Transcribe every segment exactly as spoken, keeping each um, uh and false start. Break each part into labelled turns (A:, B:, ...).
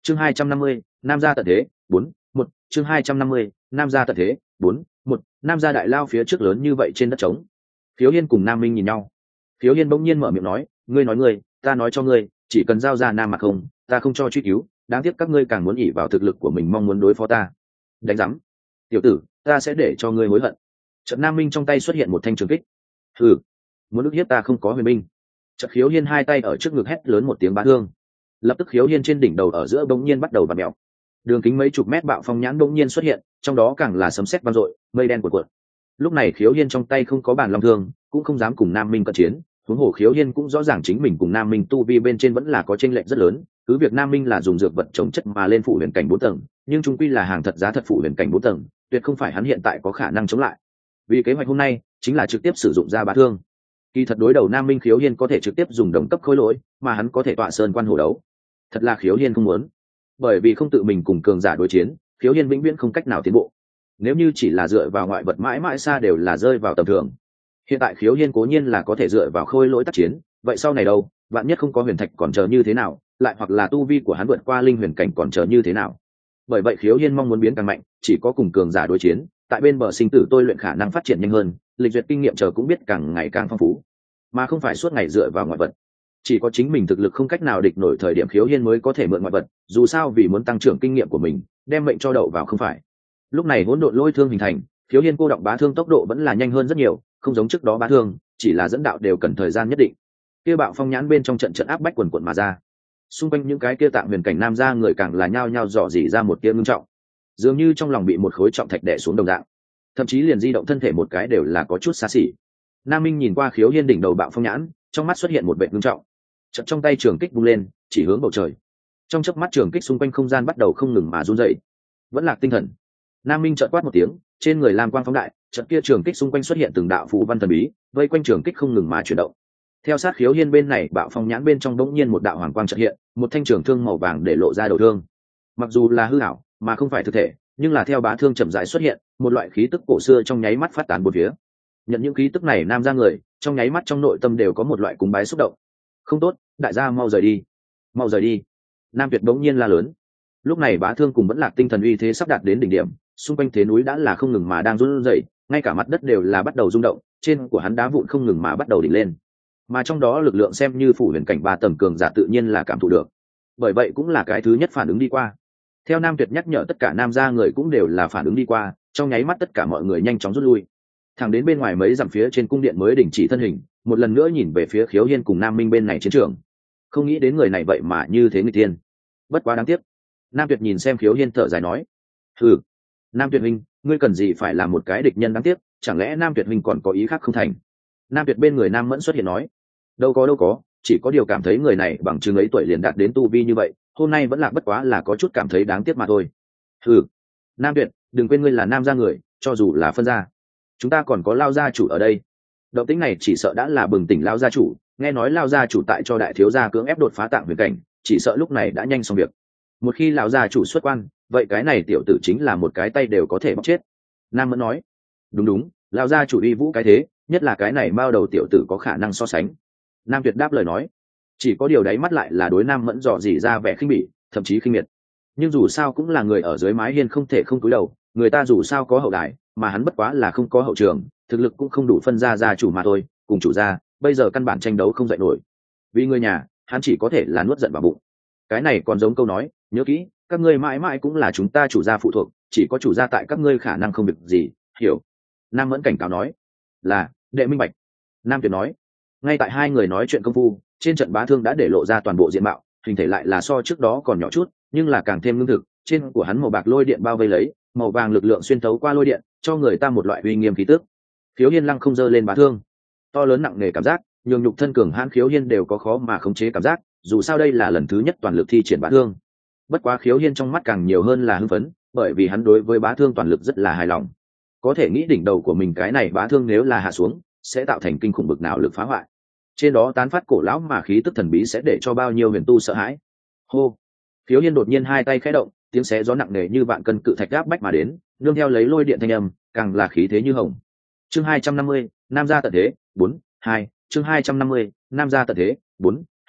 A: chương hai trăm năm mươi nam gia tận thế bốn một chương hai trăm năm mươi nam gia tận thế bốn một nam gia đại lao phía trước lớn như vậy trên đất trống. Khiếu Hiên cùng Nam Minh nhìn nhau. Khiếu Hiên bỗng nhiên mở miệng nói, ngươi nói ngươi, ta nói cho ngươi, chỉ cần giao ra Nam Mạc không, ta không cho truy cứu, đáng tiếc các ngươi càng muốn ỷ vào thực lực của mình mong muốn đối phó ta. Đánh rắm. Tiểu tử, ta sẽ để cho ngươi hối hận. Trận Nam Minh trong tay xuất hiện một thanh trường kích. Hừ, muốn ức hiếp ta không có huyền binh. Trận Khiếu Hiên hai tay ở trước ngực hét lớn một tiếng bá thương. Lập tức Khiếu Hiên trên đỉnh đầu ở giữa bỗng nhiên bắt đầu vặn mèo. Đường kính mấy chục mét bạo phong nhãn bỗng nhiên xuất hiện, trong đó càng là sấm sét vang dội, mây đen cuộn cuộn. Lúc này Khiếu Hiên trong tay không có bản long thương, cũng không dám cùng Nam Minh cận chiến, huống hồ Khiếu Hiên cũng rõ ràng chính mình cùng Nam Minh tu vi bên trên vẫn là có chênh lệch rất lớn, cứ việc Nam Minh là dùng dược vật chống chất mà lên phụ huyền cảnh bốn tầng, nhưng trung quy là hàng thật giá thật phụ huyền cảnh bốn tầng, tuyệt không phải hắn hiện tại có khả năng chống lại. Vì kế hoạch hôm nay chính là trực tiếp sử dụng ra bá thương. Kỳ thật đối đầu Nam Minh, Khiếu Hiên có thể trực tiếp dùng đồng cấp khối lỗi, mà hắn có thể tọa sơn quan hổ đấu. Thật là Khiếu Hiên không muốn, bởi vì không tự mình cùng cường giả đối chiến, Khiếu Hiên vĩnh viễn không cách nào tiến bộ. Nếu như chỉ là dựa vào ngoại vật mãi mãi xa đều là rơi vào tầm thường. Hiện tại Khiếu Hiên cố nhiên là có thể dựa vào khôi lỗi tác chiến, vậy sau này đâu, vạn nhất không có huyền thạch còn chờ như thế nào, lại hoặc là tu vi của hắn vượt qua linh huyền cảnh còn chờ như thế nào. Bởi vậy Khiếu Hiên mong muốn biến càng mạnh, chỉ có cùng cường giả đối chiến, tại bên bờ sinh tử tôi luyện khả năng phát triển nhanh hơn, lịch duyệt kinh nghiệm chờ cũng biết càng ngày càng phong phú, mà không phải suốt ngày dựa vào ngoại vật. Chỉ có chính mình thực lực không cách nào địch nổi thời điểm Khiếu Hiên mới có thể mượn ngoại vật, dù sao vì muốn tăng trưởng kinh nghiệm của mình, đem mệnh cho đậu vào không phải. Lúc này hỗn độn lôi thương hình thành, Khiếu Hiên cô động bá thương tốc độ vẫn là nhanh hơn rất nhiều, không giống trước đó bá thương, chỉ là dẫn đạo đều cần thời gian nhất định. Kia bạo phong nhãn bên trong trận trận áp bách quần quần mà ra. Xung quanh những cái kia tạm huyền cảnh nam gia người càng là nhao nhao dò dỉ ra một tia ngưng trọng, dường như trong lòng bị một khối trọng thạch đè xuống đồng dạng, thậm chí liền di động thân thể một cái đều là có chút xa xỉ. Nam Minh nhìn qua Khiếu Hiên đỉnh đầu bạo phong nhãn, trong mắt xuất hiện một vẻ ngưng trọng. Chợt trong tay trường kích vung lên, chỉ hướng bầu trời. Trong chớp mắt trường kích xung quanh không gian bắt đầu không ngừng mà run rẩy. Vẫn lạc tinh thần. Nam Minh chợt quát một tiếng, trên người lam quang phóng đại, chợt kia trường kích xung quanh xuất hiện từng đạo phù văn thần bí, vây quanh trường kích không ngừng mà chuyển động. Theo sát Khiếu Hiên bên này, bạo phong nhãn bên trong đống nhiên một đạo hoàng quang chợt hiện, một thanh trường thương màu vàng để lộ ra đầu thương. Mặc dù là hư ảo, mà không phải thực thể, nhưng là theo bá thương chậm rãi xuất hiện, một loại khí tức cổ xưa trong nháy mắt phát tán bốn phía. Nhận những khí tức này nam gia người, trong nháy mắt trong nội tâm đều có một loại cúng bái xúc động. Không tốt, đại gia mau rời đi, mau rời đi. Nam Tuyệt bỗng nhiên la lớn. Lúc này bá thương cùng vẫn lạc tinh thần uy thế sắp đạt đến đỉnh điểm, xung quanh thế núi đã là không ngừng mà đang run rẩy, ngay cả mặt đất đều là bắt đầu rung động, trên của hắn đá vụn không ngừng mà bắt đầu đỉnh lên. Mà trong đó lực lượng xem như phủ huyền cảnh ba tầng cường giả tự nhiên là cảm thụ được, bởi vậy cũng là cái thứ nhất phản ứng đi qua. Theo Nam Tuyệt nhắc nhở, tất cả nam gia người cũng đều là phản ứng đi qua, trong nháy mắt tất cả mọi người nhanh chóng rút lui, thẳng đến bên ngoài mấy dặm phía trên cung điện mới đình chỉ thân hình, một lần nữa nhìn về phía Khiếu Hiên cùng Nam Minh bên này chiến trường. Không nghĩ đến người này vậy mà như thế người tiên, bất quá đáng tiếc. Nam Tuyệt nhìn xem Khiếu Hiên thở dài nói, hừ, Nam Tuyệt huynh, ngươi cần gì phải làm một cái địch nhân đáng tiếc, chẳng lẽ Nam Tuyệt huynh còn có ý khác không thành? Nam Tuyệt bên người Nam Mẫn xuất hiện nói, đâu có đâu có, chỉ có điều cảm thấy người này bằng chứng ấy tuổi liền đạt đến tu vi như vậy, hôm nay vẫn là bất quá là có chút cảm thấy đáng tiếc mà thôi. Hừ, Nam Tuyệt, đừng quên ngươi là nam gia người, cho dù là phân gia, chúng ta còn có Lao gia chủ ở đây. Động tĩnh này chỉ sợ đã là bừng tỉnh Lao gia chủ, nghe nói Lao gia chủ tại cho đại thiếu gia cưỡng ép đột phá tạng huyền cảnh, chỉ sợ lúc này đã nhanh xong việc. Một khi Lão gia chủ xuất quan, vậy cái này tiểu tử chính là một cái tay đều có thể bóc chết. Nam Mẫn nói, đúng đúng, Lão gia chủ uy vũ cái thế, nhất là cái này bao đầu tiểu tử có khả năng so sánh. Nam Tuyệt đáp lời nói, chỉ có điều đáy mắt lại là đối Nam Mẫn dò dỉ ra vẻ khinh bỉ, thậm chí khinh miệt. Nhưng dù sao cũng là người ở dưới mái hiên, không thể không cúi đầu, người ta dù sao có hậu đài, mà hắn bất quá là không có hậu trường, thực lực cũng không đủ phân ra gia chủ mà thôi, cùng chủ gia, bây giờ căn bản tranh đấu không dậy nổi. Vì người nhà, hắn chỉ có thể là nuốt giận vào bụng. Cái này còn giống câu nói, nhớ kỹ, các ngươi mãi mãi cũng là chúng ta chủ gia phụ thuộc, chỉ có chủ gia tại các ngươi khả năng không việc gì, hiểu? Nam Mẫn cảnh cáo nói, là đệ minh bạch. Nam Tuyệt nói, ngay tại hai người nói chuyện công phu, trên trận bá thương đã để lộ ra toàn bộ diện mạo, hình thể lại là so trước đó còn nhỏ chút, nhưng là càng thêm lương thực. Trên của hắn màu bạc lôi điện bao vây lấy, màu vàng lực lượng xuyên thấu qua lôi điện, cho người ta một loại uy nghiêm khí tức. Khiếu Hiên lăng không giơ lên bá thương, to lớn nặng nề cảm giác, nhường nhục thân cường hãn Khiếu Hiên đều có khó mà khống chế cảm giác, dù sao đây là lần thứ nhất toàn lực thi triển bá thương. Bất quá Khiếu Hiên trong mắt càng nhiều hơn là hưng phấn, bởi vì hắn đối với bá thương toàn lực rất là hài lòng. Có thể nghĩ đỉnh đầu của mình cái này bá thương nếu là hạ xuống, sẽ tạo thành kinh khủng bực nào lực phá hoại. Trên đó tán phát cổ lão mà khí tức thần bí sẽ để cho bao nhiêu huyền tu sợ hãi. Hô! Khiếu Hiên đột nhiên hai tay khẽ động, tiếng xé gió nặng nề như vạn cân cự thạch áp bách mà đến, nương theo lấy lôi điện thanh âm, càng là khí thế như hồng. Chương hai trăm năm mươi, Nam gia tận thế, bốn, hai, chương hai trăm năm mươi, Nam gia tận thế, bốn, hai,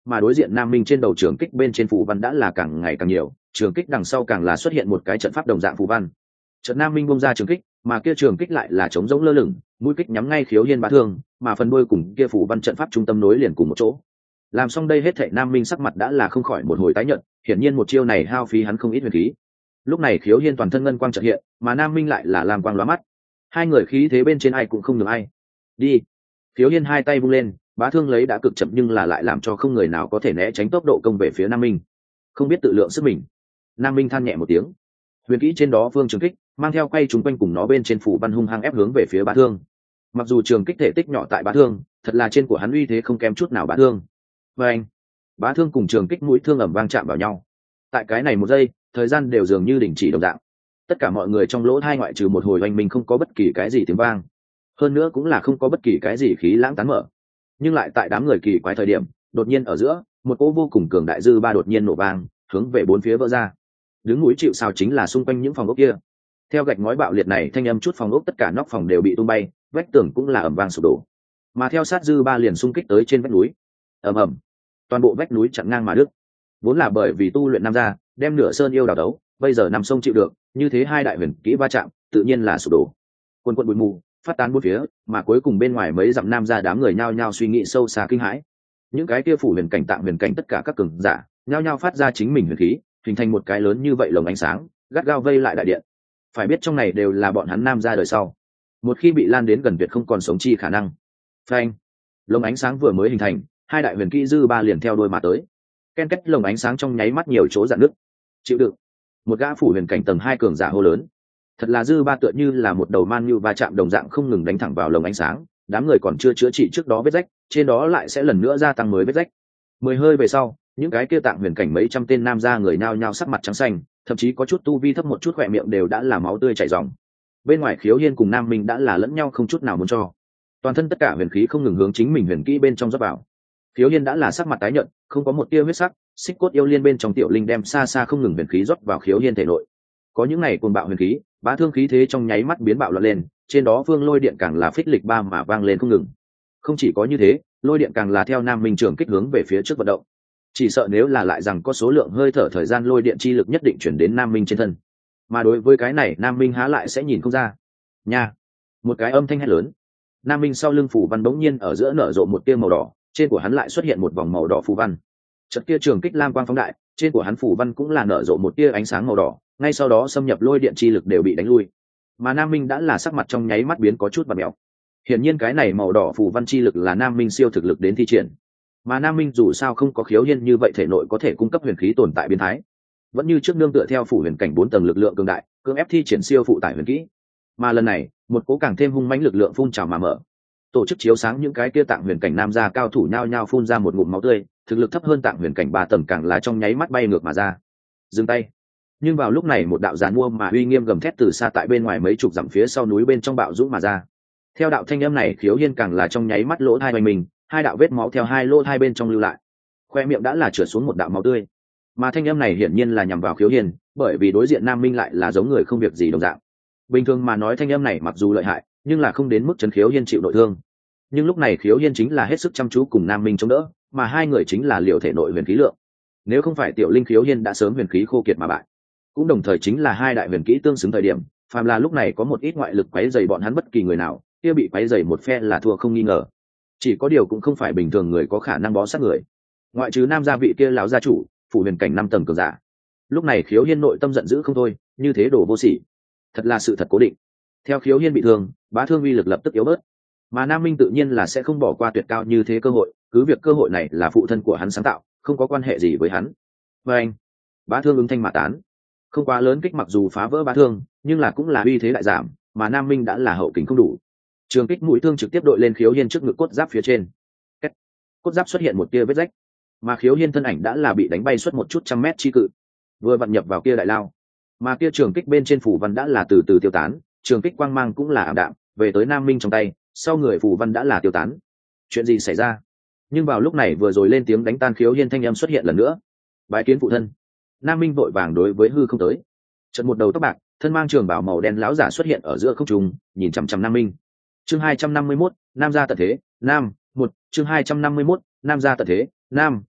A: mà đối diện nam minh trên đầu trường kích bên trên phù văn đã là càng ngày càng nhiều, trường kích đằng sau càng là xuất hiện một cái trận pháp đồng dạng phù văn. Trận nam minh bung ra trường kích, mà kia trường kích lại là trống rỗng lơ lửng, mũi kích nhắm ngay Khiếu Hiên bá thương, mà phần đuôi cùng kia phù văn trận pháp trung tâm nối liền cùng một chỗ. Làm xong đây hết thảy, nam minh sắc mặt đã là không khỏi một hồi tái nhợt, hiển nhiên một chiêu này hao phí hắn không ít huyền khí. Lúc này Khiếu Hiên toàn thân ngân quang chợt hiện, mà nam minh lại là làm quang lóa mắt. Hai người khí thế bên trên ai cũng không được ai. Đi. Khiếu Hiên hai tay vung lên, bá thương lấy đã cực chậm nhưng là lại làm cho không người nào có thể né tránh tốc độ công về phía nam minh. Không biết tự lượng sức mình. Nam minh than nhẹ một tiếng. Huyền kỹ trên đó vương trường kích mang theo quay trúng quanh cùng nó bên trên phủ văn hung hăng ép hướng về phía bá thương. Mặc dù trường kích thể tích nhỏ tại bá thương, thật là trên của hắn uy thế không kém chút nào bá thương. Và anh, bá thương cùng trường kích mũi thương ầm vang chạm vào nhau. Tại cái này một giây, thời gian đều dường như đình chỉ đồng dạng. Tất cả mọi người trong lỗ hai ngoại trừ một hồi oanh minh không có bất kỳ cái gì tiếng vang, hơn nữa cũng là không có bất kỳ cái gì khí lãng tán mở. Nhưng lại tại đám người kỳ quái thời điểm, đột nhiên ở giữa, một cỗ vô cùng cường đại dư ba đột nhiên nổ vang, hướng về bốn phía vỡ ra. Đứng núi chịu sào chính là xung quanh những phòng ốc kia. Theo gạch ngói bạo liệt này thanh âm chút phòng ốc tất cả nóc phòng đều bị tung bay, vách tường cũng là ầm vang sụp đổ. Mà theo sát dư ba liền xung kích tới trên vách núi. Ầm ầm, toàn bộ vách núi chặn ngang mà đứt. Vốn là bởi vì tu luyện nam gia, đem nửa sơn yêu đào đấu, bây giờ nằm sông chịu được, như thế hai đại huyền kỹ va chạm, tự nhiên là sụp đổ. Quân quân bụi mù phát tán bốn phía, mà cuối cùng bên ngoài mấy dặm nam gia đám người nhao nhao suy nghĩ sâu xa kinh hãi. Những cái kia phủ huyền cảnh tạng huyền cảnh tất cả các cường giả, nhao nhao phát ra chính mình huyền khí, hình thành một cái lớn như vậy lồng ánh sáng, gắt gao vây lại đại điện. Phải biết trong này đều là bọn hắn nam gia đời sau, một khi bị lan đến gần tuyệt không còn sống chi khả năng. Phanh, lồng ánh sáng vừa mới hình thành, hai đại huyền kỹ dư ba liền theo đuôi mà tới. Ken kết lồng ánh sáng trong nháy mắt nhiều chỗ rạn nứt. Chịu đựng. Một gã phủ huyền cảnh tầng hai cường giả hô lớn. Thật là dư ba tựa như là một đầu man như va chạm đồng dạng không ngừng đánh thẳng vào lồng ánh sáng, đám người còn chưa chữa trị trước đó vết rách, trên đó lại sẽ lần nữa gia tăng mới vết rách. Mười hơi về sau, những cái kia tạng huyền cảnh mấy trăm tên nam gia người nhao nhao sắc mặt trắng xanh, thậm chí có chút tu vi thấp một chút khỏe miệng đều đã là máu tươi chảy ròng. Bên ngoài Khiếu Hiên cùng Nam Minh đã là lẫn nhau không chút nào muốn cho. Toàn thân tất cả huyền khí không ngừng hướng chính mình huyền kỹ bên trong rót vào. Khiếu Hiên đã là sắc mặt tái nhợt, không có một tia huyết sắc, xích cốt yêu liên bên trong tiểu linh đem xa xa không ngừng huyền khí rót vào Khiếu Hiên thể nội. Có những này cuồng bạo huyền khí, bá thương khí thế trong nháy mắt biến bạo loạn lên, trên đó vương lôi điện càng là phích lịch ba mà vang lên không ngừng. Không chỉ có như thế, lôi điện càng là theo Nam Minh trường kích hướng về phía trước vận động. Chỉ sợ nếu là lại rằng có số lượng hơi thở thời gian lôi điện chi lực nhất định chuyển đến Nam Minh trên thân. Mà đối với cái này Nam Minh há lại sẽ nhìn không ra. Nha, một cái âm thanh hét lớn. Nam Minh sau lưng phủ văn bỗng nhiên ở giữa nở rộ một tia màu đỏ, trên của hắn lại xuất hiện một vòng màu đỏ phù văn. Chợt kia trường kích lam quang phóng đại, trên của hắn phủ văn cũng là nở rộ một tia ánh sáng màu đỏ, ngay sau đó xâm nhập lôi điện chi lực đều bị đánh lui. Mà Nam Minh đã là sắc mặt trong nháy mắt biến có chút bặm mèo. Hiển nhiên cái này màu đỏ phù văn chi lực là Nam Minh siêu thực lực đến thi triển. Mà Nam Minh dù sao không có Khiếu Hiên như vậy thể nội có thể cung cấp huyền khí tồn tại biến thái, vẫn như trước nương tựa theo phủ huyền cảnh bốn tầng lực lượng cường đại, cưỡng ép thi triển siêu phụ tải huyền kỹ. Mà lần này, một cố càng thêm hung mãnh lực lượng phun trào mà mở. Tổ chức chiếu sáng những cái kia tạng huyền cảnh nam gia cao thủ nhao nhao phun ra một ngụm máu tươi, thực lực thấp hơn tạng huyền cảnh ba tầng càng là trong nháy mắt bay ngược mà ra. Dừng tay. Nhưng vào lúc này một đạo giàn mua mà uy nghiêm gầm thét từ xa tại bên ngoài mấy chục dặm phía sau núi bên trong bạo dũng mà ra. Theo đạo thanh âm này, Khiếu Hiên càng là trong nháy mắt lỗ thai hoành mình, hai đạo vết máu theo hai lỗ thai bên trong lưu lại. Khoe miệng đã là trượt xuống một đạo máu tươi. Mà thanh âm này hiển nhiên là nhằm vào Khiếu Hiên, bởi vì đối diện Nam Minh lại là giống người không việc gì đồng dạng. Bình thường mà nói thanh âm này mặc dù lợi hại, nhưng là không đến mức chấn Khiếu Hiên chịu nội thương. Nhưng lúc này Khiếu Hiên chính là hết sức chăm chú cùng Nam Minh chống đỡ, mà hai người chính là liều thể nội huyền khí lượng. Nếu không phải tiểu linh Khiếu Hiên đã sớm huyền khí khô kiệt mà bại, cũng đồng thời chính là hai đại huyền kỹ tương xứng thời điểm, phàm là lúc này có một ít ngoại lực quấy rầy bọn hắn bất kỳ người nào, kia bị quấy rầy một phe là thua không nghi ngờ. Chỉ có điều cũng không phải bình thường người có khả năng bó sát người, ngoại trừ Nam gia vị kia lão gia chủ, phủ huyền cảnh năm tầng cường giả. Lúc này Khiếu Hiên nội tâm giận dữ không thôi, như thế đồ vô sỉ, thật là sự thật cố định. Theo Khiếu Hiên bị thương, bá thương uy lực lập tức yếu bớt, mà Nam Minh tự nhiên là sẽ không bỏ qua tuyệt cao như thế cơ hội, cứ việc cơ hội này là phụ thân của hắn sáng tạo, không có quan hệ gì với hắn. Và anh, bá thương ứng thanh mà tán, không quá lớn kích mặc dù phá vỡ bá thương, nhưng là cũng là uy thế đại giảm, mà Nam Minh đã là hậu kình không đủ. Trường kích mũi thương trực tiếp đội lên Khiếu Hiên trước ngực cốt giáp phía trên. Cốt giáp xuất hiện một tia vết rách, mà Khiếu Hiên thân ảnh đã là bị đánh bay suốt một chút trăm mét chi cự, vừa vặn nhập vào kia đại lao. Mà kia trường kích bên trên phủ văn đã là từ từ tiêu tán, trường kích quang mang cũng là ảm đạm, về tới Nam Minh trong tay, sau người phủ văn đã là tiêu tán. Chuyện gì xảy ra? Nhưng vào lúc này vừa rồi lên tiếng đánh tan Khiếu Hiên thanh âm xuất hiện lần nữa. Bái kiến phụ thân. Nam Minh vội vàng đối với hư không tới. Chợt một đầu tóc bạc, thân mang trường bào màu đen lão giả xuất hiện ở giữa không trung, nhìn chằm chằm Nam Minh. Chương hai trăm năm mươi mốt, Nam gia tận thế, Nam, một, chương hai trăm năm mươi mốt, Nam gia tận thế, Nam, một,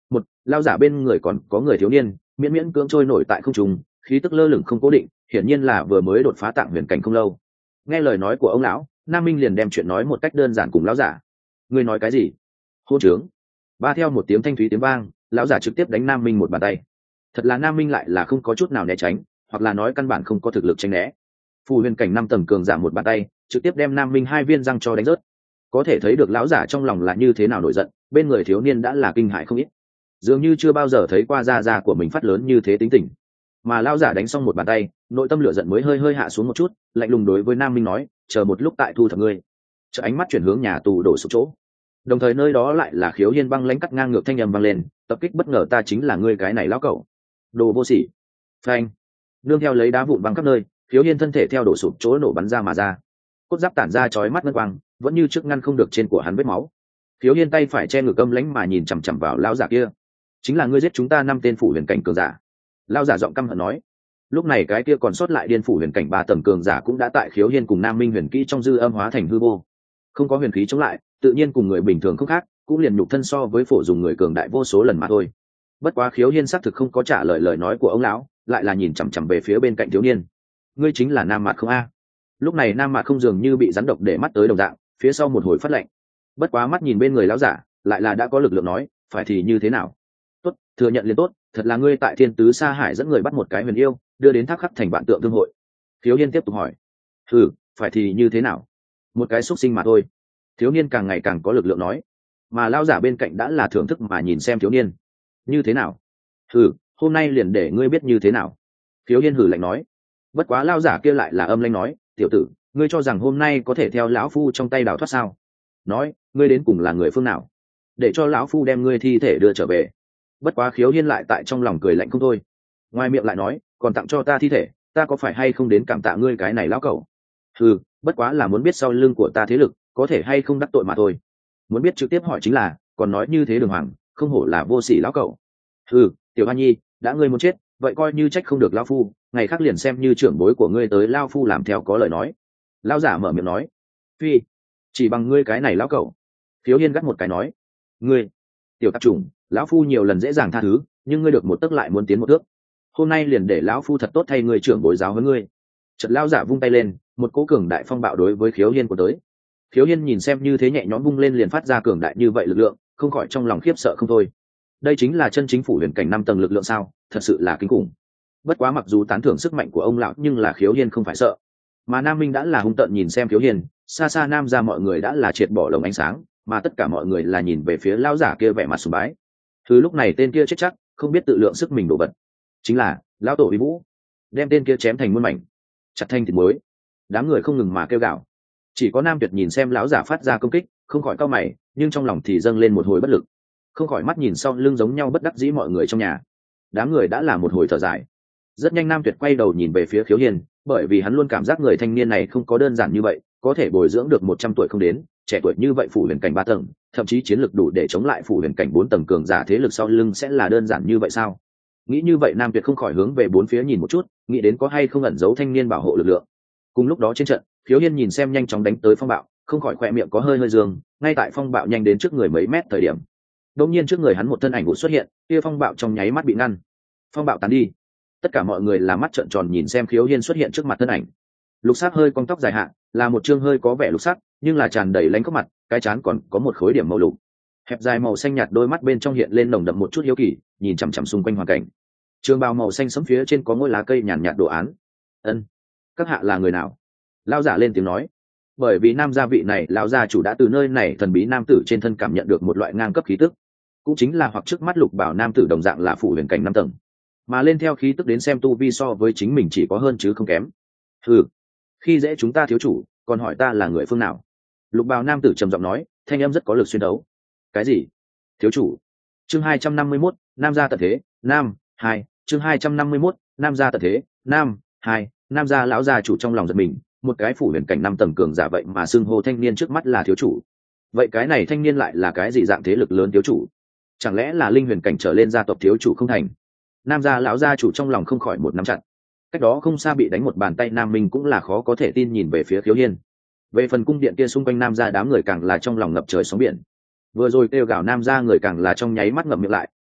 A: lao giả bên người còn có người thiếu niên miễn miễn cưỡng trôi nổi tại không trung, khí tức lơ lửng không cố định, hiển nhiên là vừa mới đột phá tạng huyền cảnh không lâu. Nghe lời nói của ông lão, Nam Minh liền đem chuyện nói một cách đơn giản cùng lão giả. Ngươi nói cái gì? Hôn trướng! Ba theo một tiếng thanh thúy tiếng vang, lão giả trực tiếp đánh Nam Minh một bàn tay. Thật là Nam Minh lại là không có chút nào né tránh, hoặc là nói căn bản không có thực lực tránh né. Phù huyền cảnh năm tầng cường giả một bàn tay, trực tiếp đem Nam Minh hai viên răng cho đánh rớt. Có thể thấy được lão giả trong lòng là như thế nào nổi giận, bên người thiếu niên đã là kinh hãi không ít. Dường như chưa bao giờ thấy qua gia gia của mình phát lớn như thế tính tình. Mà lão giả đánh xong một bàn tay, nội tâm lửa giận mới hơi hơi hạ xuống một chút, lạnh lùng đối với Nam Minh nói, chờ một lúc tại thu thập ngươi. Chợ ánh mắt chuyển hướng nhà tù đổ sụp chỗ. Đồng thời nơi đó lại là Khiếu Hiên băng lãnh cắt ngang ngược thanh âm vang lên, tập kích bất ngờ ta chính là ngươi cái này lão cẩu. Đồ vô sỉ. Phanh. Nương theo lấy đá vụn văng khắp nơi, Khiếu Hiên thân thể theo đổ sụp chỗ nổ bắn ra mà ra. Cốt giáp tản ra chói mắt ngân quang, vẫn như trước ngăn không được trên của hắn vết máu. Khiếu Hiên tay phải che ngực âm lãnh mà nhìn chằm chằm vào lão giả kia. Chính là ngươi giết chúng ta năm tên phủ huyền cảnh cường giả. Lão giả giọng căm hận nói. Lúc này cái kia còn sót lại điên phủ huyền cảnh ba tầng cường giả cũng đã tại Khiếu Hiên cùng Nam Minh huyền kỹ trong dư âm hóa thành hư vô. Không có huyền khí chống lại, tự nhiên cùng người bình thường không khác, cũng liền nhục thân so với phổ dùng người cường đại vô số lần mà thôi. Bất quá Khiếu Hiên xác thực không có trả lời lời nói của ông lão, lại là nhìn chằm chằm về phía bên cạnh thiếu niên. Ngươi chính là Nam Mạt không a? Lúc này Nam Mạt không dường như bị rắn độc để mắt tới đồng dạng, phía sau một hồi phát lạnh. Bất quá mắt nhìn bên người lão giả, lại là đã có lực lượng nói, phải thì như thế nào? Tốt, thừa nhận liền tốt, thật là ngươi tại Thiên Tứ Sa Hải dẫn người bắt một cái huyền yêu, đưa đến Tháp Khắc thành vạn tượng thương hội. Khiếu Hiên tiếp tục hỏi. Ừ, phải thì như thế nào? Một cái xúc sinh mà thôi. Thiếu niên càng ngày càng có lực lượng nói, mà lão giả bên cạnh đã là thưởng thức mà nhìn xem thiếu niên. Như thế nào? Ừ, hôm nay liền để ngươi biết như thế nào. Khiếu Hiên hử lạnh nói. Bất quá lão giả kia lại là âm lãnh nói, tiểu tử, ngươi cho rằng hôm nay có thể theo lão phu trong tay đào thoát sao? Nói, ngươi đến cùng là người phương nào? Để cho lão phu đem ngươi thi thể đưa trở về. Bất quá Khiếu Hiên lại tại trong lòng cười lạnh không thôi. Ngoài miệng lại nói, còn tặng cho ta thi thể, ta có phải hay không đến cảm tạ ngươi cái này lão cẩu? Ừ, bất quá là muốn biết sau lưng của ta thế lực, có thể hay không đắc tội mà thôi. Muốn biết trực tiếp hỏi chính là, còn nói như thế đường hoàng, không hổ là vô sỉ lão cẩu. Ừ, tiểu hoa nhi, đã ngươi muốn chết, vậy coi như trách không được lão phu, ngày khác liền xem như trưởng bối của ngươi tới lão phu làm theo có lời nói. Lão giả mở miệng nói. Phi, chỉ bằng ngươi cái này lão cẩu. Khiếu Hiên gắt một cái nói. Ngươi, tiểu tạp chủng, lão phu nhiều lần dễ dàng tha thứ, nhưng ngươi được một tấc lại muốn tiến một thước. Hôm nay liền để lão phu thật tốt thay ngươi trưởng bối giáo với ngươi. Chợt lão giả vung tay lên, một cỗ cường đại phong bạo đối với Khiếu Hiên của tới. Khiếu Hiên nhìn xem như thế nhẹ nhõm vung lên liền phát ra cường đại như vậy lực lượng, không khỏi trong lòng khiếp sợ không thôi. Đây chính là chân chính phủ huyền cảnh năm tầng lực lượng sao? Thật sự là kinh khủng. Bất quá mặc dù tán thưởng sức mạnh của ông lão, nhưng là Khiếu Hiên không phải sợ. Mà Nam Minh đã là hung tợn nhìn xem Khiếu Hiên, xa xa Nam ra mọi người đã là triệt bỏ lồng ánh sáng, mà tất cả mọi người là nhìn về phía lão giả kia vẻ mặt sùng bái. Thứ lúc này tên kia chết chắc, không biết tự lượng sức mình đổ vật. Chính là lão tổ uy vũ, đem tên kia chém thành muôn mảnh, chặt thành thịt muối. Đám người không ngừng mà kêu gào. Chỉ có Nam Tuyệt nhìn xem lão giả phát ra công kích, không khỏi cau mày, nhưng trong lòng thì dâng lên một hồi bất lực. Không khỏi mắt nhìn sau lưng giống nhau bất đắc dĩ mọi người trong nhà. Đám người đã là một hồi thở dài. Rất nhanh Nam Tuyệt quay đầu nhìn về phía Khiếu Hiên, bởi vì hắn luôn cảm giác người thanh niên này không có đơn giản như vậy, có thể bồi dưỡng được một trăm tuổi không đến, trẻ tuổi như vậy phủ huyền cảnh ba tầng, thậm chí chiến lực đủ để chống lại phủ huyền cảnh bốn tầng cường giả, thế lực sau lưng sẽ là đơn giản như vậy sao? Nghĩ như vậy Nam Tuyệt không khỏi hướng về bốn phía nhìn một chút, nghĩ đến có hay không ẩn giấu thanh niên bảo hộ lực lượng. Cùng lúc đó trên trận, Khiếu Hiên nhìn xem nhanh chóng đánh tới phong bạo, không khỏi khỏe miệng có hơi hơi dương, ngay tại phong bạo nhanh đến trước người mấy mét thời điểm, đột nhiên trước người hắn một thân ảnh vụ xuất hiện, kia phong bạo trong nháy mắt bị ngăn. Phong bạo tán đi, tất cả mọi người là mắt trợn tròn nhìn xem Khiếu Hiên xuất hiện trước mặt thân ảnh. Lục sắc hơi cong tóc dài hạ, là một trương hơi có vẻ lục sắc, nhưng là tràn đầy lánh khóc mặt, cái trán còn có một khối điểm màu lục. Hẹp dài màu xanh nhạt, đôi mắt bên trong hiện lên nồng đậm một chút hiếu kỳ, nhìn chằm chằm xung quanh hoàn cảnh. Trường bào màu xanh sẫm phía trên có ngôi lá cây nhàn nhạt đồ án. Ân, các hạ là người nào? Lão giả lên tiếng nói. Bởi vì nam gia vị này lão gia chủ đã từ nơi này thần bí nam tử trên thân cảm nhận được một loại ngang cấp khí tức, cũng chính là hoặc trước mắt lục bảo nam tử đồng dạng là phủ huyền cảnh năm tầng, mà lên theo khí tức đến xem tu vi so với chính mình chỉ có hơn chứ không kém. Ừ, khi dễ chúng ta thiếu chủ, còn hỏi ta là người phương nào? Lục bào nam tử trầm giọng nói, thanh âm rất có lực xuyên đấu. Cái gì? Thiếu chủ? Chương hai trăm năm mươi mốt, nam gia tận thế, nam hai. Chương hai trăm năm mươi mốt, nam gia tận thế, nam hai. Nam gia lão gia chủ trong lòng giật mình, một cái phủ huyền cảnh năm tầng cường giả vậy mà xưng hô thanh niên trước mắt là thiếu chủ. Vậy cái này thanh niên lại là cái gì dạng thế lực lớn thiếu chủ? Chẳng lẽ là linh huyền cảnh trở lên gia tộc thiếu chủ không thành? Nam gia lão gia chủ trong lòng không khỏi một nắm chặt. Cách đó không xa bị đánh một bàn tay Nam Minh cũng là khó có thể tin nhìn về phía Khiếu Hiên. Về phần cung điện kia xung quanh Nam gia đám người càng là trong lòng ngập trời sóng biển. Vừa rồi kêu gào Nam gia người càng là trong nháy mắt ngậm miệng lại,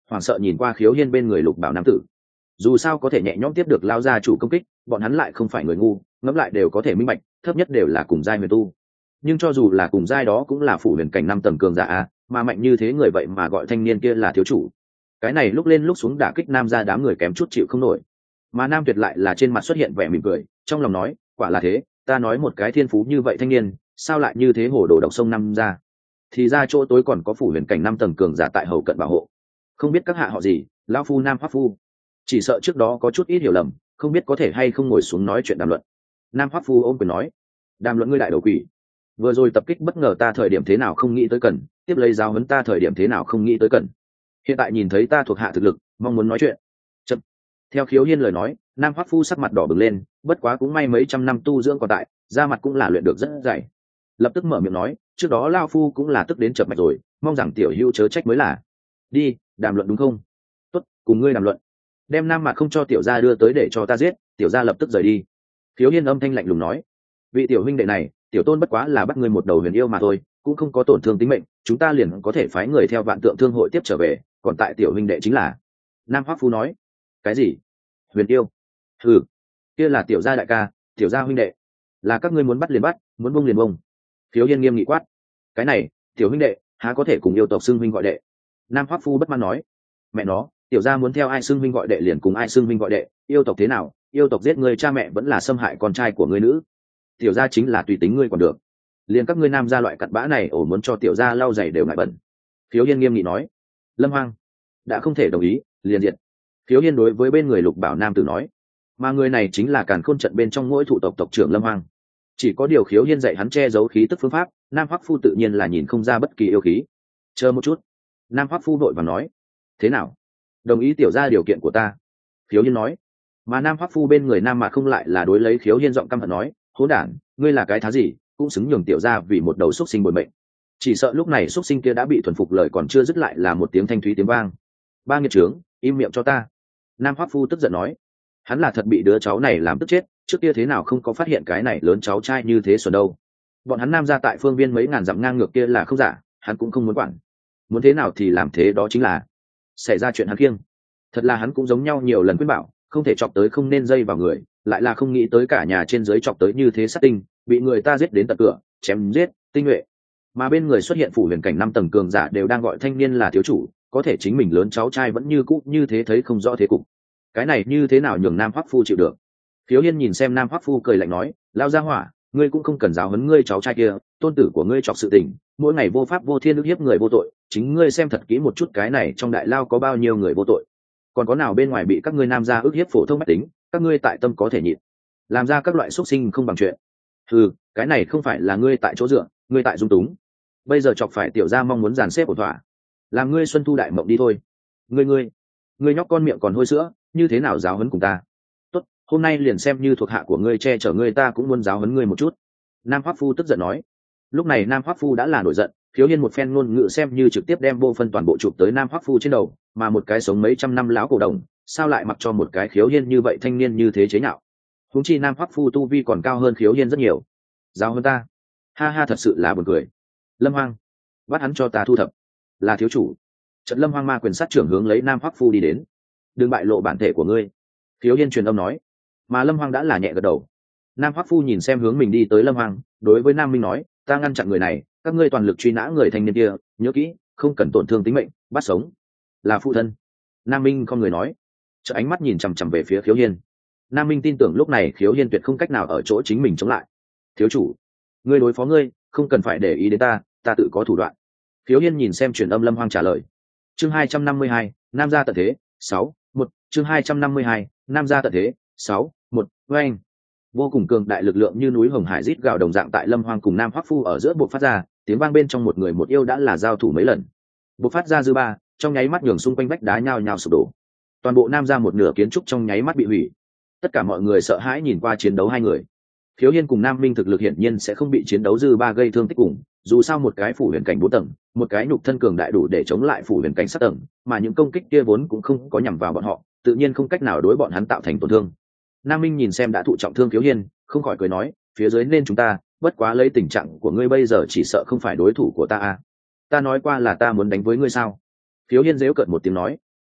A: hoảng sợ nhìn qua Khiếu Hiên bên người lục bảo nam tử. Dù sao có thể nhẹ nhõm tiếp được lao gia chủ công kích, bọn hắn lại không phải người ngu, ngẫm lại đều có thể minh bạch, thấp nhất đều là cùng giai huyền tu. Nhưng cho dù là cùng giai đó cũng là phủ huyền cảnh năm tầng cường giả a, mà mạnh như thế người vậy mà gọi thanh niên kia là thiếu chủ. Cái này lúc lên lúc xuống đả kích nam gia đám người kém chút chịu không nổi. Mà Nam Tuyệt lại là trên mặt xuất hiện vẻ mỉm cười, trong lòng nói, quả là thế, ta nói một cái thiên phú như vậy thanh niên, sao lại như thế hồ đồ độc sông năm ra. Thì ra chỗ tối còn có phủ huyền cảnh năm tầng cường giả tại hầu cận bảo hộ. Không biết các hạ họ gì, lão phu Nam Hoắc Phu. Chỉ sợ trước đó có chút ít hiểu lầm, không biết có thể hay không ngồi xuống nói chuyện đàm luận. Nam Hoắc Phu ôm quyền nói, đàm luận ngươi đại đầu quỷ. Vừa rồi tập kích bất ngờ ta thời điểm thế nào không nghĩ tới cần, tiếp lấy giáo huấn ta thời điểm thế nào không nghĩ tới cần. Hiện tại nhìn thấy ta thuộc hạ thực lực, mong muốn nói chuyện. Chậm. Theo Khiếu Hiên lời nói, Nam Hoắc Phu sắc mặt đỏ bừng lên, bất quá cũng may mấy trăm năm tu dưỡng còn tại, da mặt cũng là luyện được rất dày. Lập tức mở miệng nói, trước đó lao phu cũng là tức đến chập mạch rồi, mong rằng tiểu hữu chớ trách mới là. Đi, đàm luận đúng không? Tốt, cùng ngươi đàm luận. Đem Nam Mạt không cho tiểu gia đưa tới để cho ta giết, tiểu gia lập tức rời đi. Khiếu Hiên âm thanh lạnh lùng nói, vị tiểu huynh đệ này, tiểu tôn bất quá là bắt ngươi một đầu huyền yêu mà thôi, cũng không có tổn thương tính mệnh, chúng ta liền có thể phái người theo vạn tượng thương hội tiếp trở về, còn tại tiểu huynh đệ chính là. Nam Hoắc Phu nói, cái gì? Huyền yêu? Ừ, kia là tiểu gia đại ca, tiểu gia huynh đệ, là các ngươi muốn bắt liền bắt, muốn bông liền bông. Khiếu Hiên nghiêm nghị quát, cái này, tiểu huynh đệ, há có thể cùng yêu tộc xưng huynh gọi đệ? Nam Hoắc Phu bất mãn nói, mẹ nó, tiểu gia muốn theo ai xưng huynh gọi đệ liền cùng ai xưng huynh gọi đệ, yêu tộc thế nào, yêu tộc giết người cha mẹ vẫn là xâm hại con trai của ngươi nữ, tiểu gia chính là tùy tính ngươi còn được, liền các ngươi nam gia loại cặn bã này ổ muốn cho tiểu gia lau giày đều ngại bẩn. Khiếu Hiên nghiêm nghị nói, Lâm Hoang đã không thể đồng ý, liền diệt. Khiếu Hiên đối với bên người lục bảo nam tử nói, mà người này chính là càn khôn trận bên trong mỗi thủ tộc tộc trưởng Lâm Hoang. Chỉ có điều Khiếu Hiên dạy hắn che giấu khí tức phương pháp, Nam Hoắc Phu tự nhiên là nhìn không ra bất kỳ yêu khí. Chờ một chút. Nam Hoắc Phu đội và nói, thế nào, đồng ý tiểu gia điều kiện của ta? Khiếu Hiên nói. Mà Nam Hoắc Phu bên người Nam Mạt không lại là đối lấy Khiếu Hiên giọng căm hận nói, hỗn đản, ngươi là cái thá gì, cũng xứng nhường tiểu gia vì một đầu xúc sinh bồi mệnh. Chỉ sợ lúc này xúc sinh kia đã bị thuần phục, lời còn chưa dứt lại là một tiếng thanh thúy tiếng vang. Ba nghiệt trướng, im miệng cho ta. Nam Hoắc Phu tức giận nói, hắn là thật bị đứa cháu này làm tức chết, trước kia thế nào không có phát hiện cái này lớn cháu trai như thế xuẩn đâu. Bọn hắn Nam gia tại phương viên mấy ngàn dặm ngang ngược kia là không giả, hắn cũng không muốn quản, muốn thế nào thì làm thế, đó chính là xảy ra chuyện hắn kiêng. Thật là hắn cũng giống nhau nhiều lần khuyên bảo, không thể chọc tới, không nên dây vào người, lại là không nghĩ tới cả nhà trên dưới chọc tới như thế sát tinh, bị người ta giết đến tận cửa, chém giết tinh nhuệ. Mà bên người xuất hiện phủ huyền cảnh năm tầng cường giả đều đang gọi thanh niên là thiếu chủ, có thể chính mình lớn cháu trai vẫn như cũ như thế, thấy không rõ thế cục. Cái này như thế nào nhường Nam Hoắc Phu chịu được? Khiếu Hiên nhìn xem Nam Hoắc Phu cười lạnh nói, lao ra hỏa, ngươi cũng không cần giáo huấn ngươi cháu trai kia, tôn tử của ngươi chọc sự tình, mỗi ngày vô pháp vô thiên ức hiếp người vô tội, chính ngươi xem thật kỹ một chút cái này trong đại lao có bao nhiêu người vô tội, còn có nào bên ngoài bị các ngươi nam gia ức hiếp phổ thông mách tính, các ngươi tại tâm có thể nhịn, làm ra các loại xuất sinh không bằng chuyện. Ừ, cái này không phải là ngươi tại chỗ dựa, ngươi tại dung túng. Bây giờ chọc phải tiểu gia mong muốn dàn xếp ổn thỏa, làm ngươi xuân thu đại mộng đi thôi. Ngươi ngươi, ngươi nhóc con miệng còn hôi sữa, như thế nào giáo huấn cùng ta? Tốt, hôm nay liền xem như thuộc hạ của ngươi che chở ngươi, ta cũng muốn giáo huấn ngươi một chút. Nam Hoắc Phu tức giận nói. Lúc này Nam Hoắc Phu đã là nổi giận, Khiếu Hiên một phen ngôn ngữ xem như trực tiếp đem vô phân toàn bộ chụp tới Nam Hoắc Phu trên đầu, mà một cái sống mấy trăm năm lão cổ đồng, sao lại mặc cho một cái Khiếu Hiên như vậy thanh niên như thế chế nhạo? Huống chi Nam Hoắc Phu tu vi còn cao hơn Khiếu Hiên rất nhiều. Giáo hơn ta? Ha ha, thật sự là buồn cười. Lâm Hoang, bắt hắn cho ta thu thập. Là thiếu chủ. Trận Lâm Hoang ma quyền sát trưởng hướng lấy Nam Hoắc Phu đi đến. Đừng bại lộ bản thể của ngươi. Khiếu Hiên truyền âm nói. Mà Lâm Hoang đã là nhẹ gật đầu. Nam Hoắc Phu nhìn xem hướng mình đi tới Lâm Hoang, đối với Nam Minh nói, ta ngăn chặn người này, các ngươi toàn lực truy nã người thanh niên kia, nhớ kỹ, không cần tổn thương tính mệnh, bắt sống. Là phụ thân. Nam Minh không người nói, trợ ánh mắt nhìn chằm chằm về phía Khiếu Hiên. Nam Minh tin tưởng lúc này Khiếu Hiên tuyệt không cách nào ở chỗ chính mình chống lại. Thiếu chủ, ngươi đối phó ngươi, không cần phải để ý đến ta, ta tự có thủ đoạn. Khiếu Hiên nhìn xem truyền âm Lâm Hoang trả lời. Chương hai trăm năm mươi hai, Nam gia tận thế, sáu, một, chương hai trăm năm mươi hai, Nam gia tận thế, sáu, một, oanh. Vô cùng cường đại lực lượng như núi hồng hải rít gào đồng dạng tại Lâm Hoang cùng Nam Hoắc Phu ở giữa buộc phát ra, tiếng vang bên trong một người một yêu đã là giao thủ mấy lần. Buộc phát ra dư ba, trong nháy mắt nhường xung quanh vách đá nhao nhao sụp đổ. Toàn bộ Nam gia một nửa kiến trúc trong nháy mắt bị hủy. Tất cả mọi người sợ hãi nhìn qua chiến đấu hai người. Khiếu Hiên cùng Nam Minh thực lực hiển nhiên sẽ không bị chiến đấu dư ba gây thương tích cùng, dù sao một cái phủ huyền cảnh bốn tầng, một cái nhục thân cường đại đủ để chống lại phủ huyền cảnh sát tầng, mà những công kích kia vốn cũng không có nhằm vào bọn họ, tự nhiên không cách nào đối bọn hắn tạo thành tổn thương. Nam Minh nhìn xem đã thụ trọng thương Khiếu Hiên, không khỏi cười nói, phía dưới nên chúng ta, bất quá lấy tình trạng của ngươi bây giờ chỉ sợ không phải đối thủ của ta à? Ta nói qua là ta muốn đánh với ngươi sao? Khiếu Hiên giễu cợt một tiếng nói,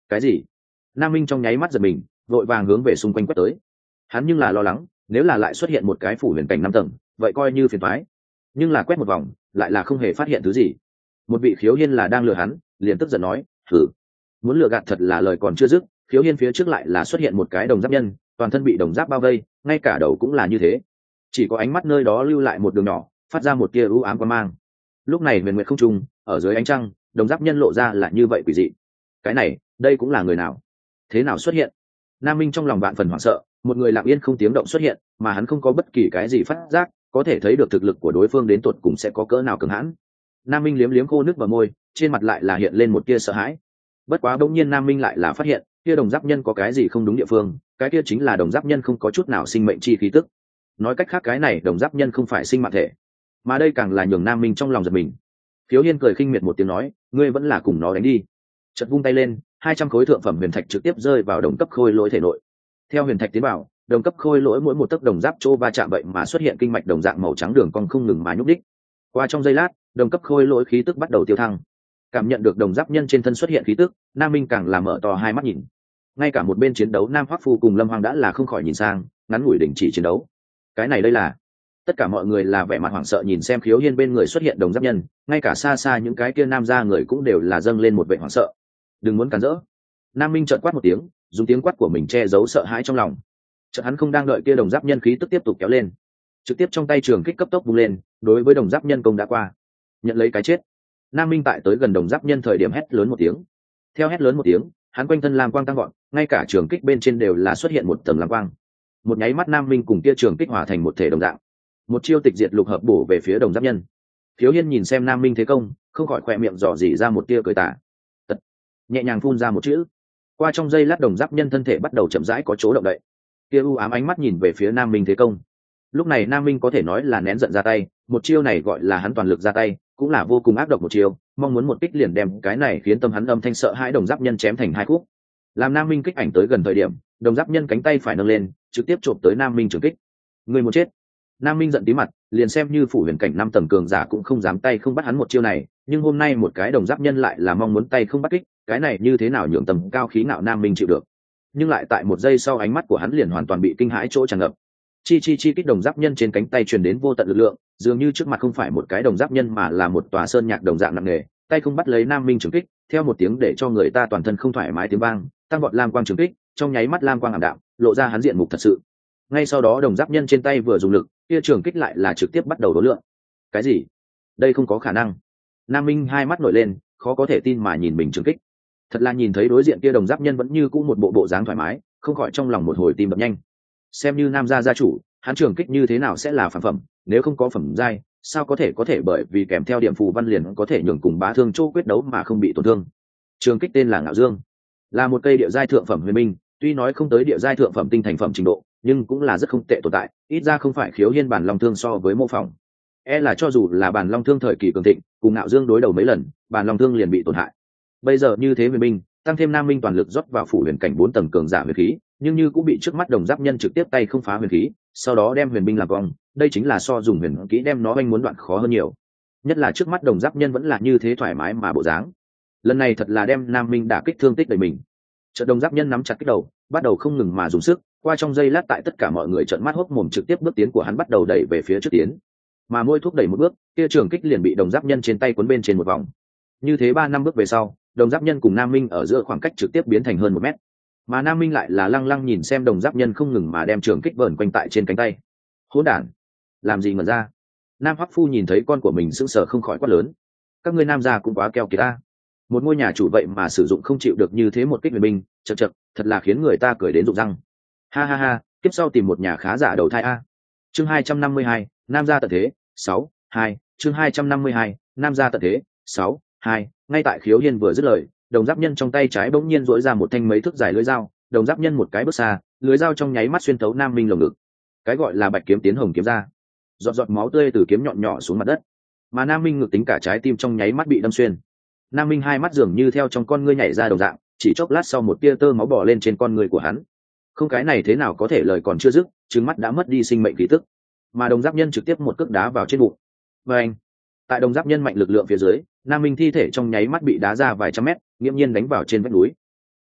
A: Cái gì? Nam Minh trong nháy mắt giật mình, vội vàng hướng về xung quanh quét tới. Hắn nhưng là lo lắng, nếu là lại xuất hiện một cái phủ huyền cảnh năm tầng, vậy coi như phiền toái. Nhưng là quét một vòng, lại là không hề phát hiện thứ gì. Một vị Khiếu Hiên là đang lừa hắn, liền tức giận nói, "Thử, muốn lừa gạt thật là lời còn chưa dứt." Khiếu Hiên phía trước lại là xuất hiện một cái đồng giáp nhân, toàn thân bị đồng giáp bao vây, ngay cả đầu cũng là như thế, chỉ có ánh mắt nơi đó lưu lại một đường nhỏ, phát ra một tia u ám quang mang. Lúc này huyền nguyệt không trung, ở dưới ánh trăng, đồng giáp nhân lộ ra là như vậy quỷ dị. Cái này, đây cũng là người nào? Thế nào xuất hiện? Nam Minh trong lòng vạn phần hoảng sợ, một người lặng yên không tiếng động xuất hiện, mà hắn không có bất kỳ cái gì phát giác, có thể thấy được thực lực của đối phương đến tột cùng sẽ có cỡ nào cường hãn. Nam Minh liếm liếm khô nước vào môi, trên mặt lại là hiện lên một tia sợ hãi. Bất quá bỗng nhiên Nam Minh lại là phát hiện, kia đồng giáp nhân có cái gì không đúng địa phương, cái kia chính là đồng giáp nhân không có chút nào sinh mệnh chi khí tức. Nói cách khác cái này đồng giáp nhân không phải sinh mạng thể, mà đây càng là nhường Nam Minh trong lòng giật mình. Khiếu Hiên cười khinh miệt một tiếng nói, ngươi vẫn là cùng nó đánh đi. Chợt vung tay lên, hai trăm khối thượng phẩm huyền thạch trực tiếp rơi vào đồng cấp khôi lỗi thể nội. Theo huyền thạch tiến vào, đồng cấp khôi lỗi mỗi một tấc đồng giáp chỗ va chạm vậy mà xuất hiện kinh mạch đồng dạng màu trắng đường cong không ngừng mà nhúc đích. Qua trong giây lát, đồng cấp khôi lỗi khí tức bắt đầu tiêu thăng. Cảm nhận được đồng giáp nhân trên thân xuất hiện khí tức, Nam Minh càng làm mở to hai mắt nhìn. Ngay cả một bên chiến đấu Nam Hoắc Phu cùng Lâm Hoang đã là không khỏi nhìn sang, ngắn ngủi đình chỉ chiến đấu. Cái này đây là? Tất cả mọi người là vẻ mặt hoảng sợ nhìn xem Khiếu Hiên bên người xuất hiện đồng giáp nhân, ngay cả xa xa những cái kia nam gia người cũng đều là dâng lên một vẻ hoảng sợ. Đừng muốn cản rỡ. Nam Minh trợn quát một tiếng, dùng tiếng quát của mình che giấu sợ hãi trong lòng. Chợt hắn không đang đợi kia đồng giáp nhân khí tức tiếp tục kéo lên, trực tiếp trong tay trường kích cấp tốc vung lên, đối với đồng giáp nhân công đã qua, nhận lấy cái chết. Nam Minh tại tới gần đồng giáp nhân thời điểm hét lớn một tiếng. Theo hét lớn một tiếng, hắn quanh thân lam quang tăng gọn, ngay cả trường kích bên trên đều là xuất hiện một tầng lam quang. Một nháy mắt Nam Minh cùng kia trường kích hòa thành một thể đồng dạng, một chiêu tịch diệt lục hợp bổ về phía đồng giáp nhân. Khiếu Hiên nhìn xem Nam Minh thế công, không khỏi khỏe miệng dò dỉ ra một tia cười tà. Tật, nhẹ nhàng phun ra một chữ. Qua trong giây lát đồng giáp nhân thân thể bắt đầu chậm rãi có chỗ động đậy. Kia u ám ánh mắt nhìn về phía Nam Minh thế công. Lúc này Nam Minh có thể nói là nén giận ra tay, một chiêu này gọi là hắn toàn lực ra tay, cũng là vô cùng ác độc một chiêu, mong muốn một kích liền đem cái này khiến tâm hắn âm thanh sợ hãi đồng giáp nhân chém thành hai khúc. Làm Nam Minh kích ảnh tới gần thời điểm, đồng giáp nhân cánh tay phải nâng lên, trực tiếp chộp tới Nam Minh trường kích. Người muốn chết. Nam Minh giận tí mặt, liền xem như phủ huyền cảnh năm tầng cường giả cũng không dám tay không bắt hắn một chiêu này, nhưng hôm nay một cái đồng giáp nhân lại là mong muốn tay không bắt kích, cái này như thế nào nhường tầm cao khí ngạo Nam Minh chịu được. Nhưng lại tại một giây sau ánh mắt của hắn liền hoàn toàn bị kinh hãi chỗ tràn ngập. Chi chi chi kích đồng giáp nhân trên cánh tay truyền đến vô tận lực lượng, dường như trước mặt không phải một cái đồng giáp nhân mà là một tòa sơn nhạc đồng dạng nặng nề, tay không bắt lấy Nam Minh trường kích, theo một tiếng để cho người ta toàn thân không thoải mái tiếng vang, tăng vọt lam quang trường kích, trong nháy mắt lam quang ảm đạm, lộ ra hắn diện mục thật sự. Ngay sau đó đồng giáp nhân trên tay vừa dùng lực, kia trường kích lại là trực tiếp bắt đầu đốn lượng. Cái gì? Đây không có khả năng. Nam Minh hai mắt nổi lên, khó có thể tin mà nhìn mình trường kích. Thật là nhìn thấy đối diện kia đồng giáp nhân vẫn như cũ một bộ bộ dáng thoải mái, không khỏi trong lòng một hồi tim đập nhanh. Xem như nam gia gia chủ, hắn trường kích như thế nào sẽ là phản phẩm, nếu không có phẩm giai, sao có thể có thể bởi vì kèm theo điểm phù văn liền có thể nhường cùng bá thương chỗ quyết đấu mà không bị tổn thương. Trường kích tên là Ngạo Dương, là một cây địa giai thượng phẩm huyền minh, tuy nói không tới địa giai thượng phẩm tinh thành phẩm trình độ, nhưng cũng là rất không tệ tồn tại, ít ra không phải Khiếu Hiên bản long thương so với mô phỏng. E là cho dù là bản long thương thời kỳ cường thịnh, cùng Ngạo Dương đối đầu mấy lần, bản long thương liền bị tổn hại. Bây giờ như thế huyền minh, tăng thêm Nam Minh toàn lực rót vào phủ huyền cảnh bốn tầng cường giả huyền khí, nhưng như cũng bị trước mắt đồng giáp nhân trực tiếp tay không phá huyền khí, sau đó đem huyền binh làm vong, đây chính là so dùng huyền kỹ đem nó anh muốn đoạn khó hơn nhiều. Nhất là trước mắt đồng giáp nhân vẫn là như thế thoải mái mà bộ dáng, lần này thật là đem Nam Minh đả kích thương tích đầy mình. Chợt đồng giáp nhân nắm chặt cái đầu, bắt đầu không ngừng mà dùng sức, qua trong giây lát tại tất cả mọi người trợn mắt hốc mồm trực tiếp bước tiến của hắn bắt đầu đẩy về phía trước tiến, mà môi thúc đẩy một bước, kia trường kích liền bị đồng giáp nhân trên tay cuốn bên trên một vòng. Như thế ba năm bước về sau, đồng giáp nhân cùng Nam Minh ở giữa khoảng cách trực tiếp biến thành hơn một mét, mà Nam Minh lại là lăng lăng nhìn xem đồng giáp nhân không ngừng mà đem trường kích vờn quanh tại trên cánh tay. Hỗn đản, làm gì mà ra? Nam Hoắc Phu nhìn thấy con của mình sững sờ không khỏi quát lớn. Các ngươi nam gia cũng quá keo kiệt ta, một ngôi nhà chủ vậy mà sử dụng không chịu được như thế một kích huyền binh, chật chật, thật là khiến người ta cười đến rụng răng. Ha ha ha, tiếp sau tìm một nhà khá giả đầu thai a. Chương hai trăm năm mươi hai, nam gia tận thế, sáu, hai, chương hai trăm năm mươi hai, nam gia tận thế, sáu, hai, ngay tại Khiếu Hiên vừa dứt lời, đồng giáp nhân trong tay trái bỗng nhiên duỗi ra một thanh mấy thước dài lưỡi dao, đồng giáp nhân một cái bước xa, lưỡi dao trong nháy mắt xuyên thấu Nam Minh lồng ngực. Cái gọi là bạch kiếm tiến hồng kiếm ra, giọt giọt máu tươi từ kiếm nhọn nhỏ xuống mặt đất, mà Nam Minh ngực tính cả trái tim trong nháy mắt bị đâm xuyên. Nam Minh hai mắt dường như theo trong con ngươi nhảy ra đồng dạng, chỉ chốc lát sau một tia tơ máu bò lên trên con người của hắn. Không, cái này thế nào có thể, lời còn chưa dứt, trừng mắt đã mất đi sinh mệnh khí tức, mà đồng giáp nhân trực tiếp một cước đá vào trên bụng. Và anh, tại đồng giáp nhân mạnh lực lượng phía dưới, Nam Minh thi thể trong nháy mắt bị đá ra vài trăm mét, nghiễm nhiên đánh vào trên vách núi.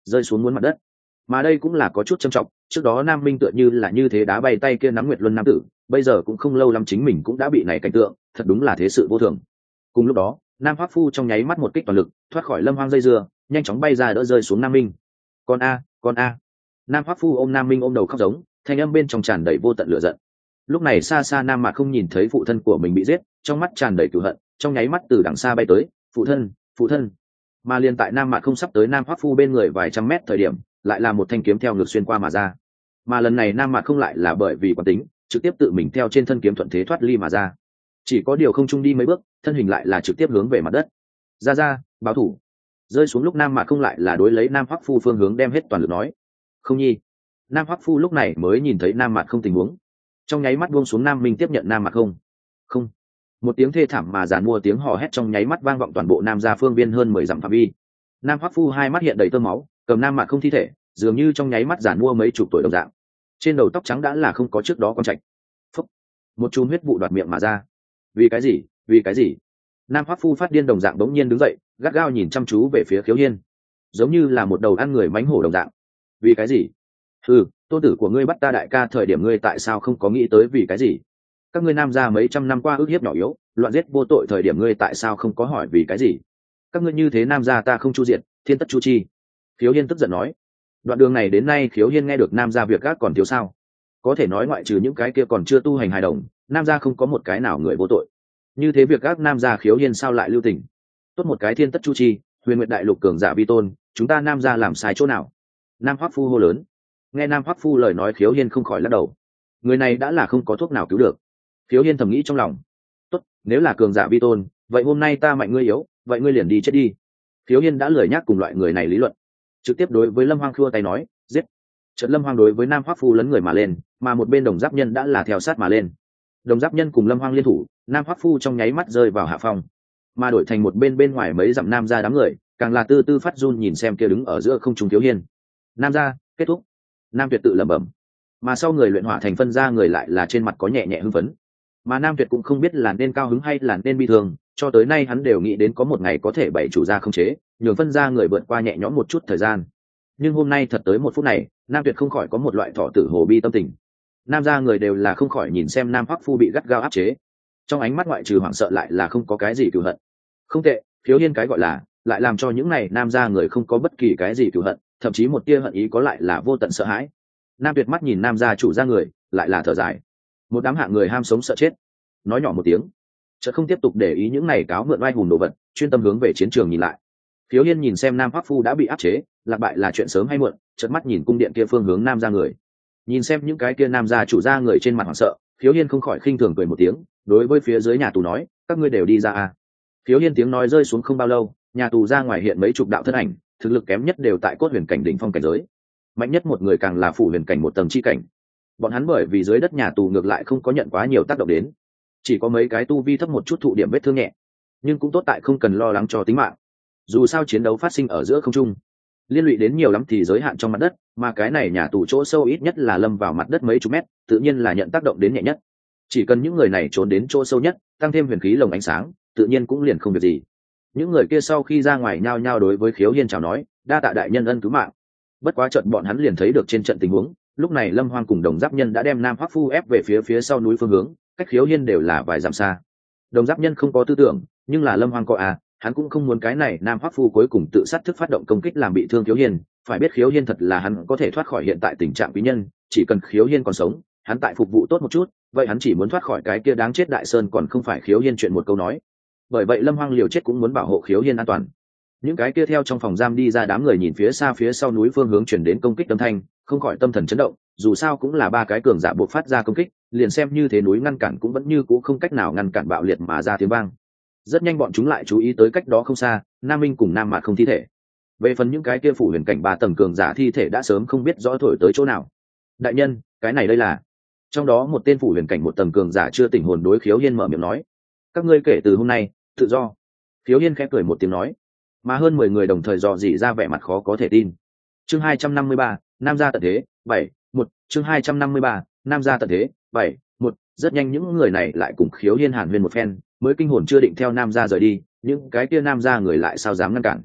A: rơi xuống muốn mặt đất. Mà đây cũng là có chút trầm trọng, trước đó Nam Minh tựa như là như thế đá bay tay kia nắm Nguyệt Luân nam tử, bây giờ cũng không lâu lắm chính mình cũng đã bị này cảnh tượng, thật đúng là thế sự vô thường. Cùng lúc đó, Nam Hoắc Phu trong nháy mắt một kích toàn lực, thoát khỏi Lâm Hoang dây dưa, nhanh chóng bay ra đỡ rơi xuống Nam Minh. Con a, con a. Nam Hoắc Phu ôm Nam Minh ôm đầu khóc giống, thanh âm bên trong tràn đầy vô tận lửa giận. Lúc này xa xa Nam Mạc không nhìn thấy phụ thân của mình bị giết, trong mắt tràn đầy cừu hận, trong nháy mắt từ đằng xa bay tới, phụ thân, phụ thân. Mà liền tại Nam Mạc không sắp tới Nam Hoắc Phu bên người vài trăm mét thời điểm, lại là một thanh kiếm theo ngực xuyên qua mà ra. Mà lần này Nam Mạc không lại là bởi vì quán tính, trực tiếp tự mình theo trên thân kiếm thuận thế thoát ly mà ra. Chỉ có điều không trung đi mấy bước, thân hình lại là trực tiếp hướng về mặt đất. Ra ra, báo thủ. Rơi xuống lúc Nam Mạc không lại là đối lấy Nam Hoắc Phu phương hướng đem hết toàn lực nói. Không nhi. Nam Hoắc Phu lúc này mới nhìn thấy Nam Mạc không tình huống, trong nháy mắt buông xuống Nam Minh tiếp nhận Nam Mạc không. Không. Một tiếng thê thảm mà giàn mua tiếng hò hét trong nháy mắt vang vọng toàn bộ Nam gia phương viên hơn mười dặm phạm vi. Nam Hoắc Phu hai mắt hiện đầy tơ máu, cầm Nam Mạc không thi thể, dường như trong nháy mắt giàn mua mấy chục tuổi đồng dạng. Trên đầu tóc trắng đã là không có trước đó con trạch. Phúc. Một chùm huyết vụ đoạt miệng mà ra. Vì cái gì? Vì cái gì? Nam Hoắc Phu phát điên đồng dạng bỗng nhiên đứng dậy, gắt gao nhìn chăm chú về phía Khiếu Hiên, giống như là một đầu ăn người mánh hổ đồng dạng. Vì cái gì? Ừ, tôn tử của ngươi bắt ta đại ca thời điểm ngươi tại sao không có nghĩ tới vì cái gì? Các ngươi Nam gia mấy trăm năm qua ức hiếp nhỏ yếu, loạn giết vô tội thời điểm ngươi tại sao không có hỏi vì cái gì? Các ngươi như thế Nam gia ta không chu diệt, thiên tất chu chi. Khiếu Hiên tức giận nói. Đoạn đường này đến nay Khiếu Hiên nghe được Nam gia việc gác còn thiếu sao? Có thể nói ngoại trừ những cái kia còn chưa tu hành hài đồng, Nam gia không có một cái nào người vô tội. Như thế việc gác Nam gia Khiếu Hiên sao lại lưu tình? Tốt một cái thiên tất chu chi, huyền nguyệt đại lục cường giả vi tôn, chúng ta Nam gia làm sai chỗ nào? Nam Hoắc Phu hô lớn. Nghe Nam Hoắc Phu lời nói Khiếu Hiên không khỏi lắc đầu. Người này đã là không có thuốc nào cứu được. Khiếu Hiên thầm nghĩ trong lòng. Tốt, nếu là cường giả vi tôn, vậy hôm nay ta mạnh ngươi yếu, vậy ngươi liền đi chết đi. Khiếu Hiên đã lười nhắc cùng loại người này lý luận, trực tiếp đối với Lâm Hoang khua tay nói, giết. Chợt Lâm Hoang đối với Nam Hoắc Phu lấn người mà lên, mà một bên Đồng Giáp Nhân đã là theo sát mà lên. Đồng Giáp Nhân cùng Lâm Hoang liên thủ, Nam Hoắc Phu trong nháy mắt rơi vào hạ phong, mà đổi thành một bên bên ngoài mấy dặm Nam gia đám người, càng là tư tư phát run nhìn xem kia đứng ở giữa không trung Khiếu Hiên. Nam gia, kết thúc. Nam Tuyệt tự lẩm bẩm, mà sau người luyện hỏa thành phân ra người lại là trên mặt có nhẹ nhẹ hưng phấn, mà Nam Tuyệt cũng không biết là nên cao hứng hay là nên bi thương, cho tới nay hắn đều nghĩ đến có một ngày có thể bảy chủ gia không chế, nhường phân ra người vượt qua nhẹ nhõm một chút thời gian. Nhưng hôm nay thật tới một phút này, Nam Tuyệt không khỏi có một loại thọ tử hồ bi tâm tình. Nam gia người đều là không khỏi nhìn xem Nam Hoắc Phu bị gắt gao áp chế, trong ánh mắt ngoại trừ hoảng sợ lại là không có cái gì cừu hận. Không tệ, Khiếu Hiên cái gọi là lại làm cho những này Nam gia người không có bất kỳ cái gì cừu hận, thậm chí một tia hận ý có lại là vô tận sợ hãi. Nam Tuyệt mắt nhìn Nam gia chủ gia người, lại là thở dài. Một đám hạng người ham sống sợ chết, nói nhỏ một tiếng, chợt không tiếp tục để ý những này cáo mượn oai hùng đồ vật, chuyên tâm hướng về chiến trường nhìn lại. Khiếu Hiên nhìn xem Nam Hoắc Phu đã bị áp chế, lạc bại là chuyện sớm hay muộn, chợt mắt nhìn cung điện kia phương hướng Nam gia người, nhìn xem những cái kia Nam gia chủ gia người trên mặt hoảng sợ, Khiếu Hiên không khỏi khinh thường cười một tiếng, đối với phía dưới nhà tù nói, các ngươi đều đi ra à? Khiếu Hiên tiếng nói rơi xuống không bao lâu, nhà tù ra ngoài hiện mấy chục đạo thân ảnh, thực lực kém nhất đều tại cốt huyền cảnh đỉnh phong cảnh giới, mạnh nhất một người càng là phủ huyền cảnh một tầng chi cảnh. Bọn hắn bởi vì dưới đất nhà tù ngược lại không có nhận quá nhiều tác động đến, chỉ có mấy cái tu vi thấp một chút thụ điểm vết thương nhẹ, nhưng cũng tốt tại không cần lo lắng cho tính mạng. Dù sao chiến đấu phát sinh ở giữa không trung, liên lụy đến nhiều lắm thì giới hạn trong mặt đất, mà cái này nhà tù chỗ sâu ít nhất là lâm vào mặt đất mấy chục mét, tự nhiên là nhận tác động đến nhẹ nhất. Chỉ cần những người này trốn đến chỗ sâu nhất, tăng thêm huyền khí lồng ánh sáng, tự nhiên cũng liền không việc gì. Những người kia sau khi ra ngoài nhao nhao đối với Khiếu Hiên chào nói, đa tạ đại nhân ân cứu mạng. Bất quá trận bọn hắn liền thấy được trên trận tình huống, lúc này Lâm Hoang cùng Đồng Giáp Nhân đã đem Nam Hoắc Phu ép về phía phía sau núi phương hướng, cách Khiếu Hiên đều là vài dặm xa. Đồng Giáp Nhân không có tư tưởng, nhưng là Lâm Hoang có à, hắn cũng không muốn cái này Nam Hoắc Phu cuối cùng tự sát thức phát động công kích làm bị thương Khiếu Hiên, phải biết Khiếu Hiên thật là hắn có thể thoát khỏi hiện tại tình trạng quý nhân, chỉ cần Khiếu Hiên còn sống, hắn tại phục vụ tốt một chút, vậy hắn chỉ muốn thoát khỏi cái kia đáng chết Đại Sơn còn không phải Khiếu Hiên chuyện một câu nói. Bởi vậy Lâm Hoang liều chết cũng muốn bảo hộ Khiếu Hiên an toàn. Những cái kia theo trong phòng giam đi ra đám người nhìn phía xa phía sau núi phương hướng chuyển đến công kích âm thanh, không khỏi tâm thần chấn động, dù sao cũng là ba cái cường giả buộc phát ra công kích, liền xem như thế núi ngăn cản cũng vẫn như cũ không cách nào ngăn cản bạo liệt mà ra tiếng vang. Rất nhanh bọn chúng lại chú ý tới cách đó không xa, Nam Minh cùng Nam Mạc không thi thể. Về phần những cái kia phủ huyền cảnh ba tầng cường giả thi thể đã sớm không biết rõ thổi tới chỗ nào. Đại nhân, cái này đây là. Trong đó một tên phủ huyền cảnh một tầng cường giả chưa tỉnh hồn đối Khiếu Hiên mở miệng nói, các ngươi kể từ hôm nay tự do. Khiếu Hiên khẽ cười một tiếng nói, mà hơn mười người đồng thời dò dỉ ra vẻ mặt khó có thể tin. Chương hai trăm năm mươi ba, Nam gia tận thế, bảy, một, chương hai trăm năm mươi ba, Nam gia tận thế, bảy, một, rất nhanh những người này lại cùng Khiếu Hiên hàn huyên một phen, mới kinh hồn chưa định theo Nam gia rời đi, những cái kia Nam gia người lại sao dám ngăn cản.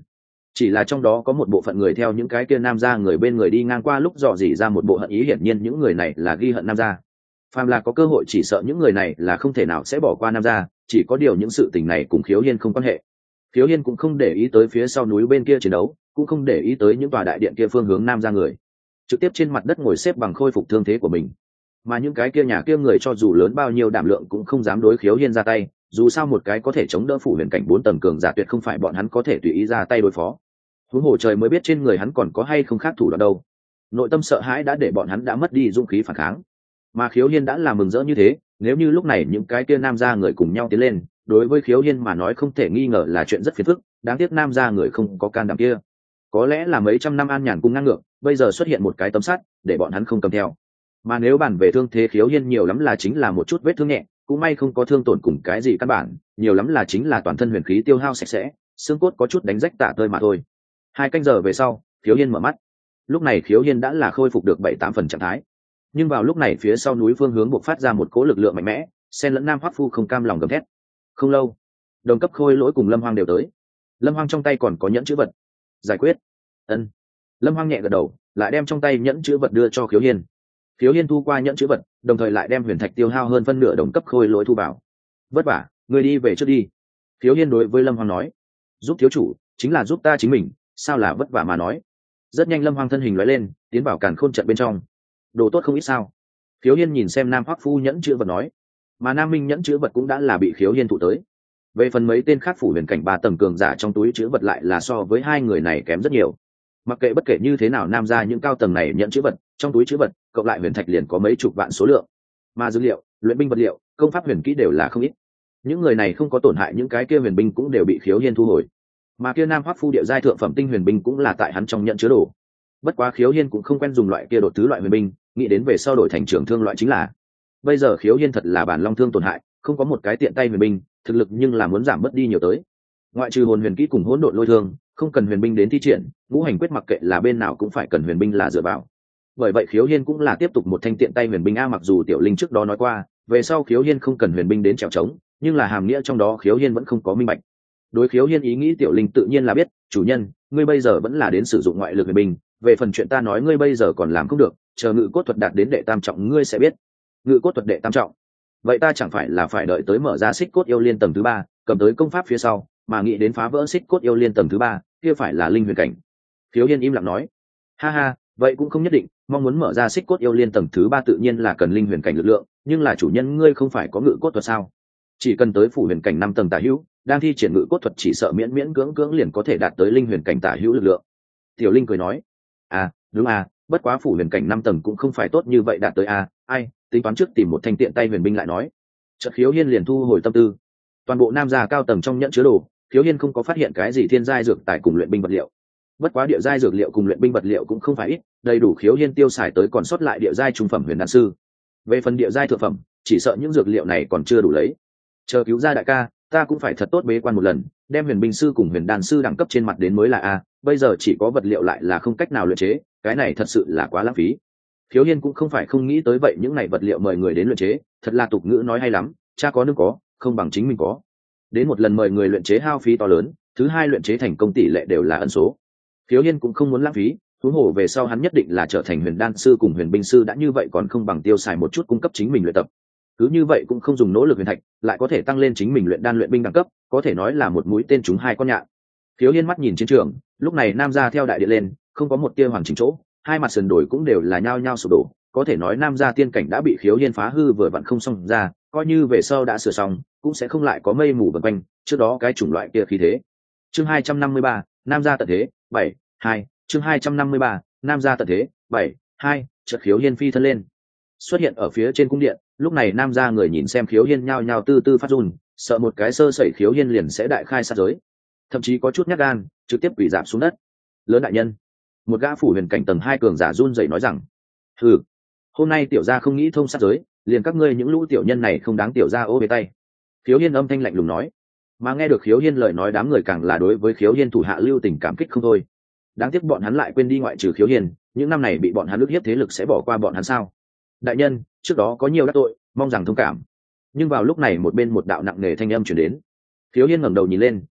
A: chỉ là trong đó có một bộ phận người theo những cái kia nam gia người bên người đi ngang qua lúc dò dỉ ra một bộ hận ý, hiển nhiên những người này là ghi hận nam gia. Phàm là có cơ hội chỉ sợ những người này là không thể nào sẽ bỏ qua nam gia, chỉ có điều những sự tình này cùng Khiếu Hiên không quan hệ. Khiếu Hiên cũng không để ý tới phía sau núi bên kia chiến đấu, cũng không để ý tới những tòa đại điện kia phương hướng nam gia người, trực tiếp trên mặt đất ngồi xếp bằng khôi phục thương thế của mình. Mà những cái kia nhà kia người cho dù lớn bao nhiêu đảm lượng cũng không dám đối Khiếu Hiên ra tay, dù sao một cái có thể chống đỡ phủ huyền cảnh bốn tầng cường giả tuyệt không phải bọn hắn có thể tùy ý ra tay đối phó. Huống hồ trời mới biết trên người hắn còn có hay không khác thủ đoạn đâu. Nội tâm sợ hãi đã để bọn hắn đã mất đi dũng khí phản kháng. Mà Khiếu Hiên đã là mừng rỡ như thế, nếu như lúc này những cái kia nam gia người cùng nhau tiến lên, đối với Khiếu Hiên mà nói không thể nghi ngờ là chuyện rất phiền phức, đáng tiếc nam gia người không có can đảm kia. Có lẽ là mấy trăm năm an nhàn cung ngang ngược, bây giờ xuất hiện một cái tấm sắt để bọn hắn không cầm theo. Mà nếu bàn về thương thế, Khiếu Hiên nhiều lắm là chính là một chút vết thương nhẹ, cũng may không có thương tổn cùng cái gì căn bản, nhiều lắm là chính là toàn thân huyền khí tiêu hao sạch sẽ, xương cốt có chút đánh rách tả tơi mà thôi. Hai canh giờ về sau, Khiếu Hiên mở mắt. Lúc này Khiếu Hiên đã là khôi phục được bảy tám phần trạng thái. Nhưng vào lúc này phía sau núi phương hướng bộc phát ra một cỗ lực lượng mạnh mẽ, xen lẫn Nam Hoắc Phu không cam lòng gầm thét. Không lâu, đồng cấp Khôi Lỗi cùng Lâm Hoang đều tới. Lâm Hoang trong tay còn có nhẫn chữ vật. Giải quyết. Ân. Lâm Hoang nhẹ gật đầu, lại đem trong tay nhẫn chữ vật đưa cho Khiếu Hiên. Khiếu Hiên thu qua nhẫn chữ vật, đồng thời lại đem huyền thạch tiêu hao hơn phân nửa đồng cấp Khôi Lỗi thu vào. Vất vả, người đi về trước đi. Khiếu Hiên đối với Lâm Hoang nói. Giúp thiếu chủ chính là giúp ta chính mình, sao là vất vả mà nói. Rất nhanh Lâm Hoang thân hình lóe lên, tiến vào càn khôn trận bên trong. Đồ tốt không ít sao? Khiếu Hiên nhìn xem Nam Hoắc Phu nhẫn chữ vật nói. Mà Nam Minh nhẫn chữ vật cũng đã là bị Khiếu Hiên thụ tới. Về phần mấy tên khác phủ huyền cảnh ba tầng cường giả trong túi chữ vật lại là so với hai người này kém rất nhiều. Mặc kệ bất kể như thế nào, nam gia những cao tầng này nhẫn chữ vật, trong túi chữ vật cộng lại huyền thạch liền có mấy chục vạn số lượng. Mà dữ liệu, luyện binh vật liệu, công pháp huyền kỹ đều là không ít. Những người này không có tổn hại những cái kia huyền binh cũng đều bị Khiếu Hiên thu hồi. Mà kia Nam Hoắc Phu địa giai thượng phẩm tinh huyền binh cũng là tại hắn trong nhận chứa đồ. Bất quá Khiếu Hiên cũng không quen dùng loại kia đột thứ loại huyền binh, nghĩ đến về sau đổi thành trường thương loại chính là. Bây giờ Khiếu Hiên thật là bản long thương tổn hại, không có một cái tiện tay huyền binh, thực lực nhưng là muốn giảm bớt đi nhiều tới. Ngoại trừ hồn huyền kỹ cùng hỗn độn lôi thương, không cần huyền binh đến thi triển, ngũ hành quyết mặc kệ là bên nào cũng phải cần huyền binh là dựa vào. Bởi vậy Khiếu Hiên cũng là tiếp tục một thanh tiện tay huyền binh a, mặc dù Tiểu Linh trước đó nói qua, về sau Khiếu Hiên không cần huyền binh đến trèo trống, nhưng là hàm nghĩa trong đó Khiếu Hiên vẫn không có minh bạch. Đối Khiếu Hiên ý nghĩ Tiểu Linh tự nhiên là biết, chủ nhân, ngươi bây giờ vẫn là đến sử dụng ngoại lực huyền binh, về phần chuyện ta nói ngươi bây giờ còn làm không được, chờ ngự cốt thuật đạt đến đệ tam trọng ngươi sẽ biết. Ngự cốt thuật đệ tam trọng, vậy ta chẳng phải là phải đợi tới mở ra xích cốt yêu liên tầng thứ ba, cầm tới công pháp phía sau, mà nghĩ đến phá vỡ xích cốt yêu liên tầng thứ ba, kia phải là linh huyền cảnh. Khiếu Hiên im lặng nói, ha ha, vậy cũng không nhất định, mong muốn mở ra xích cốt yêu liên tầng thứ ba tự nhiên là cần linh huyền cảnh lực lượng, nhưng là chủ nhân ngươi không phải có ngự cốt thuật sao? Chỉ cần tới phủ huyền cảnh năm tầng tả hữu, đang thi triển ngự cốt thuật chỉ sợ miễn miễn cưỡng cưỡng liền có thể đạt tới linh huyền cảnh tả hữu lực lượng. Tiểu Linh cười nói, à, đúng à, bất quá phủ huyền cảnh năm tầng cũng không phải tốt như vậy đạt tới à, ai, tính toán trước tìm một thanh tiện tay huyền binh lại nói. Chợt Khiếu Hiên liền thu hồi tâm tư. Toàn bộ nam gia cao tầng trong nhẫn chứa đồ, Khiếu Hiên không có phát hiện cái gì thiên giai dược tài cùng luyện binh vật liệu. Bất quá địa giai dược liệu cùng luyện binh vật liệu cũng không phải ít, đầy đủ Khiếu Hiên tiêu xài tới còn sót lại địa giai trung phẩm huyền đan sư. Về phần địa giai thượng phẩm, chỉ sợ những dược liệu này còn chưa đủ lấy. Chờ cứu ra đại ca, ta cũng phải thật tốt bế quan một lần, đem huyền binh sư cùng huyền đan sư đẳng cấp trên mặt đến mới là a, bây giờ chỉ có vật liệu lại là không cách nào luyện chế, cái này thật sự là quá lãng phí. Khiếu Hiên cũng không phải không nghĩ tới vậy, những này vật liệu mời người đến luyện chế, thật là tục ngữ nói hay lắm, cha có nương có, không bằng chính mình có. Đến một lần mời người luyện chế hao phí to lớn, thứ hai luyện chế thành công tỷ lệ đều là ẩn số. Khiếu Hiên cũng không muốn lãng phí, huống hồ về sau hắn nhất định là trở thành huyền đan sư cùng huyền binh sư, đã như vậy còn không bằng tiêu xài một chút cung cấp chính mình luyện tập. Cứ như vậy cũng không dùng nỗ lực huyền thạch, lại có thể tăng lên chính mình luyện đan luyện binh đẳng cấp, có thể nói là một mũi tên trúng hai con nhạn. Khiếu Hiên mắt nhìn chiến trường, lúc này nam gia theo đại điện lên, không có một tia hoàn chỉnh chỗ, hai mặt sườn đồi cũng đều là nhao nhao sụp đổ, có thể nói nam gia tiên cảnh đã bị Khiếu Hiên phá hư vừa vặn không xong ra, coi như về sau đã sửa xong, cũng sẽ không lại có mây mù vần quanh, trước đó cái chủng loại kia khí thế. Chương hai trăm năm mươi ba, nam gia tận thế, bảy, hai, chương hai trăm năm mươi ba, nam gia tận thế, bảy, hai, chợt Khiếu Hiên phi thân lên, xuất hiện ở phía trên cung điện, lúc này nam gia người nhìn xem Khiếu Hiên nhao nhao tư tư phát run, sợ một cái sơ sẩy Khiếu Hiên liền sẽ đại khai sát giới, thậm chí có chút nhát gan, trực tiếp quỳ rạp xuống đất. Lớn đại nhân, một gã phủ huyền cảnh tầng hai cường giả run rẩy nói rằng, hừ, hôm nay tiểu gia không nghĩ thông sát giới, liền các ngươi những lũ tiểu nhân này không đáng tiểu gia ô về tay. Khiếu Hiên âm thanh lạnh lùng nói. Mà nghe được Khiếu Hiên lời nói, đám người càng là đối với Khiếu Hiên thủ hạ lưu tình cảm kích không thôi. Đáng tiếc bọn hắn lại quên đi, ngoại trừ Khiếu Hiên, những năm này bị bọn hắn ức hiếp thế lực sẽ bỏ qua bọn hắn sao? Đại nhân, trước đó có nhiều đắc tội, mong rằng thông cảm. Nhưng vào lúc này một bên một đạo nặng nề thanh âm truyền đến. Khiếu Hiên ngẩng đầu nhìn lên,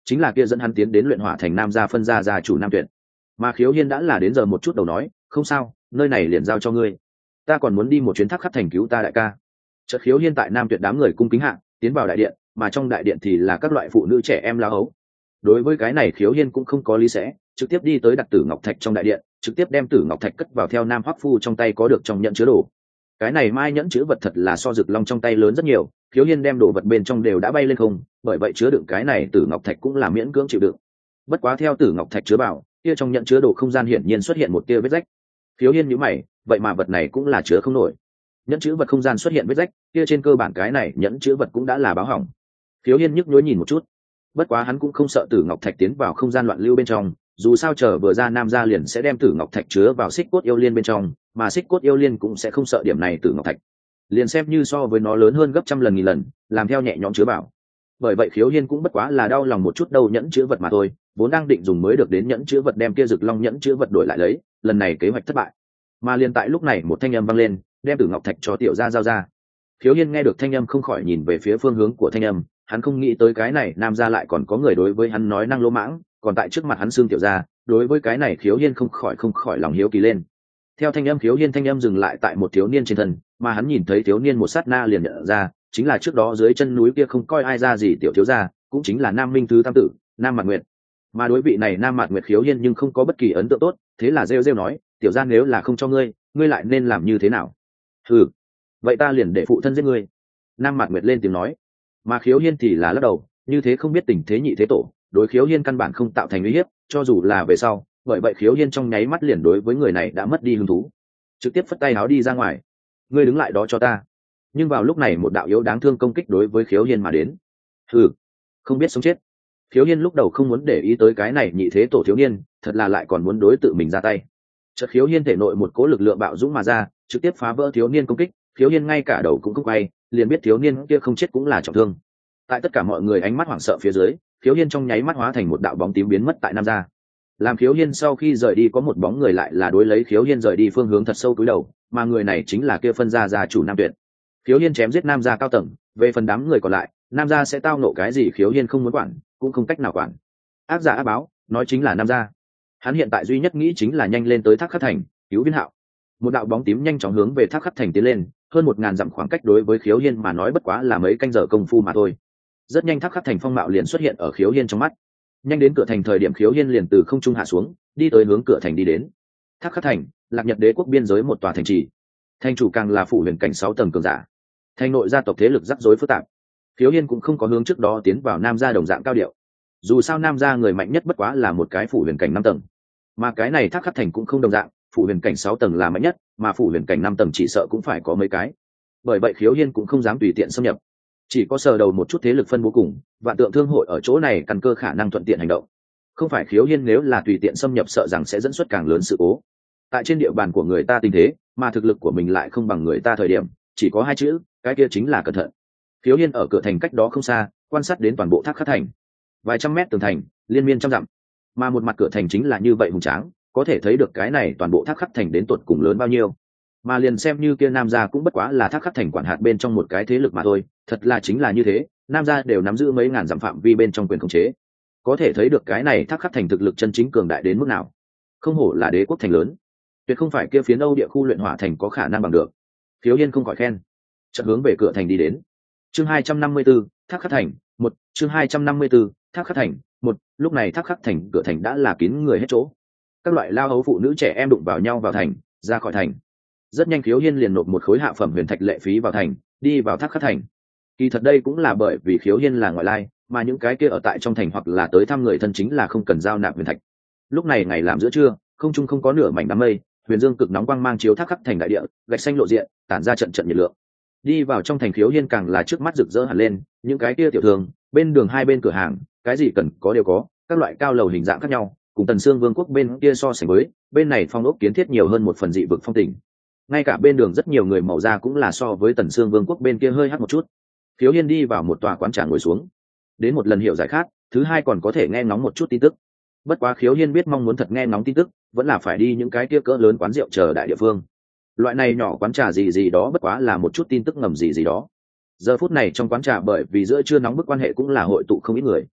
A: chính là kia dẫn hắn tiến đến luyện hỏa thành nam gia phân gia gia chủ Nam Tuyệt. Mà Khiếu Hiên đã là đến giờ một chút đầu nói, không sao, nơi này liền giao cho ngươi, ta còn muốn đi một chuyến Thác Khắc thành cứu ta đại ca. Chợt Khiếu Hiên tại Nam Tuyệt đám người cung kính hạ tiến vào đại điện, mà trong đại điện thì là các loại phụ nữ trẻ em la hấu. Đối với cái này Khiếu Hiên cũng không có lý sẽ, trực tiếp đi tới đặt Tử Ngọc Thạch trong đại điện, trực tiếp đem Tử Ngọc Thạch cất vào theo Nam Hoắc Phu trong tay có được trong nhận chứa đồ. Cái này mai nhẫn chứa vật thật là so Dực Long trong tay lớn rất nhiều, Khiếu Hiên đem đồ vật bên trong đều đã bay lên không, bởi vậy chứa đựng cái này Tử Ngọc Thạch cũng là miễn cưỡng chịu đựng. Bất quá theo Tử Ngọc Thạch chứa bảo, kia trong nhận chứa đồ không gian hiển nhiên xuất hiện một tia vết rách. Khiếu Hiên nhíu mày, vậy mà vật này cũng là chứa không nổi. Nhẫn chứa vật không gian xuất hiện vết rách, kia trên cơ bản cái này nhẫn chứa vật cũng đã là báo hỏng. Khiếu Hiên nhức nhối nhìn một chút, bất quá hắn cũng không sợ Tử Ngọc Thạch tiến vào không gian loạn lưu bên trong, dù sao chờ vừa ra Nam gia liền sẽ đem Tử Ngọc Thạch chứa vào Xích Cốt Yêu Liên bên trong, mà Xích Cốt Yêu Liên cũng sẽ không sợ điểm này Tử Ngọc Thạch, liền xem như so với nó lớn hơn gấp trăm lần nghìn lần, làm theo nhẹ nhõm chứa bảo. Bởi vậy Khiếu Hiên cũng bất quá là đau lòng một chút đâu nhẫn chứa vật mà thôi, vốn đang định dùng mới được đến nhẫn chứa vật đem kia Dực Long nhẫn chứa vật đổi lại lấy, lần này kế hoạch thất bại. Mà liền tại lúc này một thanh âm vang lên, đem Tử Ngọc Thạch cho tiểu gia giao ra. Khiếu Hiên nghe được thanh âm không khỏi nhìn về phía phương hướng của thanh âm, hắn không nghĩ tới cái này Nam gia lại còn có người đối với hắn nói năng lỗ mãng, còn tại trước mặt hắn xương tiểu gia, đối với cái này Khiếu Hiên không khỏi không khỏi lòng hiếu kỳ lên. Theo thanh âm Khiếu Hiên thanh âm dừng lại tại một thiếu niên trên thân, mà hắn nhìn thấy thiếu niên một sát na liền nhận ra, chính là trước đó dưới chân núi kia không coi ai ra gì tiểu thiếu gia, cũng chính là Nam Minh Thứ Tam tử, Nam Mạt Nguyệt. Mà đối vị này Nam Mạt Nguyệt Khiếu Hiên nhưng không có bất kỳ ấn tượng tốt, thế là rêu rêu nói, tiểu gia nếu là không cho ngươi, ngươi lại nên làm như thế nào? Ừ, vậy ta liền để phụ thân giết ngươi. Nam Mạt Nguyệt lên tiếng nói, mà Khiếu Hiên thì là lắc đầu, như thế không biết tình thế nhị thế tổ, đối Khiếu Hiên căn bản không tạo thành uy hiếp, cho dù là về sau, bởi vậy Khiếu Hiên trong nháy mắt liền đối với người này đã mất đi hứng thú, trực tiếp phất tay áo đi ra ngoài. Ngươi đứng lại đó cho ta. Nhưng vào lúc này một đạo yếu đáng thương công kích đối với Khiếu Hiên mà đến. Ừ, không biết sống chết. Khiếu Hiên lúc đầu không muốn để ý tới cái này nhị thế tổ thiếu niên, thật là lại còn muốn đối tự mình ra tay. Chợt Khiếu Hiên thể nội một cỗ lực lượng bạo dũng mà ra, trực tiếp phá vỡ thiếu niên công kích. Khiếu Hiên ngay cả đầu cũng không quay, liền biết thiếu niên kia không chết cũng là trọng thương. Tại tất cả mọi người ánh mắt hoảng sợ phía dưới, Khiếu Hiên trong nháy mắt hóa thành một đạo bóng tím biến mất tại Nam gia. Làm Khiếu Hiên sau khi rời đi có một bóng người lại là đối lấy Khiếu Hiên rời đi phương hướng thật sâu cúi đầu, mà người này chính là kia phân gia gia chủ Nam Tuyệt. Khiếu Hiên chém giết Nam gia cao tầng, về phần đám người còn lại, Nam gia sẽ tao nộ cái gì Khiếu Hiên không muốn quản, cũng không cách nào quản. Ác giả ác báo, nói chính là Nam gia. Hắn hiện tại duy nhất nghĩ chính là nhanh lên tới Thác Khắc thành, cứu Viên Hạo. Một đạo bóng tím nhanh chóng hướng về Thác Khắc thành tiến lên, hơn một ngàn dặm khoảng cách đối với Khiếu Hiên mà nói bất quá là mấy canh giờ công phu mà thôi. Rất nhanh Thác Khắc thành phong mạo liền xuất hiện ở Khiếu Hiên trong mắt. Nhanh đến cửa thành thời điểm Khiếu Hiên liền từ không trung hạ xuống, đi tới hướng cửa thành đi đến. Thác Khắc thành, Lạc Nhật Đế quốc biên giới một tòa thành trì. Thành chủ càng là phủ huyền cảnh sáu tầng cường giả. Thành nội gia tộc thế lực rắc rối phức tạp. Khiếu Hiên cũng không có hướng trước đó tiến vào Nam gia đồng dạng cao điệu. Dù sao Nam gia người mạnh nhất bất quá là một cái phủ huyền cảnh năm tầng, mà cái này Thác Khắc thành cũng không đồng dạng, phủ huyền cảnh sáu tầng là mạnh nhất, mà phủ huyền cảnh năm tầng chỉ sợ cũng phải có mấy cái. Bởi vậy Khiếu Hiên cũng không dám tùy tiện xâm nhập, chỉ có sờ đầu một chút thế lực phân bố cùng, vạn tượng thương hội ở chỗ này căn cơ khả năng thuận tiện hành động. Không phải Khiếu Hiên nếu là tùy tiện xâm nhập sợ rằng sẽ dẫn xuất càng lớn sự cố. Tại trên địa bàn của người ta tình thế, mà thực lực của mình lại không bằng người ta thời điểm, chỉ có hai chữ, cái kia chính là cẩn thận. Khiếu Hiên ở cửa thành cách đó không xa, quan sát đến toàn bộ Thác Khắc thành. Vài trăm mét tường thành, liên miên trăm dặm, mà một mặt cửa thành chính là như vậy hùng tráng, có thể thấy được cái này toàn bộ Thác Khắc thành đến tột cùng lớn bao nhiêu. Mà liền xem như kia Nam gia cũng bất quá là Thác Khắc thành quản hạt bên trong một cái thế lực mà thôi, thật là chính là như thế, Nam gia đều nắm giữ mấy ngàn dặm phạm vi bên trong quyền khống chế. Có thể thấy được cái này Thác Khắc thành thực lực chân chính cường đại đến mức nào. Không hổ là đế quốc thành lớn, tuyệt không phải kia phiến Âu địa khu luyện hỏa thành có khả năng bằng được. Khiếu Hiên không khỏi khen, chợt hướng về cửa thành đi đến. Chương hai trăm năm mươi tư, Thác Khắc thành, một, chương hai trăm năm mươi tư, Thác Khắc thành, một, lúc này Thác Khắc thành cửa thành đã là kín người hết chỗ. Các loại lao hấu phụ nữ trẻ em đụng vào nhau vào thành, ra khỏi thành. Rất nhanh Khiếu Hiên liền nộp một khối hạ phẩm huyền thạch lệ phí vào thành, đi vào Thác Khắc thành. Kỳ thật đây cũng là bởi vì Khiếu Hiên là ngoại lai, mà những cái kia ở tại trong thành hoặc là tới thăm người thân chính là không cần giao nạp huyền thạch. Lúc này ngày làm giữa trưa, không trung không có nửa mảnh đám mây, huyền dương cực nóng quang mang chiếu Thác Khắc thành đại địa, gạch xanh lộ diện, tản ra trận trận nhiệt lượng. Đi vào trong thành Khiếu Hiên càng là trước mắt rực rỡ hẳn lên, những cái kia tiểu thương, bên đường hai bên cửa hàng, cái gì cần có đều có, các loại cao lầu hình dạng khác nhau, cùng Tần Xương Vương quốc bên kia so sánh với, bên này phong ốc kiến thiết nhiều hơn một phần dị vực phong tình. Ngay cả bên đường rất nhiều người màu da cũng là so với Tần Xương Vương quốc bên kia hơi hắc một chút. Khiếu Hiên đi vào một tòa quán trà ngồi xuống, đến một lần hiểu giải khát, thứ hai còn có thể nghe ngóng một chút tin tức. Bất quá Khiếu Hiên biết mong muốn thật nghe ngóng tin tức, vẫn là phải đi những cái kia cỡ lớn quán rượu chờ đại địa phương. Loại này nhỏ quán trà gì gì đó bất quá là một chút tin tức ngầm gì gì đó. Giờ phút này trong quán trà bởi vì giữa trưa nóng bức quan hệ cũng là hội tụ không ít người.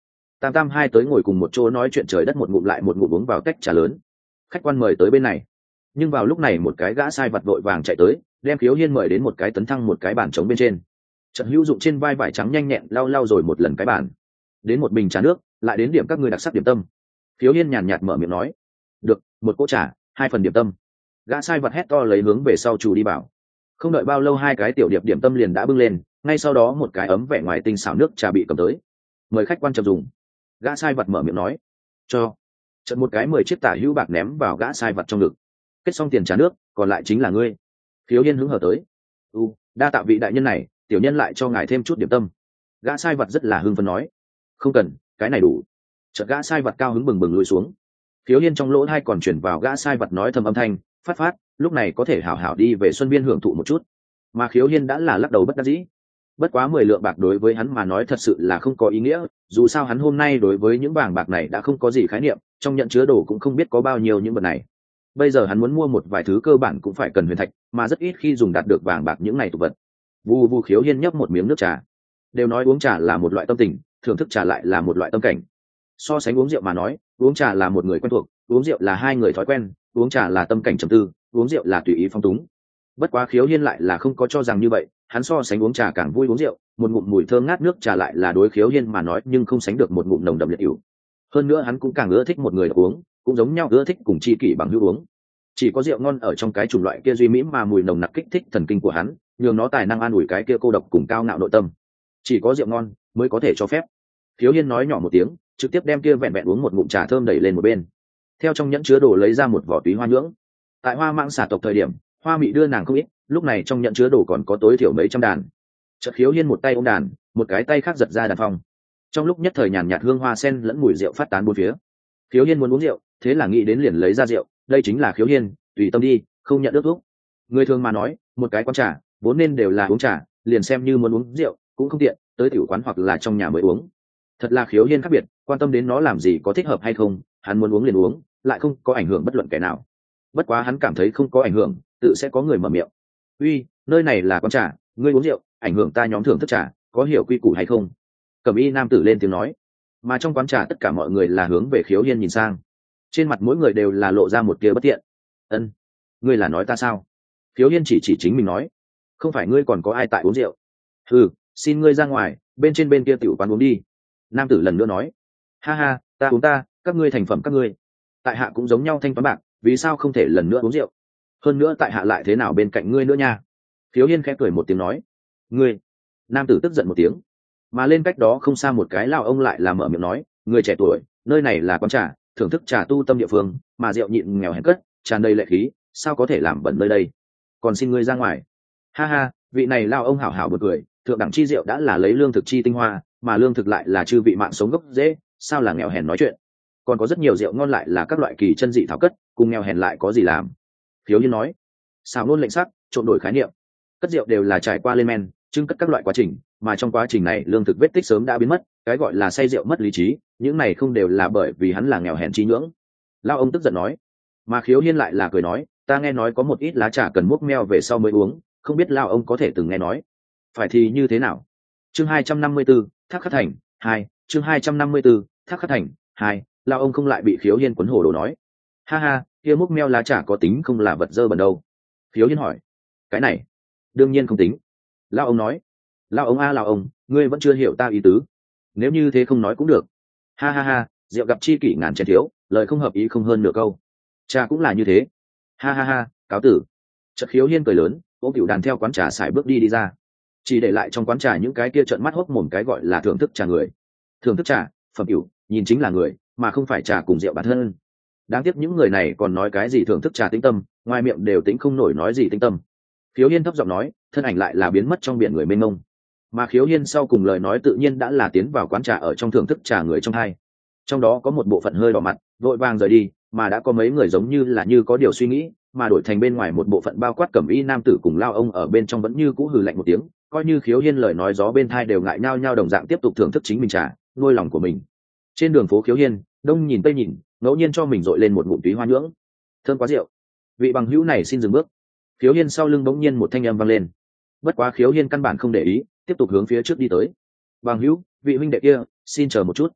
A: tam tam hai tới ngồi cùng một chỗ nói chuyện trời đất, một ngụm lại một ngụm uống vào tách trà lớn. Khách quan mời tới bên này. Nhưng vào lúc này một cái gã sai vặt vội vàng chạy tới, đem Khiếu Hiên mời đến một cái tấn thăng một cái bàn trống bên trên. Trận hữu dụng trên vai vải trắng nhanh nhẹn lau lau rồi một lần cái bàn, đến một bình trà nước, lại đến điểm các ngươi đặc sắc điểm tâm. Khiếu Hiên nhàn nhạt mở miệng nói, được, một cỗ trà, hai phần điểm tâm. Gã sai vặt hét to lấy hướng về sau chủ đi bảo. Không đợi bao lâu hai cái tiểu điệp điểm tâm liền đã bưng lên, ngay sau đó một cái ấm vẻ ngoài tinh xảo nước trà bị cầm tới. Mời khách quan chậm dùng. Gã sai vặt mở miệng nói, cho. Trận một cái mười chiếc tả hữu bạc ném vào gã sai vặt trong ngực. Kết xong tiền trà nước, còn lại chính là ngươi. Khiếu Hiên hứng hở tới. U, đa tạ vị đại nhân này, tiểu nhân lại cho ngài thêm chút điểm tâm. Gã sai vặt rất là hưng phấn nói, không cần, cái này đủ. Chợt gã sai vặt cao hứng bừng bừng lùi xuống. Khiếu Hiên trong lỗ tai còn chuyển vào gã sai vặt nói thầm âm thanh, phát phát, lúc này có thể hảo hảo đi về Xuân Biên hưởng thụ một chút. Mà Khiếu Hiên đã là lắc đầu bất đắc dĩ. Bất quá mười lượng bạc đối với hắn mà nói thật sự là không có ý nghĩa, dù sao hắn hôm nay đối với những vàng bạc này đã không có gì khái niệm, trong nhận chứa đồ cũng không biết có bao nhiêu những vật này. Bây giờ hắn muốn mua một vài thứ cơ bản cũng phải cần huyền thạch, mà rất ít khi dùng đạt được vàng bạc những này tục vật. Vu Vu Khiếu Hiên nhấp một miếng nước trà. Đều nói uống trà là một loại tâm tình, thưởng thức trà lại là một loại tâm cảnh. So sánh uống rượu mà nói, uống trà là một người quen thuộc, uống rượu là hai người thói quen, uống trà là tâm cảnh trầm tư, uống rượu là tùy ý phong túng. Bất quá Khiếu Hiên lại là không có cho rằng như vậy, hắn so sánh uống trà càng vui uống rượu, một ngụm mùi thơm ngát nước trà lại là đối Khiếu Hiên mà nói nhưng không sánh được một ngụm nồng đậm liệt ỉu. Hơn nữa hắn cũng càng ưa thích một người uống, cũng giống nhau ưa thích cùng tri kỷ bằng hữu uống. Chỉ có rượu ngon ở trong cái chủng loại kia duy mỹ mà mùi nồng nặc kích thích thần kinh của hắn, nhường nó tài năng an ủi cái kia cô độc cùng cao ngạo nội tâm. Chỉ có rượu ngon mới có thể cho phép. Khiếu Hiên nói nhỏ một tiếng, trực tiếp đem kia vẹn vẹn uống một ngụm trà thơm đẩy lên một bên. Theo trong nhẫn chứa đồ lấy ra một vỏ túy hoa nhưỡng. Tại Hoa Mãng xả tộc thời điểm, Hoa Mị đưa nàng không ít, lúc này trong nhẫn chứa đồ còn có tối thiểu mấy trăm đàn. Chợt Khiếu Hiên một tay ôm đàn, một cái tay khác giật ra đàn phong. Trong lúc nhất thời nhàn nhạt hương hoa sen lẫn mùi rượu phát tán bốn phía. Khiếu Hiên muốn uống rượu, thế là nghĩ đến liền lấy ra rượu, đây chính là Khiếu Hiên, tùy tâm đi, không nhận ước thúc. Người thường mà nói, một cái quán trà, vốn nên đều là uống trà, liền xem như muốn uống rượu, cũng không tiện, tới tiểu quán hoặc là trong nhà mới uống. Thật là Khiếu Hiên khác biệt, quan tâm đến nó làm gì có thích hợp hay không, hắn muốn uống liền uống, lại không có ảnh hưởng bất luận kẻ nào. Bất quá hắn cảm thấy không có ảnh hưởng, tự sẽ có người mở miệng. Uy, nơi này là quán trà, ngươi uống rượu, ảnh hưởng ta nhóm thưởng thức trà, có hiểu quy củ hay không? Cẩm y nam tử lên tiếng nói. Mà trong quán trà tất cả mọi người là hướng về Khiếu Hiên nhìn sang, trên mặt mỗi người đều là lộ ra một tia bất tiện. Ân, ngươi là nói ta sao? Khiếu Hiên chỉ chỉ chính mình nói, không phải ngươi còn có ai tại uống rượu? Ừ, xin ngươi ra ngoài, bên trên bên kia tiểu quán uống đi. Nam tử lần nữa nói, ha ha, ta uống ta, các ngươi thành phẩm các ngươi. Tại hạ cũng giống nhau thanh toán bạc, vì sao không thể lần nữa uống rượu? Hơn nữa tại hạ lại thế nào bên cạnh ngươi nữa nha? Khiếu Hiên khẽ cười một tiếng nói, ngươi. Nam tử tức giận một tiếng, mà lên cách đó không xa một cái lão ông lại là mở miệng nói, người trẻ tuổi, nơi này là quán trà, thưởng thức trà tu tâm địa phương, mà rượu nhịn nghèo hèn cất, tràn đầy lệ khí, sao có thể làm bẩn nơi đây? Còn xin ngươi ra ngoài. Ha ha, vị này lão ông hảo hảo bật cười, thượng đẳng chi rượu đã là lấy lương thực chi tinh hoa, mà lương thực lại là chư vị mạng sống gốc dễ, sao là nghèo hèn nói chuyện? Còn có rất nhiều rượu ngon lại là các loại kỳ chân dị thảo cất, cùng nghèo hèn lại có gì làm? Khiếu Hiên nói, xào nôn lệnh sắc, trộn đổi khái niệm, cất rượu đều là trải qua lên men, trưng cất các loại quá trình, mà trong quá trình này lương thực vết tích sớm đã biến mất, cái gọi là say rượu mất lý trí, những này không đều là bởi vì hắn là nghèo hèn chi nhưỡng. Lão ông tức giận nói, mà Khiếu Hiên lại là cười nói, ta nghe nói có một ít lá trà cần múc meo về sau mới uống, không biết lão ông có thể từng nghe nói. Phải thì như thế nào? Chương hai trăm năm mươi 4, Thác Khắc Thành hai, chương hai trăm năm mươi 4, Thác Khắc Thành hai. Lão ông không lại bị Khiếu Hiên quấn hồ đồ nói, ha ha, kia múc meo lá trà có tính không là vật dơ bẩn đâu? Khiếu Hiên hỏi, cái này đương nhiên không tính. Lão ông nói, lão ông a lão ông, ngươi vẫn chưa hiểu ta ý tứ, nếu như thế không nói cũng được. Ha ha ha, rượu gặp chi kỷ ngàn chén thiếu, lời không hợp ý không hơn nửa câu. Cha cũng là như thế. Ha ha ha, cáo tử. Chợt Khiếu Hiên cười lớn, ôm tiểu đàn theo quán trà xài bước đi đi ra, chỉ để lại trong quán trà những cái kia trợn mắt hốc mồm cái gọi là thưởng thức trà người. Thưởng thức trà, phẩm cửu, nhìn chính là người, mà không phải trà cùng rượu bản thân. Đáng tiếc những người này còn nói cái gì thưởng thức trà tĩnh tâm, ngoài miệng đều tĩnh không nổi nói gì tĩnh tâm. Khiếu Hiên thấp giọng nói, thân ảnh lại là biến mất trong biển người mênh mông. Mà Khiếu Hiên sau cùng lời nói tự nhiên đã là tiến vào quán trà ở trong thưởng thức trà người trong hai. Trong đó có một bộ phận hơi đỏ mặt, vội vàng rời đi, mà đã có mấy người giống như là như có điều suy nghĩ, mà đổi thành bên ngoài một bộ phận bao quát cẩm y nam tử cùng lao ông ở bên trong vẫn như cũ hừ lạnh một tiếng, coi như Khiếu Hiên lời nói gió bên thai đều ngại nhau nhau đồng dạng tiếp tục thưởng thức chính mình trà, nuôi lòng của mình. Trên đường phố Khiếu Hiên, đông nhìn tây nhìn, ngẫu nhiên cho mình dội lên một ngụm túy hoa nhưỡng. Thơm quá rượu. Vị bằng hữu này xin dừng bước. Khiếu Hiên sau lưng bỗng nhiên một thanh âm vang lên. Bất quá Khiếu Hiên căn bản không để ý, tiếp tục hướng phía trước đi tới. Bằng hữu, vị huynh đệ kia, xin chờ một chút.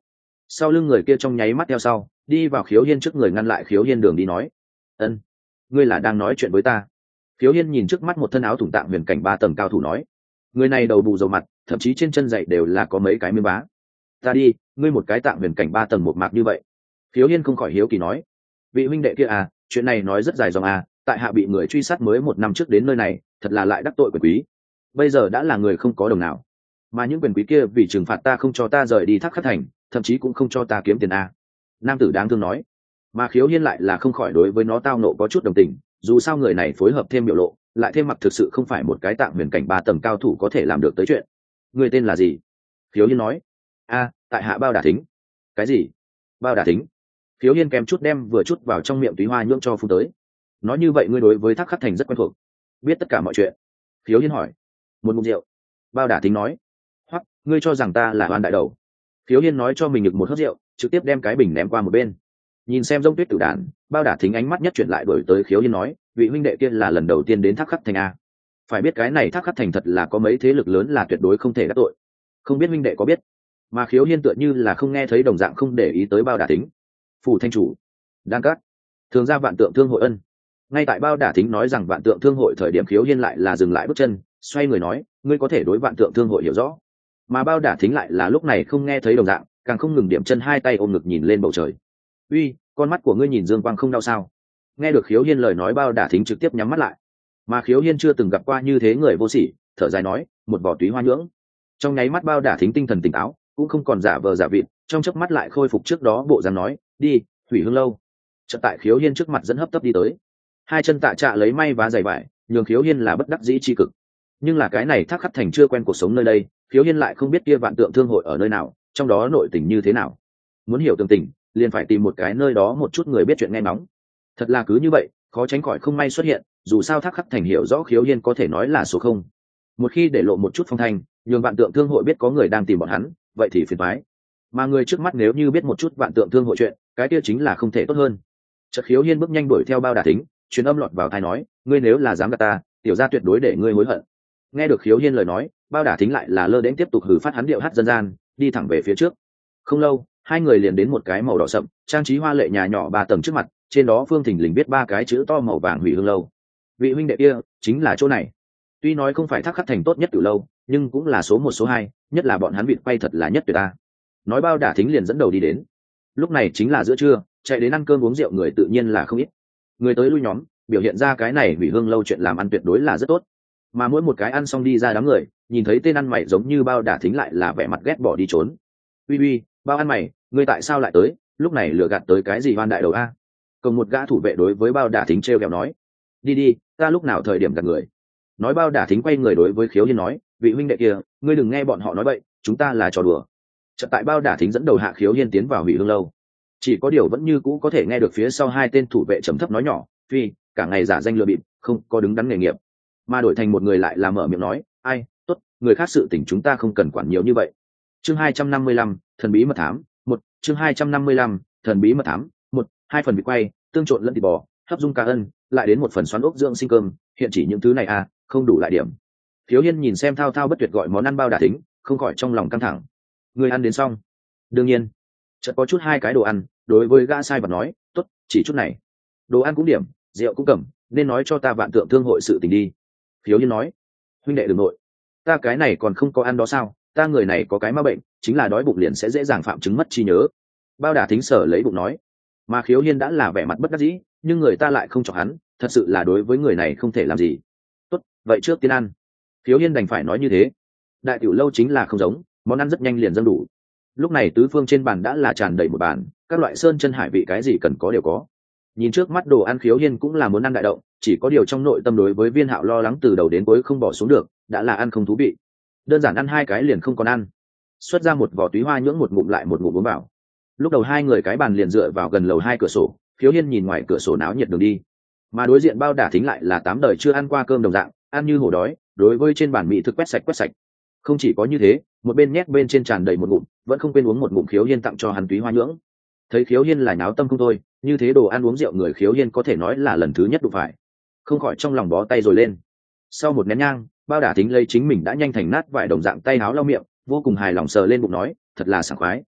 A: sau lưng người kia trong nháy mắt theo sau đi vào Khiếu Hiên trước người, ngăn lại Khiếu Hiên đường đi, nói: Ân, ngươi là đang nói chuyện với ta? Khiếu Hiên nhìn trước mắt một thân áo thủng tạng huyền cảnh ba tầng cao thủ nói: Người này đầu bù dầu mặt, thậm chí trên chân giày đều là có mấy cái miếng vá. Ta đi, ngươi một cái tạng huyền cảnh ba tầng một mạc như vậy. Khiếu Hiên không khỏi hiếu kỳ nói: Vị huynh đệ kia à, chuyện này nói rất dài dòng à, tại hạ bị người truy sát mới một năm trước đến nơi này, thật là lại đắc tội quyền quý, bây giờ đã là người không có đồng nào, mà những quyền quý kia vì trừng phạt ta không cho ta rời đi Thác Khắc Thành, thậm chí cũng không cho ta kiếm tiền à. Nam tử đáng thương nói. Mà Khiếu Hiên lại là không khỏi đối với nó tao nộ có chút đồng tình, dù sao người này phối hợp thêm biểu lộ, lại thêm mặc thực sự không phải một cái tạng huyền cảnh ba tầng cao thủ có thể làm được tới chuyện. Người tên là gì? Khiếu Hiên nói. A, tại hạ Bao Đả Thính. Cái gì? Bao Đả Thính? Khiếu Hiên kèm chút đem vừa chút vào trong miệng túy hoa nhưỡng cho phun tới. Nói như vậy ngươi đối với Thác Khắc Thành rất quen thuộc, biết tất cả mọi chuyện. Khiếu Hiên hỏi. Một ngụm rượu. Bao Đả Thính nói. Hoặc ngươi cho rằng ta là oan đại đầu? Khiếu Hiên nói cho mình được một hớp rượu, trực tiếp đem cái bình ném qua một bên. Nhìn xem Rông Tuyết Tử Đàn, Bao Đả Thính ánh mắt nhất chuyển lại đổi tới Khiếu Hiên, nói: Vị huynh đệ kia là lần đầu tiên đến Thác Khắc Thành à? Phải biết cái này Thác Khắc Thành thật là có mấy thế lực lớn là tuyệt đối không thể đắc tội, không biết huynh đệ có biết? Mà Khiếu Hiên tựa như là không nghe thấy đồng dạng, không để ý tới Bao Đả Thính. Phủ thanh chủ, Đan Cát, thường ra Vạn Tượng Thương hội ân. Ngay tại Bao Đả Thính nói rằng Vạn Tượng Thương hội thời điểm, Khiếu Hiên lại là dừng lại bước chân, xoay người nói: Ngươi có thể đối Vạn Tượng Thương hội hiểu rõ? Mà Bao Đả Thính lại là lúc này không nghe thấy đồng dạng, càng không ngừng điểm chân, hai tay ôm ngực nhìn lên bầu trời. Uy, con mắt của ngươi nhìn dương quang không đau sao? Nghe được Khiếu Hiên lời nói, Bao Đả Thính trực tiếp nhắm mắt lại. Mà Khiếu Hiên chưa từng gặp qua như thế người vô sỉ, thở dài nói: Một vỏ túy hoa nhưỡng. Trong nháy mắt Bao Đả Thính tinh thần tỉnh táo, cũng không còn giả vờ giả vịt, trong chớp mắt lại khôi phục trước đó bộ dáng, nói: Đi, Thủy Hương lâu. Chợt tại Khiếu Hiên trước mặt dẫn hấp tấp đi tới, hai chân tạ trạ lấy may vá giày vải, nhường Khiếu Hiên là bất đắc dĩ chi cực. Nhưng là cái này Thác Khắc Thành chưa quen cuộc sống nơi đây, Khiếu Hiên lại không biết kia Vạn Tượng Thương hội ở nơi nào, trong đó nội tình như thế nào. Muốn hiểu tường tình, liền phải tìm một cái nơi đó một chút người biết chuyện nghe nóng. Thật là cứ như vậy, khó tránh khỏi không may xuất hiện, dù sao Thác Khắc Thành hiểu rõ Khiếu Hiên có thể nói là số không. Một khi để lộ một chút phong thanh, nhường Vạn Tượng Thương hội biết có người đang tìm bọn hắn, vậy thì phiền toái. Mà người trước mắt nếu như biết một chút Vạn Tượng Thương hội chuyện, cái kia chính là không thể tốt hơn. Chợt Khiếu Hiên bước nhanh đuổi theo Bao Đả Thính, truyền âm lọt vào tai nói: Ngươi nếu là dám gạt ta, tiểu gia tuyệt đối để ngươi hối hận. Nghe được Khiếu Hiên lời nói, Bao Đả Thính lại là lơ đễnh tiếp tục hử phát hắn điệu hát dân gian, đi thẳng về phía trước. Không lâu, hai người liền đến một cái màu đỏ sậm, trang trí hoa lệ nhà nhỏ ba tầng trước mặt, trên đó phương thình lình viết ba cái chữ to màu vàng: Hủy Hương lâu. Vị huynh đệ kia chính là chỗ này. Tuy nói không phải Thác Khắc Thành tốt nhất từ lâu, nhưng cũng là số một số hai, nhất là bọn hắn vịt quay thật là nhất tuyệt ta. Nói Bao Đả Thính liền dẫn đầu đi đến. Lúc này chính là giữa trưa, chạy đến ăn cơm uống rượu người tự nhiên là không ít. Người tới lui nhóm, biểu hiện ra cái này Hủy Hương lâu chuyện làm ăn tuyệt đối là rất tốt. Mà mỗi một cái ăn xong đi ra đám người, nhìn thấy tên ăn mày giống như Bao Đả Thính lại là vẻ mặt ghét bỏ đi trốn. Uy uy, Bao ăn mày, ngươi tại sao lại tới, lúc này lừa gạt tới cái gì hoan đại đầu a? Cùng một gã thủ vệ đối với Bao Đả Thính trêu ghẹo nói: Đi đi, ta lúc nào thời điểm gạt người. Nói Bao Đả Thính quay người đối với Khiếu Hiên nói: Vị huynh đệ kia, ngươi đừng nghe bọn họ nói bậy, chúng ta là trò đùa. Chợt tại Bao Đả Thính dẫn đầu hạ, Khiếu Hiên tiến vào Hủy Hương lâu. Chỉ có điều vẫn như cũ có thể nghe được phía sau hai tên thủ vệ trầm thấp nói nhỏ: Phi, cả ngày giả danh lừa bịp, không có đứng đắn nghề nghiệp. Mà đổi thành một người lại là mở miệng nói: Ai, tốt, người khác sự tình chúng ta không cần quản nhiều như vậy. Chương hai trăm năm mươi lăm, thần bí mật thám một. Chương hai trăm năm mươi lăm, thần bí mật thám một. Hai phần bị quay, tương trộn lẫn thịt bò, hấp dung cá ân, lại đến một phần xoắn ốc dưỡng sinh cơm, hiện chỉ những thứ này à, không đủ lại điểm. Khiếu Hiên nhìn xem thao thao bất tuyệt gọi món ăn Bao Đả Thính, không khỏi trong lòng căng thẳng. Người ăn đến xong? Đương nhiên. Chợt có chút hai cái đồ ăn, đối với gã sai vật nói: Tốt, chỉ chút này. Đồ ăn cũng điểm, rượu cũng cầm, nên nói cho ta Vạn Tượng Thương hội sự tình đi. Khiếu Hiên nói: Huynh đệ đừng nội, ta cái này còn không có ăn đó sao? Ta người này có cái ma bệnh, chính là đói bụng liền sẽ dễ dàng phạm chứng mất trí nhớ. Bao Đả Thính sở lấy bụng nói. Mà Khiếu Hiên đã là vẻ mặt bất đắc dĩ, nhưng người ta lại không chọc hắn, thật sự là đối với người này không thể làm gì. Tốt, vậy trước tiên ăn. Khiếu Hiên đành phải nói như thế. Đại tiểu lâu chính là không giống, món ăn rất nhanh liền dâng đủ. Lúc này tứ phương trên bàn đã là tràn đầy một bàn, các loại sơn chân hải vị cái gì cần có đều có. Nhìn trước mắt đồ ăn, Khiếu Hiên cũng là muốn ăn đại động, chỉ có điều trong nội tâm đối với Viên Hạo lo lắng từ đầu đến cuối không bỏ xuống được, đã là ăn không thú vị. Đơn giản ăn hai cái liền không còn ăn. Xuất ra một vỏ túy hoa nhưỡng, một ngụm lại một ngụm uống vào. Lúc đầu hai người cái bàn liền dựa vào gần lầu hai cửa sổ, Khiếu Hiên nhìn ngoài cửa sổ náo nhiệt đường đi. Mà đối diện Bao Đả Thính lại là tám đời chưa ăn qua cơm đồng dạng, ăn như hổ đói, đối với trên bàn mỹ thực quét sạch quét sạch. Không chỉ có như thế, một bên nhét bên trên tràn đầy một ngụm, vẫn không quên uống một ngụm Khiếu Hiên tặng cho hắn túy hoa nhưỡng. Thấy Khiếu Hiên là nháo tâm không thôi, như thế đồ ăn uống rượu người Khiếu Hiên có thể nói là lần thứ nhất đụng phải, không khỏi trong lòng bó tay rồi lên. Sau một nén nhang, Bao Đả Thính lấy chính mình đã nhanh thành nát vải đồng dạng tay áo lau miệng, vô cùng hài lòng sờ lên bụng nói: Thật là sảng khoái.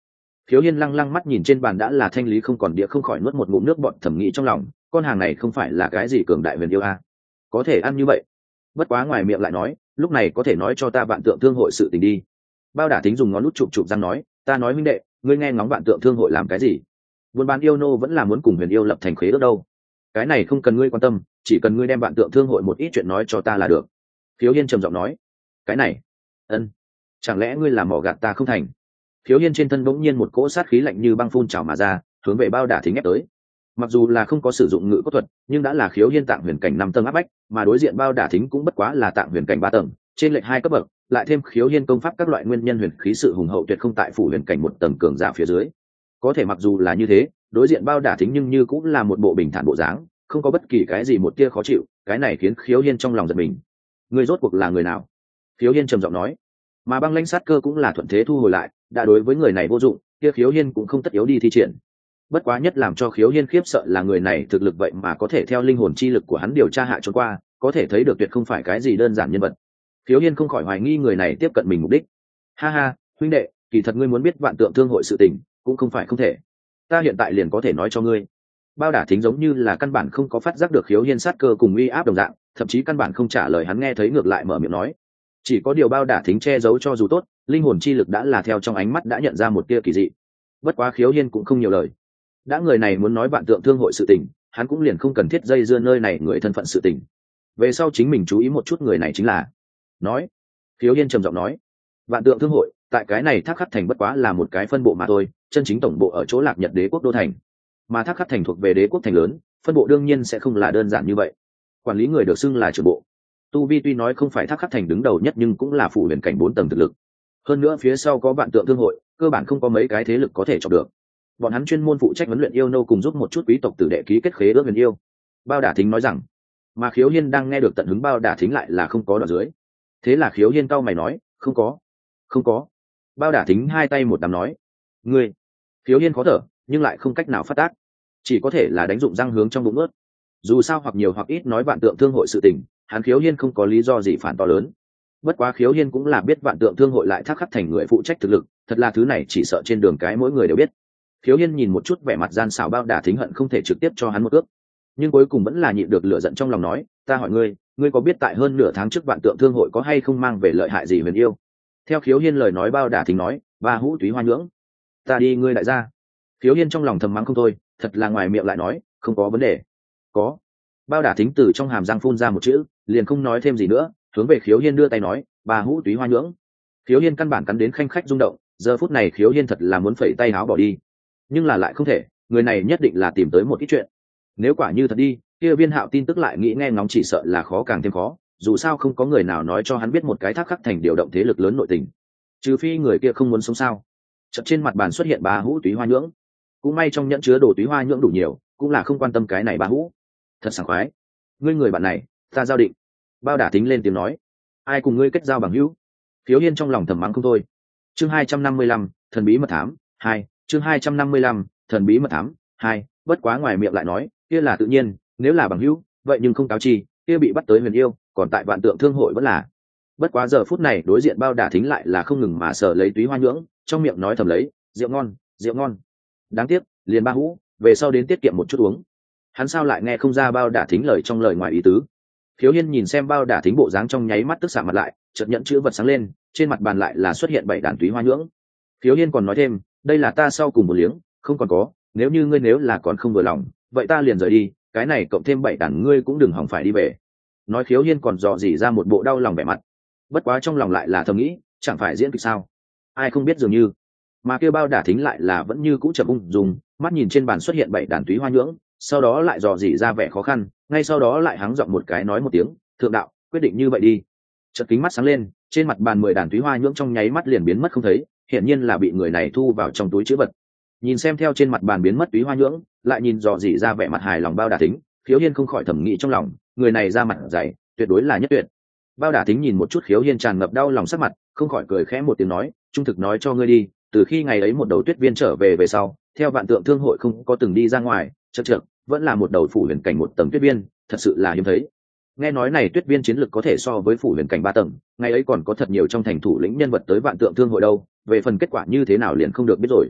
A: Khiếu Hiên lăng lăng mắt nhìn trên bàn đã là thanh lý không còn đĩa, không khỏi nuốt một ngụm nước bọt, thầm nghĩ trong lòng, con hàng này không phải là cái gì cường đại huyền yêu a, có thể ăn như vậy. Bất quá ngoài miệng lại nói, lúc này có thể nói cho ta vạn tượng thương hội sự tình đi. Bao Đả Thính dùng ngón lút chụp chụp răng nói, ta nói huynh đệ, ngươi nghe ngóng vạn tượng thương hội làm cái gì? Buôn bán yêu nô vẫn là muốn cùng huyền yêu lập thành khế ước đâu. Cái này không cần ngươi quan tâm, chỉ cần ngươi đem vạn tượng thương hội một ít chuyện nói cho ta là được. Khiếu Hiên trầm giọng nói, cái này, ân, chẳng lẽ ngươi làm mỏ gạt ta không thành? Khiếu Hiên trên thân bỗng nhiên một cỗ sát khí lạnh như băng phun trào mà ra, hướng về Bao Đả Thính ép tới. Mặc dù là không có sử dụng ngự cốt thuật, nhưng đã là Khiếu Hiên tạng huyền cảnh năm tầng áp bách, mà đối diện Bao Đả Thính cũng bất quá là tạng huyền cảnh ba tầng, trên lệch hai cấp bậc, lại thêm Khiếu Hiên công pháp các loại nguyên nhân huyền khí sự hùng hậu tuyệt không tại phủ huyền cảnh một tầng cường giả phía dưới. Có thể mặc dù là như thế, đối diện Bao Đả Thính nhưng như cũng là một bộ bình thản bộ dáng, không có bất kỳ cái gì một tia khó chịu, cái này khiến Khiếu Hiên trong lòng giật mình. Người rốt cuộc là người nào? Khiếu Hiên trầm giọng nói. Mà băng lãnh sát cơ cũng là thuận thế thu hồi lại, đã đối với người này vô dụng, kia Khiếu Hiên cũng không tất yếu đi thi triển. Bất quá nhất làm cho Khiếu Hiên khiếp sợ là người này thực lực vậy mà có thể theo linh hồn chi lực của hắn điều tra hạ trốn qua, có thể thấy được tuyệt không phải cái gì đơn giản nhân vật. Khiếu Hiên không khỏi hoài nghi người này tiếp cận mình mục đích. Ha ha, huynh đệ, kỳ thật ngươi muốn biết vạn tượng thương hội sự tình, cũng không phải không thể. Ta hiện tại liền có thể nói cho ngươi. Bao Đả Thính giống như là căn bản không có phát giác được Khiếu Hiên sát cơ cùng uy áp đồng dạng, thậm chí căn bản không trả lời hắn, nghe thấy ngược lại mở miệng nói. Chỉ có điều Bao Đả Thính che giấu cho dù tốt, linh hồn chi lực đã là theo trong ánh mắt đã nhận ra một tia kỳ dị. Bất quá Khiếu Hiên cũng không nhiều lời. Đã người này muốn nói vạn tượng thương hội sự tình, hắn cũng liền không cần thiết dây dưa nơi này người thân phận sự tình. Về sau chính mình chú ý một chút người này chính là. Nói. Khiếu Hiên trầm giọng nói, vạn tượng thương hội tại cái này Thác Khắc Thành bất quá là một cái phân bộ mà thôi, chân chính tổng bộ ở chỗ Lạc Nhật Đế quốc đô thành. Mà Thác Khắc Thành thuộc về đế quốc thành lớn, phân bộ đương nhiên sẽ không là đơn giản như vậy. Quản lý người được xưng là trưởng bộ. Tu vi tuy nói không phải Thác Khắc Thành đứng đầu nhất, nhưng cũng là phủ huyền cảnh bốn tầng thực lực. Hơn nữa phía sau có vạn tượng thương hội, cơ bản không có mấy cái thế lực có thể chọc được. Bọn hắn chuyên môn phụ trách huấn luyện yêu nô cùng giúp một chút quý tộc tử đệ ký kết khế ước huyền yêu. Bao Đả Thính nói rằng, mà Khiếu Hiên đang nghe được tận hứng, Bao Đả Thính lại là không có đoạn dưới. Thế là Khiếu Hiên cau mày nói, không có, không có. Bao Đả Thính hai tay một đám nói, ngươi. Khiếu Hiên khó thở, nhưng lại không cách nào phát tác, chỉ có thể là đánh dụng răng hướng trong bụng ướt. Dù sao hoặc nhiều hoặc ít nói vạn tượng thương hội sự tình, hắn Khiếu Hiên không có lý do gì phản to lớn. Bất quá Khiếu Hiên cũng là biết vạn tượng thương hội lại Thác Khắc Thành người phụ trách thực lực, thật là thứ này chỉ sợ trên đường cái mỗi người đều biết. Khiếu Hiên nhìn một chút vẻ mặt gian xảo Bao Đả Thính, hận không thể trực tiếp cho hắn một cước, nhưng cuối cùng vẫn là nhịn được lửa giận trong lòng, nói, ta hỏi ngươi, ngươi có biết tại hơn nửa tháng trước vạn tượng thương hội có hay không mang về lợi hại gì huyền yêu? Theo Khiếu Hiên lời nói, Bao Đả Thính nói, ba hũ túy hoa nhưỡng. Ta đi ngươi đại gia. Khiếu Hiên trong lòng thầm mắng không thôi, thật là ngoài miệng lại nói, không có vấn đề. Có. Bao Đả Thính từ trong hàm răng phun ra một chữ, liền không nói thêm gì nữa, hướng về Khiếu Hiên đưa tay nói, ba hũ túy hoa nhưỡng. Khiếu Hiên căn bản cắn đến khanh khách rung động, giờ phút này Khiếu Hiên thật là muốn phẩy tay áo bỏ đi, nhưng là lại không thể, người này nhất định là tìm tới một ít chuyện. Nếu quả như thật đi, kia Viên Hạo tin tức lại nghĩ nghe ngóng chỉ sợ là khó càng thêm khó, dù sao không có người nào nói cho hắn biết một cái Thác Khắc Thành điều động thế lực lớn nội tình, trừ phi người kia không muốn sống sao. Chợt trên mặt bàn xuất hiện ba hũ túy hoa nhưỡng, cũng may trong nhẫn chứa đồ túy hoa nhưỡng đủ nhiều, cũng là không quan tâm cái này ba hũ. Thật sảng khoái. Ngươi người bạn này, ta giao định. Bao Đả Thính lên tiếng nói, ai cùng ngươi kết giao bằng hữu? Khiếu Hiên trong lòng thầm mắng không thôi. Chương hai trăm năm mươi lăm, thần bí mật thám hai. Chương hai trăm năm mươi lăm, thần bí mật thám hai. Bất quá ngoài miệng lại nói, kia là tự nhiên, nếu là bằng hữu, vậy nhưng không cáo chi, kia bị bắt tới huyền yêu, còn tại vạn tượng thương hội vẫn là. Bất quá giờ phút này đối diện Bao Đả Thính lại là không ngừng mà sở lấy túy hoa nhưỡng, trong miệng nói thầm lấy, rượu ngon, rượu ngon. Đáng tiếc, liền ba hũ, về sau đến tiết kiệm một chút uống. Hắn sao lại nghe không ra Bao Đả Thính lời trong lời ngoài ý tứ. Khiếu Hiên nhìn xem Bao Đả Thính bộ dáng trong nháy mắt tức xạ mặt lại, chợt nhận chữ vật sáng lên, trên mặt bàn lại là xuất hiện bảy đàn túy hoa nhưỡng. Khiếu Hiên còn nói thêm, đây là ta sau cùng một liếng, không còn có, nếu như ngươi nếu là còn không vừa lòng, vậy ta liền rời đi, cái này cộng thêm bảy đàn ngươi cũng đừng hỏng phải đi về. Nói Khiếu Hiên còn dò dỉ ra một bộ đau lòng vẻ mặt. Bất quá trong lòng lại là thầm nghĩ, chẳng phải diễn kịch sao? Ai không biết dường như. Mà kêu Bao Đả Thính lại là vẫn như cũ chậm ung dung, mắt nhìn trên bàn xuất hiện bảy đàn túy hoa nhưỡng, sau đó lại dò dỉ ra vẻ khó khăn, ngay sau đó lại hắng giọng một cái nói một tiếng, thượng đạo, quyết định như vậy đi. Chợt kính mắt sáng lên, trên mặt bàn mười đàn túy hoa nhưỡng trong nháy mắt liền biến mất không thấy, hiển nhiên là bị người này thu vào trong túi trữ vật. Nhìn xem theo trên mặt bàn biến mất túy hoa nhưỡng, lại nhìn dò dỉ ra vẻ mặt hài lòng Bao Đả Thính, Khiếu Hiên không khỏi thẩm nghĩ trong lòng, người này ra mặt dày, tuyệt đối là nhất tuyệt. Bao Đả Thính nhìn một chút Khiếu Hiên tràn ngập đau lòng sắc mặt, không khỏi cười khẽ một tiếng nói, trung thực nói cho ngươi đi, từ khi ngày ấy một đầu tuyết viên trở về về sau, theo vạn tượng thương hội không có từng đi ra ngoài, chậc chậc, vẫn là một đầu phủ huyền cảnh một tầng tuyết viên, thật sự là hiếm thấy. Nghe nói này tuyết viên chiến lực có thể so với phủ huyền cảnh ba tầng, ngày ấy còn có thật nhiều trong thành thủ lĩnh nhân vật tới vạn tượng thương hội đâu, về phần kết quả như thế nào liền không được biết rồi.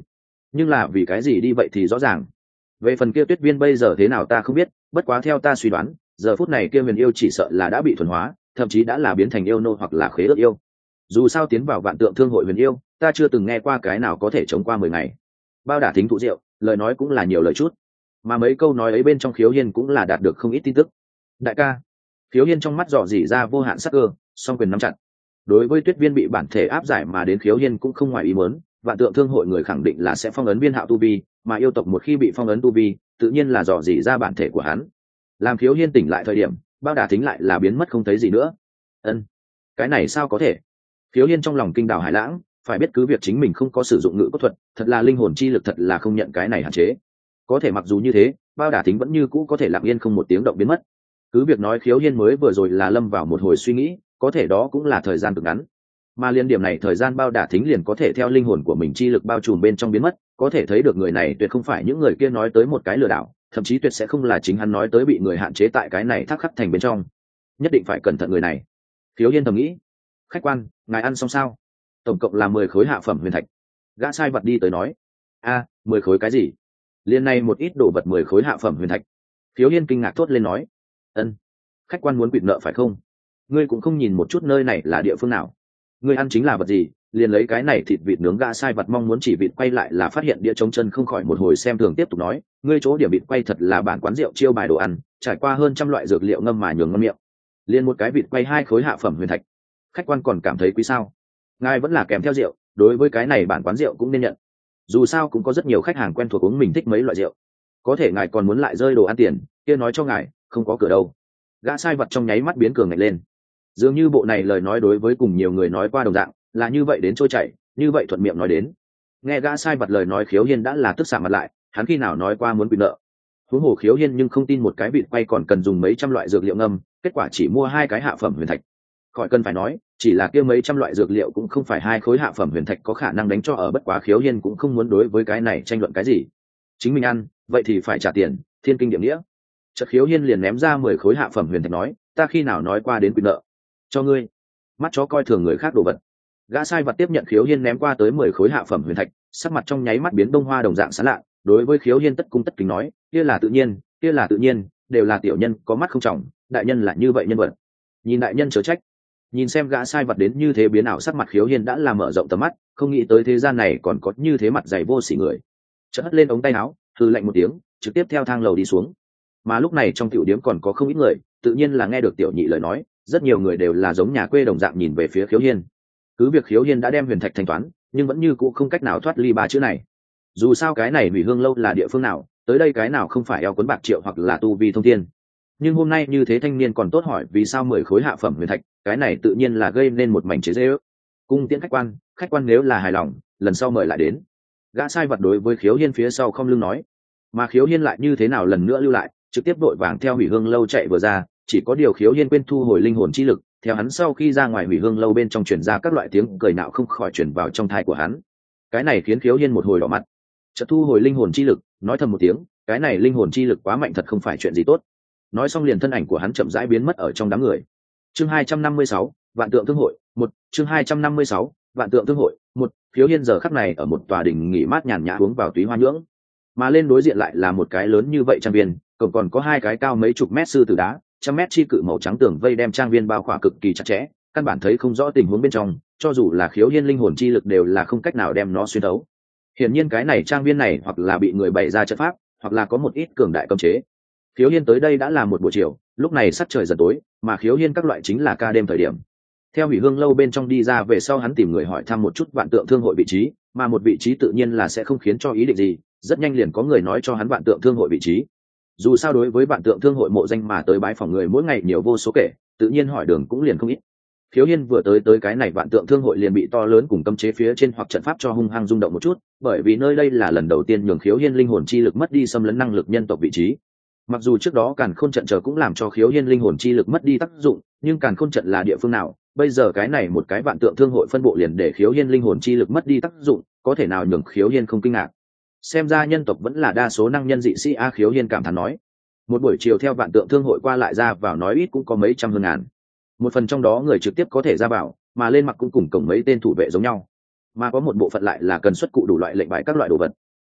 A: nhưng là vì cái gì đi vậy thì rõ ràng. Về phần kia tuyết viên bây giờ thế nào ta không biết, bất quá theo ta suy đoán giờ phút này kia huyền yêu chỉ sợ là đã bị thuần hóa, thậm chí đã là biến thành yêu nô hoặc là khế ước yêu. Dù sao tiến vào vạn tượng thương hội huyền yêu, ta chưa từng nghe qua cái nào có thể chống qua mười ngày. Bao đả thính thụ rượu, lời nói cũng là nhiều lời chút, mà mấy câu nói ấy bên trong Khiếu Hiên cũng là đạt được không ít tin tức. Đại ca. Khiếu Hiên trong mắt dò dỉ ra vô hạn sắc cơ, song quyền nắm chặt. Đối với tuyết viên bị bản thể áp giải mà đến Khiếu Hiên cũng không ngoài ý muốn, vạn tượng thương hội người khẳng định là sẽ phong ấn Viên Hạo tu vi, mà yêu tộc một khi bị phong ấn tu vi, tự nhiên là dò dỉ ra bản thể của hắn. Làm Khiếu Hiên tỉnh lại thời điểm, bao đả thính lại là biến mất không thấy gì nữa. Ân, cái này sao có thể? Khiếu Hiên trong lòng kinh đảo hải lãng, phải biết cứ việc chính mình không có sử dụng ngự cốt thuật, thật là linh hồn chi lực thật là không nhận cái này hạn chế. Có thể mặc dù như thế, bao đả thính vẫn như cũ có thể lặng yên không một tiếng động biến mất. Cứ việc nói Khiếu Hiên mới vừa rồi là lâm vào một hồi suy nghĩ, có thể đó cũng là thời gian cực ngắn, mà liên điểm này thời gian bao đả thính liền có thể theo linh hồn của mình chi lực bao trùm bên trong biến mất, có thể thấy được người này tuyệt không phải những người kia nói tới một cái lừa đảo, thậm chí tuyệt sẽ không là chính hắn nói tới bị người hạn chế tại cái này thác khắc thành bên trong. Nhất định phải cẩn thận người này. Khiếu Hiên thầm nghĩ. Khách quan, ngài ăn xong sao? Tổng cộng là mười khối hạ phẩm huyền thạch. Gã sai vật đi tới nói. A, mười khối cái gì? Liên này một ít đồ vật mười khối hạ phẩm huyền thạch. Khiếu Hiên kinh ngạc thốt lên nói. Ân, khách quan muốn quỵt nợ phải không? Ngươi cũng không nhìn một chút nơi này là địa phương nào? Ngươi ăn chính là vật gì? Liền lấy cái này thịt vịt nướng. Gã sai vật mong muốn chỉ vịt quay lại là phát hiện đĩa trống chân không khỏi một hồi xem thường, tiếp tục nói, ngươi chỗ điểm vịt quay thật là bản quán rượu chiêu bài đồ ăn, trải qua hơn trăm loại dược liệu ngâm mà nhường ngon miệng. Liên một cái vịt quay hai khối hạ phẩm huyền thạch. Khách quan còn cảm thấy quý sao? Ngài vẫn là kèm theo rượu, đối với cái này bản quán rượu cũng nên nhận. Dù sao cũng có rất nhiều khách hàng quen thuộc uống mình thích mấy loại rượu. Có thể ngài còn muốn lại rơi đồ ăn tiền, kia nói cho ngài, không có cửa đâu. Gã sai vật trong nháy mắt biến cường ngạch lên. Dường như bộ này lời nói đối với cùng nhiều người nói qua đồng dạng, là như vậy đến trôi chảy, như vậy thuận miệng nói đến. Nghe gã sai vật lời nói Khiếu Hiên đã là tức xạ mặt lại, hắn khi nào nói qua muốn bị nợ. Huống hồ Khiếu Hiên nhưng không tin một cái vịt quay còn cần dùng mấy trăm loại dược liệu ngâm, kết quả chỉ mua hai cái hạ phẩm huyền thạch. Khỏi cần phải nói, chỉ là kia mấy trăm loại dược liệu cũng không phải hai khối hạ phẩm huyền thạch có khả năng đánh cho ở, bất quá Khiếu Hiên cũng không muốn đối với cái này tranh luận cái gì. Chính mình ăn, vậy thì phải trả tiền, thiên kinh địa nghĩa. Chợt Khiếu Hiên liền ném ra mười khối hạ phẩm huyền thạch nói, ta khi nào nói qua đến quyền nợ? Cho ngươi. Mắt chó coi thường người khác đồ vật. Gã sai vật tiếp nhận Khiếu Hiên ném qua tới mười khối hạ phẩm huyền thạch, sắc mặt trong nháy mắt biến đông hoa đồng dạng sáng lạ, đối với Khiếu Hiên tất cung tất kính nói, kia là tự nhiên, kia là tự nhiên, đều là tiểu nhân có mắt không trọng, đại nhân là như vậy nhân vật. Nhìn đại nhân chớ trách. Nhìn xem gã sai vật đến như thế biến ảo, sắc mặt Khiếu Hiên đã làm mở rộng tầm mắt, không nghĩ tới thế gian này còn có như thế mặt dày vô sỉ người. Chợt hất lên ống tay áo, hừ lạnh một tiếng, trực tiếp theo thang lầu đi xuống. Mà lúc này trong tiểu điếm còn có không ít người, tự nhiên là nghe được tiểu nhị lời nói, rất nhiều người đều là giống nhà quê đồng dạng nhìn về phía Khiếu Hiên. Cứ việc Khiếu Hiên đã đem huyền thạch thanh toán, nhưng vẫn như cũ không cách nào thoát ly ba chữ này. Dù sao cái này Hủy Hương lâu là địa phương nào, tới đây cái nào không phải eo cuốn bạc triệu hoặc là tu vi thông thiên. Nhưng hôm nay như thế thanh niên còn tốt hỏi vì sao mười khối hạ phẩm huyền thạch, cái này tự nhiên là gây nên một mảnh chế giễu. Cung tiễn khách quan, khách quan nếu là hài lòng, lần sau mời lại đến. Gã sai vật đối với Khiếu Hiên phía sau không lưng nói. Mà Khiếu Hiên lại như thế nào lần nữa lưu lại, trực tiếp đội vàng theo Hủy Hương lâu chạy vừa ra, chỉ có điều Khiếu Hiên quên thu hồi linh hồn chi lực, theo hắn sau khi ra ngoài Hủy Hương lâu bên trong truyền ra các loại tiếng cười nạo không khỏi truyền vào trong tai của hắn. Cái này khiến Khiếu Hiên một hồi đỏ mặt. Chợt thu hồi linh hồn chi lực, nói thầm một tiếng, cái này linh hồn chi lực quá mạnh thật không phải chuyện gì tốt. Nói xong liền thân ảnh của hắn chậm rãi biến mất ở trong đám người. Chương hai trăm năm mươi sáu, Vạn Tượng Thương hội, một, chương hai trăm năm mươi sáu, Vạn Tượng Thương hội, một. Khiếu Hiên giờ khắc này ở một tòa đình nghỉ mát nhàn nhã uống vào túy hoa nhưỡng. Mà lên đối diện lại là một cái lớn như vậy trang viên, cổng còn có hai cái cao mấy chục mét sư tử đá, trăm mét chi cự màu trắng tường vây đem trang viên bao khỏa cực kỳ chặt chẽ, căn bản thấy không rõ tình huống bên trong, cho dù là Khiếu Hiên linh hồn chi lực đều là không cách nào đem nó xuyên thấu. Hiển nhiên cái này trang viên này hoặc là bị người bày ra trận pháp, hoặc là có một ít cường đại cấm chế. Khiếu Hiên tới đây đã là một buổi chiều, lúc này sắp trời dần tối, mà Khiếu Hiên các loại chính là ca đêm thời điểm. Theo Hủy Hương lâu bên trong đi ra về sau, hắn tìm người hỏi thăm một chút Vạn Tượng Thương hội vị trí, mà một vị trí tự nhiên là sẽ không khiến cho ý định gì, rất nhanh liền có người nói cho hắn Vạn Tượng Thương hội vị trí. Dù sao đối với Vạn Tượng Thương hội mộ danh mà tới bái phỏng người mỗi ngày nhiều vô số kể, tự nhiên hỏi đường cũng liền không ít. Khiếu Hiên vừa tới tới cái này Vạn Tượng Thương hội liền bị to lớn cùng cấm chế phía trên hoặc trận pháp cho hung hăng rung động một chút, bởi vì nơi đây là lần đầu tiên nhường Khiếu Hiên linh hồn chi lực mất đi xâm lấn năng lực nhân tộc vị trí. Mặc dù trước đó Càn Khôn trận chờ cũng làm cho Khiếu Hiên linh hồn chi lực mất đi tác dụng, nhưng Càn Khôn trận là địa phương nào, bây giờ cái này một cái Vạn Tượng Thương hội phân bộ liền để Khiếu Hiên linh hồn chi lực mất đi tác dụng, có thể nào nhường Khiếu Hiên không kinh ngạc. Xem ra nhân tộc vẫn là đa số năng nhân dị sĩ a. Khiếu Hiên cảm thán nói. Một buổi chiều theo Vạn Tượng Thương hội qua lại ra vào nói ít cũng có mấy trăm hơn ngàn. Một phần trong đó người trực tiếp có thể ra vào, mà lên mặc cũng cùng cổng mấy tên thủ vệ giống nhau, mà có một bộ phận lại là cần xuất cụ đủ loại lệnh bài các loại đồ vật.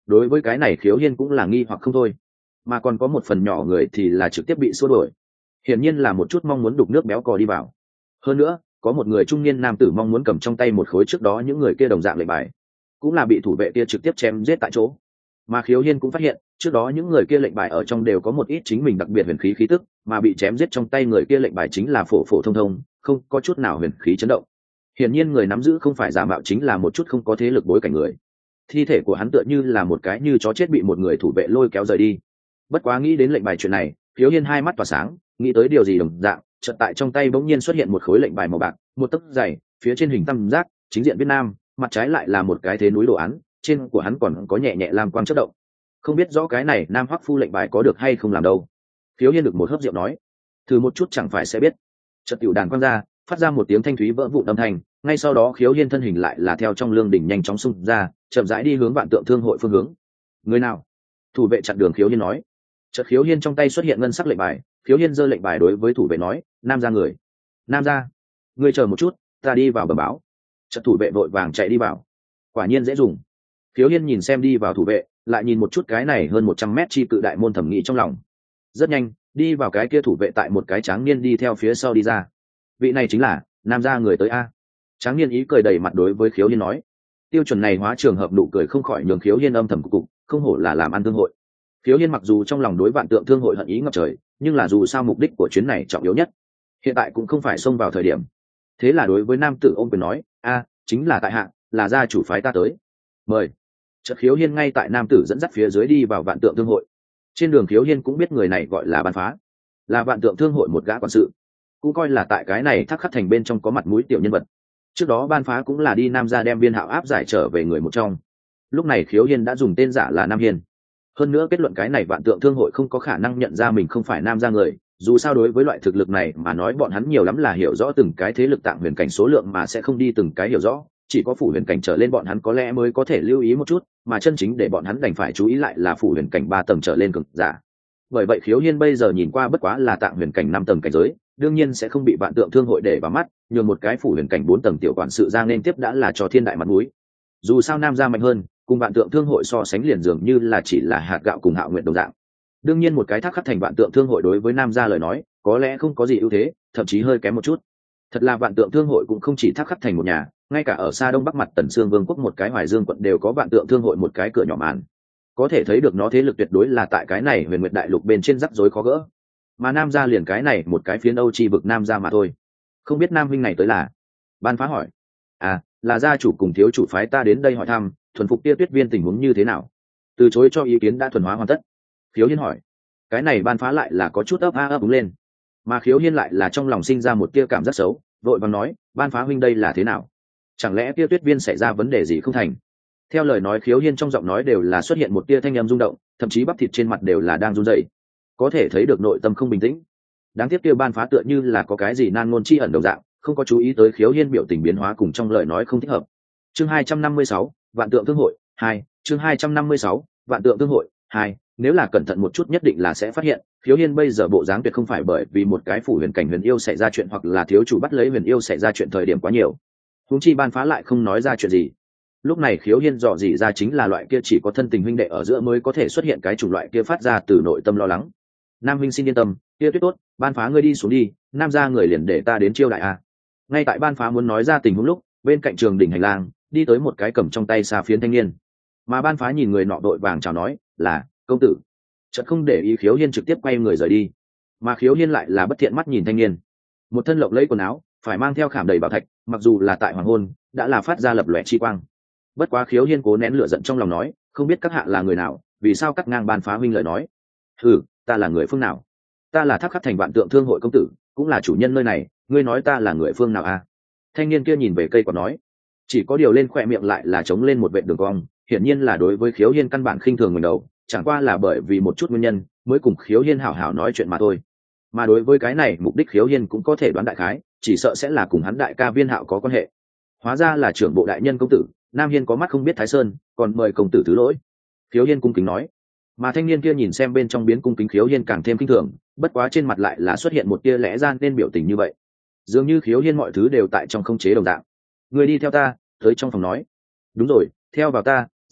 A: đối với cái này Khiếu Hiên cũng là nghi hoặc không thôi, mà còn có một phần nhỏ người thì là trực tiếp bị xua đuổi, hiển nhiên là một chút mong muốn đục nước béo cò đi vào. Hơn nữa có một người trung niên nam tử mong muốn cầm trong tay một khối trước đó những người kia đồng dạng lệnh bài, cũng là bị thủ vệ kia trực tiếp chém giết tại chỗ. Mà Khiếu Hiên cũng phát hiện trước đó những người kia lệnh bài ở trong đều có một ít chính mình đặc biệt huyền khí khí tức, mà bị chém giết trong tay người kia lệnh bài chính là phổ phổ thông thông, không có chút nào huyền khí chấn động. Hiển nhiên người nắm giữ không phải giả mạo, chính là một chút không có thế lực bối cảnh người. Thi thể của hắn tựa như là một cái như chó chết bị một người thủ vệ lôi kéo rời đi. Bất quá nghĩ đến lệnh bài chuyện này, Khiếu Hiên hai mắt tỏa sáng, nghĩ tới điều gì đồng dạng, chợt tại trong tay bỗng nhiên xuất hiện một khối lệnh bài màu bạc, một tấc dày, phía trên hình tam giác, chính diện Việt Nam, mặt trái lại là một cái thế núi đồ án, trên của hắn còn có nhẹ nhẹ lam quang chớp động. Không biết rõ cái này Nam Hoắc Phu lệnh bài có được hay không làm đâu. Khiếu Hiên được một hớp rượu nói, thử một chút chẳng phải sẽ biết. Chợt tiểu đàn quang ra, phát ra một tiếng thanh thúy vỡ vụn âm thanh, ngay sau đó Khiếu Hiên thân hình lại là theo trong lương đỉnh nhanh chóng xung ra, chậm rãi đi hướng Vạn Tượng Thương hội phương hướng. Người nào? Thủ vệ chặn đường Khiếu Hiên nói. Chợt Khiếu Hiên trong tay xuất hiện ngân sắc lệnh bài, Khiếu Hiên giơ lệnh bài đối với thủ vệ nói, Nam gia người. Nam gia, ngươi chờ một chút, ta đi vào bẩm báo. Chợt thủ vệ vội vàng chạy đi vào. Quả nhiên dễ dùng. Khiếu Hiên nhìn xem đi vào thủ vệ, lại nhìn một chút cái này hơn một trăm mét chi cự đại môn thẩm nghĩ trong lòng. Rất nhanh, đi vào cái kia thủ vệ tại một cái tráng niên đi theo phía sau đi ra. Vị này chính là Nam gia người tới a. Tráng niên ý cười đầy mặt đối với Khiếu Hiên nói. Tiêu chuẩn này hóa trường hợp nụ cười không khỏi nhường Khiếu Hiên âm thầm cục cục, không hổ là làm ăn thương hội. Khiếu Hiên mặc dù trong lòng đối Vạn Tượng Thương hội hận ý ngập trời, nhưng là dù sao mục đích của chuyến này trọng yếu nhất, hiện tại cũng không phải xông vào thời điểm. Thế là đối với nam tử ôm quyền nói, a, chính là tại hạ, là gia chủ phái ta tới, mời. Chợt Khiếu Hiên ngay tại nam tử dẫn dắt phía dưới đi vào Vạn Tượng Thương hội. Trên đường Khiếu Hiên cũng biết người này gọi là Ban Phá, là Vạn Tượng Thương hội một gã quản sự, cũng coi là tại cái này Thác Khắc thành bên trong có mặt mũi tiểu nhân vật. Trước đó Ban Phá cũng là đi Nam gia đem Viên Hạo áp giải trở về người một trong. Lúc này Khiếu Hiên đã dùng tên giả là Nam Hiên. Hơn nữa kết luận cái này Vạn Tượng Thương hội không có khả năng nhận ra mình không phải Nam gia người, dù sao đối với loại thực lực này mà nói bọn hắn nhiều lắm là hiểu rõ từng cái thế lực tạng huyền cảnh số lượng mà sẽ không đi từng cái hiểu rõ, chỉ có phủ huyền cảnh trở lên bọn hắn có lẽ mới có thể lưu ý một chút, mà chân chính để bọn hắn đành phải chú ý lại là phủ huyền cảnh ba tầng trở lên cực giả. Bởi vậy Khiếu Hiên bây giờ nhìn qua bất quá là tạng huyền cảnh năm tầng cảnh giới, đương nhiên sẽ không bị Vạn Tượng Thương hội để vào mắt, nhường một cái phủ huyền cảnh bốn tầng tiểu quản sự ra nên tiếp đã là cho thiên đại mặt mũi. Dù sao Nam gia mạnh hơn, cùng Vạn Tượng Thương hội so sánh liền dường như là chỉ là hạt gạo cùng Hạo Nguyện đồng dạng. Đương nhiên một cái Thác Khắc thành Vạn Tượng Thương hội đối với Nam gia lời nói, có lẽ không có gì ưu thế, thậm chí hơi kém một chút. Thật là Vạn Tượng Thương hội cũng không chỉ Thác Khắc thành một nhà, ngay cả ở xa đông bắc mặt Tần Xương Vương quốc một cái Hoài Dương quận đều có Vạn Tượng Thương hội một cái cửa nhỏ màn. Có thể thấy được nó thế lực tuyệt đối là tại cái này Huyền Nguyệt đại lục bên trên rắc rối khó gỡ. Mà Nam gia liền cái này một cái phiến Âu chi vực Nam gia mà thôi. Không biết Nam huynh này tới là? Ban Phá hỏi. À, là gia chủ cùng thiếu chủ phái ta đến đây hỏi thăm, thuần phục Tia Tuyết Viên tình huống như thế nào. Từ chối cho ý kiến đã thuần hóa hoàn tất. Khiếu Hiên hỏi. Cái này Ban Phá lại là có chút ấp a ấp úng lên, mà Khiếu Hiên lại là trong lòng sinh ra một tia cảm giác xấu, vội vàng nói, Ban Phá huynh đây là thế nào? Chẳng lẽ Tia Tuyết Viên xảy ra vấn đề gì không thành? Theo lời nói Khiếu Hiên trong giọng nói đều là xuất hiện một tia thanh âm rung động, thậm chí bắp thịt trên mặt đều là đang run rẩy, có thể thấy được nội tâm không bình tĩnh. Đáng tiếc kia Ban Phá tựa như là có cái gì nan ngôn chi ẩn đồng dạng, không có chú ý tới Khiếu Hiên biểu tình biến hóa cùng trong lời nói không thích hợp. Chương hai trăm năm mươi sáu, Vạn Tượng Thương hội hai, chương hai trăm năm mươi sáu, Vạn Tượng Thương hội hai, nếu là cẩn thận một chút nhất định là sẽ phát hiện, Khiếu Hiên bây giờ bộ dáng tuyệt không phải bởi vì một cái phủ huyền cảnh huyền yêu xảy ra chuyện hoặc là thiếu chủ bắt lấy huyền yêu xảy ra chuyện thời điểm quá nhiều. Huống chi Ban Phá lại không nói ra chuyện gì. Lúc này Khiếu Hiên dò dỉ ra chính là loại kia chỉ có thân tình huynh đệ ở giữa mới có thể xuất hiện cái chủng loại kia phát ra từ nội tâm lo lắng. Nam huynh xin yên tâm, kia tuyết tốt, Ban Phá ngươi đi xuống đi, Nam gia người liền để ta đến chiêu đại a. Ngay tại Ban Phá muốn nói ra tình huống lúc, bên cạnh trường đỉnh hành lang đi tới một cái cầm trong tay xà phiến thanh niên, mà Ban Phá nhìn người nọ đội vàng chào nói là công tử, chợt không để ý Khiếu Hiên trực tiếp quay người rời đi. Mà Khiếu Hiên lại là bất thiện mắt nhìn thanh niên, một thân lộng lẫy quần áo, phải mang theo khảm đầy bảo thạch, mặc dù là tại hoàng hôn đã là phát ra lập lòe chi quang. Bất quá Khiếu Hiên cố nén lửa giận trong lòng nói, không biết các hạ là người nào, vì sao cắt ngang Ban Phá huynh lời nói. Ừ, ta là người phương nào? Ta là Thác Khắc thành Vạn Tượng Thương hội công tử, cũng là chủ nhân nơi này, ngươi nói ta là người phương nào a? À? Thanh niên kia nhìn về cây còn nói, chỉ có điều lên khỏe miệng lại là chống lên một vệt đường cong, hiển nhiên là đối với Khiếu Hiên căn bản khinh thường người đầu, chẳng qua là bởi vì một chút nguyên nhân mới cùng Khiếu Hiên hảo hảo nói chuyện mà thôi. Mà đối với cái này mục đích Khiếu Hiên cũng có thể đoán đại khái, chỉ sợ sẽ là cùng hắn đại ca Viên Hạo có quan hệ. Hóa ra là trưởng bộ đại nhân công tử, Nam Hiên có mắt không biết Thái Sơn, còn mời công tử thứ lỗi. Khiếu Hiên cung kính nói. Mà thanh niên kia nhìn xem bên trong biến cung kính Khiếu Hiên càng thêm kinh thường, bất quá trên mặt lại là xuất hiện một tia lẽ ra nên biểu tình như vậy, dường như Khiếu Hiên mọi thứ đều tại trong không chế đồng dạng. Người đi theo ta tới trong phòng nói. Đúng rồi, theo vào ta,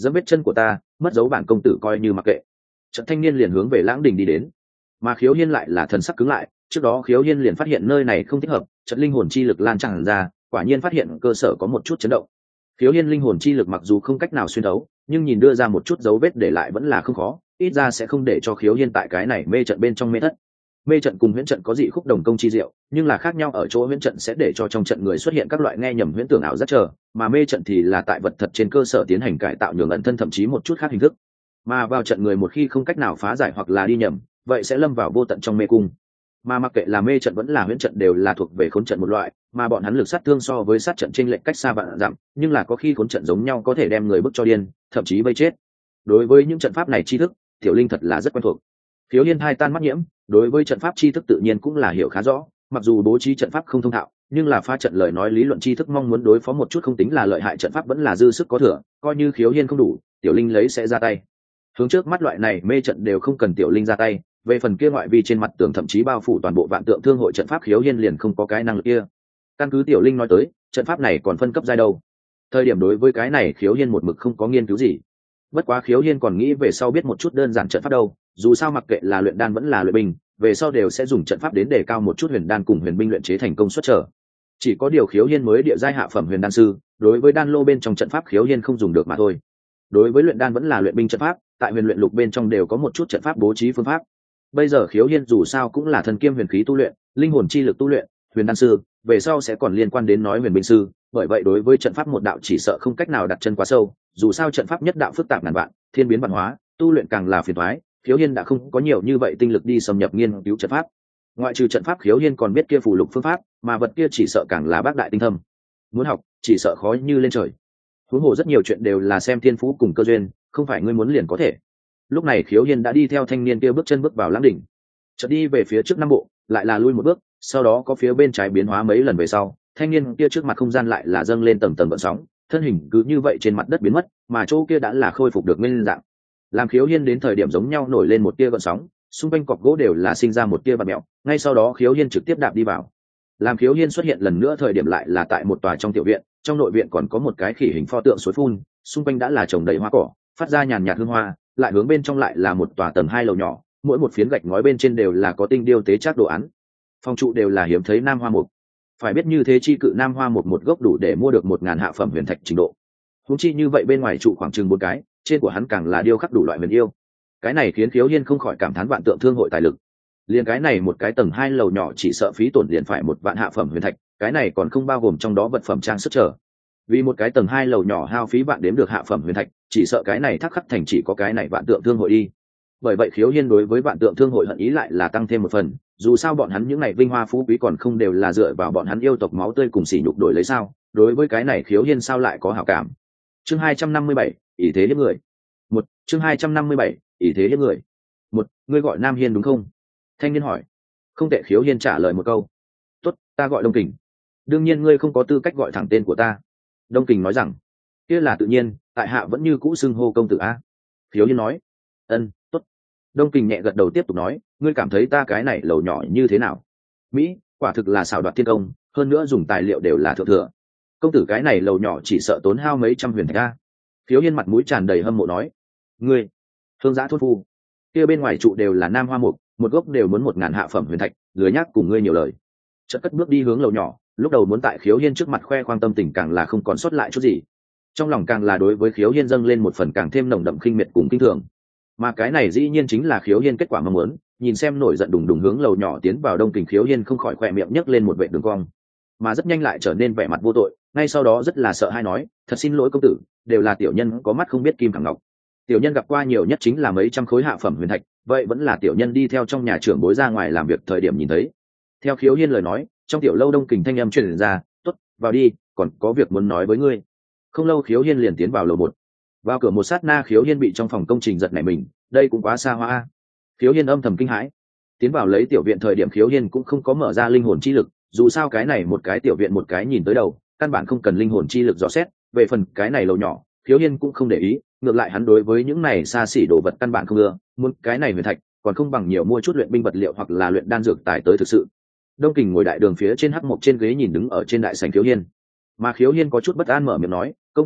A: dẫm vết chân của ta, mất dấu bản công tử coi như mặc kệ. Trận thanh niên liền hướng về lãng đình đi đến, mà Khiếu Hiên lại là thần sắc cứng lại. Trước đó Khiếu Hiên liền phát hiện nơi này không thích hợp, trận linh hồn chi lực lan tràn ra, quả nhiên phát hiện cơ sở có một chút chấn động. Khiếu Hiên linh hồn chi lực mặc dù không cách nào xuyên thấu, nhưng nhìn đưa ra một chút dấu vết để lại vẫn là không khó, ít ra sẽ không để cho Khiếu Hiên tại cái này mê trận bên trong mê thất. Mê trận cùng huyễn trận có dị khúc đồng công chi diệu, nhưng là khác nhau ở chỗ huyễn trận sẽ để cho trong trận người xuất hiện các loại nghe nhầm huyễn tưởng ảo giác trở, mà mê trận thì là tại vật thật trên cơ sở tiến hành cải tạo nhường ẩn thân thậm chí một chút khác hình thức. Mà vào trận người một khi không cách nào phá giải hoặc là đi nhầm, vậy sẽ lâm vào vô tận trong mê cung. Mà mặc kệ là mê trận vẫn là huyễn trận đều là thuộc về khốn trận một loại, mà bọn hắn lực sát thương so với sát trận trên lệnh cách xa vạn dặm, nhưng là có khi khốn trận giống nhau có thể đem người bức cho điên, thậm chí vây chết. Đối với những trận pháp này tri thức, Tiểu Linh thật là rất quen thuộc. Khiếu Hiên hai tan mắt nhiễm, đối với trận pháp tri thức tự nhiên cũng là hiểu khá rõ, mặc dù bố trí trận pháp không thông thạo, nhưng là phá trận lời nói lý luận tri thức mong muốn đối phó một chút không tính là lợi hại trận pháp vẫn là dư sức có thừa, coi như Khiếu Hiên không đủ, Tiểu Linh lấy sẽ ra tay. Hướng trước mắt loại này mê trận đều không cần Tiểu Linh ra tay, về phần kia ngoại vi trên mặt tường thậm chí bao phủ toàn bộ vạn tượng thương hội trận pháp Khiếu Hiên liền không có cái năng lực kia. Căn cứ Tiểu Linh nói tới, trận pháp này còn phân cấp giai đâu. Thời điểm đối với cái này Khiếu Hiên một mực không có nghiên cứu gì. Bất quá Khiếu Hiên còn nghĩ về sau biết một chút đơn giản trận pháp đâu, dù sao mặc kệ là luyện đan vẫn là luyện binh, về sau đều sẽ dùng trận pháp đến đề cao một chút huyền đan cùng huyền binh luyện chế thành công suất trở. Chỉ có điều Khiếu Hiên mới địa giai hạ phẩm huyền đan sư, đối với đan lô bên trong trận pháp Khiếu Hiên không dùng được mà thôi. Đối với luyện đan vẫn là luyện binh trận pháp, tại huyền luyện lục bên trong đều có một chút trận pháp bố trí phương pháp. Bây giờ Khiếu Hiên dù sao cũng là thần kiêm huyền khí tu luyện, linh hồn chi lực tu luyện, huyền đan sư, về sau sẽ còn liên quan đến nói huyền binh sư, bởi vậy đối với trận pháp một đạo chỉ sợ không cách nào đặt chân quá sâu, dù sao trận pháp nhất đạo phức tạp ngàn vạn, thiên biến văn hóa, tu luyện càng là phiền toái, Khiếu Hiên đã không có nhiều như vậy tinh lực đi xâm nhập nghiên cứu trận pháp. Ngoại trừ trận pháp Khiếu Hiên còn biết kia phù lục phương pháp, mà vật kia chỉ sợ càng là bác đại tinh thâm. Muốn học, chỉ sợ khó như lên trời. Huống hồ rất nhiều chuyện đều là xem thiên phú cùng cơ duyên, không phải ngươi muốn liền có thể. Lúc này Khiếu Hiên đã đi theo thanh niên kia bước chân bước vào lãng đỉnh, chợt đi về phía trước năm bộ, lại là lui một bước, sau đó có phía bên trái biến hóa mấy lần về sau, thanh niên kia trước mặt không gian lại là dâng lên tầng tầng gợn sóng, thân hình cứ như vậy trên mặt đất biến mất, mà chỗ kia đã là khôi phục được nguyên dạng. Làm Khiếu Hiên đến thời điểm giống nhau nổi lên một tia gợn sóng, xung quanh cọc gỗ đều là sinh ra một tia bạt mèo, ngay sau đó Khiếu Hiên trực tiếp đạp đi vào. Làm Khiếu Hiên xuất hiện lần nữa thời điểm lại là tại một tòa trong tiểu viện, trong nội viện còn có một cái khỉ hình pho tượng suối phun, xung quanh đã là trồng đầy hoa cỏ, phát ra nhàn nhạt hương hoa, lại hướng bên trong lại là một tòa tầng hai lầu nhỏ, mỗi một phiến gạch ngói bên trên đều là có tinh điêu tế trác đồ án. Phong trụ đều là hiếm thấy nam hoa mục. Phải biết như thế chi cự nam hoa mục một gốc đủ để mua được một ngàn hạ phẩm huyền thạch trình độ. Huống chi như vậy bên ngoài trụ khoảng chừng bốn cái, trên của hắn càng là điêu khắc đủ loại huyền yêu. Cái này khiến Khiếu Hiên không khỏi cảm thán vạn tượng thương hội tài lực. Liền cái này một cái tầng hai lầu nhỏ chỉ sợ phí tổn liền phải một vạn hạ phẩm huyền thạch, cái này còn không bao gồm trong đó vật phẩm trang sức trở. Vì một cái tầng hai lầu nhỏ hao phí vạn đếm được hạ phẩm huyền thạch, chỉ sợ cái này thác khắc thành chỉ có cái này vạn tượng thương hội đi. Bởi vậy Khiếu Hiên đối với vạn tượng thương hội hận ý lại là tăng thêm một phần, dù sao bọn hắn những này vinh hoa phú quý còn không đều là dựa vào bọn hắn yêu tộc máu tươi cùng sỉ nhục đổi lấy sao, đối với cái này Khiếu Hiên sao lại có hảo cảm. Chương hai trăm năm mươi bảy, ý thế hiếp người. Một, chương hai trăm năm mươi bảy, ý thế hiếp người. Một, ngươi gọi Nam Hiên đúng không? Thanh niên hỏi. Không tệ, Khiếu Hiên trả lời một câu. Tốt, ta gọi Đông Kình. Đương nhiên ngươi không có tư cách gọi thẳng tên của ta. Đông Kình nói rằng. Kia là tự nhiên, tại hạ vẫn như cũ xưng hô công tử a. Khiếu Hiên nói. Ân, tốt. Đông Kình nhẹ gật đầu tiếp tục nói, ngươi cảm thấy ta cái này lầu nhỏ như thế nào? Mỹ, quả thực là xảo đoạt thiên công, hơn nữa dùng tài liệu đều là thượng thừa. Công tử cái này lầu nhỏ chỉ sợ tốn hao mấy trăm huyền thạch a. Khiếu Hiên mặt mũi tràn đầy hâm mộ nói. Ngươi, hương giã thốt phu, kia bên ngoài trụ đều là nam hoa mục, một gốc đều muốn một ngàn hạ phẩm huyền thạch, lười nhắc cùng ngươi nhiều lời. Chợt cất bước đi hướng lầu nhỏ, lúc đầu muốn tại Khiếu Hiên trước mặt khoe khoang tâm tình càng là không còn sót lại chút gì. Trong lòng càng là đối với Khiếu Hiên dâng lên một phần càng thêm nồng đậm khinh miệt cùng kinh thường. Mà cái này dĩ nhiên chính là Khiếu Hiên kết quả mong muốn, nhìn xem nổi giận đùng đùng hướng lầu nhỏ tiến vào Đông Kình, Khiếu Hiên không khỏi khỏe miệng nhấc lên một vệt đường cong, mà rất nhanh lại trở nên vẻ mặt vô tội, ngay sau đó rất là sợ hãi nói, thật xin lỗi công tử, đều là tiểu nhân có mắt không biết kim thằng ngọc. Tiểu nhân gặp qua nhiều nhất chính là mấy trăm khối hạ phẩm huyền thạch, vậy vẫn là tiểu nhân đi theo trong nhà trưởng bối ra ngoài làm việc thời điểm nhìn thấy. Theo Khiếu Hiên lời nói, trong tiểu lâu Đông Kình thanh âm truyền ra, tốt, vào đi, còn có việc muốn nói với ngươi. Không lâu Khiếu Hiên liền tiến vào lầu một. Vào cửa một sát na Khiếu Hiên bị trong phòng công trình giật nảy mình, đây cũng quá xa hoa. Khiếu Hiên âm thầm kinh hãi. Tiến vào lấy tiểu viện thời điểm Khiếu Hiên cũng không có mở ra linh hồn chi lực, dù sao cái này một cái tiểu viện một cái nhìn tới đầu, căn bản không cần linh hồn chi lực dò xét. Về phần cái này lầu nhỏ, Khiếu Hiên cũng không để ý, ngược lại hắn đối với những này xa xỉ đồ vật căn bản không ưa, muốn cái này huyền thạch, còn không bằng nhiều mua chút luyện binh vật liệu hoặc là luyện đan dược tài tới thực sự. Đông Kình ngồi đại đường phía trên hắc mộc trên ghế nhìn đứng ở trên đại sảnh Khiếu Hiên, mà Khiếu Hiên có chút bất an mở miệng nói, công tử,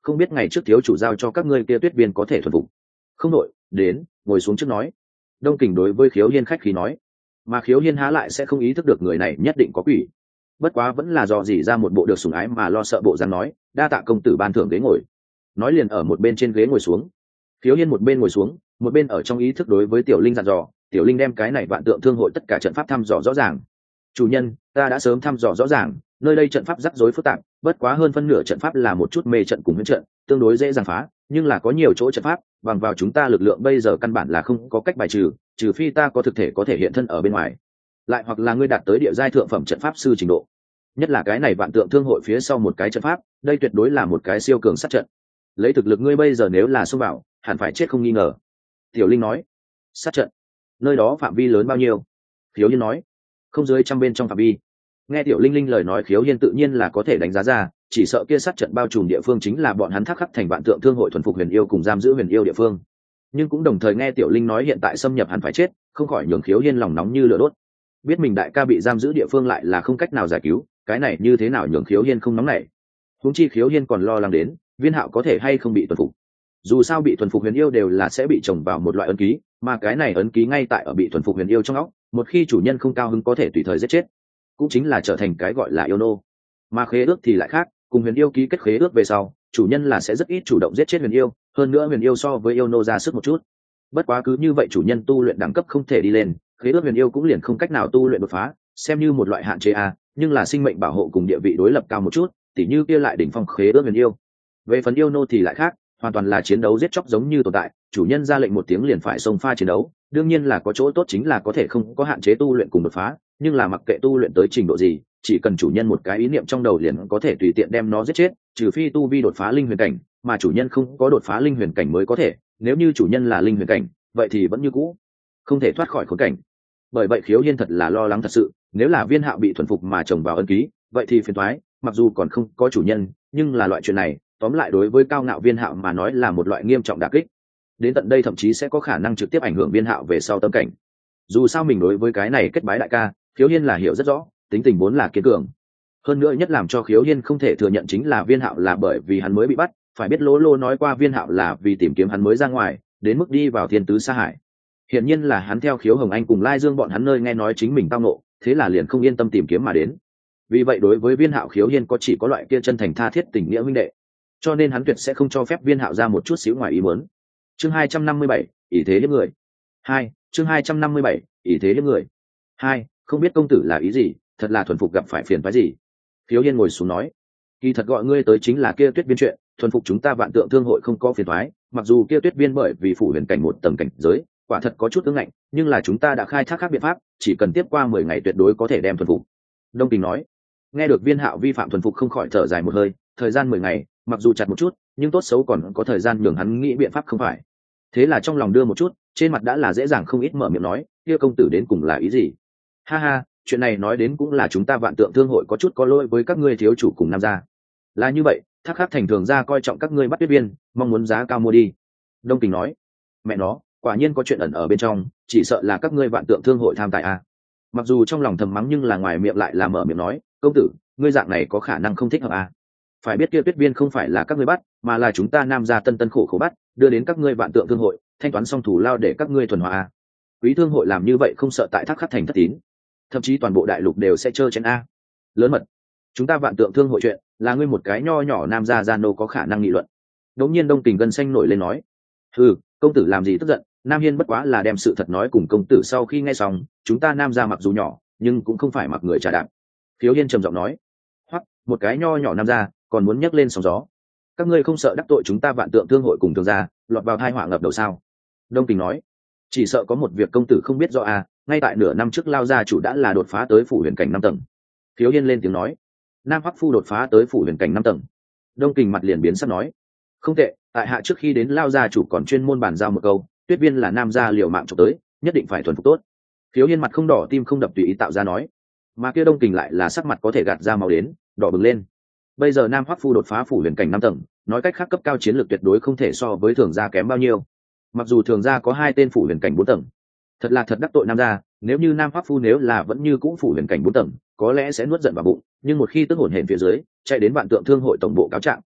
A: không biết ngày trước thiếu chủ giao cho các ngươi kia tuyết viên có thể thuần phục. Không đội đến ngồi xuống trước nói. Đông Kình đối với Khiếu Hiên khách khí nói, mà Khiếu Hiên há lại sẽ không ý thức được người này nhất định có quỷ. Bất quá vẫn là dò dỉ ra một bộ được sủng ái mà lo sợ bộ dáng nói, đa tạ công tử ban thưởng ghế ngồi. Nói liền ở một bên trên ghế ngồi xuống. Khiếu Hiên một bên ngồi xuống, một bên ở trong ý thức đối với Tiểu Linh dặn dò, Tiểu Linh đem cái này vạn tượng thương hội tất cả trận pháp thăm dò rõ ràng. Chủ nhân, ta đã sớm thăm dò rõ ràng, nơi đây trận pháp rắc rối phức tạp, bất quá hơn phân nửa trận pháp là một chút mê trận cùng huyễn trận, tương đối dễ dàng phá, nhưng là có nhiều chỗ trận pháp, bằng vào chúng ta lực lượng bây giờ căn bản là không có cách bài trừ, trừ phi ta có thực thể có thể hiện thân ở bên ngoài, lại hoặc là ngươi đạt tới địa giai thượng phẩm trận pháp sư trình độ. Nhất là cái này vạn tượng thương hội phía sau một cái trận pháp, đây tuyệt đối là một cái siêu cường sát trận. Lấy thực lực ngươi bây giờ nếu là xông vào, hẳn phải chết không nghi ngờ. Tiểu Linh nói. Sát trận, nơi đó phạm vi lớn bao nhiêu? Khiếu Hiên nói. Không dưới trăm bên trong phạm vi. Nghe Tiểu Linh Linh lời nói, Khiếu Hiên tự nhiên là có thể đánh giá ra, chỉ sợ kia sát trận bao trùm địa phương chính là bọn hắn thác khắc thành vạn tượng thương hội thuần phục huyền yêu cùng giam giữ huyền yêu địa phương. Nhưng cũng đồng thời nghe Tiểu Linh nói hiện tại xâm nhập hắn phải chết, không khỏi nhường Khiếu Hiên lòng nóng như lửa đốt. Biết mình đại ca bị giam giữ địa phương lại là không cách nào giải cứu, cái này như thế nào nhường Khiếu Hiên không nóng nảy. Huống chi Khiếu Hiên còn lo lắng đến Viên Hạo có thể hay không bị thuần phục. Dù sao bị thuần phục huyền yêu đều là sẽ bị trồng vào một loại ấn ký, mà cái này ấn ký ngay tại ở bị thuần phục huyền yêu trong óc, một khi chủ nhân không cao hứng có thể tùy thời giết chết, cũng chính là trở thành cái gọi là yêu nô. Mà khế ước thì lại khác, cùng huyền yêu ký kết khế ước về sau, chủ nhân là sẽ rất ít chủ động giết chết huyền yêu, hơn nữa huyền yêu so với yêu nô ra sức một chút. Bất quá cứ như vậy chủ nhân tu luyện đẳng cấp không thể đi lên, khế ước huyền yêu cũng liền không cách nào tu luyện đột phá, xem như một loại hạn chế a, nhưng là sinh mệnh bảo hộ cùng địa vị đối lập cao một chút, tỉ như kia lại đỉnh phong khế ước huyền yêu. Về phần yêu nô thì lại khác, hoàn toàn là chiến đấu giết chóc giống như tồn tại, chủ nhân ra lệnh một tiếng liền phải xông pha chiến đấu, đương nhiên là có chỗ tốt chính là có thể không có hạn chế tu luyện cùng đột phá, nhưng là mặc kệ tu luyện tới trình độ gì, chỉ cần chủ nhân một cái ý niệm trong đầu liền có thể tùy tiện đem nó giết chết, trừ phi tu vi đột phá linh huyền cảnh, mà chủ nhân không có đột phá linh huyền cảnh mới có thể, nếu như chủ nhân là linh huyền cảnh, vậy thì vẫn như cũ không thể thoát khỏi khốn cảnh. Bởi vậy Khiếu Hiên thật là lo lắng thật sự, nếu là Viên Hạo bị thuần phục mà trồng vào ân ký, vậy thì phiền toái, mặc dù còn không có chủ nhân, nhưng là loại chuyện này, tóm lại đối với cao ngạo Viên Hạo mà nói là một loại nghiêm trọng đả kích. Đến tận đây thậm chí sẽ có khả năng trực tiếp ảnh hưởng Viên Hạo về sau tâm cảnh. Dù sao mình đối với cái này kết bái đại ca, Khiếu Hiên là hiểu rất rõ, tính tình vốn là kiên cường. Hơn nữa nhất làm cho Khiếu Hiên không thể thừa nhận chính là Viên Hạo là bởi vì hắn mới bị bắt, phải biết Lỗ Lô nói qua Viên Hạo là vì tìm kiếm hắn mới ra ngoài, đến mức đi vào thiên tứ sa hải. Hiển nhiên là hắn theo Khiếu Hồng Anh cùng Lai Dương bọn hắn nơi nghe nói chính mình tao nộ, thế là liền không yên tâm tìm kiếm mà đến. Vì vậy đối với Viên Hạo Khiếu Hiên có chỉ có loại kia chân thành tha thiết tình nghĩa huynh đệ, cho nên hắn tuyệt sẽ không cho phép Viên Hạo ra một chút xíu ngoài ý muốn. Chương hai trăm năm mươi bảy, ỷ thế hiếp người. Hai, chương hai trăm năm mươi bảy, ỷ thế hiếp người. Hai, không biết công tử là ý gì, thật là thuần phục gặp phải phiền phức gì. Khiếu Hiên ngồi xuống nói, kỳ thật gọi ngươi tới chính là kia Tuyết Viên chuyện, thuần phục chúng ta vạn tượng thương hội không có phiền toái, mặc dù kia Tuyết Viên bởi vì phủ huyền cảnh một tầng cảnh giới, quả thật có chút ứng ngạnh, nhưng là chúng ta đã khai thác các biện pháp, chỉ cần tiếp qua mười ngày tuyệt đối có thể đem thuần phục. Đông Kình nói. Nghe được Viên Hạo vi phạm thuần phục không khỏi thở dài một hơi, thời gian mười ngày, mặc dù chặt một chút, nhưng tốt xấu còn có thời gian nhường hắn nghĩ biện pháp không phải. Thế là trong lòng đưa một chút, trên mặt đã là dễ dàng không ít mở miệng nói, kia công tử đến cùng là ý gì? Ha ha, chuyện này nói đến cũng là chúng ta vạn tượng thương hội có chút có lỗi với các ngươi thiếu chủ cùng nam gia. Là như vậy, Thác Khắc thành thường gia coi trọng các ngươi bắt Tuyết Viên, mong muốn giá cao mua đi. Đông Kình nói. Mẹ nó, quả nhiên có chuyện ẩn ở bên trong, chỉ sợ là các ngươi vạn tượng thương hội tham tài à. Mặc dù trong lòng thầm mắng nhưng là ngoài miệng lại là mở miệng nói, công tử, ngươi dạng này có khả năng không thích hợp à. Phải biết kia Tuyết Viên không phải là các ngươi bắt, mà là chúng ta nam gia tân tân khổ khổ bắt, đưa đến các ngươi vạn tượng thương hội, thanh toán xong thủ lao để các ngươi thuần hóa à. Quý thương hội làm như vậy không sợ tại Thác Khắc thành thất tín, thậm chí toàn bộ đại lục đều sẽ trơ chén a. Lớn mật, chúng ta vạn tượng thương hội chuyện, là ngươi một cái nho nhỏ nam gia gian nô có khả năng nghị luận. Đống nhiên Đông Kình gân xanh nổi lên nói, hừ, công tử làm gì tức giận, Nam Hiên bất quá là đem sự thật nói cùng công tử sau khi nghe xong, chúng ta nam gia mặc dù nhỏ, nhưng cũng không phải mặc người trà đạp. Khiếu Hiên trầm giọng nói, hoặc một cái nho nhỏ nam gia, còn muốn nhấc lên sóng gió. Các ngươi không sợ đắc tội chúng ta vạn tượng thương hội cùng thương gia, lọt vào tai họa ngập đầu sao? Đông Kình nói, chỉ sợ có một việc công tử không biết rõ à, ngay tại nửa năm trước Lao gia chủ đã là đột phá tới phủ huyền cảnh năm tầng. Khiếu Hiên lên tiếng nói, Nam Hoắc Phu đột phá tới phủ huyền cảnh năm tầng. Đông Kình mặt liền biến sắc nói, không tệ, tại hạ trước khi đến Lao gia chủ còn chuyên môn bàn giao một câu, Tuyết Viên là nam gia liều mạng chụp tới, nhất định phải thuần phục tốt. Khiếu Hiên mặt không đỏ tim không đập tùy ý tạo ra nói, mà kia Đông Kình lại là sắc mặt có thể gạt ra màu đến, đỏ bừng lên. Bây giờ Nam Hoắc Phu đột phá phủ huyền cảnh năm tầng, nói cách khác cấp cao chiến lược tuyệt đối không thể so với thường gia kém bao nhiêu. Mặc dù thường gia có hai tên phủ huyền cảnh bốn tầng, thật là thật đắc tội nam gia, nếu như Nam Hoắc Phu nếu là vẫn như cũ phủ huyền cảnh bốn tầng, có lẽ sẽ nuốt giận vào bụng, nhưng một khi tức hồn hển phía dưới, chạy đến vạn tượng thương hội tổng bộ cáo trạng,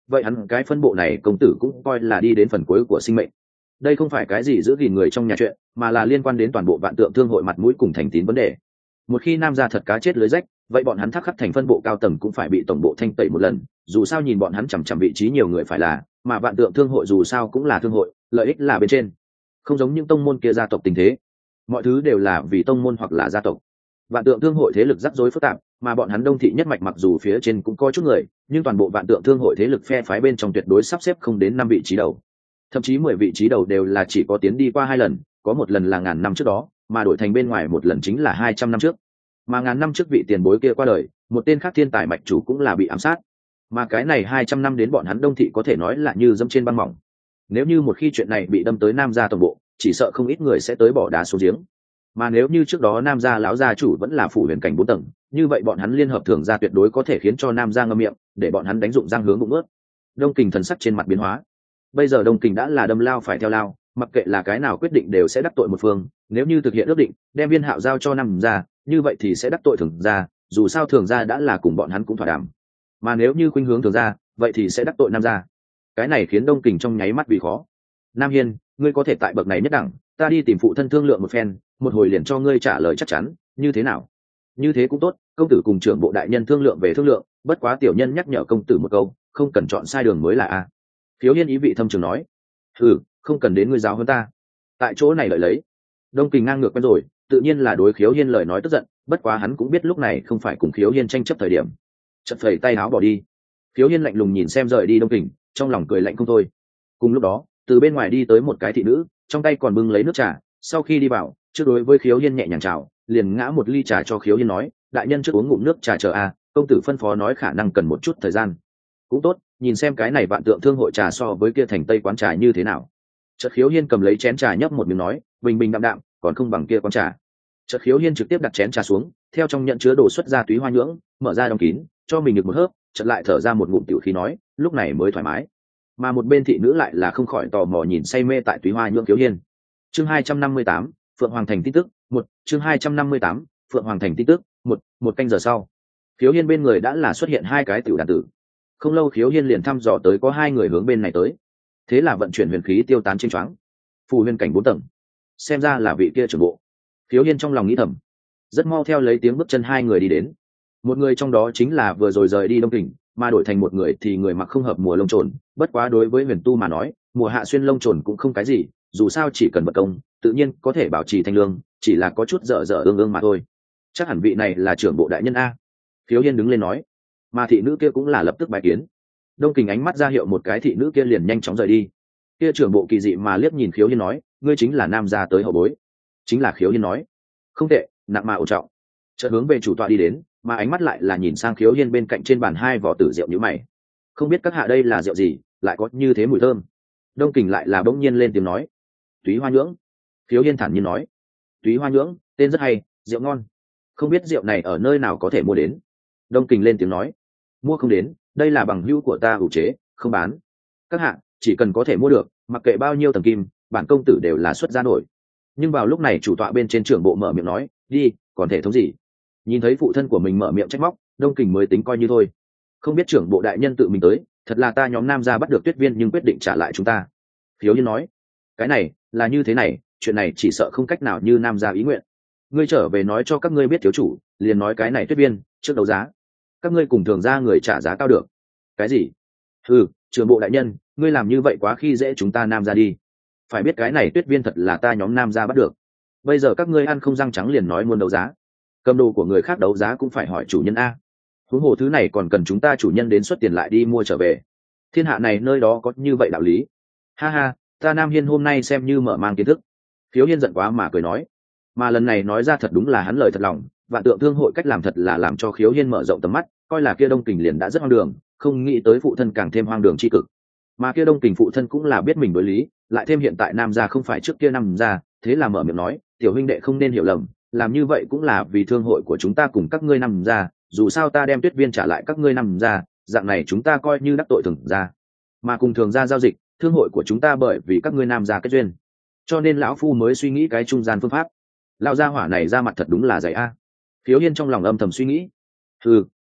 A: vậy hắn cái phân bộ này công tử cũng coi là đi đến phần cuối của sinh mệnh. Đây không phải cái gì giữ gìn người trong nhà chuyện, mà là liên quan đến toàn bộ vạn tượng thương hội mặt mũi cùng thành tín vấn đề. Một khi nam gia thật cá chết lưới rách, vậy bọn hắn thắc khắc thành phân bộ cao tầng cũng phải bị tổng bộ thanh tẩy một lần, dù sao nhìn bọn hắn chằm chằm vị trí nhiều người phải là, mà vạn tượng thương hội dù sao cũng là thương hội, lợi ích là bên trên, không giống những tông môn kia gia tộc tình thế, mọi thứ đều là vì tông môn hoặc là gia tộc. Vạn tượng thương hội thế lực rắc rối phức tạp, mà bọn hắn đông thị nhất mạch mặc dù phía trên cũng có chút người, nhưng toàn bộ vạn tượng thương hội thế lực phe phái bên trong tuyệt đối sắp xếp không đến năm vị trí đầu, thậm chí mười vị trí đầu đều là chỉ có tiến đi qua hai lần, có một lần là ngàn năm trước đó, mà đổi thành bên ngoài một lần chính là hai trăm năm trước. Mà ngàn năm trước vị tiền bối kia qua đời, một tên khác thiên tài mạch chủ cũng là bị ám sát, mà cái này hai trăm năm đến bọn hắn đông thị có thể nói là như dẫm trên băng mỏng. Nếu như một khi chuyện này bị đâm tới nam gia tổng bộ, chỉ sợ không ít người sẽ tới bỏ đá xuống giếng. Mà nếu như trước đó nam gia lão gia chủ vẫn là phủ huyền cảnh bốn tầng, như vậy bọn hắn liên hợp thường gia tuyệt đối có thể khiến cho nam gia ngậm miệng, để bọn hắn đánh dụng răng hướng bụng ướt. Đông Kình thần sắc trên mặt biến hóa. Bây giờ Đông Kình đã là đâm lao phải theo lao, mặc kệ là cái nào quyết định đều sẽ đắc tội một phương. Nếu như thực hiện ước định, đem viên hạo giao cho nam gia, như vậy thì sẽ đắc tội thường gia, dù sao thường gia đã là cùng bọn hắn cũng thỏa đàm. Mà nếu như khuynh hướng thường gia, vậy thì sẽ đắc tội nam gia. Cái này khiến Đông Kình trong nháy mắt bị khó. Nam Hiên, ngươi có thể tại bậc này nhất đẳng, ta đi tìm phụ thân thương lượng một phen, một hồi liền cho ngươi trả lời chắc chắn, như thế nào? Như thế cũng tốt, công tử cùng trưởng bộ đại nhân thương lượng về thương lượng, bất quá tiểu nhân nhắc nhở công tử một câu, không cần chọn sai đường mới là a. Khiếu Hiên ý vị thâm trường nói. Ừ, không cần đến ngươi giáo hơn ta, tại chỗ này lợi lấy. Đông Kình ngang ngược quen rồi, tự nhiên là đối Khiếu Hiên lời nói tức giận, bất quá hắn cũng biết lúc này không phải cùng Khiếu Hiên tranh chấp thời điểm. Chợt phẩy tay áo bỏ đi. Khiếu Hiên lạnh lùng nhìn xem rời đi Đông Kình, trong lòng cười lạnh không thôi. Cùng lúc đó, từ bên ngoài đi tới một cái thị nữ, trong tay còn bưng lấy nước trà, sau khi đi vào, trước đối với Khiếu Hiên nhẹ nhàng chào, liền ngã một ly trà cho Khiếu Hiên nói, đại nhân trước uống ngụm nước trà chờ a, công tử phân phó nói khả năng cần một chút thời gian. Cũng tốt, nhìn xem cái này vạn tượng thương hội trà so với kia thành tây quán trà như thế nào. Chợt Khiếu Hiên cầm lấy chén trà nhấp một miếng nói, bình bình đạm đạm, còn không bằng kia quán trà. Chợt Khiếu Hiên trực tiếp đặt chén trà xuống, theo trong nhận chứa đồ xuất ra túy hoa nhưỡng, mở ra đóng kín, cho mình được một hớp, chợt lại thở ra một ngụm tiểu khí nói, lúc này mới thoải mái. Mà một bên thị nữ lại là không khỏi tò mò nhìn say mê tại túy hoa nhưỡng Khiếu Hiên. Chương hai trăm năm mươi tám, Phượng Hoàng Thành tin tức, một, chương hai trăm năm mươi tám, Phượng Hoàng Thành tin tức, một, một canh giờ sau. Khiếu Hiên bên người đã là xuất hiện hai cái tiểu đàn tử. Không lâu Khiếu Hiên liền thăm dò tới có hai người hướng bên này tới. Thế là vận chuyển huyền khí tiêu tán trên choáng. Phù huyền cảnh bốn tầng. Xem ra là vị kia trưởng bộ. Khiếu Hiên trong lòng nghĩ thầm. Rất mau theo lấy tiếng bước chân hai người đi đến. Một người trong đó chính là vừa rồi rời đi Đông Kình, mà đổi thành một người thì người mặc không hợp mùa lông trồn, bất quá đối với huyền tu mà nói, mùa hạ xuyên lông trồn cũng không cái gì, dù sao chỉ cần bất công, tự nhiên có thể bảo trì thanh lương, chỉ là có chút dở dở ương ương mà thôi. Chắc hẳn vị này là trưởng bộ đại nhân a. Khiếu Hiên đứng lên nói, mà thị nữ kia cũng là lập tức bài kiến. Đông Kình ánh mắt ra hiệu một cái, thị nữ kia liền nhanh chóng rời đi. Kia trưởng bộ kỳ dị mà liếc nhìn Khiếu Hiên nói, ngươi chính là nam gia tới hậu bối. Chính là. Khiếu Hiên nói, không tệ, nặng mà ổn trọng. Chợt hướng về chủ tọa đi đến, mà ánh mắt lại là nhìn sang Khiếu Hiên bên cạnh trên bàn hai vỏ tử rượu như mày. Không biết các hạ đây là rượu gì, lại có như thế mùi thơm. Đông Kình lại là bỗng nhiên lên tiếng nói, túy hoa nhưỡng. Khiếu Hiên thản nhiên nói, túy hoa nhưỡng, tên rất hay, rượu ngon. Không biết rượu này ở nơi nào có thể mua đến. Đông Kình lên tiếng nói, mua không đến, đây là bằng hữu của ta ủ chế, không bán. Các hạ chỉ cần có thể mua được, mặc kệ bao nhiêu tầng kim, bản công tử đều là xuất ra nổi. Nhưng vào lúc này chủ tọa bên trên trưởng bộ mở miệng nói, đi, còn thể thống gì. Nhìn thấy phụ thân của mình mở miệng trách móc, Đông Kình mới tính coi như thôi. Không biết trưởng bộ đại nhân tự mình tới, thật là ta nhóm nam gia bắt được Tuyết Viên nhưng quyết định trả lại chúng ta. Khiếu Hiên nói, cái này là như thế này, chuyện này chỉ sợ không cách nào như nam gia ý nguyện. Ngươi trở về nói cho các ngươi biết thiếu chủ, liền nói cái này Tuyết Viên trước đấu giá, các ngươi cùng thường ra người trả giá cao được. Cái gì? Ừ, trưởng bộ đại nhân, ngươi làm như vậy quá khi dễ chúng ta nam gia đi. Phải biết cái này Tuyết Viên thật là ta nhóm nam gia bắt được. Bây giờ các ngươi ăn không răng trắng liền nói muốn đấu giá, cầm đồ của người khác đấu giá cũng phải hỏi chủ nhân a. Huống hồ thứ này còn cần chúng ta chủ nhân đến xuất tiền lại đi mua trở về. Thiên hạ này nơi đó có như vậy đạo lý. Ha ha, ta Nam Hiên hôm nay xem như mở mang kiến thức. Khiếu Hiên giận quá mà cười nói, mà lần này nói ra thật đúng là hắn lời thật lòng. Vạn tượng thương hội cách làm thật là làm cho Khiếu Hiên mở rộng tầm mắt, coi là kia Đông Kình liền đã rất hoang đường, không nghĩ tới phụ thân càng thêm hoang đường chi cực. Mà kia Đông Kình phụ thân cũng là biết mình đối lý, lại thêm hiện tại nam gia không phải trước kia nam gia, thế là mở miệng nói, tiểu huynh đệ không nên hiểu lầm, làm như vậy cũng là vì thương hội của chúng ta cùng các ngươi nam gia, dù sao ta đem Tuyết Viên trả lại các ngươi nam gia, dạng này chúng ta coi như đắc tội thường gia, mà cùng thường gia giao dịch, thương hội của chúng ta bởi vì các ngươi nam gia kết duyên, cho nên lão phu mới suy nghĩ cái trung gian phương pháp. Lão gia hỏa này ra mặt thật đúng là dày a. Khiếu Hiên trong lòng âm thầm suy nghĩ, ừ,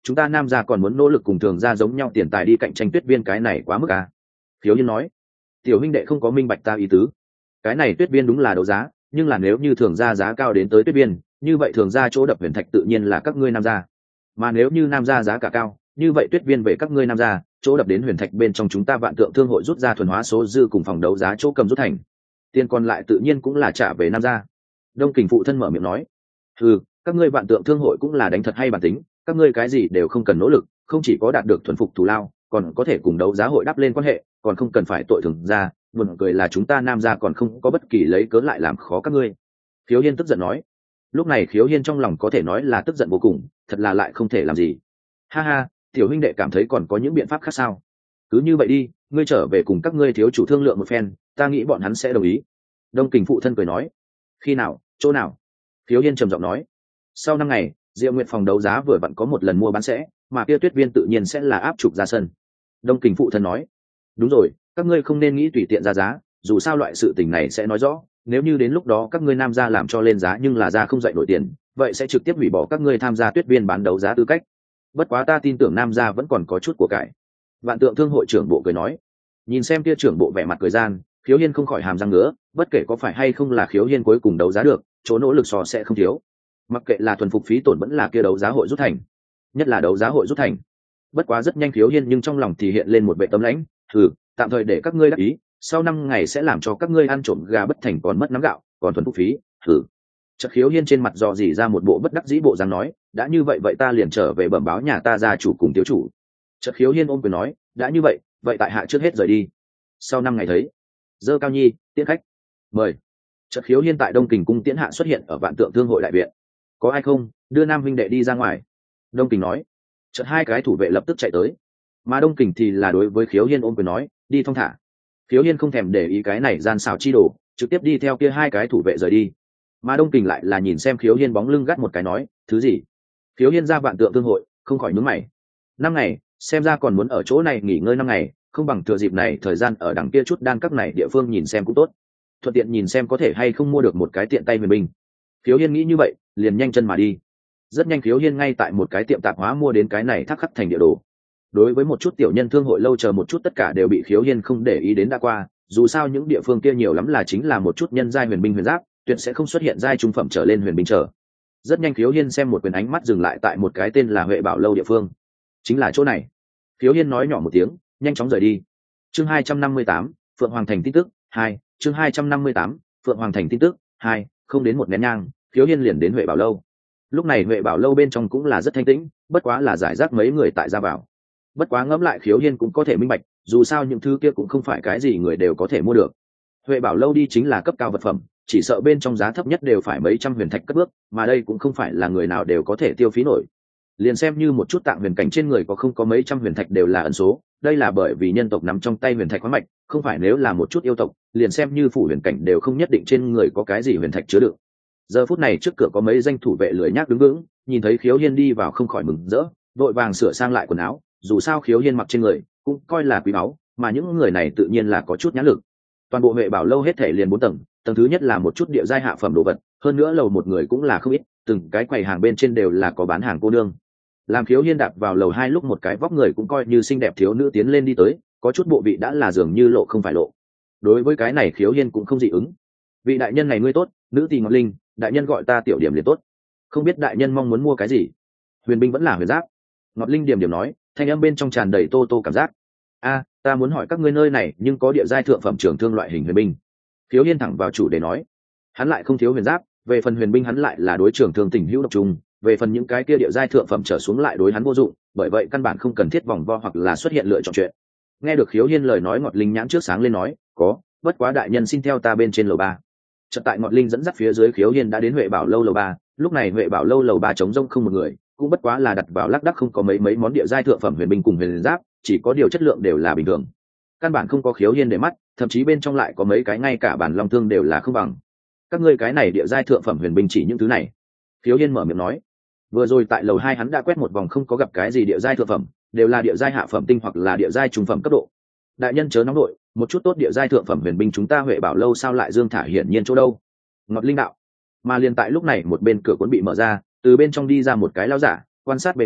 A: chúng ta nam gia còn muốn nỗ lực cùng thường gia giống nhau tiền tài đi cạnh tranh tuyết viên, cái này quá mức à. Khiếu Hiên nói. Tiểu huynh đệ không có minh bạch ta ý tứ. Cái này tuyết viên đúng là đấu giá, nhưng là nếu như thường gia giá cao đến tới tuyết viên, như vậy thường gia chỗ đập huyền thạch tự nhiên là các ngươi nam gia. Mà nếu như nam gia giá cả cao, như vậy tuyết viên về các ngươi nam gia, chỗ đập đến huyền thạch bên trong chúng ta vạn tượng thương hội rút ra thuần hóa số dư cùng phòng đấu giá chỗ cầm rút thành. Tiền còn lại tự nhiên cũng là trả về nam gia. Đông Kình phụ thân mở miệng nói. Ừ, các ngươi vạn tượng thương hội cũng là đánh thật hay bản tính, các ngươi cái gì đều không cần nỗ lực, không chỉ có đạt được thuần phục thù lao, còn có thể cùng đấu giá hội đắp lên quan hệ, còn không cần phải tội thường gia. Buồn cười là chúng ta nam gia còn không có bất kỳ lấy cớ lại làm khó các ngươi. Khiếu Hiên tức giận nói. Lúc này Khiếu Hiên trong lòng có thể nói là tức giận vô cùng, thật là lại không thể làm gì. Ha ha, tiểu huynh đệ cảm thấy còn có những biện pháp khác sao? Cứ như vậy đi, ngươi trở về cùng các ngươi thiếu chủ thương lượng một phen, ta nghĩ bọn hắn sẽ đồng ý. Đông Kình phụ thân cười nói. Khi nào, chỗ nào? Khiếu Hiên trầm giọng nói. Sau năm ngày, Diệu Nguyệt phòng đấu giá vừa vặn có một lần mua bán sẽ, mà kia tuyết viên tự nhiên sẽ là áp trục ra sân. Đông Kình phụ thân nói. Đúng rồi, các ngươi không nên nghĩ tùy tiện ra giá, dù sao loại sự tình này sẽ nói rõ, nếu như đến lúc đó các ngươi nam gia làm cho lên giá nhưng là gia không dậy nổi tiền, vậy sẽ trực tiếp hủy bỏ các ngươi tham gia tuyết viên bán đấu giá tư cách. Bất quá ta tin tưởng nam gia vẫn còn có chút của cải. Vạn tượng thương hội trưởng bộ cười nói. Nhìn xem kia trưởng bộ vẻ mặt cười gian, Khiếu Hiên không khỏi hàm răng ngứa, bất kể có phải hay không là Khiếu Hiên cuối cùng đấu giá được, chỗ nỗ lực so sẽ không thiếu. Mặc kệ là thuần phục phí tổn vẫn là kia đấu giá hội rút thành, nhất là đấu giá hội rút thành. Bất quá rất nhanh Khiếu Hiên nhưng trong lòng thì hiện lên một vẻ tâm lãnh, thử, tạm thời để các ngươi đắc ý, sau năm ngày sẽ làm cho các ngươi ăn trộm gà bất thành còn mất nắm gạo, còn thuần phục phí, thử. Chợt Khiếu Hiên trên mặt dò dỉ ra một bộ bất đắc dĩ bộ dáng nói, đã như vậy vậy ta liền trở về bẩm báo nhà ta gia chủ cùng thiếu chủ. Chợt Khiếu Hiên ôm quyền nói, đã như vậy, vậy tại hạ trước hết rời đi. Sau năm ngày thấy, Dơ Cao Nhi, tiễn khách. Mời. Chợt Khiếu Hiên tại Đông Kình cung tiễn hạ xuất hiện ở Vạn Tượng Thương hội đại viện. Có ai không, đưa Nam huynh đệ đi ra ngoài. Đông Kình nói. Chợt hai cái thủ vệ lập tức chạy tới. Mà Đông Kình thì là đối với Khiếu Hiên ôm quyền nói, đi thong thả. Khiếu Hiên không thèm để ý cái này gian xảo chi đồ, trực tiếp đi theo kia hai cái thủ vệ rời đi. Mà Đông Kình lại là nhìn xem Khiếu Hiên bóng lưng gắt một cái nói, thứ gì? Khiếu Hiên ra Vạn Tượng Thương hội, không khỏi nhướng mày. Năm ngày, xem ra còn muốn ở chỗ này nghỉ ngơi năm ngày, không bằng thừa dịp này thời gian ở đằng kia chút đan các này địa phương nhìn xem cũng tốt, thuận tiện nhìn xem có thể hay không mua được một cái tiện tay huyền binh. Khiếu Hiên nghĩ như vậy, liền nhanh chân mà đi. Rất nhanh Khiếu Hiên ngay tại một cái tiệm tạp hóa mua đến cái này thắc khắc thành địa đồ. Đối với một chút tiểu nhân thương hội lâu chờ một chút tất cả đều bị Khiếu Hiên không để ý đến đã qua, dù sao những địa phương kia nhiều lắm là chính là một chút nhân giai huyền binh huyền giáp, tuyệt sẽ không xuất hiện giai trung phẩm trở lên huyền binh trở. Rất nhanh Khiếu Hiên xem một quyền ánh mắt dừng lại tại một cái tên là Huệ Bảo lâu địa phương. Chính là chỗ này. Khiếu Hiên nói nhỏ một tiếng, nhanh chóng rời đi. Chương hai trăm năm mươi tám, Phượng Hoàng thành tin tức hai. Chương hai trăm năm mươi tám, Phượng Hoàng thành tin tức hai. Không đến một nén nhang, Khiếu Hiên liền đến Huệ Bảo lâu. Lúc này Huệ Bảo lâu bên trong cũng là rất thanh tĩnh, bất quá là giải rác mấy người tại ra vào. Bất quá ngẫm lại Khiếu Hiên cũng có thể minh bạch, dù sao những thứ kia cũng không phải cái gì người đều có thể mua được. Huệ Bảo lâu đi chính là cấp cao vật phẩm, chỉ sợ bên trong giá thấp nhất đều phải mấy trăm huyền thạch cất bước, mà đây cũng không phải là người nào đều có thể tiêu phí nổi. Liền xem như một chút tạng huyền cảnh trên người có không có mấy trăm huyền thạch đều là ẩn số, đây là bởi vì nhân tộc nắm trong tay huyền thạch khoáng mạch, không phải nếu là một chút yêu tộc, liền xem như phủ huyền cảnh đều không nhất định trên người có cái gì huyền thạch chứa đựng. Giờ phút này trước cửa có mấy danh thủ vệ lười nhác đứng vững, nhìn thấy Khiếu Hiên đi vào không khỏi mừng rỡ, vội vàng sửa sang lại quần áo, dù sao Khiếu Hiên mặc trên người cũng coi là quý báu, mà những người này tự nhiên là có chút nhãn lực. Toàn bộ Huệ Bảo lâu hết thể liền bốn tầng, tầng thứ nhất là một chút địa giai hạ phẩm đồ vật, hơn nữa lầu một người cũng là không ít, từng cái quầy hàng bên trên đều là có bán hàng cô nương. Làm Khiếu Hiên đạp vào lầu hai lúc một cái vóc người cũng coi như xinh đẹp thiếu nữ tiến lên đi tới, có chút bộ vị đã là dường như lộ không phải lộ. Đối với cái này Khiếu Hiên cũng không dị ứng. Vị đại nhân này ngươi tốt, nữ tỳ Ngọc Linh, đại nhân gọi ta tiểu điểm liền tốt. Không biết đại nhân mong muốn mua cái gì? Huyền binh vẫn là huyền giáp? Ngọc Linh điểm điểm nói, thanh âm bên trong tràn đầy tô tô cảm giác. A, ta muốn hỏi các ngươi nơi này nhưng có địa giai thượng phẩm trường thương loại hình huyền binh. Khiếu Hiên thẳng vào chủ để nói, hắn lại không thiếu huyền giáp, về phần huyền binh hắn lại là đối trường thương tình hữu độc trùng, về phần những cái kia địa giai thượng phẩm trở xuống lại đối hắn vô dụng, bởi vậy căn bản không cần thiết vòng vo hoặc là xuất hiện lựa chọn chuyện. Nghe được Khiếu Hiên lời nói, Ngọt Linh nhãn trước sáng lên nói, có, bất quá đại nhân xin theo ta bên trên lầu ba. Chợt tại Ngọt Linh dẫn dắt phía dưới, Khiếu Hiên đã đến Huệ Bảo lâu lầu ba. Lúc này Huệ Bảo lâu lầu ba trống rỗng không một người, cũng bất quá là đặt vào lác đác không có mấy mấy món địa giai thượng phẩm huyền binh cùng huyền giáp, chỉ có điều chất lượng đều là bình thường, căn bản không có Khiếu Hiên để mắt, thậm chí bên trong lại có mấy cái ngay cả bản long thương đều là không bằng. Các ngươi cái này địa giai thượng phẩm huyền binh chỉ những thứ này? Khiếu Hiên mở miệng nói. Vừa rồi tại lầu hai hắn đã quét một vòng không có gặp cái gì địa giai thượng phẩm, đều là địa giai hạ phẩm tinh hoặc là địa giai trung phẩm cấp độ. Đại nhân chớ nóng đội, một chút tốt địa giai thượng phẩm huyền binh chúng ta Huệ Bảo lâu sao lại dương thả hiển nhiên chỗ đâu? Ngọt Linh đạo. Mà liền tại lúc này một bên cửa cuốn bị mở ra, từ bên trong đi ra một cái lão giả, quan sát bề ngoài,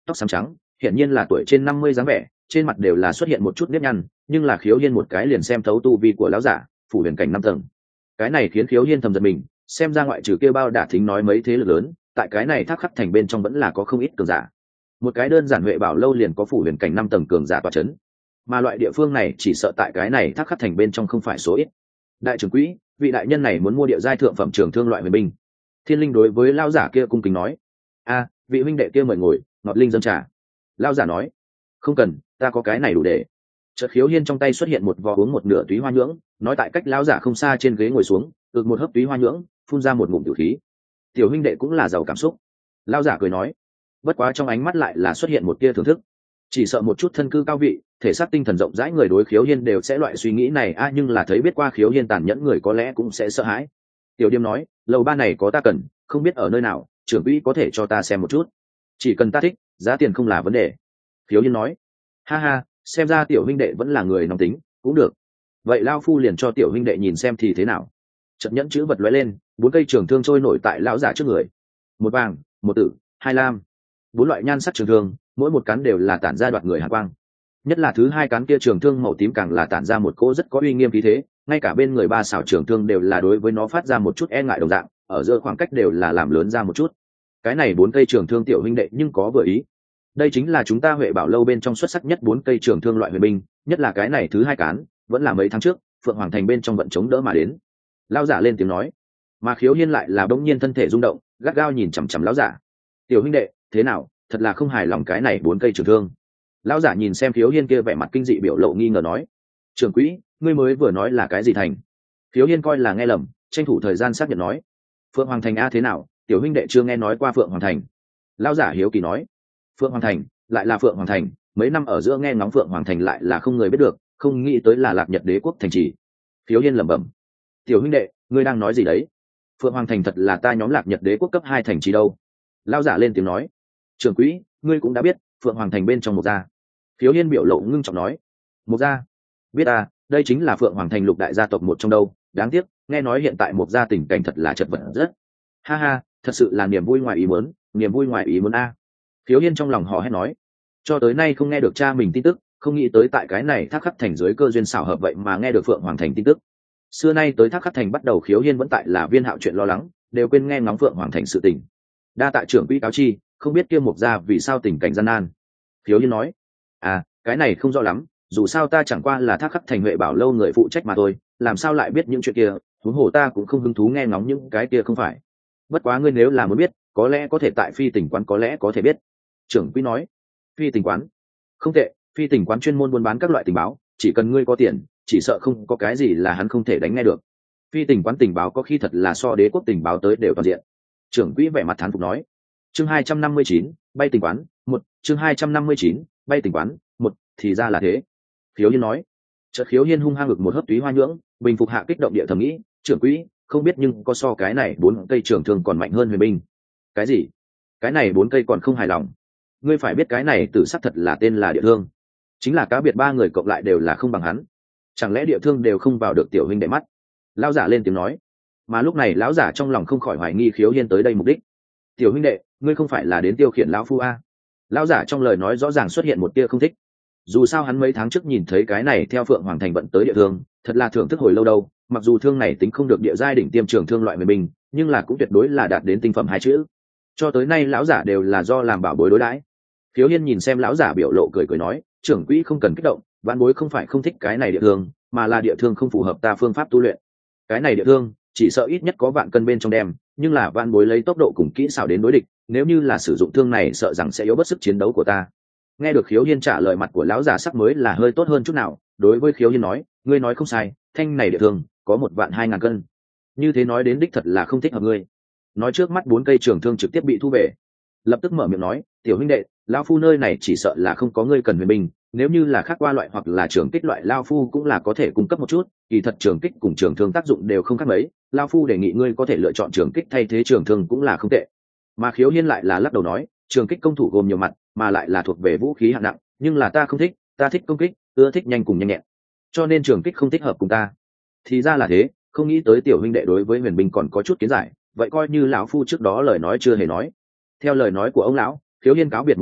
A: tóc xám trắng, hiển nhiên là tuổi trên năm mươi dáng vẻ, trên mặt đều là xuất hiện một chút nếp nhăn, nhưng là Khiếu Hiên một cái liền xem thấu tu vi của lão giả, phủ huyền cảnh năm tầng. Cái này khiến Khiếu Hiên thầm giật mình, xem ra ngoại trừ kia bao đả thính nói mấy thế lực lớn, tại cái này Thác Khắc thành bên trong vẫn là có không ít cường giả. Một cái đơn giản Huệ Bảo lâu liền có phủ huyền cảnh năm tầng cường giả tọa chấn, mà loại địa phương này chỉ sợ tại cái này Thác Khắc thành bên trong không phải số ít. Đại trưởng quỹ, vị đại nhân này muốn mua địa giai thượng phẩm trường thương loại huyền binh. Thiên Linh đối với lão giả kia cung kính nói: "A, vị huynh đệ kia mời ngồi, ngọt linh dâng trà." Lão giả nói: "Không cần, ta có cái này đủ để." Chợt Khiếu Hiên trong tay xuất hiện một vò uống một nửa túy hoa nhưỡng, nói tại cách lão giả không xa trên ghế ngồi xuống, ực một hớp túy hoa nhưỡng, phun ra một ngụm tử khí. Tiểu huynh đệ cũng là giàu cảm xúc. Lão giả cười nói, bất quá trong ánh mắt lại là xuất hiện một tia thưởng thức. Chỉ sợ một chút thân cư cao vị, thể xác tinh thần rộng rãi người đối Khiếu Hiên đều sẽ loại suy nghĩ này a, nhưng là thấy biết qua Khiếu Hiên tàn nhẫn người có lẽ cũng sẽ sợ hãi. Tiểu Điềm nói, lầu ba này có ta cần, không biết ở nơi nào, trưởng quỹ có thể cho ta xem một chút. Chỉ cần ta thích, giá tiền không là vấn đề. Khiếu Hiên nói, ha ha, xem ra tiểu huynh đệ vẫn là người nóng tính, cũng được. Vậy lao phu liền cho tiểu huynh đệ nhìn xem thì thế nào. Chợt nhẫn chữ vật lóe lên, bốn cây trường thương trôi nổi tại lão giả trước người. Một vàng, một tử, hai lam, bốn loại nhan sắc trường thương, mỗi một cán đều là tản ra đoạt người hàn quang. Nhất là thứ hai cán kia trường thương màu tím càng là tản ra một cỗ rất có uy nghiêm khí thế, ngay cả bên người ba xảo trường thương đều là đối với nó phát ra một chút e ngại đồng dạng, ở giữa khoảng cách đều là làm lớn ra một chút. Cái này bốn cây trường thương tiểu huynh đệ nhưng có vừa ý. Đây chính là chúng ta Huệ Bảo lâu bên trong xuất sắc nhất bốn cây trường thương loại huyền binh, nhất là cái này thứ hai cán, vẫn là mấy tháng trước, Phượng Hoàng thành bên trong vận chống đỡ mà đến. Lão giả lên tiếng nói, mà Khiếu Hiên lại là bỗng nhiên thân thể rung động, gắt gao nhìn chằm chằm lão giả. Tiểu huynh đệ, thế nào, thật là không hài lòng cái này bốn cây trường thương. Lão giả nhìn xem Khiếu Hiên kia vẻ mặt kinh dị biểu lộ nghi ngờ nói, trưởng quỹ, ngươi mới vừa nói là cái gì thành? Khiếu Hiên coi là nghe lầm, tranh thủ thời gian xác nhận nói, Phượng Hoàng thành a, thế nào, tiểu huynh đệ chưa nghe nói qua Phượng Hoàng thành. Lão giả hiếu kỳ nói, Phượng Hoàng thành, lại là Phượng Hoàng thành, mấy năm ở giữa nghe ngóng Phượng Hoàng thành lại là không người biết được, không nghĩ tới là Lạc Nhật đế quốc thành trì. Khiếu Hiên lẩm bẩm, tiểu huynh đệ, ngươi đang nói gì đấy? Phượng Hoàng thành thật là ta nhóm Lạc Nhật đế quốc cấp hai thành trì đâu? Lão giả lên tiếng nói, trưởng quỹ, ngươi cũng đã biết, Phượng Hoàng thành bên trong một gia. Khiếu Hiên biểu lộ ngưng trọng nói, một gia? Biết à, đây chính là Phượng Hoàng thành lục đại gia tộc một trong đâu, đáng tiếc, nghe nói hiện tại một gia tình cảnh thật là chật vật rất. Ha ha, thật sự là niềm vui ngoài ý muốn, niềm vui ngoài ý muốn a. Khiếu Hiên trong lòng hò hét nói, cho tới nay không nghe được cha mình tin tức, không nghĩ tới tại cái này Thác Khắc thành dưới cơ duyên xảo hợp vậy mà nghe được Phượng Hoàng thành tin tức. Xưa nay tới Thác Khắc thành bắt đầu Khiếu Hiên vẫn tại là viên hạo chuyện lo lắng, đều quên nghe ngóng Phượng Hoàng thành sự tình. Đa tạ trưởng quỹ cáo chi, không biết kia Mục gia vì sao tình cảnh gian nan. Khiếu Hiên nói, à, cái này không rõ lắm, dù sao ta chẳng qua là Thác Khắc thành Huệ Bảo lâu người phụ trách mà thôi, làm sao lại biết những chuyện kia, huống hồ ta cũng không hứng thú nghe ngóng những cái kia không phải. Bất quá ngươi nếu là muốn biết, có lẽ có thể tại Phi Tình quán có lẽ có thể biết. Trưởng quỹ nói, Phi Tình quán? Không tệ, Phi Tình quán chuyên môn buôn bán các loại tình báo, chỉ cần ngươi có tiền, chỉ sợ không có cái gì là hắn không thể đánh nghe được. Phi Tình quán tình báo có khi thật là so đế quốc tình báo tới đều toàn diện. Trưởng quỹ vẻ mặt thán phục nói. Chương hai trăm năm mươi chín, bay tình quán, một, chương hai trăm năm mươi chín, bay tình quán, một, thì ra là thế. Khiếu Hiên nói. Chợt Khiếu Hiên hung hăng ngực một hớp túy hoa nhưỡng, bình phục hạ kích động địa thầm nghĩ, trưởng quỹ, không biết nhưng có so cái này bốn cây trường thương còn mạnh hơn huyền binh. Cái gì? Cái này bốn cây còn không hài lòng? Ngươi phải biết cái này tử sắc thật là tên là địa thương, chính là cá biệt ba người cộng lại đều là không bằng hắn, chẳng lẽ địa thương đều không vào được tiểu huynh đệ mắt? Lão giả lên tiếng nói. Mà lúc này lão giả trong lòng không khỏi hoài nghi Khiếu Hiên tới đây mục đích. Tiểu huynh đệ, ngươi không phải là đến tiêu khiển lão phu a? Lão giả trong lời nói rõ ràng xuất hiện một tia không thích. Dù sao hắn mấy tháng trước nhìn thấy cái này theo Phượng Hoàng thành vận tới địa thương, thật là thưởng thức hồi lâu đâu, mặc dù thương này tính không được địa giai đỉnh tiêm trường thương loại huyền binh, nhưng là cũng tuyệt đối là đạt đến tinh phẩm hai chữ. Cho tới nay lão giả đều là do làm bảo bối đối đãi. Khiếu Hiên nhìn xem lão giả biểu lộ cười cười nói, trưởng quỹ không cần kích động, vạn bối không phải không thích cái này địa thương, mà là địa thương không phù hợp ta phương pháp tu luyện. Cái này địa thương chỉ sợ ít nhất có vạn cân bên trong đem, nhưng là vạn bối lấy tốc độ cùng kỹ xảo đến đối địch, nếu như là sử dụng thương này sợ rằng sẽ yếu bớt sức chiến đấu của ta. Nghe được Khiếu Hiên trả lời, mặt của lão giả sắc mới là hơi tốt hơn chút nào, đối với Khiếu Hiên nói, ngươi nói không sai, thanh này địa thương có một vạn hai ngàn cân, như thế nói đến đích thật là không thích hợp ngươi. Nói trước mắt bốn cây trường thương trực tiếp bị thu về, lập tức mở miệng nói, tiểu huynh đệ, lão phu nơi này chỉ sợ là không có ngươi cần huyền binh, nếu như là khác qua loại hoặc là trường kích loại lão phu cũng là có thể cung cấp một chút, kỳ thật trường kích cùng trường thương tác dụng đều không khác mấy, lão phu đề nghị ngươi có thể lựa chọn trường kích thay thế trường thương cũng là không tệ. Mà Khiếu Hiên lại là lắc đầu nói, trường kích công thủ gồm nhiều mặt, mà lại là thuộc về vũ khí hạng nặng, nhưng là ta không thích, ta thích công kích, ưa thích nhanh cùng nhanh nhẹn, cho nên trường kích không thích hợp cùng ta. Thì ra là thế, không nghĩ tới tiểu huynh đệ đối với huyền binh còn có chút kiến giải, vậy coi như lão phu trước đó lời nói chưa hề nói. Theo lời nói của ông lão, Khiếu Hiên cáo biệt một tiếng,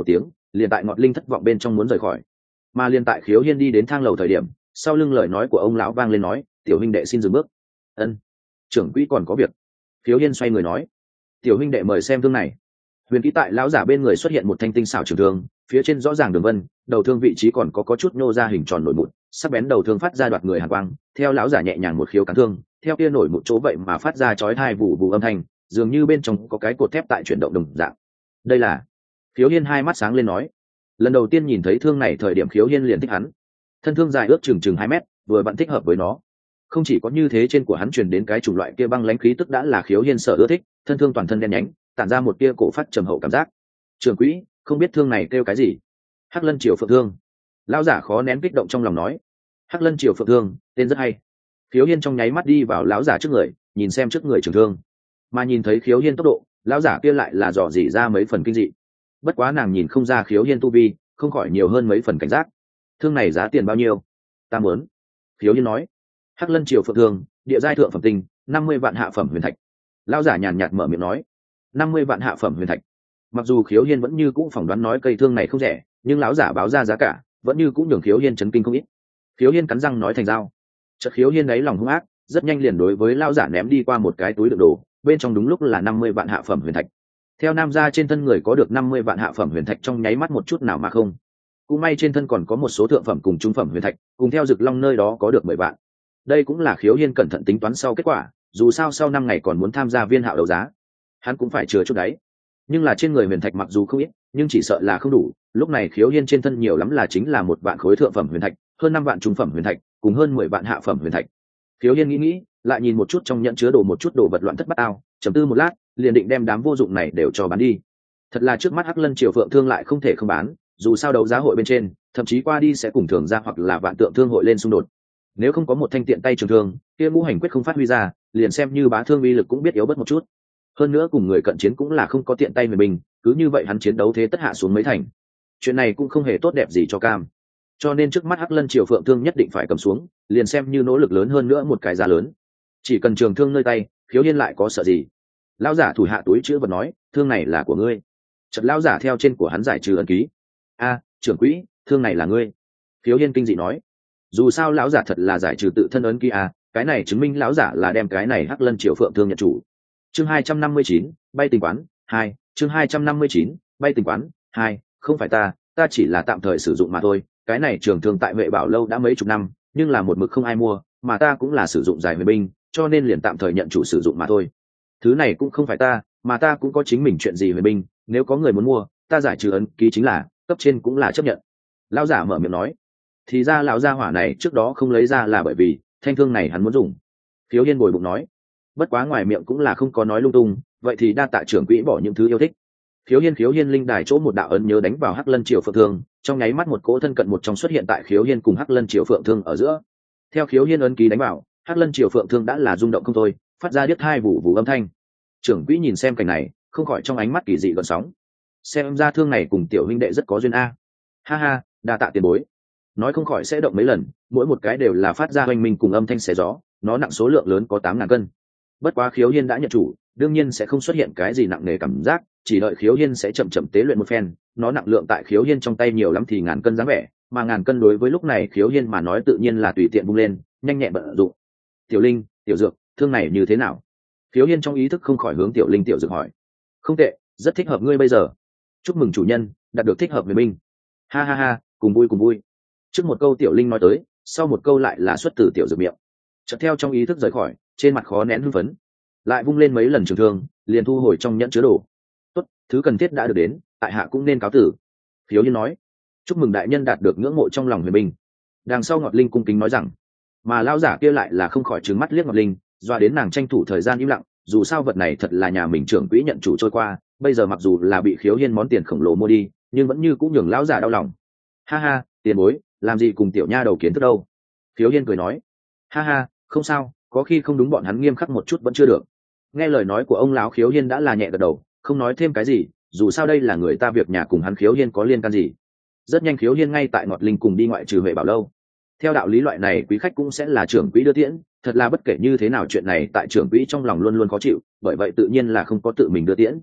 A: liền tại ngọt linh thất vọng bên trong muốn rời khỏi. Mà liền tại Khiếu Hiên đi đến thang lầu thời điểm, sau lưng lời nói của ông lão vang lên nói, tiểu huynh đệ xin dừng bước. Ân, trưởng quỹ còn có việc. Khiếu Hiên xoay người nói, tiểu huynh đệ mời xem thương này. Huyền kỹ tại lão giả bên người xuất hiện một thanh tinh xảo trường thương, phía trên rõ ràng đường vân, đầu thương vị trí còn có có chút nhô ra hình tròn nổi mụn, sắc bén đầu thương phát ra đoạt người hàn quang. Theo lão giả nhẹ nhàng một khiếu cán thương, theo kia nổi mụn chỗ vậy mà phát ra chói tai vụ vụ âm thanh, dường như bên trong có cái cột thép tại chuyển động đồng dạng. Đây là. Khiếu Hiên hai mắt sáng lên nói, lần đầu tiên nhìn thấy thương này thời điểm Khiếu Hiên liền thích hắn. Thân thương dài ước chừng chừng hai mét, vừa vặn thích hợp với nó. Không chỉ có như thế, trên của hắn truyền đến cái chủng loại kia băng lãnh khí tức đã là Khiếu Hiên sở ưa thích, thân thương toàn thân đen nhánh, tản ra một tia cổ phát trầm hậu cảm giác. Trường quỹ, không biết thương này kêu cái gì? Hắc Lân Triều Phượng Thương. Lão giả khó nén kích động trong lòng nói, Hắc Lân Triều Phượng Thương, tên rất hay. Khiếu Hiên trong nháy mắt đi vào lão giả trước người, nhìn xem trước người trường thương. Mà nhìn thấy Khiếu Hiên tốc độ, lão giả kia lại là dò dỉ ra mấy phần kinh dị. Bất quá nàng nhìn không ra Khiếu Hiên tu vi, không khỏi nhiều hơn mấy phần cảnh giác. Thương này giá tiền bao nhiêu? Ta muốn. Khiếu Hiên nói, Hắc Lân Triều Phượng Thương, địa giai thượng phẩm tinh, năm mươi vạn hạ phẩm huyền thạch. Lão giả nhàn nhạt mở miệng nói, năm mươi vạn hạ phẩm huyền thạch. Mặc dù Khiếu Hiên vẫn như cũng phỏng đoán nói cây thương này không rẻ, nhưng lão giả báo ra giá cả vẫn như cũng nhường Khiếu Hiên chấn kinh không ít. Khiếu Hiên cắn răng nói thành dao. Chợt Khiếu Hiên ấy lòng hung ác, rất nhanh liền đối với lão giả ném đi qua một cái túi đựng đồ, bên trong đúng lúc là năm mươi vạn hạ phẩm huyền thạch. Theo nam gia trên thân người có được năm mươi vạn hạ phẩm huyền thạch trong nháy mắt một chút nào mà không. Cũng may trên thân còn có một số thượng phẩm cùng trung phẩm huyền thạch, cùng theo Dực Long nơi đó có được mười vạn. Đây cũng là Khiếu Hiên cẩn thận tính toán sau kết quả, dù sao sau năm ngày còn muốn tham gia viên hạo đấu giá, hắn cũng phải chừa chút đấy. Nhưng là trên người huyền thạch mặc dù không ít, nhưng chỉ sợ là không đủ. Lúc này Khiếu Hiên trên thân nhiều lắm là chính là một vạn khối thượng phẩm huyền thạch, hơn năm vạn trung phẩm huyền thạch, cùng hơn mười vạn hạ phẩm huyền thạch. Khiếu Hiên nghĩ nghĩ, lại nhìn một chút trong nhẫn chứa đồ một chút đồ vật loạn thất bát ao, trầm tư một lát, liền định đem đám vô dụng này đều cho bán đi. Thật là trước mắt Hắc Lân Triều Phượng Thương lại không thể không bán, dù sao đấu giá hội bên trên, thậm chí qua đi sẽ cùng thường gia hoặc là vạn tượng thương hội lên xung đột. Nếu không có một thanh tiện tay trường thương, kia ngũ hành quyết không phát huy ra, liền xem như bá thương uy lực cũng biết yếu bớt một chút. Hơn nữa cùng người cận chiến cũng là không có tiện tay huyền binh, cứ như vậy hắn chiến đấu thế tất hạ xuống mấy thành. Chuyện này cũng không hề tốt đẹp gì cho Cam. Cho nên trước mắt Hắc Lân Triều Phượng Thương nhất định phải cầm xuống, liền xem như nỗ lực lớn hơn nữa một cái giá lớn. Chỉ cần trường thương nơi tay, Khiếu Hiên lại có sợ gì? Lão giả thủ hạ túi chữ vật nói, thương này là của ngươi. Chợt lão giả theo trên của hắn giải trừ ấn ký. A, trưởng quỹ, thương này là ngươi. Khiếu Hiên kinh dị nói, dù sao lão giả thật là giải trừ tự thân ấn ký a, cái này chứng minh lão giả là đem cái này Hắc Lân Triều Phượng Thương nhận chủ. Chương hai trăm năm mươi chín, bay tình quán hai. Chương hai trăm năm mươi chín, bay tình quán hai. Không phải ta, ta chỉ là tạm thời sử dụng mà thôi. Cái này trường thương tại Huệ Bảo lâu đã mấy chục năm, nhưng là một mực không ai mua, mà ta cũng là sử dụng giải huyền binh, cho nên liền tạm thời nhận chủ sử dụng mà thôi. Thứ này cũng không phải ta, mà ta cũng có chính mình chuyện gì huyền binh, nếu có người muốn mua, ta giải trừ ấn ký chính là, cấp trên cũng là chấp nhận. Lão giả mở miệng nói, thì ra lão gia hỏa này trước đó không lấy ra là bởi vì thanh thương này hắn muốn dùng. Khiếu Hiên bồi bụng nói, bất quá ngoài miệng cũng là không có nói lung tung, vậy thì đa tạ trưởng quỹ bỏ những thứ yêu thích. Khiếu Hiên Khiếu Hiên linh đài chỗ một đạo ấn nhớ đánh vào Hắc Lân Triều Phượng Thương, trong nháy mắt một cỗ thân cận một trong xuất hiện tại Khiếu Hiên cùng Hắc Lân Triều Phượng Thương ở giữa. Theo Khiếu Hiên ấn ký đánh vào, Hắc Lân Triều Phượng Thương đã là rung động không thôi, phát ra điếc hai vụ vụ âm thanh. Trưởng quỹ nhìn xem cảnh này, không khỏi trong ánh mắt kỳ dị gợn sóng. Xem ra thương này cùng tiểu huynh đệ rất có duyên a. Ha ha, đa tạ tiền bối. Nói không khỏi sẽ động mấy lần, mỗi một cái đều là phát ra hoành minh cùng âm thanh xé gió, nó nặng số lượng lớn có tám ngàn cân. Bất quá Khiếu Hiên đã nhận chủ, đương nhiên sẽ không xuất hiện cái gì nặng nề cảm giác, chỉ đợi Khiếu Hiên sẽ chậm chậm tế luyện một phen, nó nặng lượng tại Khiếu Hiên trong tay nhiều lắm thì ngàn cân dáng vẻ, mà ngàn cân đối với lúc này Khiếu Hiên mà nói tự nhiên là tùy tiện vung lên, nhanh nhẹn bận dụng. Tiểu Linh, Tiểu Dược, thương này như thế nào? Khiếu Hiên trong ý thức không khỏi hướng Tiểu Linh Tiểu Dược hỏi. Không tệ, rất thích hợp ngươi bây giờ. Chúc mừng chủ nhân, đạt được thích hợp về binh. Ha ha ha, cùng vui cùng vui. Trước một câu Tiểu Linh nói tới, sau một câu lại là xuất từ Tiểu Dược miệng. Chợt theo trong ý thức rời khỏi, trên mặt khó nén hưng phấn, lại vung lên mấy lần trường thương, liền thu hồi trong nhẫn chứa đồ. Tốt, thứ cần thiết đã được đến, tại hạ cũng nên cáo tử. Khiếu Hiên nói, chúc mừng đại nhân đạt được ngưỡng mộ trong lòng huyền binh. Đằng sau Ngọt Linh cung kính nói rằng, mà lão giả kia lại là không khỏi trừng mắt liếc Ngọt Linh, doa đến nàng tranh thủ thời gian im lặng, dù sao vật này thật là nhà mình trưởng quỹ nhận chủ trôi qua, bây giờ mặc dù là bị Khiếu Hiên món tiền khổng lồ mua đi, nhưng vẫn như cũng nhường lão giả đau lòng. Ha ha, tiền bối, làm gì cùng tiểu nha đầu kiến thức đâu? Khiếu Hiên cười nói, ha ha, không sao, có khi không đúng bọn hắn nghiêm khắc một chút vẫn chưa được. Nghe lời nói của ông lão, Khiếu Hiên đã là nhẹ gật đầu, không nói thêm cái gì, dù sao đây là người ta việc nhà cùng hắn Khiếu Hiên có liên can gì. Rất nhanh Khiếu Hiên ngay tại Ngọt Linh cùng đi ngoại trừ Huệ Bảo lâu. Theo đạo lý loại này quý khách cũng sẽ là trưởng quỹ đưa tiễn, thật là bất kể như thế nào chuyện này tại trưởng quỹ trong lòng luôn luôn khó chịu, bởi vậy tự nhiên là không có tự mình đưa tiễn.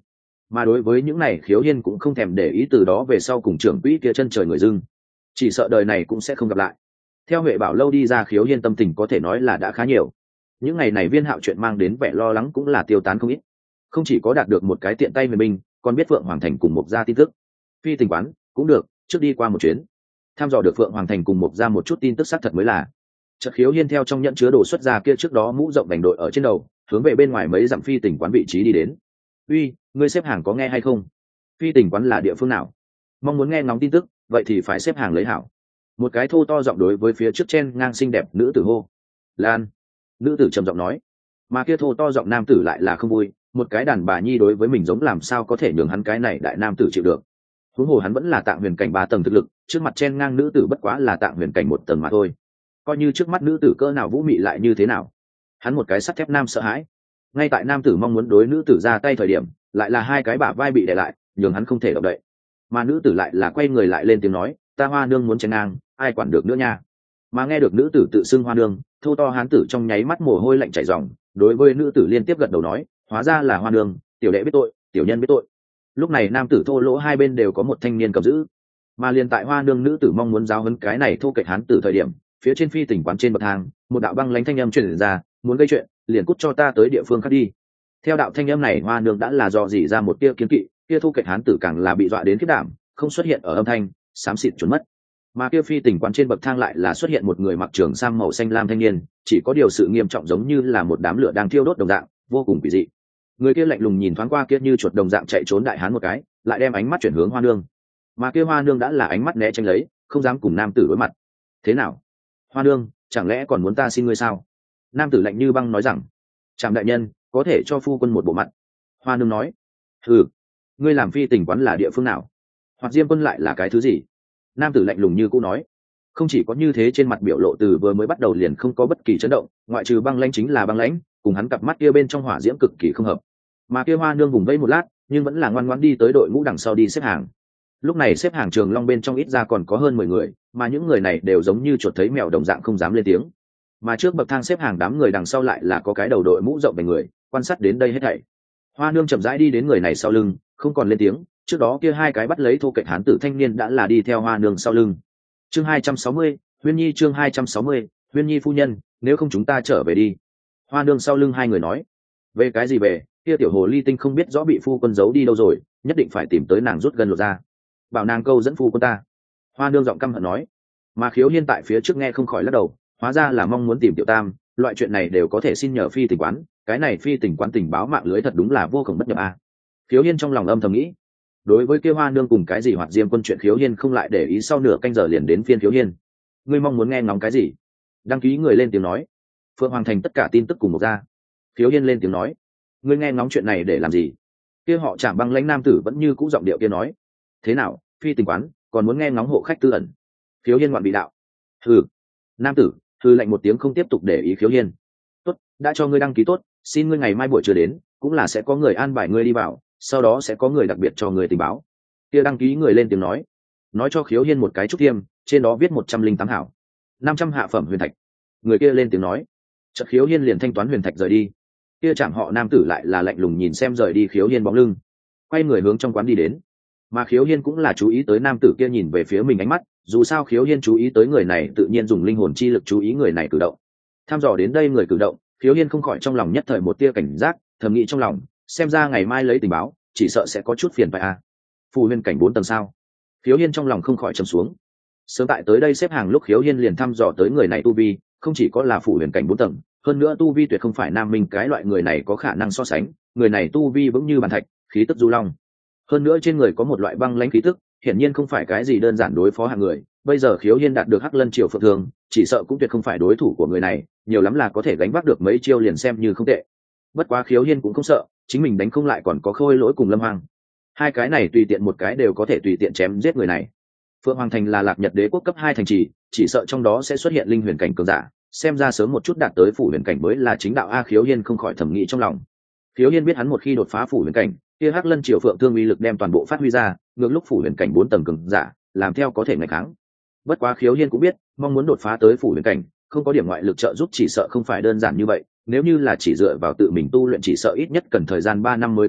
A: Mà đối với những này Khiếu Hiên cũng không thèm để ý, từ đó về sau cùng trưởng quỹ kia chân trời người dưng, chỉ sợ đời này cũng sẽ không gặp lại. Theo Huệ Bảo lâu đi ra, Khiếu Hiên tâm tình có thể nói là đã khá nhiều. Những ngày này Viên Hạo chuyện mang đến vẻ lo lắng cũng là tiêu tán không ít. Không chỉ có đạt được một cái tiện tay huyền binh, còn biết Phượng Hoàng Thành cùng Mộc Gia tin tức. Phi tình quán cũng được, trước đi qua một chuyến, tham dò được Phượng Hoàng Thành cùng Mộc Gia một chút tin tức xác thật mới là. Chợt Khiếu Hiên theo trong nhận chứa đồ xuất ra kia trước đó mũ rộng đành đội ở trên đầu, hướng về bên ngoài mấy dặm phi tình quán vị trí đi đến. Uy, ngươi xếp hàng có nghe hay không? Phi tình quán là địa phương nào? Mong muốn nghe ngóng tin tức, vậy thì phải xếp hàng lấy hảo. Một cái thô to giọng đối với phía trước chen ngang xinh đẹp nữ tử hô. Lan. Nữ tử trầm giọng nói. Mà kia thô to giọng nam tử lại là không vui, một cái đàn bà nhi đối với mình giống làm sao có thể nhường hắn cái này đại nam tử chịu được. Huống hồ hắn vẫn là Tạng Huyền cảnh ba tầng thực lực, trước mặt chen ngang nữ tử bất quá là Tạng Huyền cảnh một tầng mà thôi. Coi như trước mắt nữ tử cỡ nào vũ mị lại như thế nào, hắn một cái sắt thép nam sợ hãi. Ngay tại nam tử mong muốn đối nữ tử ra tay thời điểm, lại là hai cái bả vai bị đè lại, nhường hắn không thể động đậy. Mà nữ tử lại là quay người lại lên tiếng nói, ta Hoa nương muốn chen ngang, ai quản được nữa nha. Mà nghe được nữ tử tự xưng Hoa nương, thô to hán tử trong nháy mắt mồ hôi lạnh chảy ròng, đối với nữ tử liên tiếp gật đầu nói, hóa ra là Hoa nương, tiểu đệ biết tội, tiểu nhân biết tội. Lúc này nam tử thô lỗ hai bên đều có một thanh niên cầm giữ, mà liền tại Hoa nương nữ tử mong muốn giáo huấn cái này thô kệch hán tử thời điểm, phía trên phi tình quán trên bậc thang, một đạo băng lãnh thanh âm truyền ra, muốn gây chuyện, liền cút cho ta tới địa phương khác đi. Theo đạo thanh âm này, Hoa nương đã là dò dỉ ra một tia kiến kỵ, kia thô kệch hán tử càng là bị dọa đến khiếp đảm, không xuất hiện ở âm thanh, xám xịt trốn mất. Mà kia phi tình quán trên bậc thang lại là xuất hiện một người mặc trường sam màu xanh lam thanh niên, chỉ có điều sự nghiêm trọng giống như là một đám lửa đang thiêu đốt đồng dạng, vô cùng kỳ dị. Người kia lạnh lùng nhìn thoáng qua kia như chuột đồng dạng chạy trốn đại hán một cái, lại đem ánh mắt chuyển hướng Hoa nương. Mà kia Hoa nương đã là ánh mắt né tránh lấy, không dám cùng nam tử đối mặt. Thế nào? Hoa nương, chẳng lẽ còn muốn ta xin ngươi sao? Nam tử lạnh như băng nói rằng, trạm đại nhân, có thể cho phu quân một bộ mặt. Hoa nương nói, ừ, ngươi làm phi tình quán là địa phương nào? Hoặc Diêm quân lại là cái thứ gì? Nam tử lạnh lùng như cũ nói, không chỉ có như thế, trên mặt biểu lộ từ vừa mới bắt đầu liền không có bất kỳ chấn động, ngoại trừ băng lãnh chính là băng lãnh, cùng hắn cặp mắt kia bên trong hỏa diễm cực kỳ không hợp. Mà kia Hoa nương vùng vẫy một lát, nhưng vẫn là ngoan ngoãn đi tới đội ngũ đằng sau đi xếp hàng. Lúc này xếp hàng trường long bên trong ít ra còn có hơn mười người, mà những người này đều giống như chuột thấy mèo đồng dạng không dám lên tiếng. Mà trước bậc thang xếp hàng đám người đằng sau lại là có cái đầu đội mũ rộng về người, quan sát đến đây hết thảy. Hoa nương chậm rãi đi đến người này sau lưng, không còn lên tiếng. Trước đó kia hai cái bắt lấy thô kệch hán tử thanh niên đã là đi theo Hoa nương sau lưng. Chương hai trăm sáu mươi, Huyên Nhi chương hai trăm sáu mươi, Huyên Nhi phu nhân, nếu không chúng ta trở về đi. Hoa nương sau lưng hai người nói, về cái gì về, kia tiểu hồ ly tinh không biết rõ bị phu quân giấu đi đâu rồi, nhất định phải tìm tới nàng rút gần lột ra, bảo nàng câu dẫn phu quân ta. Hoa nương giọng căm hận nói. Mà Khiếu Hiên tại phía trước nghe không khỏi lắc đầu, hóa ra là mong muốn tìm tiểu tam, loại chuyện này đều có thể xin nhờ phi tình quán, cái này phi tình quán tình báo mạng lưới thật đúng là vô cùng bất nhập a. À. Khiếu Hiên trong lòng âm thầm nghĩ. Đối với kia Hoa nương cùng cái gì Hoạt Diêm quân chuyện, Khiếu Hiên không lại để ý, sau nửa canh giờ liền đến phiên Khiếu Hiên. Ngươi mong muốn nghe ngóng cái gì? Đăng ký người lên tiếng nói. Phượng Hoàng Thành tất cả tin tức cùng một ra. Khiếu Hiên lên tiếng nói. Ngươi nghe ngóng chuyện này để làm gì? Kia họ Trảm băng lãnh nam tử vẫn như cũ giọng điệu kia nói. Thế nào, phi tình quán còn muốn nghe ngóng hộ khách tư ẩn? Khiếu Hiên ngoạn bị đạo. Hừ. Nam tử hừ lạnh một tiếng, không tiếp tục để ý Khiếu Hiên. Tốt, đã cho ngươi đăng ký tốt, xin ngươi ngày mai buổi trưa đến, cũng là sẽ có người an bài ngươi đi vào, sau đó sẽ có người đặc biệt cho người tình báo. Kia đăng ký người lên tiếng nói, nói cho Khiếu Hiên một cái trúc thiêm, trên đó viết một trăm linh tám hảo, năm trăm hạ phẩm huyền thạch. Người kia lên tiếng nói, chợt Khiếu Hiên liền thanh toán huyền thạch rời đi. Kia Trảm họ nam tử lại là lạnh lùng nhìn xem rời đi Khiếu Hiên bóng lưng, quay người hướng trong quán đi đến. Mà Khiếu Hiên cũng là chú ý tới nam tử kia nhìn về phía mình ánh mắt, dù sao Khiếu Hiên chú ý tới người này, tự nhiên dùng linh hồn chi lực chú ý người này cử động. Tham dò đến đây người cử động, Khiếu Hiên không khỏi trong lòng nhất thời một tia cảnh giác, thầm nghĩ trong lòng, xem ra ngày mai lấy tình báo, chỉ sợ sẽ có chút phiền phải à. Phù huyền cảnh bốn tầng sao? Khiếu Hiên trong lòng không khỏi trầm xuống. Sớm tại tới đây xếp hàng lúc, Khiếu Hiên liền thăm dò tới người này tu vi, không chỉ có là phù huyền cảnh bốn tầng, hơn nữa tu vi tuyệt không phải Nam Minh cái loại người này có khả năng so sánh, người này tu vi vững như bàn thạch, khí tức du long. Hơn nữa trên người có một loại băng lãnh khí tức, hiển nhiên không phải cái gì đơn giản đối phó hạng người. Bây giờ Khiếu Hiên đạt được Hắc Lân Triều Phượng Thương, chỉ sợ cũng tuyệt không phải đối thủ của người này, nhiều lắm là có thể gánh vác được mấy chiêu liền xem như không tệ. Bất quá Khiếu Hiên cũng không sợ, chính mình đánh không lại còn có Khôi Lỗi cùng Lâm Hoàng. Hai cái này tùy tiện một cái đều có thể tùy tiện chém giết người này. Phượng Hoàng Thành là Lạc Nhật Đế quốc cấp hai thành trì, chỉ sợ trong đó sẽ xuất hiện linh huyền cảnh cường giả, xem ra sớm một chút đạt tới phủ huyền cảnh mới là chính đạo a. Khiếu Hiên không khỏi thẩm nghĩ trong lòng. Khiếu Hiên biết hắn một khi đột phá phủ huyền cảnh, kia Hắc Lân Triều Phượng Thương uy lực đem toàn bộ phát huy ra, ngược lúc phủ huyền cảnh bốn tầng cường giả, làm theo có thể ngày kháng. Bất quá Khiếu Hiên cũng biết, mong muốn đột phá tới phủ huyền cảnh, không có điểm ngoại lực trợ giúp chỉ sợ không phải đơn giản như vậy, nếu như là chỉ dựa vào tự mình tu luyện chỉ sợ ít nhất cần thời gian ba năm mới có thể,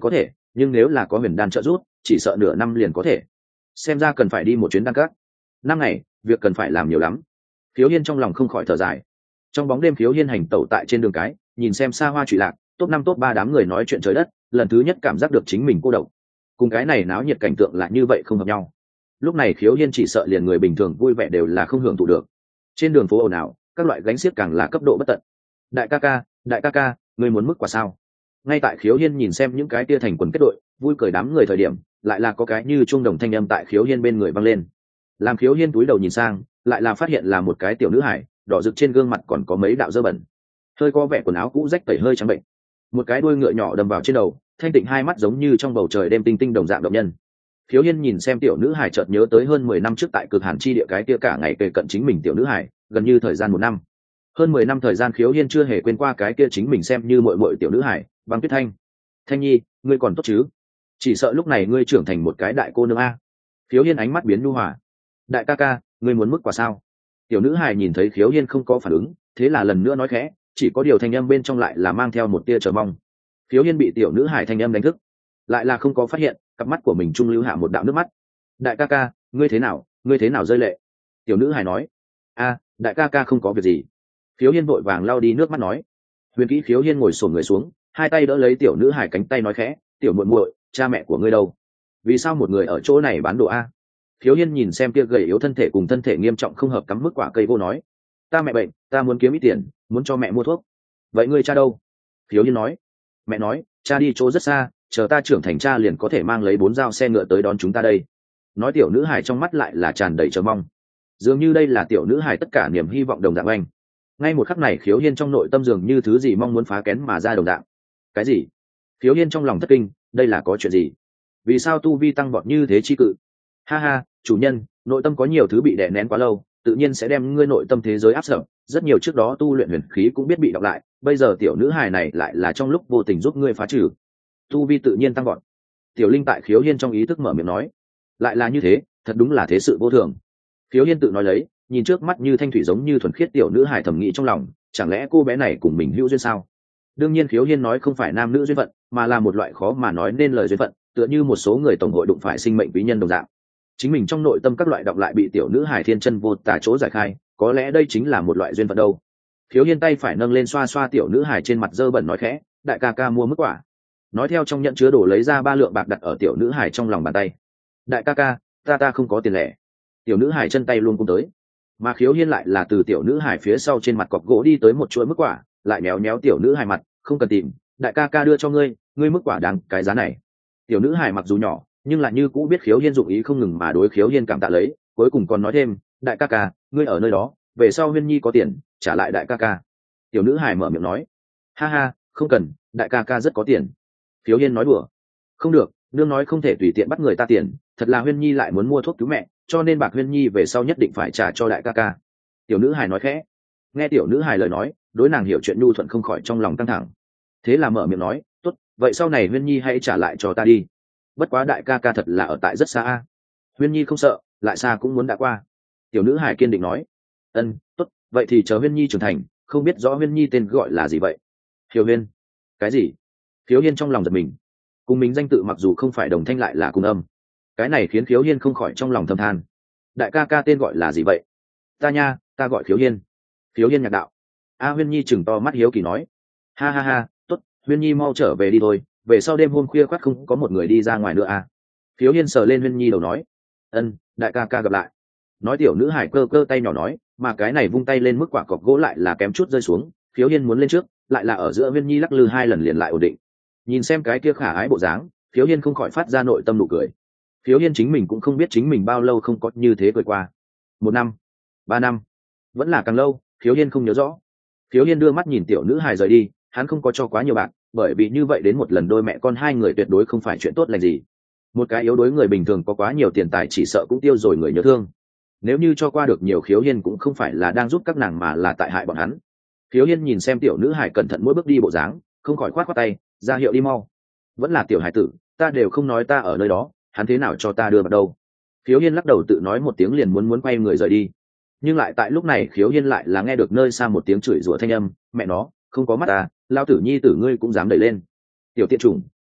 A: nhưng nếu là có huyền đan trợ giúp chỉ sợ nửa năm liền có thể. Xem ra cần phải đi một chuyến đan các. Năm ngày việc cần phải làm nhiều lắm. Khiếu Hiên trong lòng không khỏi thở dài. Trong bóng đêm Khiếu Hiên hành tẩu tại trên đường cái, nhìn xem xa hoa trụy lạc, top năm top ba đám người nói chuyện trời đất, lần thứ nhất cảm giác được chính mình cô độc. Cùng cái này náo nhiệt cảnh tượng lại như vậy không hợp nhau. Lúc này Khiếu Hiên chỉ sợ liền người bình thường vui vẻ đều là không hưởng thụ được. Trên đường phố ồn ào, các loại gánh xiếc càng là cấp độ bất tận. Đại ca ca, đại ca ca, ngươi muốn mức quả sao? Ngay tại Khiếu Hiên nhìn xem những cái tia thành quần kết đội, vui cười đám người thời điểm, lại là có cái như chuông đồng thanh âm tại Khiếu Hiên bên người vang lên. Làm Khiếu Hiên túi đầu nhìn sang, lại là phát hiện là một cái tiểu nữ hải, đỏ rực trên gương mặt còn có mấy đạo dơ bẩn, hơi có vẻ quần áo cũ rách tẩy hơi trắng bệnh, một cái đuôi ngựa nhỏ đâm vào trên đầu, thanh tịnh hai mắt giống như trong bầu trời đêm tinh tinh đồng dạng động nhân. Khiếu Hiên nhìn xem tiểu nữ hải chợt nhớ tới hơn mười năm trước tại cực hàn chi địa cái kia cả ngày kề cận chính mình tiểu nữ hải, gần như thời gian một năm. Hơn mười năm thời gian Khiếu Hiên chưa hề quên qua cái kia chính mình xem như muội muội tiểu nữ hải, Băng Tuyết Thanh. Thanh Nhi, ngươi còn tốt chứ? Chỉ sợ lúc này ngươi trưởng thành một cái đại cô nương a. Khiếu Hiên ánh mắt biến nhu hòa. Đại ca ca, ngươi muốn mức quả sao? Tiểu nữ hải nhìn thấy Khiếu Hiên không có phản ứng, thế là lần nữa nói khẽ, chỉ có điều thanh âm bên trong lại là mang theo một tia chờ mong. Khiếu Hiên bị tiểu nữ hải thanh âm đánh thức, lại là không có phát hiện, cặp mắt của mình trung lưu hạ một đạo nước mắt. Đại ca ca, ngươi thế nào, ngươi thế nào rơi lệ? Tiểu nữ hải nói. A, đại ca ca không có việc gì. Khiếu Hiên vội vàng lau đi nước mắt nói. Huyền Kỹ Khiếu Hiên ngồi xổm người xuống, hai tay đỡ lấy tiểu nữ hải cánh tay nói khẽ, tiểu muội muội, cha mẹ của ngươi đâu? Vì sao một người ở chỗ này bán đồ a? Khiếu Hiên nhìn xem kia gầy yếu thân thể cùng thân thể nghiêm trọng không hợp cắm mức quả cây vô nói, ta mẹ bệnh, ta muốn kiếm ít tiền, muốn cho mẹ mua thuốc. Vậy ngươi cha đâu? Khiếu Hiên nói. Mẹ nói, cha đi chỗ rất xa, chờ ta trưởng thành cha liền có thể mang lấy bốn dao xe ngựa tới đón chúng ta đây. Nói tiểu nữ hải trong mắt lại là tràn đầy chờ mong, dường như đây là tiểu nữ hải tất cả niềm hy vọng đồng dạng anh. Ngay một khắc này Khiếu Hiên trong nội tâm dường như thứ gì mong muốn phá kén mà ra đồng dạng. Cái gì? Khiếu Hiên trong lòng thất kinh, đây là có chuyện gì? Vì sao tu vi tăng vọt như thế chi cự? Ha ha, chủ nhân, nội tâm có nhiều thứ bị đè nén quá lâu, tự nhiên sẽ đem ngươi nội tâm thế giới áp sập, rất nhiều trước đó tu luyện huyền khí cũng biết bị đọc lại, bây giờ tiểu nữ hài này lại là trong lúc vô tình giúp ngươi phá trừ, tu vi tự nhiên tăng vọt. Tiểu Linh tại Khiếu Hiên trong ý thức mở miệng nói, lại là như thế, thật đúng là thế sự vô thường. Khiếu Hiên tự nói lấy, nhìn trước mắt như thanh thủy giống như thuần khiết tiểu nữ hài thầm nghĩ trong lòng, chẳng lẽ cô bé này cùng mình hữu duyên sao? Đương nhiên Khiếu Hiên nói không phải nam nữ duyên phận, mà là một loại khó mà nói nên lời duyên phận, tựa như một số người tổng hội đụng phải sinh mệnh quý nhân đồng dạng. Chính mình trong nội tâm các loại đọc lại bị tiểu nữ hài thiên chân vô tà chỗ giải khai, có lẽ đây chính là một loại duyên phận đâu. Khiếu Hiên tay phải nâng lên xoa xoa tiểu nữ hài trên mặt dơ bẩn nói khẽ, đại ca ca mua mức quả. Nói theo trong nhận chứa đồ lấy ra ba lượng bạc đặt ở tiểu nữ hài trong lòng bàn tay. Đại ca ca, ta ta không có tiền lẻ. Tiểu nữ hài chân tay luôn cũng tới, mà Khiếu Hiên lại là từ tiểu nữ hài phía sau trên mặt cọc gỗ đi tới một chuỗi mức quả, lại méo méo tiểu nữ hài mặt, không cần tìm, đại ca ca đưa cho ngươi, ngươi mức quả đáng cái giá này. Tiểu nữ hài mặc dù nhỏ, nhưng lại như cũ biết Khiếu Hiên dụng ý không ngừng mà đối Khiếu Hiên cảm tạ lấy, cuối cùng còn nói thêm, đại ca ca, ngươi ở nơi đó, về sau Huyên Nhi có tiền trả lại đại ca ca. Tiểu nữ hài mở miệng nói, ha ha, không cần, đại ca ca rất có tiền. Khiếu Hiên nói đùa, không được, nương nói không thể tùy tiện bắt người ta tiền, thật là Huyên Nhi lại muốn mua thuốc cứu mẹ, cho nên bạc Huyên Nhi về sau nhất định phải trả cho đại ca ca. Tiểu nữ hài nói khẽ. Nghe tiểu nữ hài lời nói, đối nàng hiểu chuyện nhu thuận không khỏi trong lòng căng thẳng, thế là mở miệng nói, tốt, vậy sau này Huyên Nhi hãy trả lại cho ta đi. Bất quá đại ca ca thật là ở tại rất xa a. Huyên Nhi không sợ, lại xa cũng muốn đã qua. Tiểu nữ hài kiên định nói, ân, tốt, vậy thì chờ Huyên Nhi trưởng thành, không biết rõ Huyên Nhi tên gọi là gì vậy? Hiểu Huyên. Cái gì? Khiếu Hiên trong lòng giật mình, cùng mình danh tự mặc dù không phải đồng thanh lại là cùng âm, cái này khiến Khiếu Hiên không khỏi trong lòng thầm than. Đại ca ca tên gọi là gì vậy? Ta nha, ta gọi Khiếu Hiên. Khiếu Hiên nhạc đạo. A Huyên Nhi chừng to mắt hiếu kỳ nói, ha ha ha, tốt, Huyên Nhi mau trở về đi thôi, về sau đêm hôm khuya khoắt không có một người đi ra ngoài nữa à? Khiếu Hiên sờ lên Huyên Nhi đầu nói, ân, đại ca ca gặp lại. Nói tiểu nữ hải cơ cơ tay nhỏ nói, mà cái này vung tay lên mức quả cọc gỗ lại là kém chút rơi xuống. Khiếu Hiên muốn lên trước, lại là ở giữa Huyên Nhi lắc lư hai lần liền lại ổn định. Nhìn xem cái kia khả ái bộ dáng, Khiếu Hiên không khỏi phát ra nội tâm nụ cười. Khiếu Hiên chính mình cũng không biết chính mình bao lâu không có như thế cười qua. Một năm, ba năm, vẫn là càng lâu, Khiếu Hiên không nhớ rõ. Khiếu Hiên đưa mắt nhìn tiểu nữ hài rời đi, hắn không có cho quá nhiều bạc, bởi vì như vậy đến một lần đôi mẹ con hai người tuyệt đối không phải chuyện tốt lành gì. Một cái yếu đuối người bình thường có quá nhiều tiền tài chỉ sợ cũng tiêu rồi người nhớ thương. Nếu như cho qua được nhiều, Khiếu Hiên cũng không phải là đang giúp các nàng mà là tại hại bọn hắn. Khiếu Hiên nhìn xem tiểu nữ hài cẩn thận mỗi bước đi bộ dáng, không khỏi khoát khoát tay, ra hiệu đi mau. Vẫn là tiểu hải tử, ta đều không nói ta ở nơi đó, hắn thế nào cho ta đưa vào đâu? Khiếu Hiên lắc đầu tự nói một tiếng liền muốn muốn quay người rời đi, nhưng lại tại lúc này Khiếu Hiên lại là nghe được nơi xa một tiếng chửi rủa thanh âm, mẹ nó, không có mắt à, lao tử nhi tử ngươi cũng dám đẩy lên. Tiểu tiện chủng,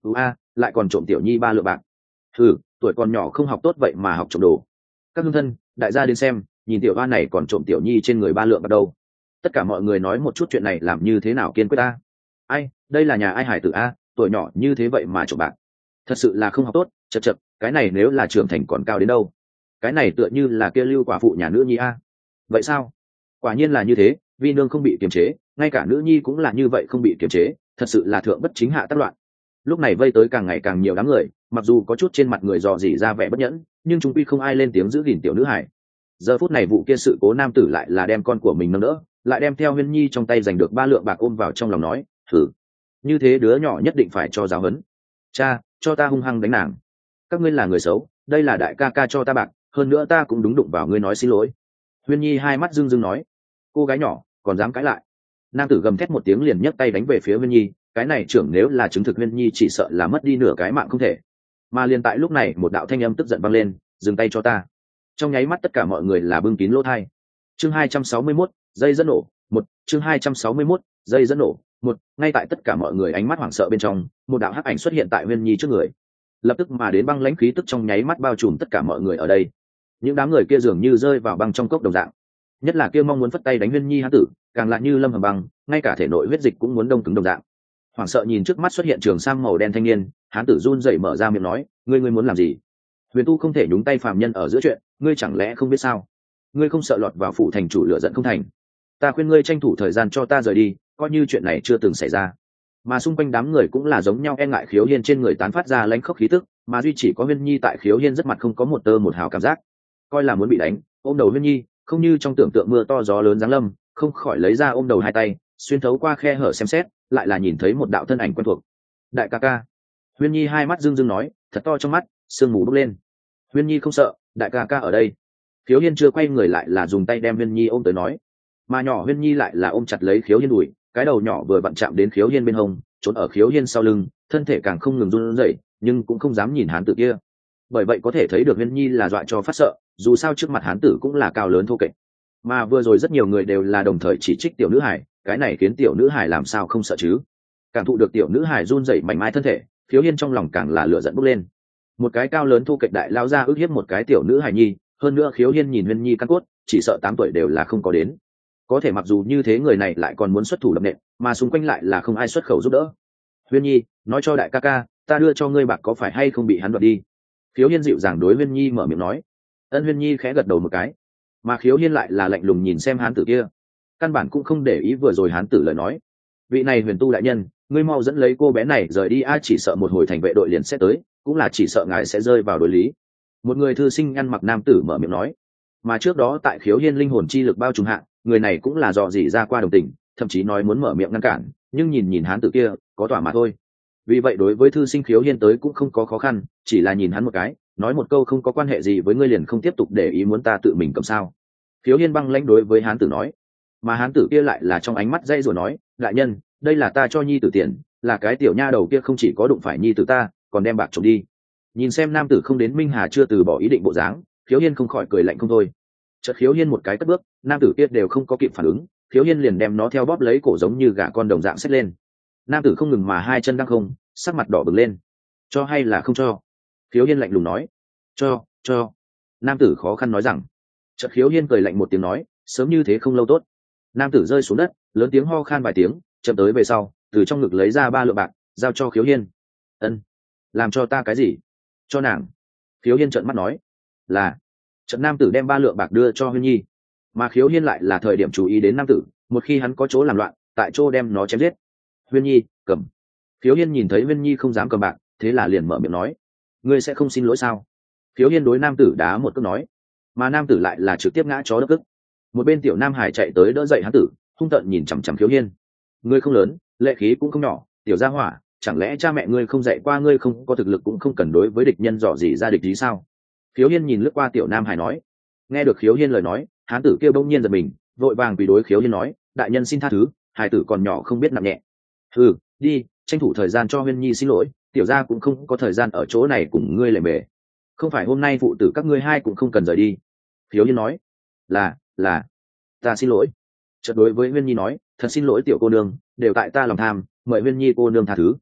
A: ú a lại còn trộm tiểu nhi ba lượng bạc. Ừ, tuổi còn nhỏ không học tốt vậy mà học trộm đồ. Các hương thân đại gia đến xem, nhìn tiểu oa này còn trộm tiểu nhi trên người ba lượng bạc đâu. Tất cả mọi người nói một chút chuyện này làm như thế nào kiên quyết ta. Ai, đây là nhà ai hải tử a, tuổi nhỏ như thế vậy mà trộm bạc, thật sự là không học tốt. Chật chật, cái này nếu là trưởng thành còn cao đến đâu. Cái này tựa như là kia lưu quả phụ nhà nữ nhi a. Vậy sao? Quả nhiên là như thế, vi nương không bị kiềm chế, ngay cả nữ nhi cũng là như vậy không bị kiềm chế, thật sự là thượng bất chính hạ tác loạn. Lúc này vây tới càng ngày càng nhiều đám người, mặc dù có chút trên mặt người dò dỉ ra vẻ bất nhẫn, nhưng chúng quy không ai lên tiếng giữ gìn tiểu nữ hải. Giờ phút này vụ kia sự cố nam tử lại là đem con của mình nâng đỡ, lại đem theo Huyên Nhi trong tay giành được ba lượng bạc ôm vào trong lòng nói, thử, như thế đứa nhỏ nhất định phải cho giáo huấn. Cha, cho ta hung hăng đánh nàng. Các ngươi là người xấu, đây là đại ca ca cho ta bạc, hơn nữa ta cũng đúng đụng vào ngươi nói xin lỗi. Huyên Nhi hai mắt rưng rưng nói, cô gái nhỏ còn dám cãi lại. Nam tử gầm thét một tiếng liền nhấc tay đánh về phía Huyên Nhi, cái này trưởng nếu là chứng thực Huyên Nhi chỉ sợ là mất đi nửa cái mạng không thể. Mà liền tại lúc này một đạo thanh âm tức giận vang lên, dừng tay cho ta. Trong nháy mắt tất cả mọi người là bưng kín lỗ tai. Chương hai trăm sáu mươi mốt, dây dẫn nổ, một, chương hai trăm sáu mươi mốt, dây dẫn nổ, một, ngay tại tất cả mọi người ánh mắt hoảng sợ bên trong, một đạo hắc ảnh xuất hiện tại Huyên Nhi trước người. Lập tức mà đến băng lãnh khí tức trong nháy mắt bao trùm tất cả mọi người ở đây. Những đám người kia dường như rơi vào băng trong cốc đồng dạng. Nhất là kia mong muốn phất tay đánh Huyên Nhi hán tử, càng lại như lâm hầm băng, ngay cả thể nội huyết dịch cũng muốn đông cứng đồng dạng. Hoảng sợ nhìn trước mắt xuất hiện trường sam màu đen thanh niên, hán tử run rẩy mở ra miệng nói, ngươi ngươi muốn làm gì? Huyền tu không thể nhúng tay phàm nhân ở giữa chuyện, ngươi chẳng lẽ không biết sao? Ngươi không sợ lọt vào phủ thành chủ lửa giận không thành? Ta khuyên ngươi tranh thủ thời gian cho ta rời đi, coi như chuyện này chưa từng xảy ra. Mà xung quanh đám người cũng là giống nhau, e ngại Khiếu Hiên trên người tán phát ra lãnh khốc khí tức, mà duy chỉ có Huyên Nhi tại Khiếu Hiên rất mặt không có một tơ một hào cảm giác, coi là muốn bị đánh, ôm đầu Huyên Nhi, không như trong tưởng tượng mưa to gió lớn giáng lâm, không khỏi lấy ra ôm đầu hai tay, xuyên thấu qua khe hở xem xét, lại là nhìn thấy một đạo thân ảnh quen thuộc. Đại ca ca. Huyên Nhi hai mắt rưng rưng nói, thật to trong mắt, sương mù bốc lên. Huyên Nhi không sợ, đại ca ca ở đây. Khiếu Hiên chưa quay người lại là dùng tay đem Huyên Nhi ôm tới nói, mà nhỏ Huyên Nhi lại là ôm chặt lấy Khiếu Hiên đùi, cái đầu nhỏ vừa vặn chạm đến Khiếu Hiên bên hông, trốn ở Khiếu Hiên sau lưng, thân thể càng không ngừng run rẩy, nhưng cũng không dám nhìn hán tử kia. Bởi vậy có thể thấy được Huyên Nhi là dọa cho phát sợ, dù sao trước mặt hán tử cũng là cao lớn thô kệch. Mà vừa rồi rất nhiều người đều là đồng thời chỉ trích tiểu nữ hải, cái này khiến tiểu nữ hải làm sao không sợ chứ? Cảm thụ được tiểu nữ hải run rẩy mảnh mai thân thể, Khiếu Hiên trong lòng càng là lửa giận bốc lên. Một cái cao lớn thô kệch đại lao ra ức hiếp một cái tiểu nữ hải nhi, hơn nữa Khiếu Hiên nhìn Huyên Nhi căn cốt, chỉ sợ tám tuổi đều là không có đến. Có thể mặc dù như thế người này lại còn muốn xuất thủ đập nện, mà xung quanh lại là không ai xuất khẩu giúp đỡ. Huyên Nhi, nói cho đại ca ca, ta đưa cho ngươi bạc có phải hay không bị hắn đoạt đi? Khiếu Hiên dịu dàng đối Huyên Nhi mở miệng nói. Ân Huyên Nhi khẽ gật đầu một cái, mà Khiếu Hiên lại là lạnh lùng nhìn xem hán tử kia, căn bản cũng không để ý vừa rồi hán tử lời nói. Vị này Huyền tu đại nhân, ngươi mau dẫn lấy cô bé này rời đi a, chỉ sợ một hồi thành vệ đội liền sẽ tới, cũng là chỉ sợ ngài sẽ rơi vào đối lý. Một người thư sinh ăn mặc nam tử mở miệng nói. Mà trước đó tại Khiếu Hiên linh hồn chi lực bao trùm hạ, người này cũng là dò dỉ ra qua đồng tình, thậm chí nói muốn mở miệng ngăn cản, nhưng nhìn nhìn hán tử kia, có tỏa mà thôi. Vì vậy đối với thư sinh Khiếu Hiên tới cũng không có khó khăn, chỉ là nhìn hắn một cái, nói một câu không có quan hệ gì với ngươi liền không tiếp tục để ý muốn ta tự mình cầm sao. Khiếu Hiên băng lãnh đối với hán tử nói. Mà hán tử kia lại là trong ánh mắt dây rồi nói, đại nhân, đây là ta cho nhi tử tiền, là cái tiểu nha đầu kia không chỉ có đụng phải nhi tử ta, còn đem bạc trộm đi. Nhìn xem nam tử không đến Minh Hà chưa từ bỏ ý định bộ dáng, Khiếu Hiên không khỏi cười lạnh không thôi. Chợt Khiếu Hiên một cái cất bước, nam tử kia đều không có kịp phản ứng, Khiếu Hiên liền đem nó theo bóp lấy cổ giống như gà con đồng dạng xách lên. Nam tử không ngừng mà hai chân đang không, sắc mặt đỏ bừng lên. Cho hay là không cho? Khiếu Hiên lạnh lùng nói. Cho, cho. Nam tử khó khăn nói rằng. Chợt Khiếu Hiên cười lạnh một tiếng nói, sớm như thế không lâu tốt. Nam tử rơi xuống đất, lớn tiếng ho khan vài tiếng, chậm tới về sau, từ trong ngực lấy ra ba lượng bạc, giao cho Khiếu Hiên. Ân, làm cho ta cái gì? Cho nàng. Khiếu Hiên trợn mắt nói. Là. Trận nam tử đem ba lượng bạc đưa cho Huyên Nhi, mà Khiếu Hiên lại là thời điểm chú ý đến nam tử, một khi hắn có chỗ làm loạn, tại chỗ đem nó chém giết. Huyên Nhi, cầm. Khiếu Hiên nhìn thấy Huyên Nhi không dám cầm bạc, thế là liền mở miệng nói, ngươi sẽ không xin lỗi sao? Khiếu Hiên đối nam tử đá một cước nói, mà nam tử lại là trực tiếp ngã chó đất cước. Một bên tiểu nam hải chạy tới đỡ dậy hắn tử, hung tợn nhìn chằm chằm Khiếu Hiên. Ngươi không lớn, lệ khí cũng không nhỏ, tiểu gia hỏa, chẳng lẽ cha mẹ ngươi không dạy qua ngươi không có thực lực cũng không cần đối với địch nhân dò gì ra địch ý sao? Khiếu Hiên nhìn lướt qua tiểu nam hải nói. Nghe được Khiếu Hiên lời nói, hán tử kêu bỗng nhiên giật mình, vội vàng quỳ đối Khiếu Hiên nói, đại nhân xin tha thứ, hải tử còn nhỏ không biết nặng nhẹ. Ừ, đi, tranh thủ thời gian cho Huyên Nhi xin lỗi, tiểu gia cũng không có thời gian ở chỗ này cùng ngươi lề mề. Không phải hôm nay phụ tử các ngươi hai cũng không cần rời đi. Khiếu Hiên nói. Là, là, ta xin lỗi. Chợt đối với Huyên Nhi nói, thật xin lỗi tiểu cô nương, đều tại ta lòng tham, mời Huyên Nhi cô nương tha thứ.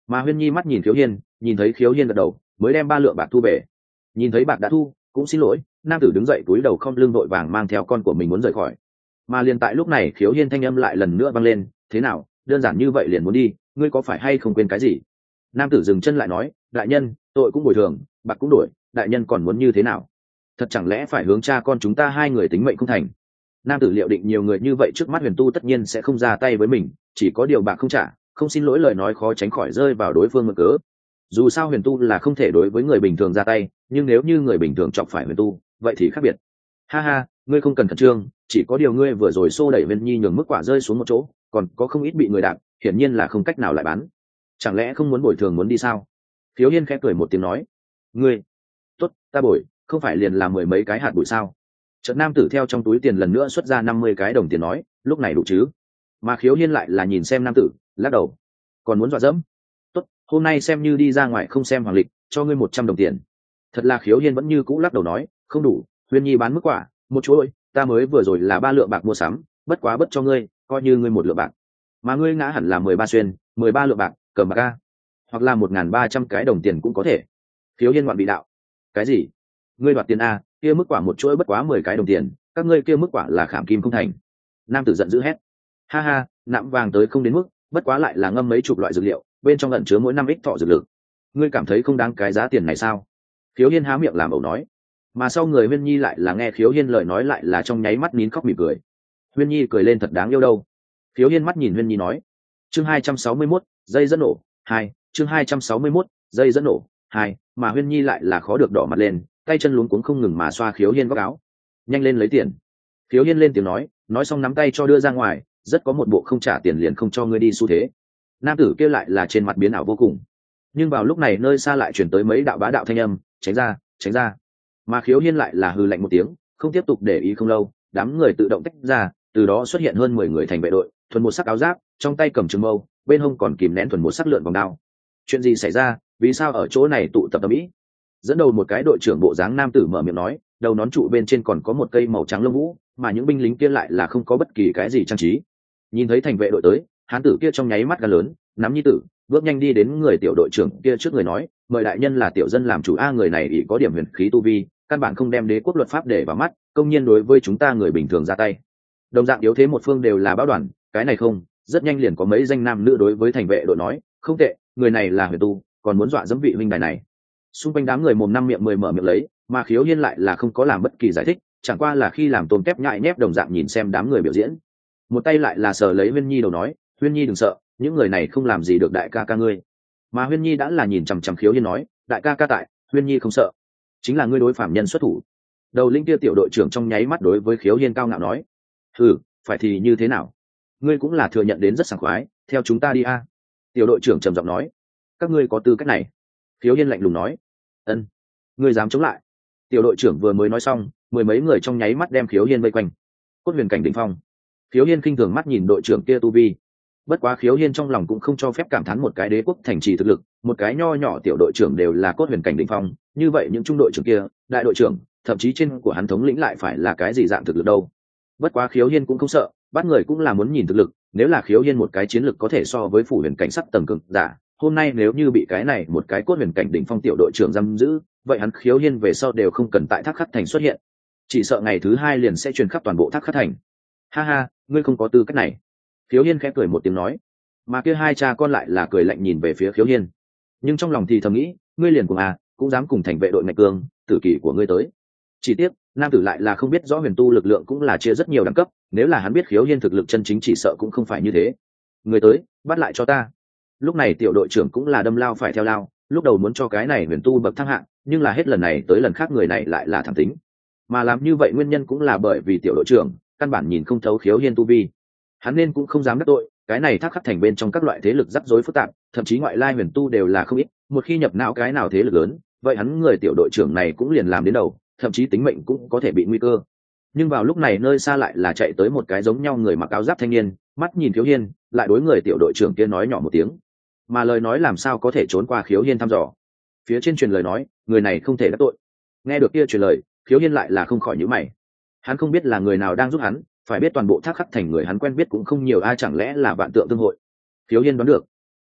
A: Mà Huyên Nhi mắt nhìn Khiếu Hiên, nhìn thấy Khiếu Hiên gật đầu mới đem ba lượng bạc thu về. Nhìn thấy bạc đã thu, cũng xin lỗi, nam tử đứng dậy túi đầu không lưng vội vàng mang theo con của mình muốn rời khỏi. Mà liền tại lúc này Khiếu Hiên thanh âm lại lần nữa vang lên, thế nào, đơn giản như vậy liền muốn đi, ngươi có phải hay không quên cái gì? Nam tử dừng chân lại nói, đại nhân, tội cũng bồi thường, bạc cũng đổi, đại nhân còn muốn như thế nào? Thật chẳng lẽ phải hướng cha con chúng ta hai người tính mệnh không thành? Nam tử liệu định nhiều người như vậy trước mắt Huyền Tu tất nhiên sẽ không ra tay với mình, chỉ có điều bạc không trả, không xin lỗi lời nói khó tránh khỏi rơi vào đối phương mượn cớ. Dù sao Huyền Tu là không thể đối với người bình thường ra tay, nhưng nếu như người bình thường chọc phải Huyền Tu, vậy thì khác biệt. Ha ha, ngươi không cần khẩn trương, chỉ có điều ngươi vừa rồi xô đẩy Viên Nhi nhường mức quả rơi xuống một chỗ, còn có không ít bị người đạp, hiển nhiên là không cách nào lại bán. Chẳng lẽ không muốn bồi thường muốn đi sao? Khiếu Hiên khẽ cười một tiếng nói, ngươi, tốt, ta bồi, không phải liền làm mười mấy cái hạt bụi sao? Chợt nam tử theo trong túi tiền lần nữa xuất ra năm mươi cái đồng tiền nói, lúc này đủ chứ? Mà Khiếu Hiên lại là nhìn xem nam tử, lắc đầu, còn muốn dọa dẫm? Tốt, hôm nay xem như đi ra ngoài không xem hoàng lịch, cho ngươi một trăm đồng tiền. Thật là Khiếu Hiên vẫn như cũ lắc đầu nói, không đủ, Huyên Nhi bán mức quả, một chỗ ơi, ta mới vừa rồi là ba lượng bạc mua sắm, bất quá bất cho ngươi, coi như ngươi một lượng bạc. Mà ngươi ngã hẳn là mười ba xuyên, mười ba lượng bạc, cầm bạc a, hoặc là một ngàn ba trăm cái đồng tiền cũng có thể. Khiếu Hiên ngoạn bị đạo, cái gì? Ngươi đoạt tiền a? Kia mức quả một chuỗi bất quá mười cái đồng tiền, các ngươi kia mức quả là khảm kim không thành. Nam tử giận dữ hét, ha ha, nạm vàng tới không đến mức, bất quá lại là ngâm mấy chục loại dược liệu, bên trong ẩn chứa mỗi năm ích thọ dược lực. Ngươi cảm thấy không đáng cái giá tiền này sao? Khiếu Hiên há miệng làm ẩu nói, mà sau người Huyên Nhi lại là nghe Khiếu Hiên lời nói lại là trong nháy mắt nín khóc mỉm cười. Huyên Nhi cười lên thật đáng yêu đâu. Khiếu Hiên mắt nhìn Huyên Nhi nói, chương hai trăm sáu mươi mốt, dây dẫn nổ hai, chương hai trăm sáu mươi mốt, dây dẫn nổ hai, mà Huyên Nhi lại là khó được đỏ mặt lên, tay chân luống cuống không ngừng mà xoa Khiếu Hiên góc áo. Nhanh lên lấy tiền. Khiếu Hiên lên tiếng nói, nói xong nắm tay cho đưa ra ngoài, rất có một bộ không trả tiền liền không cho ngươi đi xu thế. Nam tử kia lại là trên mặt biến ảo vô cùng. Nhưng vào lúc này nơi xa lại chuyển tới mấy đạo bá đạo thanh âm, tránh ra, tránh ra. Mà Khiếu Hiên lại là hừ lạnh một tiếng, không tiếp tục để ý. Không lâu, đám người tự động tách ra, từ đó xuất hiện hơn mười người thành vệ đội, thuần một sắc áo giáp, trong tay cầm trường mâu, bên hông còn kìm nén thuần một sắc lượn vòng đao. Chuyện gì xảy ra, vì sao ở chỗ này tụ tập tập ý? Dẫn đầu một cái đội trưởng bộ dáng nam tử mở miệng nói, đầu nón trụ bên trên còn có một cây màu trắng lông vũ, mà những binh lính kia lại là không có bất kỳ cái gì trang trí. Nhìn thấy thành vệ đội tới, hán tử kia trong nháy mắt gan lớn, nắm nhi tử, bước nhanh đi đến người tiểu đội trưởng kia trước người nói, mời đại nhân là tiểu dân làm chủ a. Người này ỷ có điểm huyền khí tu vi, căn bản không đem đế quốc luật pháp để vào mắt, công nhiên đối với chúng ta người bình thường ra tay. Đồng dạng yếu thế một phương đều là báo đoàn, cái này không, rất nhanh liền có mấy danh nam nữ đối với thành vệ đội nói, không tệ, người này là huyền tu, còn muốn dọa dẫm vị huynh đài này. Xung quanh đám người mồm năm miệng mười mở miệng lấy, mà Khiếu Hiên lại là không có làm bất kỳ giải thích, chẳng qua là khi làm tôm tép nhại nhép đồng dạng nhìn xem đám người biểu diễn. Một tay lại là sờ lấy Huyên Nhi đầu nói, Huyên Nhi đừng sợ, những người này không làm gì được đại ca ca ngươi. Mà Huyên Nhi đã là nhìn chằm chằm Khiếu Hiên nói, đại ca ca tại, Huyên Nhi không sợ, chính là ngươi đối phạm nhân xuất thủ. Đầu linh kia tiểu đội trưởng trong nháy mắt đối với Khiếu Hiên cao ngạo nói, ừ, phải thì như thế nào? Ngươi cũng là thừa nhận đến rất sảng khoái, theo chúng ta đi a. Tiểu đội trưởng trầm giọng nói, các ngươi có tư cách này. Khiếu Hiên lạnh lùng nói, ân, ngươi dám chống lại? Tiểu đội trưởng vừa mới nói xong, mười mấy người trong nháy mắt đem Khiếu Hiên vây quanh. Cốt huyền cảnh đỉnh phong. Khiếu Hiên khinh thường mắt nhìn đội trưởng kia tu vi. Bất quá Khiếu Hiên trong lòng cũng không cho phép cảm thán một cái đế quốc thành trì thực lực, một cái nho nhỏ tiểu đội trưởng đều là cốt huyền cảnh đỉnh phong, như vậy những trung đội trưởng kia, đại đội trưởng, thậm chí trên của hắn thống lĩnh lại phải là cái gì dạng thực lực đâu. Bất quá Khiếu Hiên cũng không sợ, bắt người cũng là muốn nhìn thực lực, nếu là Khiếu Hiên một cái chiến lực có thể so với phủ huyền cảnh sắp tầng cực giả, hôm nay nếu như bị cái này một cái cốt huyền cảnh đỉnh phong tiểu đội trưởng giam giữ, vậy hắn Khiếu Hiên về sau đều không cần tại Thác Khắc Thành xuất hiện, chỉ sợ ngày thứ hai liền sẽ truyền khắp toàn bộ Thác Khắc Thành. Ha ha, ngươi không có tư cách này. Khiếu Hiên khẽ cười một tiếng nói, mà kia hai cha con lại là cười lạnh nhìn về phía Khiếu Hiên, nhưng trong lòng thì thầm nghĩ, ngươi liền cùng à, cũng dám cùng thành vệ đội ngạch cương, tử kỳ của ngươi tới. Chỉ tiếc, nam tử lại là không biết rõ huyền tu lực lượng cũng là chia rất nhiều đẳng cấp, nếu là hắn biết Khiếu Hiên thực lực chân chính chỉ sợ cũng không phải như thế. Người tới, bắt lại cho ta. Lúc này tiểu đội trưởng cũng là đâm lao phải theo lao, lúc đầu muốn cho cái này huyền tu bậc thang hạng, nhưng là hết lần này tới lần khác người này lại là thẳng tính, mà làm như vậy nguyên nhân cũng là bởi vì tiểu đội trưởng căn bản nhìn không thấu Khiếu Hiên tu vi, hắn nên cũng không dám đắc tội. Cái này Thác Khắc Thành bên trong các loại thế lực rắc rối phức tạp, thậm chí ngoại lai huyền tu đều là không ít, một khi nhập não cái nào thế lực lớn, vậy hắn người tiểu đội trưởng này cũng liền làm đến đầu, thậm chí tính mệnh cũng có thể bị nguy cơ. Nhưng vào lúc này nơi xa lại là chạy tới một cái giống nhau người mặc áo giáp thanh niên, mắt nhìn Khiếu Hiên, lại đối người tiểu đội trưởng kia nói nhỏ một tiếng, mà lời nói làm sao có thể trốn qua Khiếu Hiên thăm dò. Phía trên truyền lời nói, người này không thể đắc tội. Nghe được kia truyền lời, Khiếu Hiên lại là không khỏi nhíu mày. Hắn không biết là người nào đang giúp hắn, phải biết toàn bộ Thác Khắc Thành người hắn quen biết cũng không nhiều, ai chẳng lẽ là vạn tượng tương hội. Khiếu Hiên đoán được,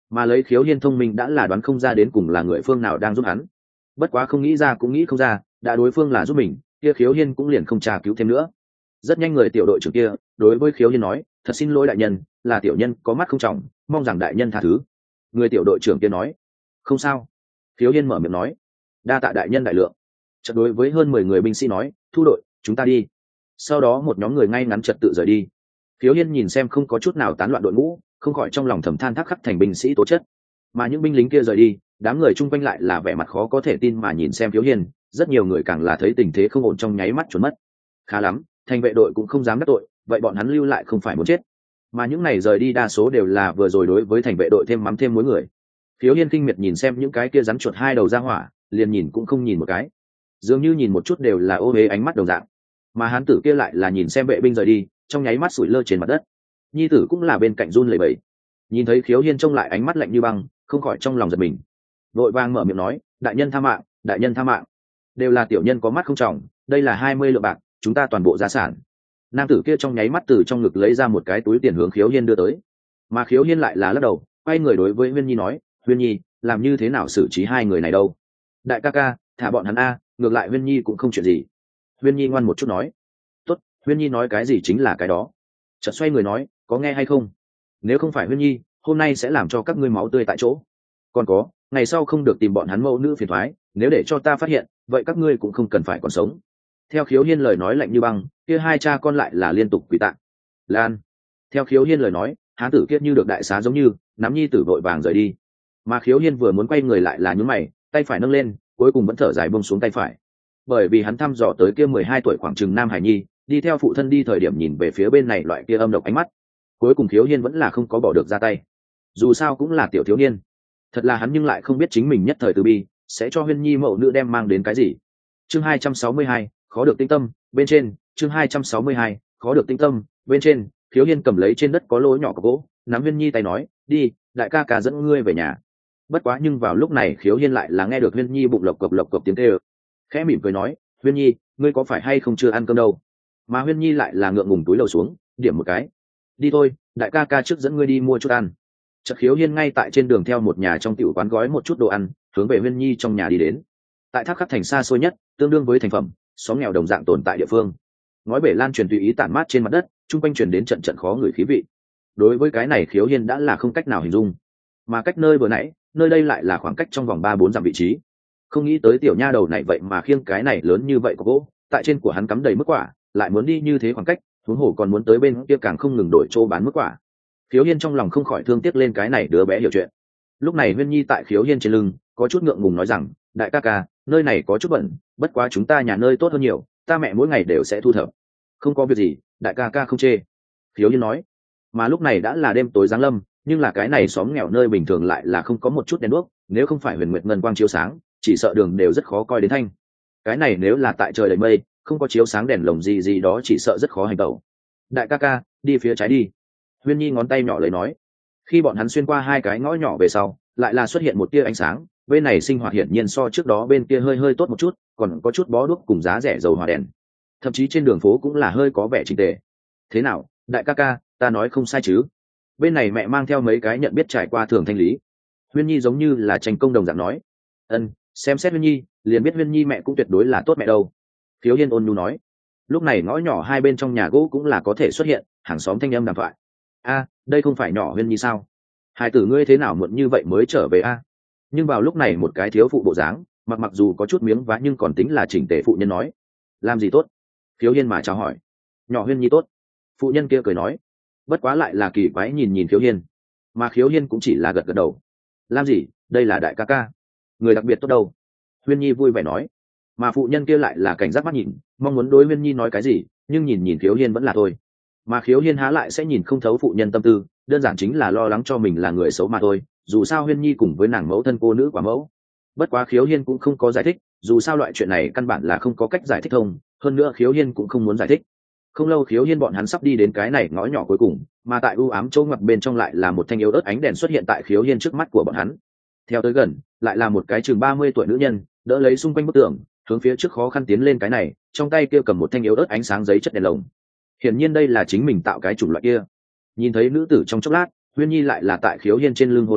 A: mà lấy khiếu hiên thông minh đã là đoán không ra đến cùng là người phương nào đang giúp hắn. Bất quá không nghĩ ra cũng nghĩ không ra, đã đối phương là giúp mình, kia khiếu hiên cũng liền không tra cứu thêm nữa. Rất nhanh người tiểu đội trưởng kia đối với khiếu hiên nói, thật xin lỗi đại nhân, là tiểu nhân có mắt không trọng, mong rằng đại nhân tha thứ. Người tiểu đội trưởng kia nói, không sao. Khiếu hiên mở miệng nói, đa tạ đại nhân đại lượng. Chợt đối với hơn mười người binh sĩ nói, thu đội, chúng ta đi. Sau đó một nhóm người ngay ngắn trật tự rời đi. Khiếu hiên nhìn xem không có chút nào tán loạn đội ngũ, không khỏi trong lòng thầm than thác khắc thành binh sĩ tố chất. Mà những binh lính kia rời đi, đám người chung quanh lại là vẻ mặt khó có thể tin mà nhìn xem Khiếu hiên, rất nhiều người càng là thấy tình thế không ổn trong nháy mắt trốn mất. Khá lắm, thành vệ đội cũng không dám đắc tội, vậy bọn hắn lưu lại không phải muốn chết. Mà những này rời đi đa số đều là vừa rồi đối với thành vệ đội thêm mắm thêm muối người. Khiếu hiên kinh miệt nhìn xem những cái kia rắn chuột hai đầu ra hỏa, liền nhìn cũng không nhìn một cái, dường như nhìn một chút đều là ô uế ánh mắt đồng dạng. Mà hán tử kia lại là nhìn xem vệ binh rời đi, trong nháy mắt sủi lơ trên mặt đất. Nhi tử cũng là bên cạnh run lẩy bẩy, nhìn thấy Khiếu hiên trông lại ánh mắt lạnh như băng, không khỏi trong lòng giật mình, vội vàng mở miệng nói, đại nhân tha mạng, đại nhân tha mạng, đều là tiểu nhân có mắt không tròng, đây là hai mươi lượng bạc, chúng ta toàn bộ gia sản. Nam tử kia trong nháy mắt từ trong ngực lấy ra một cái túi tiền hướng Khiếu hiên đưa tới, mà Khiếu hiên lại là lắc đầu, quay người đối với Huyên Nhi nói, Huyên Nhi, làm như thế nào xử trí hai người này đâu? Đại ca ca, thả bọn hắn a, ngược lại Huyên Nhi cũng không chuyện gì. Huyên Nhi ngoan một chút nói, tốt, Huyên Nhi nói cái gì chính là cái đó. Chợt xoay người nói, có nghe hay không? Nếu không phải Huyên Nhi, hôm nay sẽ làm cho các ngươi máu tươi tại chỗ. Còn có, ngày sau không được tìm bọn hắn mẫu nữ phiền thoái, nếu để cho ta phát hiện, vậy các ngươi cũng không cần phải còn sống. Theo Khiếu hiên lời nói lạnh như băng, kia hai cha con lại là liên tục quỳ tạ. Lan. Theo Khiếu hiên lời nói, hán tử kia như được đại xá giống như nắm nhi tử vội vàng rời đi. Mà Khiếu hiên vừa muốn quay người lại là nhún mày, tay phải nâng lên, cuối cùng vẫn thở dài buông xuống tay phải, bởi vì hắn thăm dò tới kia mười hai tuổi khoảng chừng nam hải nhi, đi theo phụ thân đi thời điểm nhìn về phía bên này loại kia âm độc ánh mắt, cuối cùng Khiếu hiên vẫn là không có bỏ được ra tay. Dù sao cũng là tiểu thiếu niên, thật là hắn nhưng lại không biết chính mình nhất thời từ bi sẽ cho Huyên Nhi mẫu nữ đem mang đến cái gì. Chương hai trăm sáu mươi hai, khó được tinh tâm bên trên. Chương hai trăm sáu mươi hai, khó được tinh tâm bên trên. Khiếu hiên cầm lấy trên đất có lỗ nhỏ của gỗ, nắm Huyên Nhi tay nói, đi, đại ca ca dẫn ngươi về nhà. Bất quá nhưng vào lúc này Khiếu hiên lại là nghe được Huyên Nhi bụng lộc cộc lộc cộc tiếng kêu, khẽ mỉm cười nói, Huyên Nhi, ngươi có phải hay không chưa ăn cơm đâu? Mà Huyên Nhi lại là ngượng ngùng túi lầu xuống, điểm một cái, đi thôi, đại ca ca trước dẫn ngươi đi mua chút ăn. Chợt Khiếu hiên ngay tại trên đường theo một nhà trong tiểu quán gói một chút đồ ăn, hướng về Huyên Nhi trong nhà đi đến. Tại Thác Khắc thành xa xôi nhất, tương đương với thành phẩm xóm nghèo đồng dạng tồn tại địa phương, ngói bể lan truyền tùy ý tản mát trên mặt đất, chung quanh truyền đến trận trận khó ngửi khí vị. Đối với cái này Khiếu hiên đã là không cách nào hình dung, mà cách nơi vừa nãy, nơi đây lại là khoảng cách trong vòng ba bốn dặm vị trí. Không nghĩ tới tiểu nha đầu này vậy mà khiêng cái này lớn như vậy của gỗ, tại trên của hắn cắm đầy mức quả, lại muốn đi như thế khoảng cách, huống hồ còn muốn tới bên kia càng không ngừng đổi chỗ bán mức quả. Khiếu hiên trong lòng không khỏi thương tiếc lên cái này đứa bé hiểu chuyện. Lúc này Huyên Nhi tại Khiếu hiên trên lưng có chút ngượng ngùng nói rằng, đại ca ca, nơi này có chút bẩn, bất quá chúng ta nhà nơi tốt hơn nhiều, ta mẹ mỗi ngày đều sẽ thu thập. Không có việc gì, đại ca ca không chê. Khiếu hiên nói. Mà lúc này đã là đêm tối giáng lâm, nhưng là cái này xóm nghèo nơi bình thường lại là không có một chút đèn đuốc, nếu không phải huyền nguyệt ngân quang chiếu sáng, chỉ sợ đường đều rất khó coi đến thanh. Cái này nếu là tại trời đầy mây, không có chiếu sáng đèn lồng gì gì đó chỉ sợ rất khó hành tẩu. Đại ca ca, đi phía trái đi. Huyên Nhi ngón tay nhỏ lấy nói. Khi bọn hắn xuyên qua hai cái ngõ nhỏ về sau, lại là xuất hiện một tia ánh sáng, bên này sinh hoạt hiển nhiên so trước đó bên kia hơi hơi tốt một chút, còn có chút bó đuốc cùng giá rẻ dầu hỏa đèn, thậm chí trên đường phố cũng là hơi có vẻ chỉnh tề. Thế nào, đại ca ca, ta nói không sai chứ? Bên này mẹ mang theo mấy cái nhận biết trải qua thường thanh lý. Huyên Nhi giống như là tranh công đồng dạng nói. Ân, xem xét Huyên Nhi, liền biết Huyên Nhi mẹ cũng tuyệt đối là tốt mẹ đâu. Khiếu hiên ôn nhu nói. Lúc này ngõ nhỏ hai bên trong nhà gỗ cũng là có thể xuất hiện hàng xóm thanh âm đàm thoại. A, đây không phải nhỏ Huyên Nhi sao? Hai tử ngươi thế nào muộn như vậy mới trở về a? Nhưng vào lúc này một cái thiếu phụ bộ dáng, mặc mặc dù có chút miếng vá nhưng còn tính là chỉnh tề phụ nhân nói. Làm gì tốt? Khiếu hiên mà chào hỏi. Nhỏ Huyên Nhi tốt. Phụ nhân kia cười nói. Bất quá lại là kỳ quái nhìn nhìn Khiếu hiên, mà Khiếu hiên cũng chỉ là gật gật đầu. Làm gì, đây là đại ca ca, người đặc biệt tốt đâu. Huyên Nhi vui vẻ nói. Mà phụ nhân kia lại là cảnh giác mắt nhìn, mong muốn đối Huyên Nhi nói cái gì, nhưng nhìn nhìn Khiếu hiên vẫn là thôi. Mà Khiếu hiên há lại sẽ nhìn không thấu phụ nhân tâm tư, đơn giản chính là lo lắng cho mình là người xấu mà thôi, dù sao Huyên Nhi cùng với nàng mẫu thân cô nữ quả mẫu. Bất quá Khiếu hiên cũng không có giải thích, dù sao loại chuyện này căn bản là không có cách giải thích thông, hơn nữa Khiếu hiên cũng không muốn giải thích. Không lâu Khiếu hiên bọn hắn sắp đi đến cái này ngõ nhỏ cuối cùng, mà tại u ám chỗ ngoặt bên trong lại là một thanh yếu ớt ánh đèn xuất hiện tại Khiếu hiên trước mắt của bọn hắn. Theo tới gần, lại là một cái chừng ba mươi tuổi nữ nhân, đỡ lấy xung quanh bức tường, hướng phía trước khó khăn tiến lên cái này, trong tay kia cầm một thanh yếu ớt ánh sáng giấy chất đèn lồng. Hiển nhiên đây là chính mình tạo cái chủng loại kia. Nhìn thấy nữ tử trong chốc lát, Huyên Nhi lại là tại Khiếu hiên trên lưng hô lớn,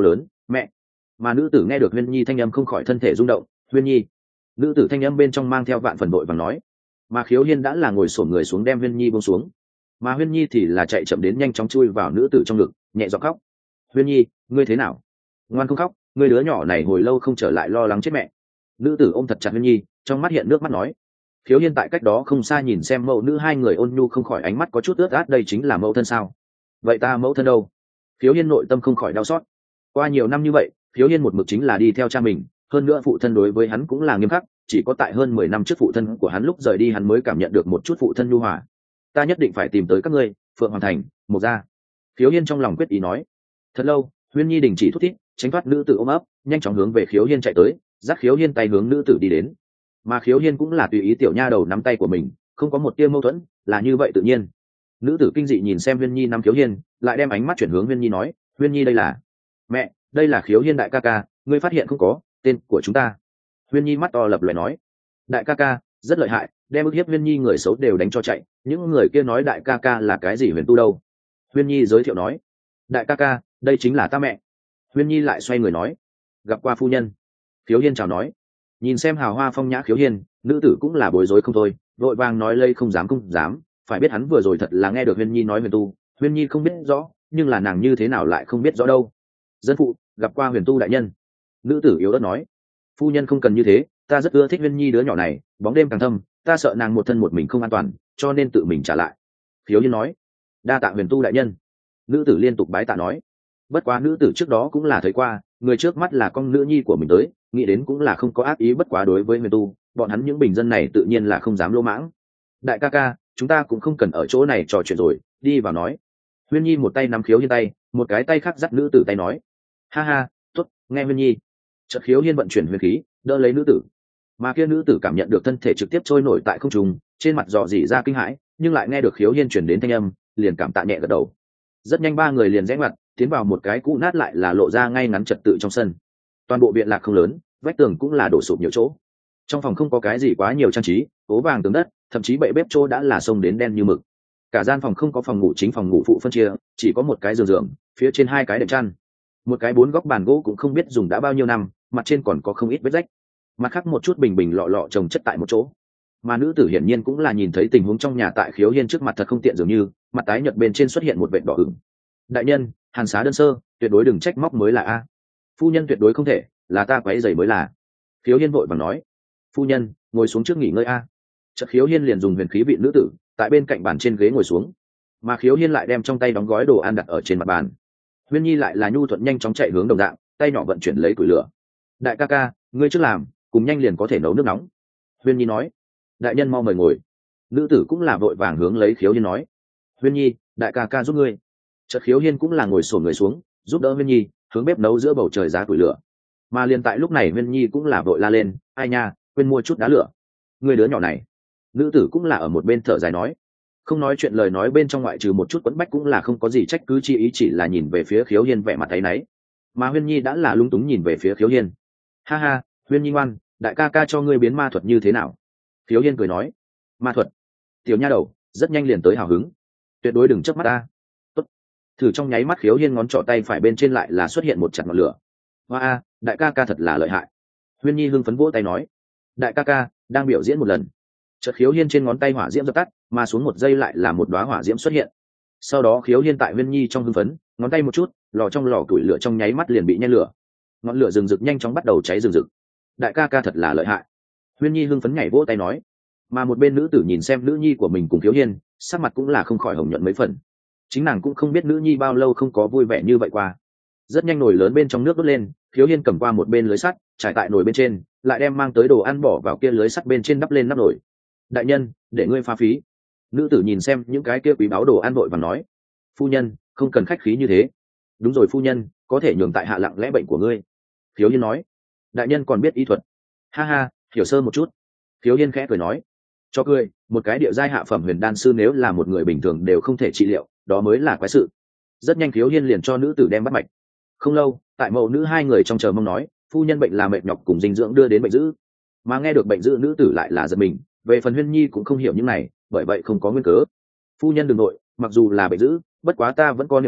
A: mẹ. Mà nữ tử nghe được Huyên Nhi thanh âm không khỏi thân thể rung động. Huyên Nhi. Nữ tử thanh âm bên trong mang theo vạn phần đội và nói. Mà Khiếu Hiên đã là ngồi xổm người xuống đem Huyên Nhi buông xuống, mà Huyên Nhi thì là chạy chậm đến nhanh chóng chui vào nữ tử trong ngực, nhẹ giọng khóc. Huyên Nhi, ngươi thế nào? Ngoan không khóc, ngươi đứa nhỏ này hồi lâu không trở lại lo lắng chết mẹ. Nữ tử ôm thật chặt Huyên Nhi, trong mắt hiện nước mắt nói. Khiếu Hiên tại cách đó không xa nhìn xem mẫu nữ hai người ôn nhu không khỏi ánh mắt có chút ướt át, đây chính là mẫu thân sao? Vậy ta mẫu thân đâu? Khiếu Hiên nội tâm không khỏi đau xót. Qua nhiều năm như vậy, Khiếu Hiên một mực chính là đi theo cha mình, hơn nữa phụ thân đối với hắn cũng là nghiêm khắc, chỉ có tại hơn mười năm trước phụ thân của hắn lúc rời đi hắn mới cảm nhận được một chút phụ thân nhu hòa. Ta nhất định phải tìm tới các ngươi, Phượng Hoàng Thành, Mộc Gia. Khiếu Hiên trong lòng quyết ý nói. Thật lâu, Huyên Nhi đình chỉ thút thít, tránh thoát nữ tử ôm ấp, nhanh chóng hướng về Khiếu Hiên chạy tới, dắt Khiếu Hiên tay hướng nữ tử đi đến. Mà Khiếu Hiên cũng là tùy ý tiểu nha đầu nắm tay của mình, không có một tia mâu thuẫn, là như vậy tự nhiên. Nữ tử kinh dị nhìn xem Huyên Nhi nắm Khiếu Hiên, lại đem ánh mắt chuyển hướng Huyên Nhi nói, Huyên Nhi đây là mẹ, đây là Khiếu Hiên đại ca ca, ngươi phát hiện không có tên của chúng ta. Huyên Nhi mắt to lập loè nói, đại ca ca rất lợi hại, đem ức hiếp Huyên Nhi người xấu đều đánh cho chạy, những người kia nói đại ca ca là cái gì huyền tu đâu. Huyên Nhi giới thiệu nói, đại ca ca đây chính là ta mẹ. Huyên Nhi lại xoay người nói, gặp qua phu nhân. Khiếu Hiên chào nói, nhìn xem hào hoa phong nhã Khiếu Hiên, nữ tử cũng là bối rối không thôi, vội vàng nói lây không dám không dám, phải biết hắn vừa rồi thật là nghe được Huyên Nhi nói huyền tu. Huyên Nhi không biết rõ, nhưng là nàng như thế nào lại không biết rõ đâu. Dân phụ gặp qua huyền tu đại nhân. Nữ tử yếu ớt nói, phu nhân không cần như thế, ta rất ưa thích Huyên Nhi đứa nhỏ này, bóng đêm càng thâm, ta sợ nàng một thân một mình không an toàn, cho nên tự mình trả lại. Khiếu Hiên nói, đa tạ huyền tu đại nhân. Nữ tử liên tục bái tạ nói, bất quá nữ tử trước đó cũng là thấy qua, người trước mắt là con nữ nhi của mình tới, nghĩ đến cũng là không có ác ý, bất quá đối với huyền tu, bọn hắn những bình dân này tự nhiên là không dám lỗ mãng. Đại ca ca, chúng ta cũng không cần ở chỗ này trò chuyện rồi, đi vào nói. Huyên Nhi một tay nắm Khiếu Hiên tay, một cái tay khác dắt nữ tử tay nói, ha ha, tốt, nghe Huyên Nhi. Chợt Khiếu Hiên vận chuyển huyền khí, đỡ lấy nữ tử, mà kia nữ tử cảm nhận được thân thể trực tiếp trôi nổi tại không trung, trên mặt dò dỉ ra kinh hãi, nhưng lại nghe được Khiếu Hiên chuyển đến thanh âm, liền cảm tạ nhẹ gật đầu. Rất nhanh ba người liền rẽ ngoặt tiến vào một cái cũ nát lại là lộ ra ngay ngắn trật tự trong sân. Toàn bộ viện lạc không lớn, vách tường cũng là đổ sụp nhiều chỗ, trong phòng không có cái gì quá nhiều trang trí, ố vàng tường đất, thậm chí bệ bếp chỗ đã là sông đến đen như mực. Cả gian phòng không có phòng ngủ chính phòng ngủ phụ phân chia, chỉ có một cái giường giường, phía trên hai cái đệm chăn, một cái bốn góc bàn gỗ cũng không biết dùng đã bao nhiêu năm, mặt trên còn có không ít vết rách, mặt khác một chút bình bình lọ lọ chồng chất tại một chỗ. Mà nữ tử hiển nhiên cũng là nhìn thấy tình huống trong nhà tại Khiếu Hiên trước mặt thật không tiện, dường như mặt tái nhợt bên trên xuất hiện một vệt đỏ ửng. Đại nhân, hàn xá đơn sơ, tuyệt đối đừng trách móc mới là a. Phu nhân tuyệt đối không thể, là ta quấy rầy mới là. Khiếu Hiên vội vàng nói, phu nhân ngồi xuống trước nghỉ ngơi a. Chợt Khiếu Hiên liền dùng huyền khí vị nữ tử tại bên cạnh bàn trên ghế ngồi xuống, mà Khiếu Hiên lại đem trong tay đóng gói đồ ăn đặt ở trên mặt bàn. Huyên Nhi lại là nhu thuận nhanh chóng chạy hướng đồng dạng, tay nhỏ vận chuyển lấy củi lửa. Đại ca ca, ngươi trước làm, cùng nhanh liền có thể nấu nước nóng. Huyên Nhi nói, đại nhân mau mời ngồi. Nữ tử cũng là vội vàng hướng lấy Khiếu Hiên nói, Huyên Nhi, đại ca ca giúp ngươi. Chợt Khiếu Hiên cũng là ngồi xổm người xuống, giúp đỡ Huyên Nhi hướng bếp nấu giữa bầu trời giá củi lửa. Mà liền tại lúc này Huyên Nhi cũng là vội la lên, ai nha, quên mua chút đá lửa. Người đứa nhỏ này. Nữ tử cũng là ở một bên thở dài nói, không nói chuyện lời nói bên trong ngoại trừ một chút quẫn bách cũng là không có gì trách cứ chi ý, chỉ là nhìn về phía Khiếu Hiên vẻ mặt thấy náy. Mà Huyên Nhi đã là lung túng nhìn về phía Khiếu Hiên. Ha ha, Huyên Nhi ngoan, đại ca ca cho ngươi biến ma thuật như thế nào? Khiếu Hiên cười nói, ma thuật? Tiểu nha đầu rất nhanh liền tới hào hứng, tuyệt đối đừng chớp mắt ta. Tốt. Thử trong nháy mắt Khiếu Hiên ngón trỏ tay phải bên trên lại là xuất hiện một chặt ngọn lửa. Hoa a, đại ca ca thật là lợi hại. Huyên Nhi hưng phấn vỗ tay nói, đại ca ca đang biểu diễn một lần. Chợt Khiếu Hiên trên ngón tay hỏa diễm dập tắt, mà xuống một giây lại là một đóa hỏa diễm xuất hiện. Sau đó Khiếu Hiên tại Huyên Nhi trong hưng phấn, ngón tay một chút, lò trong lò củi lửa trong nháy mắt liền bị nhen lửa. Ngọn lửa rừng rực nhanh chóng bắt đầu cháy rừng rực. Đại ca ca thật là lợi hại. Huyên Nhi hưng phấn nhảy vỗ tay nói. Mà một bên nữ tử nhìn xem nữ nhi của mình cùng Khiếu Hiên, sắc mặt cũng là không khỏi hồng nhuận mấy phần. Chính nàng cũng không biết nữ nhi bao lâu không có vui vẻ như vậy qua. Rất nhanh nồi lớn bên trong nước đốt lên, Khiếu Hiên cầm qua một bên lưới sắt, trải tại nồi bên trên, lại đem mang tới đồ ăn bỏ vào kia lưới sắt bên trên đắp lên nắp nồi. Đại nhân, để ngươi pha phí. Nữ tử nhìn xem những cái kia quý báu đồ ăn vội và nói, phu nhân không cần khách khí như thế. Đúng rồi phu nhân, có thể nhường tại hạ lặng lẽ bệnh của ngươi. Khiếu Hiên nói, đại nhân còn biết y thuật? Ha ha, hiểu sơ một chút. Khiếu Hiên khẽ cười nói, cho cười, một cái địa giai hạ phẩm huyền đan sư nếu là một người bình thường đều không thể trị liệu, đó mới là quái sự. Rất nhanh Khiếu Hiên liền cho nữ tử đem bắt mạch. Không lâu, tại mẫu nữ hai người trong chờ mong nói, phu nhân bệnh là mệt nhọc cùng dinh dưỡng đưa đến bệnh dữ. Mà nghe được bệnh dữ nữ tử lại là giật mình, về phần Huyên Nhi cũng không hiểu những này, bởi vậy không có nguyên cớ. Phu nhân đừng nội, mặc dù là bệnh dữ, bất quá ta vẫn có niềm tin,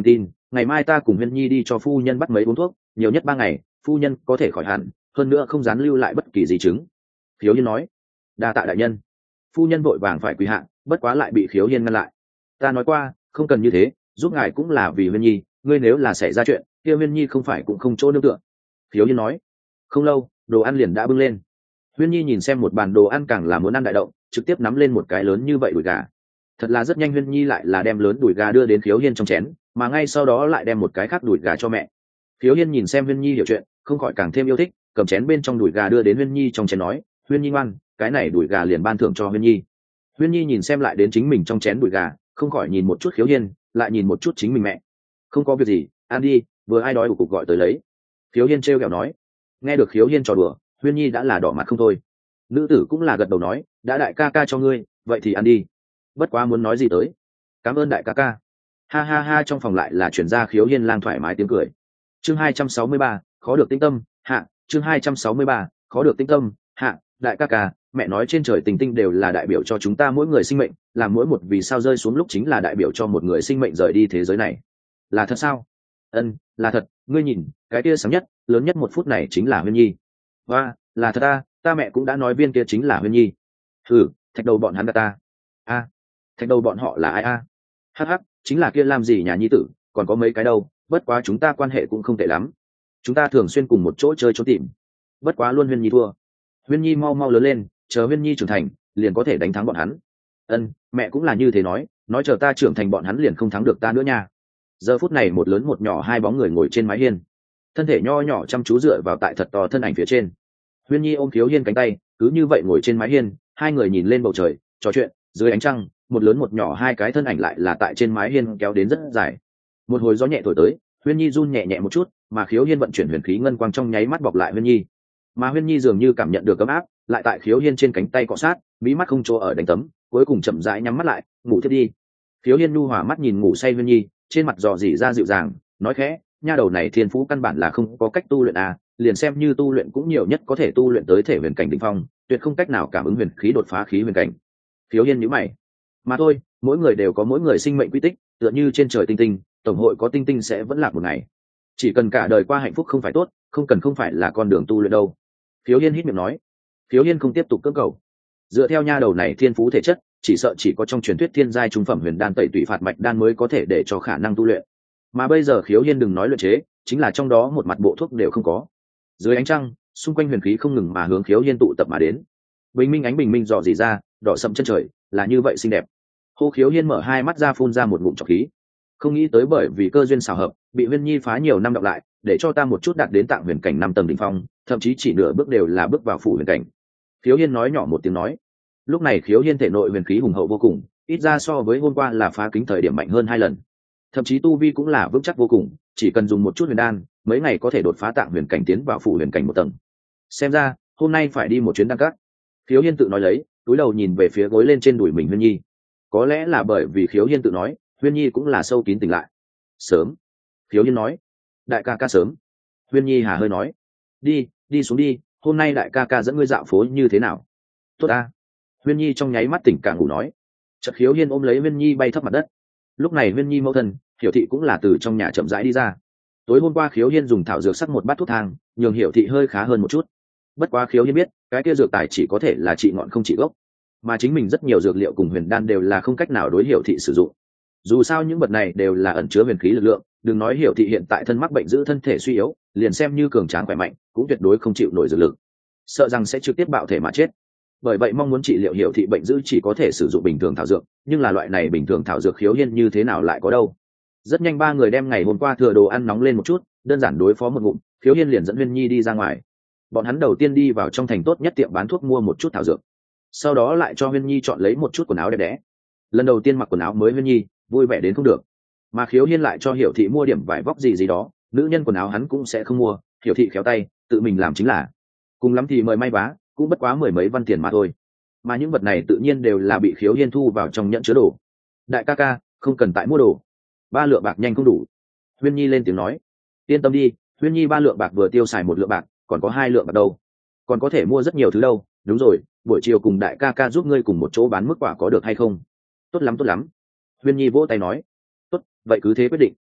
A: ngày mai ta cùng huyên nhi đi cho phu nhân bắt mấy uống thuốc, nhiều nhất ba ngày phu nhân có thể khỏi hẳn, hơn nữa không dám lưu lại bất kỳ di chứng. Khiếu Hiên nói. Đa tạ đại nhân. Phu nhân vội vàng phải quỳ hạ, bất quá lại bị Khiếu Hiên ngăn lại. Ta nói qua không cần như thế, giúp ngài cũng là vì huyên nhi, ngươi nếu là xảy ra chuyện kia huyên nhi không phải cũng không chỗ nương tựa. Khiếu Hiên nói. Không lâu đồ ăn liền đã bưng lên. Huyên nhi nhìn xem một bàn đồ ăn càng là muốn ăn đại động, trực tiếp nắm lên một cái lớn như vậy đùi gà. Thật là rất nhanh huyên nhi lại là đem lớn đùi gà đưa đến Khiếu Hiên trong chén, mà ngay sau đó lại đem một cái khác đùi gà cho mẹ. Khiếu Hiên nhìn xem huyên nhi hiểu chuyện, không khỏi càng thêm yêu thích, cầm chén bên trong đùi gà đưa đến huyên nhi trong chén nói, huyên nhi ngoan, cái này đùi gà liền ban thưởng cho huyên nhi. Huyên nhi nhìn xem lại đến chính mình trong chén đùi gà, không khỏi nhìn một chút Khiếu Hiên, lại nhìn một chút chính mình mẹ. Không có việc gì, ăn đi, vừa ai đói của cục gọi tới lấy. Khiếu Hiên trêu ghẹo nói. Nghe được Khiếu Hiên trò đùa, huyên nhi đã là đỏ mặt không thôi. Nữ tử cũng là gật đầu nói, đã đại ca ca cho ngươi, vậy thì ăn đi. Bất quá muốn nói gì tới, cảm ơn đại ca ca. Ha ha ha, trong phòng lại là chuyển ra Khiếu Hiên lang thoải mái tiếng cười. Chương hai trăm sáu mươi ba, khó được tĩnh tâm hạ. Chương hai trăm sáu mươi ba, khó được tĩnh tâm hạ. Đại ca ca, mẹ nói trên trời tình tinh đều là đại biểu cho chúng ta mỗi người sinh mệnh, làm mỗi một vì sao rơi xuống lúc chính là đại biểu cho một người sinh mệnh rời đi thế giới này. Là thật sao? Ân, là thật. Ngươi nhìn, cái kia sáng nhất, lớn nhất một phút này chính là huyên nhi. Và là thật ta, ta mẹ cũng đã nói viên kia chính là huyên nhi. Ừ, thạch đầu bọn hắn gạt ta. A, thạch đầu bọn họ là ai a? Hắc hắc, chính là kia làm gì nhà nhi tử, còn có mấy cái đâu, bất quá chúng ta quan hệ cũng không tệ lắm, chúng ta thường xuyên cùng một chỗ chơi trốn tìm, bất quá luôn huyên nhi thua. Huyên nhi mau mau lớn lên, chờ huyên nhi trưởng thành liền có thể đánh thắng bọn hắn. Ân, mẹ cũng là như thế nói, nói chờ ta trưởng thành bọn hắn liền không thắng được ta nữa nha. Giờ phút này một lớn một nhỏ hai bóng người ngồi trên mái hiên, thân thể nho nhỏ chăm chú dựa vào tại thật to thân ảnh phía trên. Huyên nhi ôm Khiếu Hiên cánh tay, cứ như vậy ngồi trên mái hiên, hai người nhìn lên bầu trời trò chuyện. Dưới ánh trăng, một lớn một nhỏ hai cái thân ảnh lại là tại trên mái hiên kéo đến rất dài. Một hồi gió nhẹ thổi tới, huyên nhi run nhẹ nhẹ một chút, mà Khiếu Hiên vận chuyển huyền khí ngân quang trong nháy mắt bọc lại huyên nhi. Mà huyên nhi dường như cảm nhận được ấm áp, lại tại Khiếu Hiên trên cánh tay cọ sát, mí mắt không chỗ ở đánh tấm, cuối cùng chậm rãi nhắm mắt lại ngủ thiếp đi. Khiếu Hiên nhu hòa mắt nhìn ngủ say huyên nhi, trên mặt dò dỉ ra dịu dàng, nói khẽ, nha đầu này thiên phú căn bản là không có cách tu luyện à, liền xem như tu luyện cũng nhiều nhất có thể tu luyện tới thể huyền cảnh đỉnh phong, tuyệt không cách nào cảm ứng huyền khí đột phá khí huyền cảnh. Khiếu Hiên nhíu mày, mà thôi, mỗi người đều có mỗi người sinh mệnh quy tích, tựa như trên trời tinh tinh, tổng hội có tinh tinh sẽ vẫn lạc một ngày. Chỉ cần cả đời qua hạnh phúc không phải tốt, không cần không phải là con đường tu luyện đâu. Khiếu Hiên hít miệng nói. Khiếu Hiên không tiếp tục cưỡng cầu. Dựa theo nha đầu này thiên phú thể chất, chỉ sợ chỉ có trong truyền thuyết thiên giai trung phẩm huyền đan tẩy tủy phạt mạch đan mới có thể để cho khả năng tu luyện. Mà bây giờ Khiếu Hiên đừng nói luyện chế, chính là trong đó một mặt bộ thuốc đều không có. Dưới ánh trăng, xung quanh huyền khí không ngừng mà hướng Khiếu Hiên tụ tập mà đến. Bình minh ánh bình minh dò dỉ ra, đỏ sậm chân trời, là như vậy xinh đẹp. Hô Khiếu Hiên mở hai mắt ra phun ra một ngụm trọc khí. Không nghĩ tới bởi vì cơ duyên xảo hợp, bị huyên nhi phá nhiều năm đọc lại, để cho ta một chút đạt đến tạng huyền cảnh năm tầng đỉnh phong, thậm chí chỉ nửa bước đều là bước vào phủ huyền cảnh. Khiếu Hiên nói nhỏ một tiếng nói. Lúc này Khiếu Hiên thể nội huyền khí hùng hậu vô cùng, ít ra so với hôm qua là phá kính thời điểm mạnh hơn hai lần, thậm chí tu vi cũng là vững chắc vô cùng, chỉ cần dùng một chút huyền đan, mấy ngày có thể đột phá tạng huyền cảnh tiến vào phủ huyền cảnh một tầng. Xem ra hôm nay phải đi một chuyến đan cát. Khiếu Hiên tự nói lấy, túi đầu nhìn về phía gối lên trên đùi mình huyên nhi. Có lẽ là bởi vì Khiếu Hiên tự nói, huyên nhi cũng là sâu kín tỉnh lại. Sớm. Khiếu Hiên nói. Đại ca ca sớm. Huyên nhi hà hơi nói. Đi, đi xuống đi, hôm nay đại ca ca dẫn ngươi dạo phố như thế nào? Tốt ta. Huyên nhi trong nháy mắt tỉnh cả ngủ nói. Chợt Khiếu Hiên ôm lấy huyên nhi bay thấp mặt đất. Lúc này huyên nhi mẫu thân Hiểu Thị cũng là từ trong nhà chậm rãi đi ra. Tối hôm qua Khiếu Hiên dùng thảo dược sắc một bát thuốc thang, nhường Hiểu Thị hơi khá hơn một chút. Bất quá Khiếu Hiên biết, cái kia dược tài chỉ có thể là trị ngọn không trị gốc, mà chính mình rất nhiều dược liệu cùng huyền đan đều là không cách nào đối Hiểu Thị sử dụng. Dù sao những vật này đều là ẩn chứa huyền khí lực lượng, đừng nói Hiểu Thị hiện tại thân mắc bệnh giữ thân thể suy yếu, liền xem như cường tráng khỏe mạnh cũng tuyệt đối không chịu nổi dược lực, sợ rằng sẽ trực tiếp bạo thể mà chết. Bởi vậy mong muốn trị liệu Hiểu Thị bệnh giữ chỉ có thể sử dụng bình thường thảo dược, nhưng là loại này bình thường thảo dược Khiếu Hiên như thế nào lại có đâu. Rất nhanh ba người đem ngày hôm qua thừa đồ ăn nóng lên một chút, đơn giản đối phó một ngụm, Khiếu Hiên liền dẫn Huyên Nhi đi ra ngoài. Bọn hắn đầu tiên đi vào trong thành tốt nhất tiệm bán thuốc mua một chút thảo dược, sau đó lại cho Huyên Nhi chọn lấy một chút quần áo đẹp đẽ. Lần đầu tiên mặc quần áo mới Huyên Nhi vui vẻ đến không được, mà Khiếu Hiên lại cho Hiểu Thị mua điểm vải vóc gì gì đó, nữ nhân quần áo hắn cũng sẽ không mua, Hiểu Thị khéo tay tự mình làm chính là, cùng lắm thì mời may vá, cũng bất quá mười mấy văn tiền mà thôi. Mà những vật này tự nhiên đều là bị Khiếu Hiên thu vào trong nhẫn chứa đồ. Đại ca ca không cần tại mua đồ, ba lượng bạc nhanh không đủ. Huyên Nhi lên tiếng nói. Yên tâm đi, Huyên Nhi ba lượng bạc vừa tiêu xài một lượng bạc, còn có hai lượng bạc đâu, còn có thể mua rất nhiều thứ đâu. Đúng rồi, buổi chiều cùng đại ca ca giúp ngươi cùng một chỗ bán mức quả có được hay không? Tốt lắm tốt lắm. Huyên Nhi vỗ tay nói. Tốt, vậy cứ thế quyết định.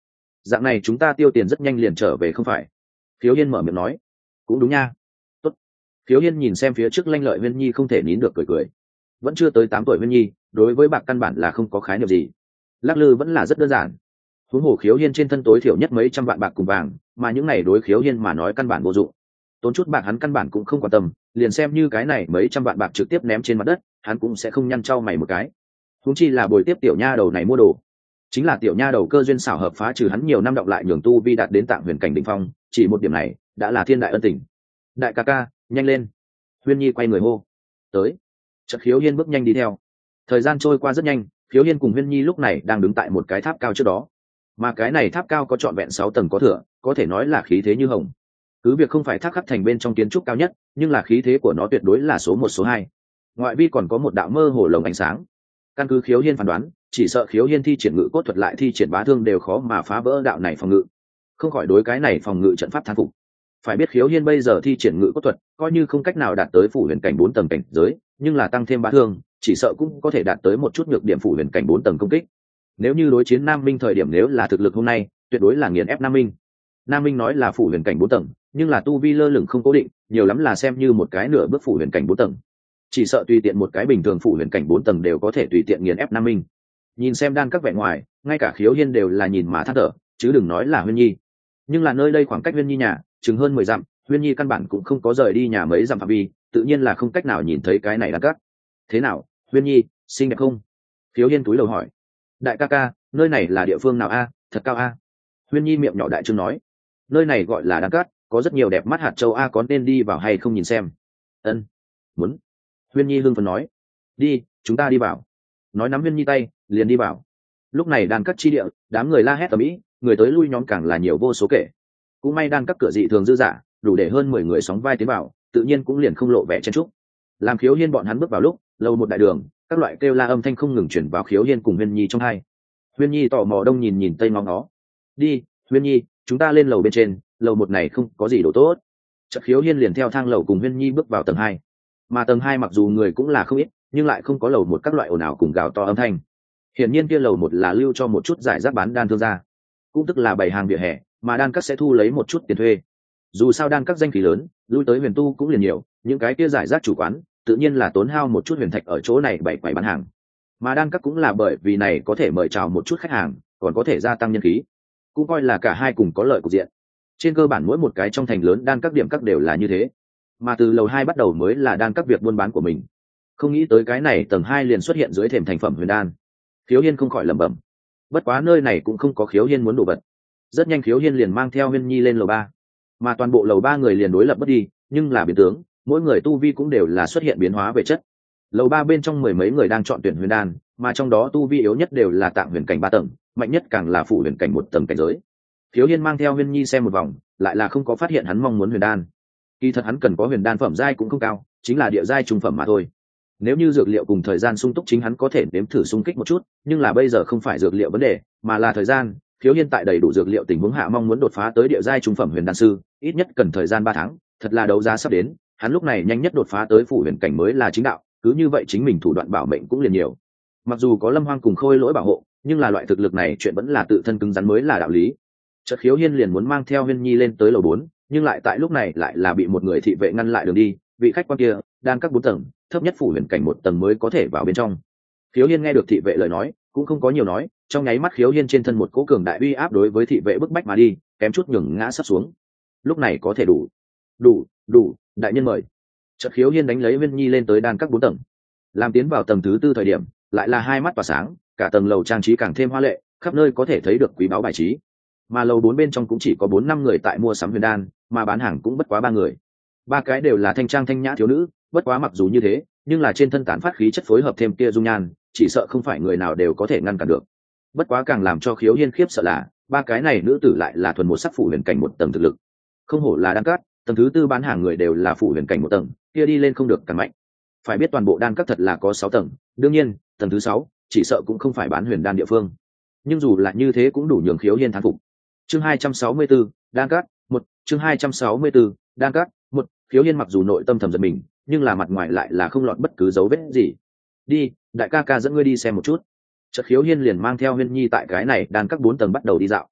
A: dạng này chúng ta tiêu tiền rất nhanh liền trở về không phải? Khiếu Hiên mở miệng nói. Cũng đúng nha. Tốt. Khiếu Hiên nhìn xem phía trước lanh lợi Huyên Nhi không thể nín được cười cười. Vẫn chưa tới tám tuổi Huyên Nhi, đối với bạc căn bản là không có khái niệm gì, lắc lư vẫn là rất đơn giản. Huống hồ Khiếu Hiên trên thân tối thiểu nhất mấy trăm vạn bạc cùng vàng, mà những này đối Khiếu Hiên mà nói căn bản vô dụng. Tốn chút bạc hắn căn bản cũng không quan tâm, liền xem như cái này mấy trăm vạn bạc trực tiếp ném trên mặt đất, hắn cũng sẽ không nhăn trao mày một cái. Huống chi là bồi tiếp tiểu nha đầu này mua đồ, chính là tiểu nha đầu cơ duyên xảo hợp phá trừ hắn nhiều năm động lại nhường tu vi đạt đến tạng huyền cảnh đỉnh phong, chỉ một điểm này đã là thiên đại ân tình. Đại ca ca, nhanh lên! Huyên Nhi quay người hô. Tới. Chợt Khiếu Hiên bước nhanh đi theo. Thời gian trôi qua rất nhanh, Khiếu Hiên cùng Huyên Nhi lúc này đang đứng tại một cái tháp cao trước đó, mà cái này tháp cao có trọn vẹn sáu tầng có thừa, có thể nói là khí thế như hồng. Cứ việc không phải tháp khắc thành bên trong kiến trúc cao nhất, nhưng là khí thế của nó tuyệt đối là số một số hai. Ngoại vi còn có một đạo mơ hồ lồng ánh sáng. Căn cứ Khiếu Hiên phán đoán, chỉ sợ Khiếu Hiên thi triển ngự cốt thuật lại thi triển bá thương đều khó mà phá vỡ đạo này phòng ngự. Không khỏi đối cái này phòng ngự trận pháp thán phục. Phải biết Khiếu Hiên bây giờ thi triển ngự cốt thuật, coi như không cách nào đạt tới phủ huyền cảnh bốn tầng cảnh giới, nhưng là tăng thêm bá thương, chỉ sợ cũng có thể đạt tới một chút nhược điểm phủ huyền cảnh bốn tầng công kích. Nếu như đối chiến Nam Minh thời điểm nếu là thực lực hôm nay, tuyệt đối là nghiền ép Nam Minh. Nam Minh nói là phủ huyền cảnh bốn tầng, nhưng là tu vi lơ lửng không cố định, nhiều lắm là xem như một cái nửa bước phủ huyền cảnh bốn tầng. Chỉ sợ tùy tiện một cái bình thường phủ huyền cảnh bốn tầng đều có thể tùy tiện nghiền ép Nam Minh. Nhìn xem đan các vẻ ngoài, ngay cả Khiếu Hiên đều là nhìn mà than thở, chứ đừng nói là Huyên Nhi. Nhưng là nơi đây khoảng cách Huyên Nhi nhà chừng hơn mười dặm, Huyên Nhi căn bản cũng không có rời đi nhà mấy dặm phạm vi, tự nhiên là không cách nào nhìn thấy cái này đan các. Thế nào, Huyên Nhi, xinh đẹp không? Khiếu Hiên túi lầu hỏi. Đại ca ca, nơi này là địa phương nào a? Thật cao a? Huyên Nhi miệng nhỏ đại trương nói. Nơi này gọi là đan cát, có rất nhiều đẹp mắt hạt châu a, có nên đi vào hay không nhìn xem? Ân, muốn. Huyên Nhi hưng phấn nói. Đi, chúng ta đi vào. Nói nắm Huyên Nhi tay, liền đi vào. Lúc này đan cát chi địa, đám người la hét tầm ĩ, người tới lui nhóm càng là nhiều vô số kể. Cũng may đan các cửa dị thường dư dả, đủ để hơn mười người sóng vai tiến vào, tự nhiên cũng liền không lộ vẻ chen trúc. Làm Khiếu Hiên bọn hắn bước vào lúc, lầu một đại đường, các loại kêu la âm thanh không ngừng chuyển vào Khiếu Hiên cùng Huyên Nhi trong hai. Huyên Nhi tò mò đông nhìn nhìn tây ngó ngó. Đi, Huyên Nhi, chúng ta lên lầu bên trên, lầu một này không có gì đồ tốt. Chợt Khiếu Hiên liền theo thang lầu cùng Huyên Nhi bước vào tầng hai. Mà tầng hai mặc dù người cũng là không ít, nhưng lại không có lầu một các loại ồn ào cùng gào to âm thanh. Hiển nhiên kia lầu một là lưu cho một chút giải rác bán đan thương gia, cũng tức là bày hàng vỉa hè, mà đan các sẽ thu lấy một chút tiền thuê. Dù sao đan các danh khí lớn, lui tới huyền tu cũng liền nhiều, những cái kia giải rác chủ quán tự nhiên là tốn hao một chút huyền thạch ở chỗ này bày quầy bán hàng. Mà đan các cũng là bởi vì này có thể mời chào một chút khách hàng, còn có thể gia tăng nhân khí, cũng coi là cả hai cùng có lợi cục diện. Trên cơ bản mỗi một cái trong thành lớn đan các điểm các đều là như thế, mà từ lầu hai bắt đầu mới là đan các việc buôn bán của mình. Không nghĩ tới cái này tầng hai liền xuất hiện dưới thềm thành phẩm huyền đan. Khiếu Hiên không khỏi lẩm bẩm, bất quá nơi này cũng không có Khiếu Hiên muốn đồ vật. Rất nhanh Khiếu Hiên liền mang theo Huyên Nhi lên lầu ba, mà toàn bộ lầu ba người liền đối lập bất đi, nhưng là biến tướng, mỗi người tu vi cũng đều là xuất hiện biến hóa về chất. Lầu ba bên trong mười mấy người đang chọn tuyển huyền đan, mà trong đó tu vi yếu nhất đều là tạng huyền cảnh ba tầng, mạnh nhất càng là phủ huyền cảnh một tầng cảnh giới. Khiếu Hiên mang theo Huyên Nhi xem một vòng, lại là không có phát hiện hắn mong muốn huyền đan. Kỳ thật hắn cần có huyền đan phẩm giai cũng không cao, chính là địa giai trung phẩm mà thôi. Nếu như dược liệu cùng thời gian sung túc chính hắn có thể nếm thử xung kích một chút, nhưng là bây giờ không phải dược liệu vấn đề, mà là thời gian. Khiếu Hiên tại đầy đủ dược liệu tình huống hạ mong muốn đột phá tới địa giai trung phẩm huyền đan sư, ít nhất cần thời gian ba tháng, thật là đấu giá sắp đến, hắn lúc này nhanh nhất đột phá tới phủ huyền cảnh mới là chính đạo, cứ như vậy chính mình thủ đoạn bảo mệnh cũng liền nhiều. Mặc dù có Lâm Hoang cùng Khôi Lỗi bảo hộ, nhưng là loại thực lực này chuyện vẫn là tự thân cứng rắn mới là đạo lý. Chợt Khiếu Hiên liền muốn mang theo Huyên Nhi lên tới lầu bốn, nhưng lại tại lúc này lại là bị một người thị vệ ngăn lại đường đi, vị khách quan kia, đang các bốn tầng, thấp nhất phủ huyền cảnh một tầng mới có thể vào bên trong. Khiếu Hiên nghe được thị vệ lời nói, cũng không có nhiều nói, trong nháy mắt Khiếu Hiên trên thân một cỗ cường đại uy áp đối với thị vệ bức bách mà đi, kém chút nhường ngã sắp xuống. Lúc này có thể đủ, đủ, đủ, đại nhân mời. Chợt Khiếu Hiên đánh lấy Huyên Nhi lên tới đan các bốn tầng. Làm tiến vào tầng thứ tư thời điểm, lại là hai mắt tỏa sáng, cả tầng lầu trang trí càng thêm hoa lệ, khắp nơi có thể thấy được quý báu bài trí. Mà lầu bốn bên trong cũng chỉ có bốn năm người tại mua sắm huyền đan, mà bán hàng cũng bất quá ba người. Ba cái đều là thanh trang thanh nhã thiếu nữ, bất quá mặc dù như thế, nhưng là trên thân tán phát khí chất phối hợp thêm kia dung nhan, chỉ sợ không phải người nào đều có thể ngăn cản được. Bất quá càng làm cho Khiếu Hiên khiếp sợ là, ba cái này nữ tử lại là thuần một sắc phủ huyền cảnh một tầng thực lực. Không hổ là đan cát, tầng thứ tư bán hàng người đều là phủ huyền cảnh một tầng, kia đi lên không được càng mạnh. Phải biết toàn bộ đan cát thật là có sáu tầng, đương nhiên, tầng thứ sáu chỉ sợ cũng không phải bán huyền đan địa phương. Nhưng dù là như thế cũng đủ nhường Khiếu Hiên thán phục. Chương hai trăm sáu mươi tư, đan cát, một, chương hai trăm sáu mươi tư, đan cát, một, Khiếu Hiên mặc dù nội tâm thầm giận mình, nhưng là mặt ngoài lại là không lọt bất cứ dấu vết gì. Đi, đại ca ca dẫn ngươi đi xem một chút. Chợt Khiếu Hiên liền mang theo Huyên Nhi tại cái này đan các bốn tầng bắt đầu đi dạo.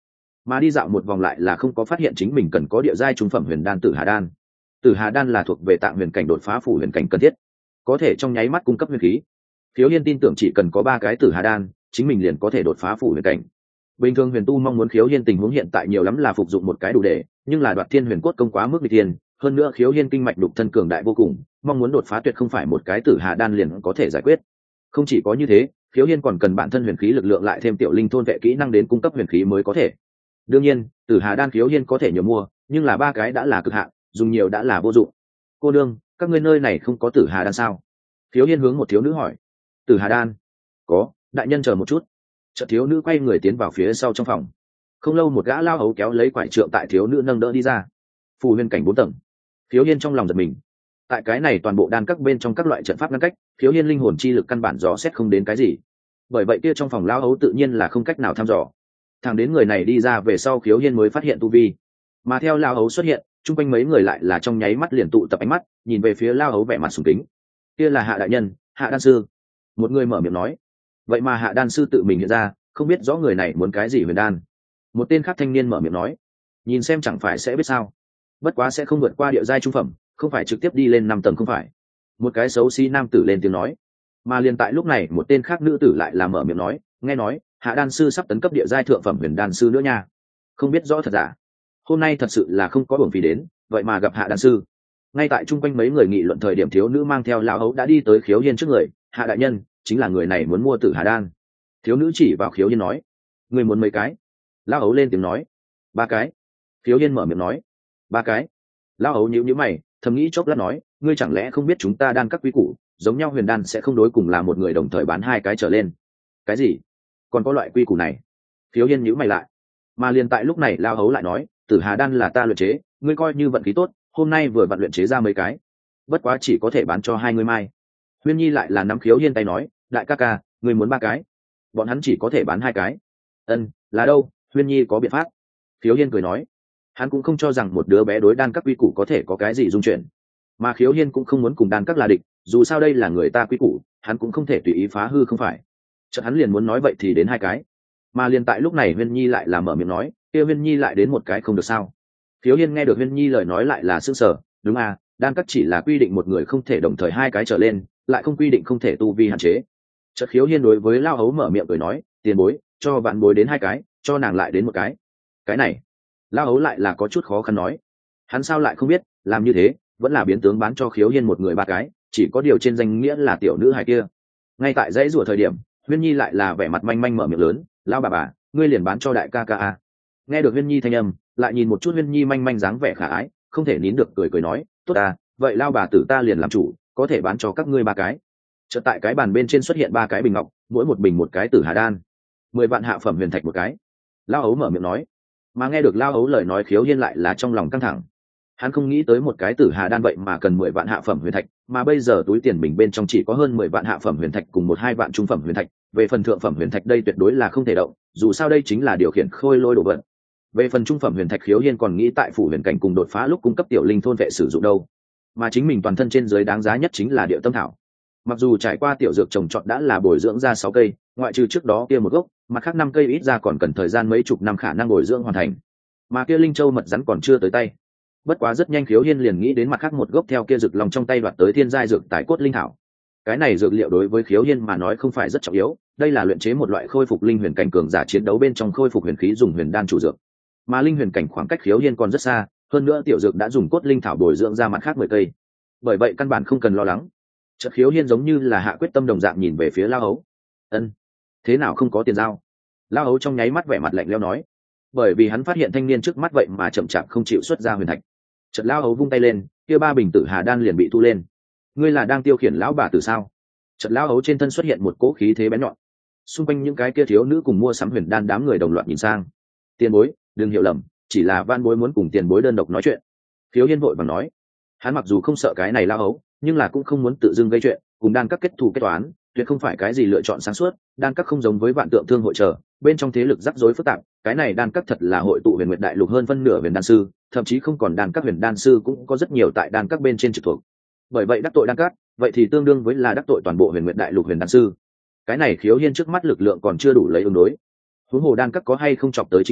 A: mà đi dạo một vòng lại là không có phát hiện chính mình cần có địa giai trung phẩm huyền đan tử hà đan. Tử hà đan là thuộc về tạng huyền cảnh đột phá phủ huyền cảnh cần thiết, có thể trong nháy mắt cung cấp huyền khí. Khiếu Hiên tin tưởng chỉ cần có ba cái tử hà đan, chính mình liền có thể đột phá phủ huyền cảnh. Bình thường huyền tu mong muốn Khiếu Hiên tình huống hiện tại nhiều lắm là phục dụng một cái đủ để, nhưng là đoạt thiên huyền cốt công quá mức nghịch thiên, hơn nữa Khiếu Hiên kinh mạch đục thân cường đại vô cùng, mong muốn đột phá tuyệt không phải một cái tử hà đan liền có thể giải quyết. Không chỉ có như thế, Khiếu Hiên còn cần bản thân huyền khí lực lượng lại thêm tiểu linh thôn vệ kỹ năng đến cung cấp huyền khí mới có thể. Đương nhiên, tử hà đan Khiếu Hiên có thể nhiều mua, nhưng là ba cái đã là cực hạn, dùng nhiều đã là vô dụng. Cô đương, các ngươi nơi này không có tử hà đan sao? Khiếu Hiên hướng một thiếu nữ hỏi. Tử hà đan? Có, đại nhân chờ một chút. Chợt thiếu nữ quay người tiến vào phía sau trong phòng. Không lâu một gã lao hấu kéo lấy quải trượng tại thiếu nữ nâng đỡ đi ra. Phù huyền cảnh bốn tầng. Khiếu Hiên trong lòng giật mình. Tại cái này toàn bộ đan các bên trong các loại trận pháp ngăn cách, Khiếu Hiên linh hồn chi lực căn bản dò xét không đến cái gì. Bởi vậy kia trong phòng lao hấu tự nhiên là không cách nào thăm dò. Thẳng đến người này đi ra về sau Khiếu Hiên mới phát hiện tu vi. Mà theo lao hấu xuất hiện, chung quanh mấy người lại là trong nháy mắt liền tụ tập ánh mắt, nhìn về phía lao hấu vẻ mặt sùng kính. Kia là Hạ đại nhân, Hạ đan sư. Một người mở miệng nói. Vậy mà Hạ đan sư tự mình hiện ra, không biết rõ người này muốn cái gì huyền đan. Một tên khác thanh niên mở miệng nói. Nhìn xem chẳng phải sẽ biết sao. Bất quá sẽ không vượt qua địa giai trung phẩm, không phải trực tiếp đi lên năm tầng không phải. Một cái xấu xí nam tử lên tiếng nói. Mà liền tại lúc này một tên khác nữ tử lại là mở miệng nói, nghe nói Hạ đan sư sắp tấn cấp địa giai thượng phẩm huyền đan sư nữa nha. Không biết rõ thật giả. Hôm nay thật sự là không có uổng phí đến, vậy mà gặp Hạ đan sư. Ngay tại chung quanh mấy người nghị luận thời điểm thiếu nữ mang theo lão hấu đã đi tới Khiếu Hiên trước người. Hạ đại nhân, chính là người này muốn mua tử hà đan. Thiếu nữ chỉ vào Khiếu Hiên nói. Người muốn mấy cái? Lão hấu lên tiếng nói. Ba cái. Khiếu Hiên mở miệng nói. Ba cái. Lão hấu nhíu nhíu mày, thầm nghĩ chốc lát nói, ngươi chẳng lẽ không biết chúng ta đan các quy củ, giống nhau huyền đan sẽ không đối cùng là một người đồng thời bán hai cái trở lên. Cái gì? Còn có loại quy củ này? Khiếu Hiên nhíu mày lại. Mà liền tại lúc này Lão hấu lại nói, tử hà đan là ta luyện chế, ngươi coi như vận khí tốt, hôm nay vừa vận luyện chế ra mấy cái, bất quá chỉ có thể bán cho hai người mai. Huyên Nhi lại là nắm Khiếu Hiên tay nói, đại ca ca, ngươi muốn ba cái, bọn hắn chỉ có thể bán hai cái. Ân, là đâu? Huyên Nhi có biện pháp. Khiếu Hiên cười nói, hắn cũng không cho rằng một đứa bé đối đan các quy củ có thể có cái gì dung chuyển, mà Khiếu Hiên cũng không muốn cùng đan các là địch, dù sao đây là người ta quy củ, hắn cũng không thể tùy ý phá hư không phải. Chợt hắn liền muốn nói vậy thì đến hai cái, mà liền tại lúc này Huyên Nhi lại là mở miệng nói, kia Huyên Nhi lại đến một cái không được sao? Khiếu Hiên nghe được Huyên Nhi lời nói lại là sững sờ, đúng à, đan các chỉ là quy định một người không thể đồng thời hai cái trở lên, lại không quy định không thể tu vi hạn chế. Chợt Khiếu Hiên đối với Lao Hấu mở miệng cười nói, tiền bối, cho vạn bối đến hai cái, cho nàng lại đến một cái. Cái này, Lao Hấu lại là có chút khó khăn nói, hắn sao lại không biết, làm như thế vẫn là biến tướng bán cho Khiếu Hiên một người ba cái, chỉ có điều trên danh nghĩa là tiểu nữ hài kia. Ngay tại dãy rủa thời điểm, Huyên Nhi lại là vẻ mặt manh manh mở miệng lớn, Lao bà bà, ngươi liền bán cho đại ca ca a. Nghe được Huyên Nhi thanh âm, lại nhìn một chút Huyên Nhi manh manh dáng vẻ khả ái, không thể nín được cười cười nói, tốt à, vậy Lao bà tử ta liền làm chủ, có thể bán cho các ngươi ba cái. Chợt tại cái bàn bên trên xuất hiện ba cái bình ngọc, mỗi một bình một cái tử hà đan, mười vạn hạ phẩm huyền thạch một cái. Lao Ấu mở miệng nói, mà nghe được Lao Ấu lời nói Khiếu Hiên lại là trong lòng căng thẳng. Hắn không nghĩ tới một cái tử hà đan vậy mà cần mười vạn hạ phẩm huyền thạch, mà bây giờ túi tiền bình bên trong chỉ có hơn mười vạn hạ phẩm huyền thạch cùng một hai vạn trung phẩm huyền thạch. Về phần thượng phẩm huyền thạch đây tuyệt đối là không thể động, dù sao đây chính là điều khiển khôi lôi đồ vật. Về phần trung phẩm huyền thạch Khiếu Hiên còn nghĩ tại phủ huyền cảnh cùng đột phá lúc cung cấp tiểu linh thôn vệ sử dụng đâu, mà chính mình toàn thân trên dưới đáng giá nhất chính là địa tâm thảo. Mặc dù trải qua tiểu dược trồng trọt đã là bồi dưỡng ra sáu cây, ngoại trừ trước đó kia một gốc, mặt khác năm cây ít ra còn cần thời gian mấy chục năm khả năng bồi dưỡng hoàn thành. Mà kia linh châu mật rắn còn chưa tới tay. Bất quá rất nhanh Khiếu Hiên liền nghĩ đến mặt khác một gốc theo kia dược lòng trong tay đoạt tới thiên giai dược tải cốt linh thảo. Cái này dược liệu đối với Khiếu Hiên mà nói không phải rất trọng yếu, đây là luyện chế một loại khôi phục linh huyền cảnh cường giả chiến đấu bên trong khôi phục huyền khí dùng huyền đan chủ dược. Mà linh huyền cảnh khoảng cách Khiếu Hiên còn rất xa, hơn nữa tiểu dược đã dùng cốt linh thảo bồi dưỡng ra mặt khác mười cây. Bởi vậy căn bản không cần lo lắng. Chợt Khiếu Hiên giống như là hạ quyết tâm đồng dạng nhìn về phía Lao Hấu. Ân, thế nào không có tiền giao? Lao Hấu trong nháy mắt vẻ mặt lạnh lẽo nói, bởi vì hắn phát hiện thanh niên trước mắt vậy mà chậm chạp không chịu xuất ra huyền thạch. Chợt Lao Hấu vung tay lên, kia ba bình tử hà đan liền bị thu lên. Ngươi là đang tiêu khiển lão bà tử sao? Chợt Lao Hấu trên thân xuất hiện một cỗ khí thế bén nhọn. Xung quanh những cái kia thiếu nữ cùng mua sắm huyền đan đám người đồng loạt nhìn sang. Tiền bối, đừng hiểu lầm, chỉ là van bối muốn cùng tiền bối đơn độc nói chuyện. Khiếu Hiên vội vàng nói, hắn mặc dù không sợ cái này Lao Hấu, nhưng là cũng không muốn tự dưng gây chuyện, cùng đan các kết thù kết toán, tuyệt không phải cái gì lựa chọn sáng suốt. Đan các không giống với vạn tượng thương hội trở, bên trong thế lực rắc rối phức tạp, cái này đan các thật là hội tụ huyền nguyệt đại lục hơn phân nửa huyền đan sư, thậm chí không còn đan các huyền đan sư cũng có rất nhiều tại đan các bên trên trực thuộc. Bởi vậy đắc tội đan các, vậy thì tương đương với là đắc tội toàn bộ huyền nguyệt đại lục huyền đan sư. Cái này Khiếu Hiên trước mắt lực lượng còn chưa đủ lấy ứng đối. Huống hồ đan các có hay không chọc tới chính mình,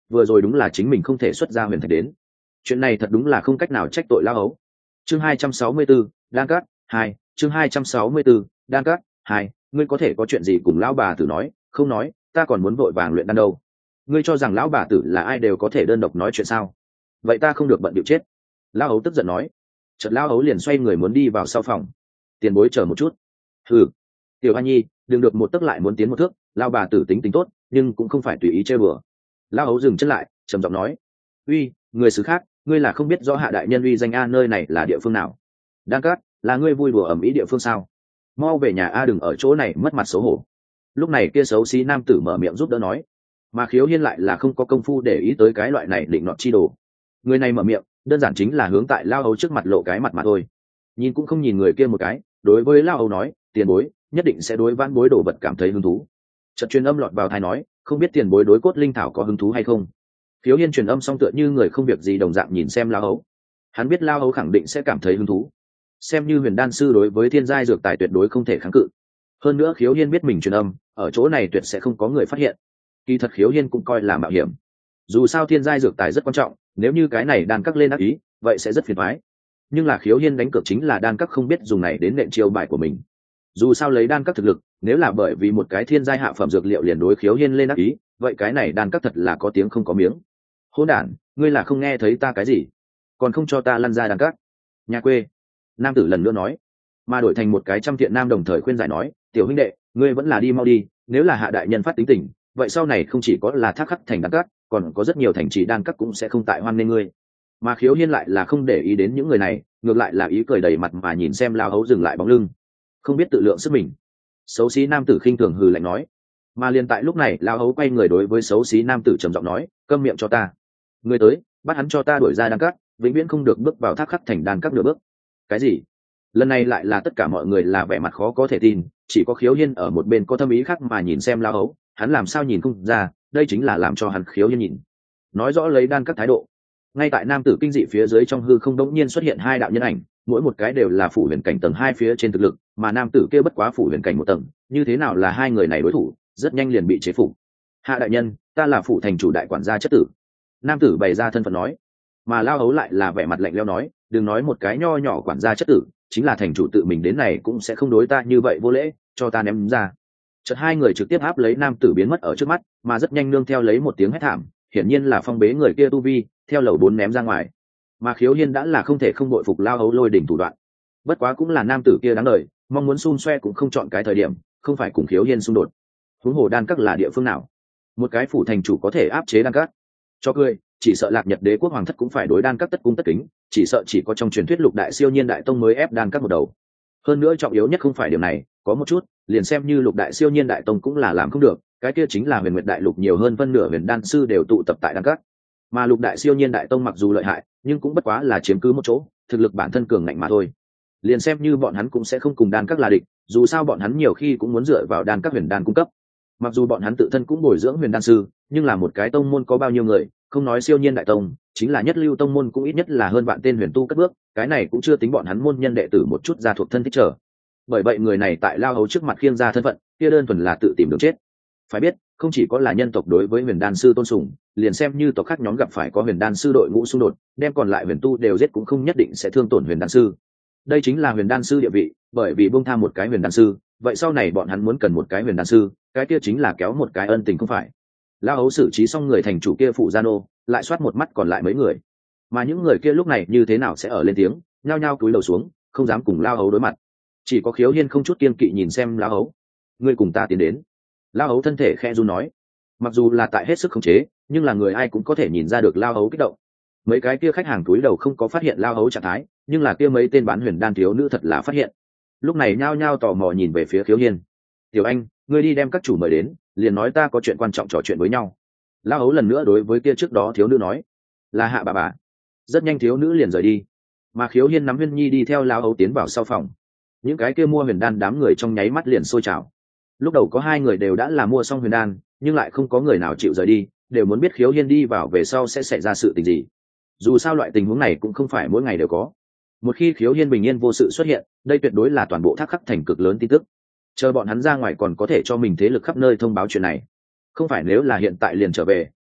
A: vừa rồi đúng là chính mình không thể xuất ra huyền thạch đến. Chuyện này thật đúng là không cách nào trách tội lao hấu. Chương hai trăm sáu mươi 64, đan cát hai. Chương hai trăm sáu mươi 64, đan cát hai. Ngươi có thể có chuyện gì cùng lão bà tử nói, không nói ta còn muốn vội vàng luyện đan đâu. Ngươi cho rằng lão bà tử là ai đều có thể đơn độc nói chuyện sao? Vậy ta không được bận điệu chết. Lão hấu tức giận nói. Chợt lão hấu liền xoay người muốn đi vào sau phòng. Tiền bối chờ một chút. Ừ, tiểu a nhi đừng được một tấc lại muốn tiến một thước. Lão bà tử tính tính tốt nhưng cũng không phải tùy ý chơi bừa. Lão hấu dừng chân lại trầm giọng nói. Uy, người xứ khác, ngươi là không biết rõ hạ đại nhân uy danh a nơi này là địa phương nào? Đan cát là ngươi vui đùa ẩm ý địa phương sao? Mau về nhà a, đừng ở chỗ này mất mặt xấu hổ. Lúc này kia xấu xí nam tử mở miệng giúp đỡ nói, mà Khiếu Hiên lại là không có công phu để ý tới cái loại này định nọt chi đồ. Người này mở miệng đơn giản chính là hướng tại lao hấu trước mặt lộ cái mặt mà thôi, nhìn cũng không nhìn người kia một cái. Đối với lao hấu nói, tiền bối nhất định sẽ đối vãn bối đồ vật cảm thấy hứng thú. Chợt truyền âm lọt vào tai nói, không biết tiền bối đối cốt linh thảo có hứng thú hay không. Khiếu Hiên truyền âm xong tựa như người không việc gì đồng dạng nhìn xem lao hấu. Hắn biết lao hấu khẳng định sẽ cảm thấy hứng thú, xem như huyền đan sư đối với thiên giai dược tài tuyệt đối không thể kháng cự. Hơn nữa Khiếu Hiên biết mình truyền âm ở chỗ này tuyệt sẽ không có người phát hiện. Kỳ thật Khiếu Hiên cũng coi là mạo hiểm, dù sao thiên giai dược tài rất quan trọng, nếu như cái này đan cắt lên ác ý vậy sẽ rất phiền toái. Nhưng là Khiếu Hiên đánh cược chính là đan cắt không biết dùng này đến nện chiêu bài của mình. Dù sao lấy đan cắt thực lực, nếu là bởi vì một cái thiên giai hạ phẩm dược liệu liền đối Khiếu Hiên lên ác ý, vậy cái này đan cắt thật là có tiếng không có miếng. Hỗn đản, ngươi là không nghe thấy ta cái gì, còn không cho ta lăn ra đan cắt. Nhà quê, nam tử lần nữa nói, mà đổi thành một cái trăm thiện nam đồng thời khuyên giải nói, tiểu huynh đệ, ngươi vẫn là đi mau đi, nếu là hạ đại nhân phát tính tình, vậy sau này không chỉ có là thác khắc thành đan cắt, còn có rất nhiều thành trì đan cắt cũng sẽ không tại hoan nghênh ngươi. Mà Khiếu Hiên lại là không để ý đến những người này, ngược lại là ý cười đầy mặt mà nhìn xem lao hấu dừng lại bóng lưng, không biết tự lượng sức mình. Xấu xí nam tử khinh thường hừ lạnh nói. Mà liền tại lúc này lao hấu quay người đối với xấu xí nam tử trầm giọng nói, câm miệng cho ta. Người tới, bắt hắn cho ta đuổi ra đan cắt, vĩnh viễn không được bước vào thác khắc thành đan cắt nửa bước. Cái gì? Lần này lại là tất cả mọi người là vẻ mặt khó có thể tin, chỉ có Khiếu Hiên ở một bên có thâm ý khác mà nhìn xem lao hấu. Hắn làm sao nhìn không ra, đây chính là làm cho hắn Khiếu Hiên nhìn nói rõ lấy đan các thái độ. Ngay tại nam tử kinh dị phía dưới trong hư không đống nhiên xuất hiện hai đạo nhân ảnh, mỗi một cái đều là phủ huyền cảnh tầng hai phía trên thực lực, mà nam tử kia bất quá phủ huyền cảnh một tầng, như thế nào là hai người này đối thủ, rất nhanh liền bị chế phục. Hạ đại nhân, ta là phủ thành chủ đại quản gia chất tử. Nam tử bày ra thân phận nói. Mà lao hấu lại là vẻ mặt lạnh lẽo nói, đừng nói một cái nho nhỏ quản gia chất tử, chính là thành chủ tự mình đến này cũng sẽ không đối ta như vậy vô lễ, cho ta ném ra. Chợt hai người trực tiếp áp lấy nam tử biến mất ở trước mắt, mà rất nhanh nương theo lấy một tiếng hét thảm, hiển nhiên là phong bế người kia tu vi, theo lầu bốn ném ra ngoài. Mà Khiếu Hiên đã là không thể không bội phục lao hấu lôi đỉnh thủ đoạn. Bất quá cũng là nam tử kia đáng đời, mong muốn xun xoe cũng không chọn cái thời điểm, không phải cùng Khiếu Hiên xung đột. Huống hồ đan các là địa phương nào? Một cái phủ thành chủ có thể áp chế đan các? Cho cười, chỉ sợ Lạc Nhật Đế quốc hoàng thất cũng phải đối đan các tất cung tất kính, chỉ sợ chỉ có trong truyền thuyết lục đại siêu nhiên đại tông mới ép đan các một đầu. Hơn nữa trọng yếu nhất không phải điều này, có một chút, liền xem như lục đại siêu nhiên đại tông cũng là làm không được, cái kia chính là huyền nguyệt đại lục nhiều hơn phân nửa huyền đan sư đều tụ tập tại đan các. Mà lục đại siêu nhiên đại tông mặc dù lợi hại, nhưng cũng bất quá là chiếm cứ một chỗ, thực lực bản thân cường ngạnh mà thôi. Liền xem như bọn hắn cũng sẽ không cùng đan các là địch, dù sao bọn hắn nhiều khi cũng muốn dựa vào đan các huyền đan cung cấp. Mặc dù bọn hắn tự thân cũng bồi dưỡng huyền đan sư, nhưng là một cái tông môn có bao nhiêu người, không nói siêu nhiên đại tông, chính là nhất lưu tông môn cũng ít nhất là hơn vạn tên huyền tu cất bước, cái này cũng chưa tính bọn hắn môn nhân đệ tử một chút gia thuộc thân thích trở. Bởi vậy người này tại lao hấu trước mặt khiêng ra thân phận, kia đơn thuần là tự tìm đường chết. Phải biết, không chỉ có là nhân tộc đối với huyền đan sư tôn sùng, liền xem như tộc khác nhóm gặp phải có huyền đan sư đội ngũ xung đột, đem còn lại huyền tu đều giết cũng không nhất định sẽ thương tổn huyền đan sư. Đây chính là huyền đan sư địa vị, bởi vì buông tha một cái huyền đan sư, vậy sau này bọn hắn muốn cần một cái huyền đan sư, cái kia chính là kéo một cái ân tình không phải. Lao hấu xử trí xong người thành chủ kia phụ gia nô, lại soát một mắt còn lại mấy người, mà những người kia lúc này như thế nào sẽ ở lên tiếng, nhao nhao cúi đầu xuống, không dám cùng lao hấu đối mặt. Chỉ có Khiếu Hiên không chút kiên kỵ nhìn xem lao hấu. Ngươi cùng ta tiến đến. Lao hấu thân thể khe run nói, mặc dù là tại hết sức khống chế, nhưng là người ai cũng có thể nhìn ra được lao hấu kích động. Mấy cái kia khách hàng cúi đầu không có phát hiện lao hấu trạng thái, nhưng là kia mấy tên bán huyền đan thiếu nữ thật là phát hiện. Lúc này nhao nhao tò mò nhìn về phía Khiếu Hiên. Tiểu anh, ngươi đi đem các chủ mời đến, liền nói ta có chuyện quan trọng trò chuyện với nhau. Lao hấu lần nữa đối với kia trước đó thiếu nữ nói, là Hạ bà bà. Rất nhanh thiếu nữ liền rời đi, mà Khiếu Hiên nắm Huyên Nhi đi theo lao hấu tiến vào sau phòng. Những cái kia mua huyền đan đám người trong nháy mắt liền sôi trào. Lúc đầu có hai người đều đã là mua xong huyền đan, nhưng lại không có người nào chịu rời đi, đều muốn biết Khiếu Hiên đi vào về sau sẽ xảy ra sự tình gì. Dù sao loại tình huống này cũng không phải mỗi ngày đều có. Một khi Khiếu Hiên bình yên vô sự xuất hiện, đây tuyệt đối là toàn bộ Thác Khắc thành cực lớn tin tức. Chờ bọn hắn ra ngoài còn có thể cho mình thế lực khắp nơi thông báo chuyện này. Không phải nếu là hiện tại liền trở về,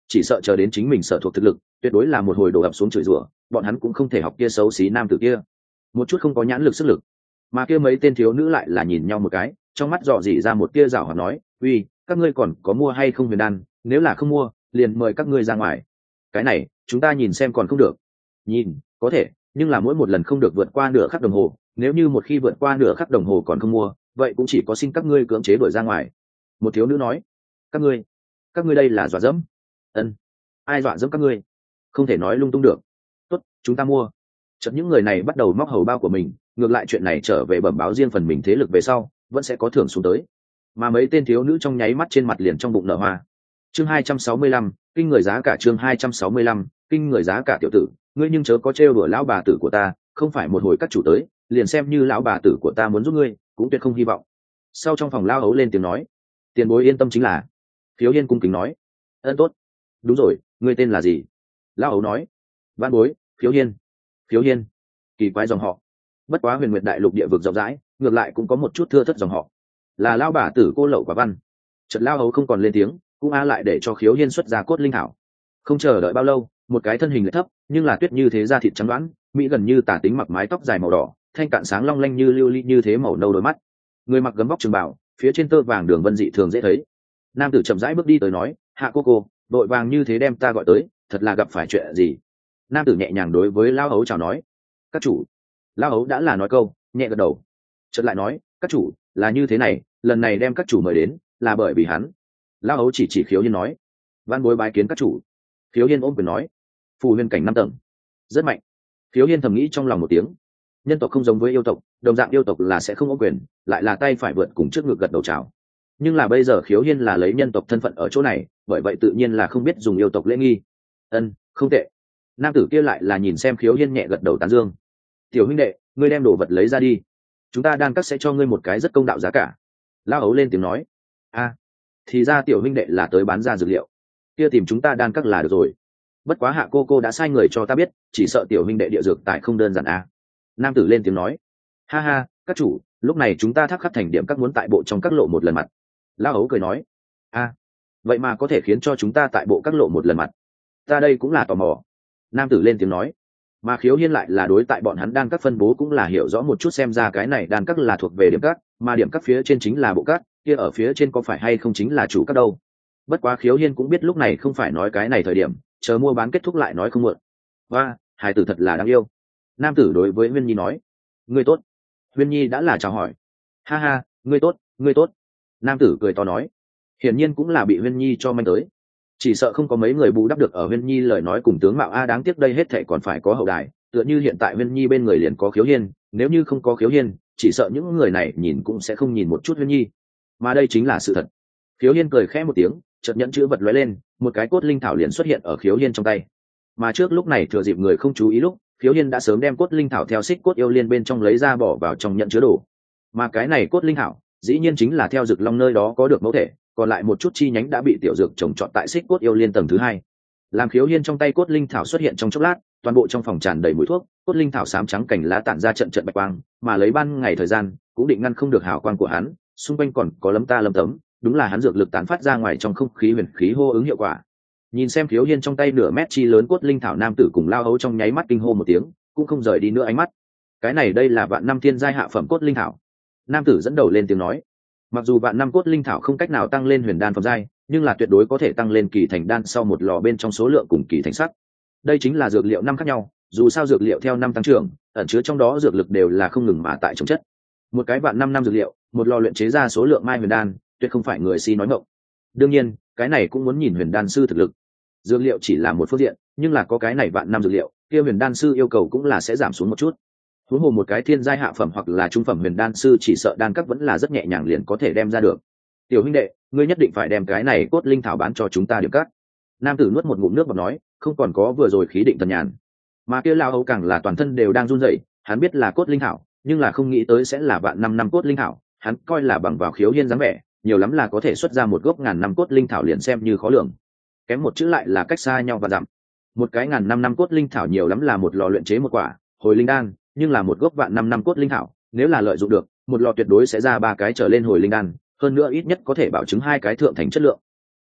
A: chỉ sợ chờ đến chính mình sở thuộc thực lực tuyệt đối là một hồi đổ ập xuống chửi rủa, bọn hắn cũng không thể học kia xấu xí nam tử kia, một chút không có nhãn lực sức lực. Mà kia mấy tên thiếu nữ lại là nhìn nhau một cái, trong mắt dò dỉ ra một tia rảo hoạt nói, uy, các ngươi còn có mua hay không huyền đan, nếu là không mua liền mời các ngươi ra ngoài. Cái này chúng ta nhìn xem còn không được. Nhìn có thể, nhưng là mỗi một lần không được vượt qua nửa khắc đồng hồ, nếu như một khi vượt qua nửa khắc đồng hồ còn không mua, vậy cũng chỉ có xin các ngươi cưỡng chế đuổi ra ngoài. Một thiếu nữ nói, các ngươi các ngươi đây là dọa dẫm. Ân, ai dọa dẫm các ngươi? Không thể nói lung tung được. Tốt, chúng ta mua. Chợt những người này bắt đầu móc hầu bao của mình, ngược lại chuyện này trở về bẩm báo riêng phần mình thế lực về sau vẫn sẽ có thưởng xuống tới. Mà mấy tên thiếu nữ trong nháy mắt trên mặt liền trong bụng nở hoa. Chương hai trăm sáu mươi lăm, kinh người giá cả. Chương hai trăm sáu mươi lăm, kinh người giá cả. Tiểu tử, ngươi nhưng chớ có trêu đùa lão bà tử của ta, không phải một hồi các chủ tới, liền xem như lão bà tử của ta muốn giúp ngươi, cũng tuyệt không hy vọng. Sau trong phòng lao hấu lên tiếng nói, tiền bối yên tâm chính là. Khiếu Hiên cung kính nói, ơn tốt. Đúng rồi, ngươi tên là gì? Lao hấu nói, Vãn Bối, Khiếu Hiên. Khiếu Hiên, kỳ quái dòng họ. Bất quá Huyền Nguyệt đại lục địa vực rộng rãi, ngược lại cũng có một chút thưa thất dòng họ. Là lao bà tử cô lậu quả văn. Chợt lao hấu không còn lên tiếng, cũng a lại để cho Khiếu Hiên xuất ra cốt linh thảo. Không chờ đợi bao lâu, một cái thân hình lại thấp nhưng là tuyết như thế da thịt trắng đoán, mỹ gần như tả tính, mặc mái tóc dài màu đỏ, thanh cạn sáng long lanh như lưu ly như thế màu nâu đôi mắt, người mặc gấm vóc trường bảo, phía trên tơ vàng đường vân dị thường dễ thấy. Nam tử chậm rãi bước đi tới nói, hạ cô cô, đội vàng như thế đem ta gọi tới, thật là gặp phải chuyện gì? Nam tử nhẹ nhàng đối với lao hấu chào nói, các chủ. Lao hấu đã là nói câu, nhẹ gật đầu. Chợt lại nói, các chủ, là như thế này, lần này đem các chủ mời đến là bởi vì hắn. Lao hấu chỉ chỉ Khiếu Hiên nói, Vãn Bối bái kiến các chủ. Khiếu Hiên ôm quyền nói, phù huyền cảnh năm tầng, rất mạnh. Khiếu Hiên thầm nghĩ trong lòng một tiếng, nhân tộc không giống với yêu tộc, đồng dạng yêu tộc là sẽ không ôm quyền, lại là tay phải vượt cùng trước ngực gật đầu chào. Nhưng là bây giờ Khiếu Hiên là lấy nhân tộc thân phận ở chỗ này, bởi vậy tự nhiên là không biết dùng yêu tộc lễ nghi. Ân, không tệ. Nam tử kia lại là nhìn xem Khiếu Hiên nhẹ gật đầu tán dương. Tiểu huynh đệ, ngươi đem đồ vật lấy ra đi, chúng ta đan các sẽ cho ngươi một cái rất công đạo giá cả. Lao ấu lên tiếng nói, a, thì ra tiểu huynh đệ là tới bán ra dược liệu, kia tìm chúng ta đan các là được rồi. Bất quá hạ cô cô đã sai người cho ta biết, chỉ sợ tiểu huynh đệ địa dược tại không đơn giản a. Nam tử lên tiếng nói, ha ha, các chủ, lúc này chúng ta thác khắc thành điểm các muốn tại bộ trong các lộ một lần mặt. Lao ấu cười nói, a, vậy mà có thể khiến cho chúng ta tại bộ các lộ một lần mặt, ta đây cũng là tò mò. Nam tử lên tiếng nói, mà Khiếu Hiên lại là đối tại bọn hắn đan các phân bố cũng là hiểu rõ một chút, xem ra cái này đan các là thuộc về điểm các, mà điểm các phía trên chính là bộ các, kia ở phía trên có phải hay không chính là chủ các đâu. Bất quá Khiếu Hiên cũng biết lúc này không phải nói cái này thời điểm, chờ mua bán kết thúc lại nói không muộn. Và hài tử thật là đáng yêu. Nam tử đối với Huyên Nhi nói, ngươi tốt. Huyên Nhi đã là chào hỏi, ha ha, ngươi tốt, ngươi tốt. Nam tử cười to nói, hiển nhiên cũng là bị Huyên Nhi cho manh tới, chỉ sợ không có mấy người bù đắp được ở Huyên Nhi lời nói cùng tướng mạo a, đáng tiếc đây hết thệ còn phải có hậu đài, tựa như hiện tại Huyên Nhi bên người liền có Khiếu Hiên, nếu như không có Khiếu Hiên, chỉ sợ những người này nhìn cũng sẽ không nhìn một chút Huyên Nhi, mà đây chính là sự thật. Khiếu Hiên cười khẽ một tiếng, chợt nhẫn chữ vật lóe lên, một cái cốt linh thảo liền xuất hiện ở Khiếu Hiên trong tay. Mà trước lúc này thừa dịp người không chú ý lúc, Khiếu Hiên đã sớm đem cốt linh thảo theo xích cốt yêu liên bên trong lấy ra bỏ vào trong nhận chứa đồ. Mà cái này cốt linh thảo, dĩ nhiên chính là theo Dực Long nơi đó có được mẫu thể, còn lại một chút chi nhánh đã bị tiểu dược trồng trọt tại xích cốt yêu liên tầng thứ hai. Làm Khiếu Hiên trong tay cốt linh thảo xuất hiện trong chốc lát, toàn bộ trong phòng tràn đầy mùi thuốc, cốt linh thảo xám trắng cành lá tản ra trận trận bạch quang, mà lấy ban ngày thời gian cũng định ngăn không được hào quang của hắn, xung quanh còn có lấm ta lấm tấm, đúng là hắn dược lực tán phát ra ngoài trong không khí huyền khí hô ứng hiệu quả. Nhìn xem Khiếu Hiên trong tay nửa mét chi lớn cốt linh thảo, nam tử cùng lao hấu trong nháy mắt kinh hô một tiếng, cũng không rời đi nữa ánh mắt. Cái này đây là vạn năm thiên giai hạ phẩm cốt linh thảo. Nam tử dẫn đầu lên tiếng nói, mặc dù vạn năm cốt linh thảo không cách nào tăng lên huyền đan phẩm giai, nhưng là tuyệt đối có thể tăng lên kỳ thành đan sau một lò bên trong số lượng cùng kỳ thành sắc. Đây chính là dược liệu năm khác nhau, dù sao dược liệu theo năm tăng trưởng, ẩn chứa trong đó dược lực đều là không ngừng mà tại trong chất. Một cái vạn năm năm dược liệu, một lò luyện chế ra số lượng mai huyền đan, tuyệt không phải người si nói ngọng. Đương nhiên, cái này cũng muốn nhìn huyền đan sư thực lực. Dược liệu chỉ là một phương diện, nhưng là có cái này vạn năm dược liệu, kia huyền đan sư yêu cầu cũng là sẽ giảm xuống một chút. Huống hồ một cái thiên giai hạ phẩm hoặc là trung phẩm huyền đan sư chỉ sợ đan các vẫn là rất nhẹ nhàng liền có thể đem ra được. Tiểu huynh đệ, ngươi nhất định phải đem cái này cốt linh thảo bán cho chúng ta điểm cắt. Nam tử nuốt một ngụm nước bọt nói, không còn có vừa rồi khí định thần nhàn. Mà kia lao hấu càng là toàn thân đều đang run rẩy, hắn biết là cốt linh thảo, nhưng là không nghĩ tới sẽ là vạn năm năm cốt linh thảo, hắn coi là bằng vào Khiếu Hiên dáng vẻ, nhiều lắm là có thể xuất ra một gốc ngàn năm cốt linh thảo liền xem như khó lường. Kém một chữ lại là cách xa nhau và dặm. Một cái ngàn năm năm cốt linh thảo nhiều lắm là một lò luyện chế một quả hồi linh đan, nhưng là một gốc vạn năm năm cốt linh thảo, nếu là lợi dụng được, một lò tuyệt đối sẽ ra ba cái trở lên hồi linh đan, hơn nữa ít nhất có thể bảo chứng hai cái thượng thành chất lượng.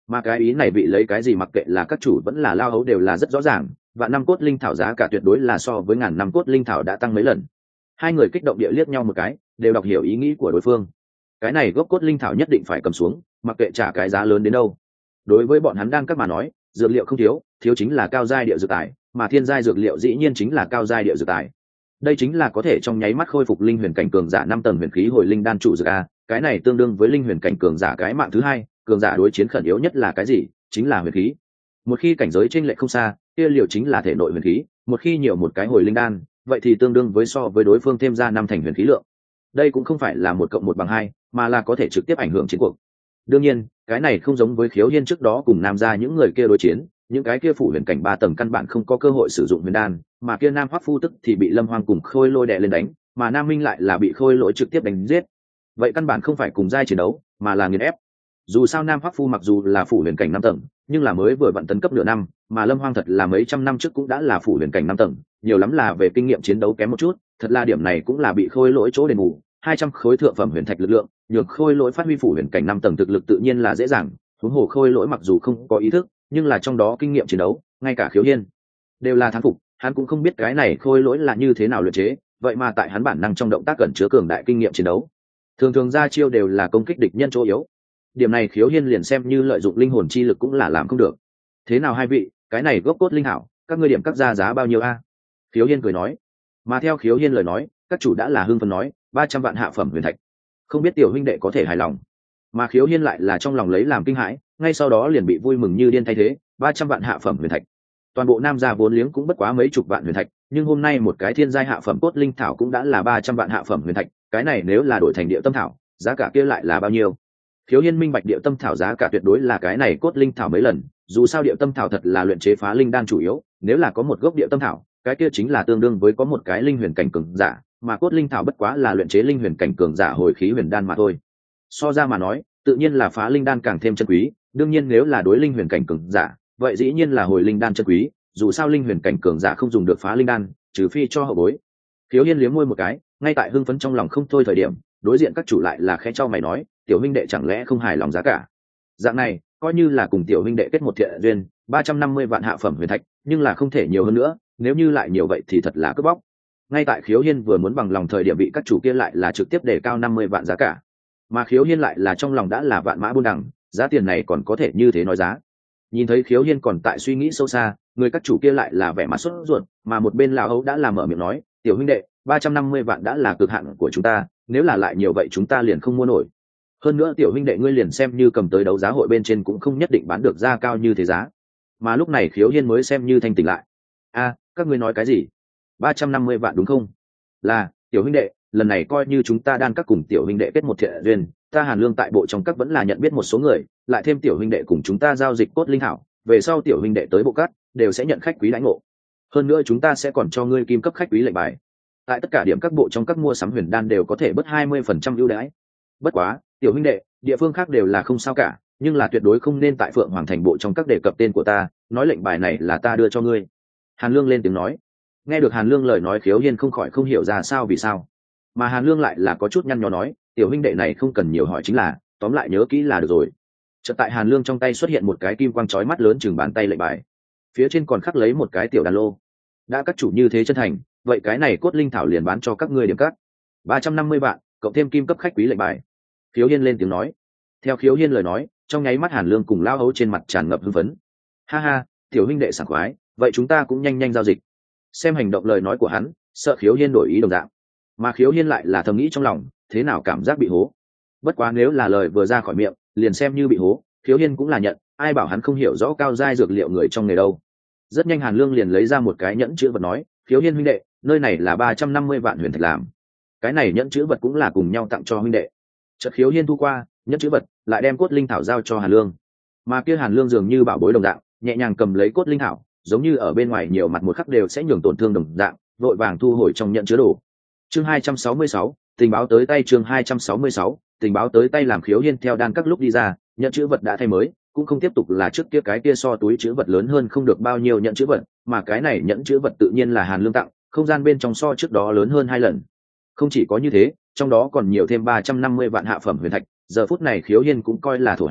A: Mà cái ý này vị lấy cái gì mặc kệ là các chủ vẫn là lao hấu đều là rất rõ ràng, và năm cốt linh thảo giá cả tuyệt đối là so với ngàn năm cốt linh thảo đã tăng mấy lần. Hai người kích động địa liếc nhau một cái, đều đọc hiểu ý nghĩ của đối phương. Cái này gốc cốt linh thảo nhất định phải cầm xuống, mặc kệ trả cái giá lớn đến đâu. Đối với bọn hắn đan các mà nói, dược liệu không thiếu, thiếu chính là cao giai địa dược tài, mà thiên giai dược liệu dĩ nhiên chính là cao giai địa dược tài. Đây chính là có thể trong nháy mắt khôi phục linh huyền cảnh cường giả năm tầng huyền khí hồi linh đan trụ dược a, cái này tương đương với linh huyền cảnh cường giả cái mạng thứ hai, cường giả đối chiến khẩn yếu nhất là cái gì? Chính là huyền khí. Một khi cảnh giới chênh lệch không xa, kia liệu chính là thể nội huyền khí, một khi nhiều một cái hồi linh đan, vậy thì tương đương với so với đối phương thêm ra năm thành huyền khí lượng. Đây cũng không phải là một cộng một bằng hai, mà là có thể trực tiếp ảnh hưởng chiến cuộc. Đương nhiên, cái này không giống với Khiếu Hiên trước đó cùng Nam gia những người kia đối chiến, những cái kia phủ huyền cảnh ba tầng căn bản không có cơ hội sử dụng huyền đan, mà kia Nam Hoắc Phu tức thì bị Lâm Hoang cùng Khôi Lỗi đè lên đánh, mà Nam Minh lại là bị Khôi Lỗi trực tiếp đánh giết. Vậy căn bản không phải cùng giai chiến đấu, mà là nghiền ép. Dù sao Nam Hoắc Phu mặc dù là phủ huyền cảnh năm tầng, nhưng là mới vừa vận tấn cấp nửa năm, mà Lâm Hoang thật là mấy trăm năm trước cũng đã là phủ huyền cảnh năm tầng, nhiều lắm là về kinh nghiệm chiến đấu kém một chút, thật là điểm này cũng là bị Khôi Lỗi chỗ đền bù. hai trăm khối thượng phẩm huyền thạch lực lượng, nhược Khôi Lỗi phát huy phủ huyền cảnh năm tầng thực lực tự nhiên là dễ dàng, huống hồ Khôi Lỗi mặc dù không có ý thức, nhưng là trong đó kinh nghiệm chiến đấu, ngay cả Khiếu Hiên đều là thán phục, hắn cũng không biết cái này Khôi Lỗi là như thế nào luyện chế, vậy mà tại hắn bản năng trong động tác cẩn chứa cường đại kinh nghiệm chiến đấu. Thường thường ra chiêu đều là công kích địch nhân chỗ yếu. Điểm này Khiếu Hiên liền xem như lợi dụng linh hồn chi lực cũng là làm không được. Thế nào hai vị, cái này gốc cốt linh hảo, các ngươi điểm các ra giá bao nhiêu a? Khiếu Hiên cười nói. Mà theo Khiếu Hiên lời nói, các chủ đã là hưng phấn nói, ba trăm vạn hạ phẩm huyền thạch. Không biết tiểu huynh đệ có thể hài lòng. Mà Khiếu Hiên lại là trong lòng lấy làm kinh hãi, ngay sau đó liền bị vui mừng như điên thay thế, ba trăm vạn hạ phẩm huyền thạch. Toàn bộ Nam gia vốn liếng cũng bất quá mấy chục vạn huyền thạch, nhưng hôm nay một cái thiên giai hạ phẩm cốt linh thảo cũng đã là ba trăm vạn hạ phẩm huyền thạch, cái này nếu là đổi thành địa tâm thảo, giá cả kia lại là bao nhiêu? Khiếu Hiên minh bạch địa tâm thảo giá cả tuyệt đối là cái này cốt linh thảo mấy lần, dù sao địa tâm thảo thật là luyện chế phá linh đan chủ yếu, nếu là có một gốc địa tâm thảo, cái kia chính là tương đương với có một cái linh huyền cảnh cường giả, mà cốt linh thảo bất quá là luyện chế linh huyền cảnh cường giả hồi khí huyền đan mà thôi. So ra mà nói, tự nhiên là phá linh đan càng thêm chân quý, đương nhiên nếu là đối linh huyền cảnh cường giả, vậy dĩ nhiên là hồi linh đan chân quý, dù sao linh huyền cảnh cường giả không dùng được phá linh đan, trừ phi cho hậu bối. Khiếu Hiên liếm môi một cái, ngay tại hưng phấn trong lòng không thôi thời điểm, đối diện các chủ lại là khẽ trao mày nói, tiểu huynh đệ chẳng lẽ không hài lòng giá cả? Dạng này, coi như là cùng tiểu huynh đệ kết một thiện duyên, ba trăm năm mươi vạn hạ phẩm huyền thạch, nhưng là không thể nhiều hơn nữa, nếu như lại nhiều vậy thì thật là cướp bóc. Ngay tại Khiếu Hiên vừa muốn bằng lòng thời điểm bị các chủ kia lại là trực tiếp đề cao năm mươi vạn giá cả. Mà Khiếu Hiên lại là trong lòng đã là vạn mã buôn đằng, giá tiền này còn có thể như thế nói giá. Nhìn thấy Khiếu Hiên còn tại suy nghĩ sâu xa, người các chủ kia lại là vẻ mặt sốt ruột, mà một bên lão hấu đã làm mở miệng nói, tiểu huynh đệ, ba trăm năm mươi vạn đã là cực hạn của chúng ta, nếu là lại nhiều vậy chúng ta liền không mua nổi. Hơn nữa tiểu huynh đệ ngươi liền xem như cầm tới đấu giá hội bên trên cũng không nhất định bán được giá cao như thế giá. Mà lúc này Khiếu Hiên mới xem như thanh tỉnh lại. A, các ngươi nói cái gì? ba trăm năm mươi vạn đúng không? Là, tiểu huynh đệ, lần này coi như chúng ta đan các cùng tiểu huynh đệ kết một thiện duyên, ta Hàn Lương tại bộ trong các vẫn là nhận biết một số người, lại thêm tiểu huynh đệ cùng chúng ta giao dịch cốt linh hảo, về sau tiểu huynh đệ tới bộ các đều sẽ nhận khách quý đãi ngộ. Hơn nữa chúng ta sẽ còn cho ngươi kim cấp khách quý lệnh bài. Tại tất cả điểm các bộ trong các mua sắm huyền đan đều có thể bớt hai mươi phần trăm ưu đãi. Bất quá, tiểu huynh đệ, địa phương khác đều là không sao cả, nhưng là tuyệt đối không nên tại Phượng Hoàng thành bộ trong các đề cập tên của ta, nói lệnh bài này là ta đưa cho ngươi. Hàn Lương lên tiếng nói. Nghe được Hàn Lương lời nói Khiếu Hiên không khỏi không hiểu ra sao vì sao. Mà Hàn Lương lại là có chút nhăn nhó nói, tiểu huynh đệ này không cần nhiều hỏi chính là, tóm lại nhớ kỹ là được rồi. Chợt tại Hàn Lương trong tay xuất hiện một cái kim quang chói mắt lớn chừng bàn tay lệnh bài. Phía trên còn khắc lấy một cái tiểu đàn lô. Đã các chủ như thế chân thành, vậy cái này cốt linh thảo liền bán cho các ngươi điểm cắt. ba trăm năm mươi vạn, cộng thêm kim cấp khách quý lệnh bài. Khiếu Hiên lên tiếng nói. Theo Khiếu Hiên lời nói, trong nháy mắt Hàn Lương cùng lao hấu trên mặt tràn ngập hưng phấn. Ha ha, tiểu huynh đệ sảng khoái, vậy chúng ta cũng nhanh nhanh giao dịch. Xem hành động lời nói của hắn, sợ Khiếu Hiên đổi ý đồng dạng. Mà Khiếu Hiên lại là thầm nghĩ trong lòng, thế nào cảm giác bị hố. Bất quá nếu là lời vừa ra khỏi miệng, liền xem như bị hố, Khiếu Hiên cũng là nhận, ai bảo hắn không hiểu rõ cao giai dược liệu người trong nghề đâu. Rất nhanh Hàn Lương liền lấy ra một cái nhẫn chữ vật nói, Khiếu Hiên huynh đệ, nơi này là ba trăm năm mươi vạn huyền thạch làm. Cái này nhẫn chữ vật cũng là cùng nhau tặng cho huynh đệ. Chợt Khiếu Hiên thu qua, nhẫn chữ vật, lại đem cốt linh thảo giao cho Hàn Lương. Mà kia Hàn Lương dường như bảo bối đồng dạng, nhẹ nhàng cầm lấy cốt linh thảo, giống như ở bên ngoài nhiều mặt một khắc đều sẽ nhường tổn thương đồng dạng, vội vàng thu hồi trong nhẫn chứa đồ. Chương hai trăm sáu mươi sáu, tình báo tới tay chương hai trăm sáu mươi sáu, tình báo tới tay làm Khiếu Hiên theo đan các lúc đi ra, nhẫn chữ vật đã thay mới, cũng không tiếp tục là trước kia cái kia so túi chữ vật lớn hơn không được bao nhiêu nhẫn chữ vật, mà cái này nhẫn chữ vật tự nhiên là Hàn Lương tặng, không gian bên trong so trước đó lớn hơn hai lần. Không chỉ có như thế, trong đó còn nhiều thêm ba trăm năm mươi vạn hạ phẩm huyền thạch, giờ phút này Khiếu Hiên cũng coi là thổ hảo,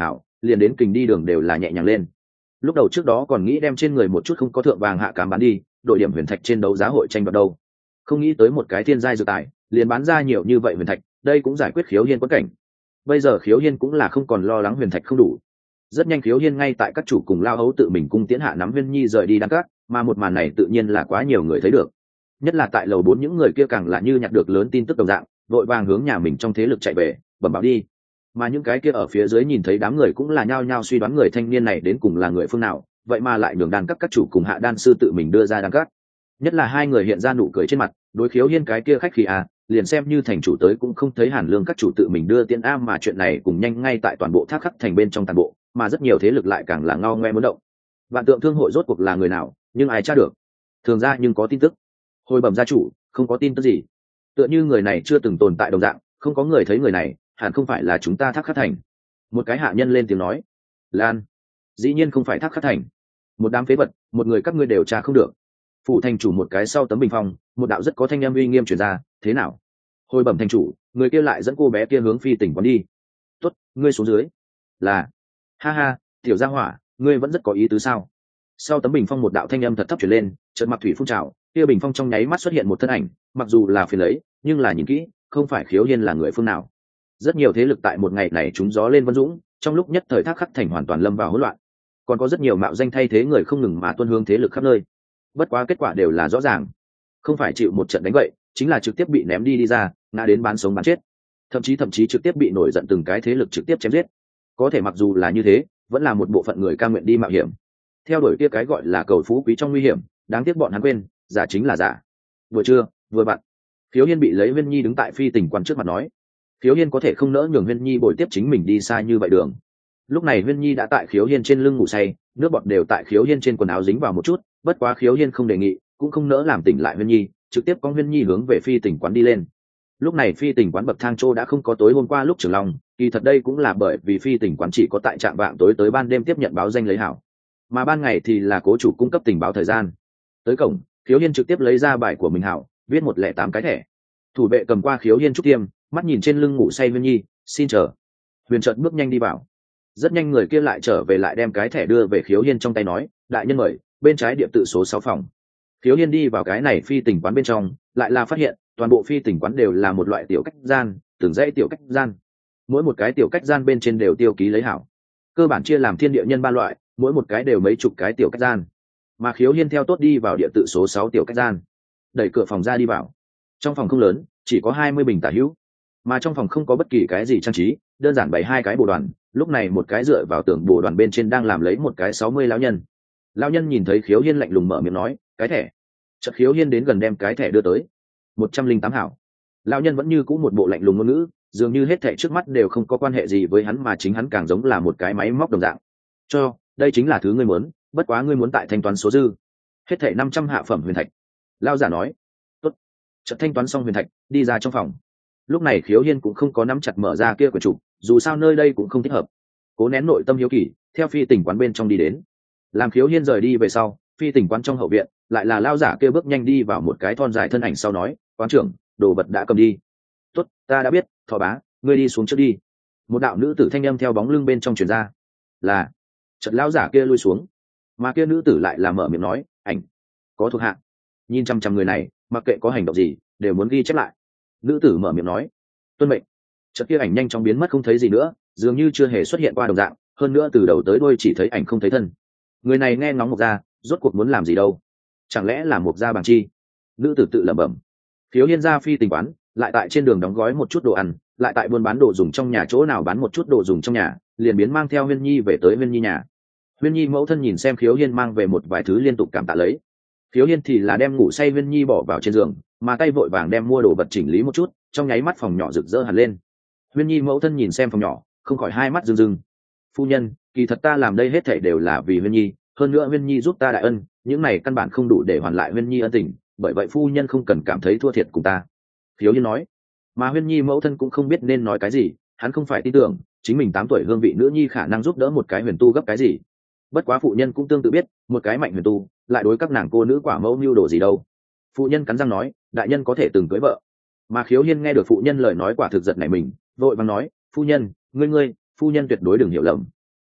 A: liền đến kình đi đường đều là nhẹ nhàng lên. Lúc đầu trước đó còn nghĩ đem trên người một chút không có thượng vàng hạ cám bán đi, đội điểm huyền thạch trên đấu giá hội tranh đoạt đâu. Không nghĩ tới một cái thiên giai dược tài, liền bán ra nhiều như vậy huyền thạch, đây cũng giải quyết Khiếu Hiên quẫn cảnh. Bây giờ Khiếu Hiên cũng là không còn lo lắng huyền thạch không đủ. Rất nhanh Khiếu Hiên ngay tại các chủ cùng Lao Hấu tự mình cung tiễn hạ nắm Huyên Nhi rời đi đăng cát, mà một màn này tự nhiên là quá nhiều người thấy được. Nhất là tại lầu bốn những người kia càng là như nhặt được lớn tin tức đồng dạng, vội vàng hướng nhà mình trong thế lực chạy về, bẩm báo đi. Mà những cái kia ở phía dưới nhìn thấy đám người cũng là nhao nhao suy đoán người thanh niên này đến cùng là người phương nào, vậy mà lại nhường đan các các chủ cùng hạ đan sư tự mình đưa ra đan các. Nhất là hai người hiện ra nụ cười trên mặt, đối Khiếu Hiên cái kia khách khí à, liền xem như thành chủ tới cũng không thấy Hàn Lương các chủ tự mình đưa tiễn am, mà chuyện này cùng nhanh ngay tại toàn bộ Thác Khắc thành bên trong toàn bộ, mà rất nhiều thế lực lại càng là ngao ngoe muốn động. Vạn Tượng Thương hội rốt cuộc là người nào, nhưng ai tra được? Thường ra nhưng có tin tức. Hồi bẩm gia chủ, không có tin tức gì. Tựa như người này chưa từng tồn tại đồng dạng, không có người thấy người này, hẳn không phải là chúng ta Thác Khắc thành. Một cái hạ nhân lên tiếng nói. Lan, dĩ nhiên không phải Thác Khắc thành. Một đám phế vật, một người các ngươi đều tra không được. Phủ thành chủ một cái sau tấm bình phong, một đạo rất có thanh âm uy nghiêm truyền ra, thế nào? Hồi bẩm thành chủ, người kia lại dẫn cô bé kia hướng Phi Tỉnh quán đi. Tốt, ngươi xuống dưới. Là. Ha ha, tiểu gia hỏa, ngươi vẫn rất có ý tứ sao? Sau tấm bình phong một đạo thanh âm thật thấp truyền lên, chợt mặc thủy phun trào, kia bình phong trong nháy mắt xuất hiện một thân ảnh, mặc dù là phiền lấy, nhưng là nhìn kỹ, không phải Khiếu Hiên là người phương nào. Rất nhiều thế lực tại một ngày này chúng gió lên vân dũng, trong lúc nhất thời Thác Khắc thành hoàn toàn lâm vào hỗn loạn. Còn có rất nhiều mạo danh thay thế người không ngừng mà tuân hướng thế lực khắp nơi. Bất quá kết quả đều là rõ ràng, không phải chịu một trận đánh vậy, chính là trực tiếp bị ném đi đi ra, ngã đến bán sống bán chết, thậm chí thậm chí trực tiếp bị nổi giận từng cái thế lực trực tiếp chém giết. Có thể mặc dù là như thế, vẫn là một bộ phận người cam nguyện đi mạo hiểm, theo đuổi kia cái gọi là cầu phú quý trong nguy hiểm. Đáng tiếc bọn hắn quên, giả chính là giả. Vừa trưa vừa bạn, Khiếu Hiên bị lấy Huyên Nhi đứng tại Phi Tỉnh quán trước mặt nói, Khiếu Hiên có thể không nỡ nhường Huyên Nhi bồi tiếp chính mình đi xa như vậy đường. Lúc này Huyên Nhi đã tại Khiếu Hiên trên lưng ngủ say, nước bọt đều tại Khiếu Hiên trên quần áo dính vào một chút, bất quá Khiếu Hiên không đề nghị, cũng không nỡ làm tỉnh lại Huyên Nhi, trực tiếp con Huyên Nhi hướng về Phi Tỉnh quán đi lên. Lúc này Phi Tỉnh quán bậc thang trô đã không có tối hôm qua lúc Trường Long, kỳ thật đây cũng là bởi vì Phi Tỉnh quán chỉ có tại trạm vạng tối tới ban đêm tiếp nhận báo danh lấy hảo, mà ban ngày thì là cố chủ cung cấp tình báo thời gian. Tới cổng, Khiếu Hiên trực tiếp lấy ra bài của mình hảo, viết một lẻ tám cái thẻ. Thủ vệ cầm qua Khiếu Hiên trúc tiêm, mắt nhìn trên lưng ngủ say Huyên Nhi, xin chờ. Huyền chợt bước nhanh đi vào. Rất nhanh người kia lại trở về lại đem cái thẻ đưa về Khiếu Hiên trong tay nói, đại nhân mời, bên trái điệp tự số sáu phòng. Khiếu Hiên đi vào cái này Phi Tỉnh quán bên trong, lại là phát hiện toàn bộ Phi Tỉnh quán đều là một loại tiểu cách gian, từng dãy tiểu cách gian, mỗi một cái tiểu cách gian bên trên đều tiêu ký lấy hảo, cơ bản chia làm thiên địa nhân ba loại, mỗi một cái đều mấy chục cái tiểu cách gian. Mà Khiếu Hiên theo tốt đi vào địa tự số sáu tiểu cách gian, đẩy cửa phòng ra đi vào. Trong phòng không lớn, chỉ có hai mươi bình tả hữu, mà trong phòng không có bất kỳ cái gì trang trí, đơn giản bày hai cái bồ đoàn. Lúc này một cái dựa vào tường bồ đoàn bên trên đang làm lấy một cái sáu mươi lão nhân. Lão nhân nhìn thấy Khiếu Hiên lạnh lùng mở miệng nói, cái thẻ. Chợt Khiếu Hiên đến gần đem cái thẻ đưa tới. Một trăm linh tám hảo. Lão nhân vẫn như cũ một bộ lạnh lùng ngôn ngữ, dường như hết thẻ trước mắt đều không có quan hệ gì với hắn, mà chính hắn càng giống là một cái máy móc đồng dạng. Cho, đây chính là thứ ngươi muốn, bất quá ngươi muốn tại thanh toán số dư. Hết thẻ năm trăm hạ phẩm huyền thạch. Lão giả nói. Tốt. Chợt thanh toán xong huyền thạch, đi ra trong phòng. Lúc này Khiếu Hiên cũng không có nắm chặt mở ra kia quyển trục, dù sao nơi đây cũng không thích hợp. Cố nén nội tâm hiếu kỳ, theo Phi Tỉnh quán bên trong đi đến. Làm Khiếu Hiên rời đi về sau, Phi Tỉnh quán trong hậu viện lại là lão giả kia bước nhanh đi vào một cái thon dài thân ảnh sau nói, quán trưởng, đồ vật đã cầm đi. Tốt, ta đã biết, Thọ bá, ngươi đi xuống trước đi. Một đạo nữ tử thanh âm theo bóng lưng bên trong truyền ra. Là. Chợt lão giả kia lui xuống, mà kia nữ tử lại là mở miệng nói, ảnh có thuộc hạ, nhìn chăm chăm người này, mặc kệ có hành động gì đều muốn ghi chép lại. Nữ tử mở miệng nói, tuân mệnh. Chợt kia ảnh nhanh chóng biến mất không thấy gì nữa, dường như chưa hề xuất hiện qua đồng dạng, hơn nữa từ đầu tới đuôi chỉ thấy ảnh không thấy thân. Người này nghe ngóng Mộc Gia, rốt cuộc muốn làm gì đâu? Chẳng lẽ là Mộc Gia bằng chi? Nữ tử tự lẩm bẩm. Khiếu Hiên ra Phi Tỉnh quán, lại tại trên đường đóng gói một chút đồ ăn, lại tại buôn bán đồ dùng trong nhà, chỗ nào bán một chút đồ dùng trong nhà, liền biến mang theo Huyên Nhi về tới Huyên Nhi nhà. Huyên Nhi mẫu thân nhìn xem Khiếu Hiên mang về một vài thứ liên tục cảm tạ lấy. Khiếu Hiên thì là đem ngủ say Huyên Nhi bỏ vào trên giường, mà tay vội vàng đem mua đồ vật chỉnh lý một chút, trong nháy mắt phòng nhỏ rực rỡ hẳn lên. Huyên Nhi mẫu thân nhìn xem phòng nhỏ, không khỏi hai mắt rưng rưng. Phu nhân, kỳ thật ta làm đây hết thảy đều là vì Huyên Nhi, hơn nữa Huyên Nhi giúp ta đại ân, những này căn bản không đủ để hoàn lại Huyên Nhi ân tình, bởi vậy phu nhân không cần cảm thấy thua thiệt cùng ta. Khiếu Hiên nói. Mà Huyên Nhi mẫu thân cũng không biết nên nói cái gì, hắn không phải tin tưởng chính mình tám tuổi hương vị nữ nhi khả năng giúp đỡ một cái huyền tu gấp cái gì. Bất quá phụ nhân cũng tương tự biết, một cái mạnh huyền tu lại đối các nàng cô nữ quả mẫu mưu đồ gì đâu. Phụ nhân cắn răng nói, đại nhân có thể từng cưới vợ. Mà Khiếu Hiên nghe được phụ nhân lời nói quả thực giật nảy mình, vội vàng nói, phu nhân, ngươi ngươi, phu nhân tuyệt đối đừng hiểu lầm.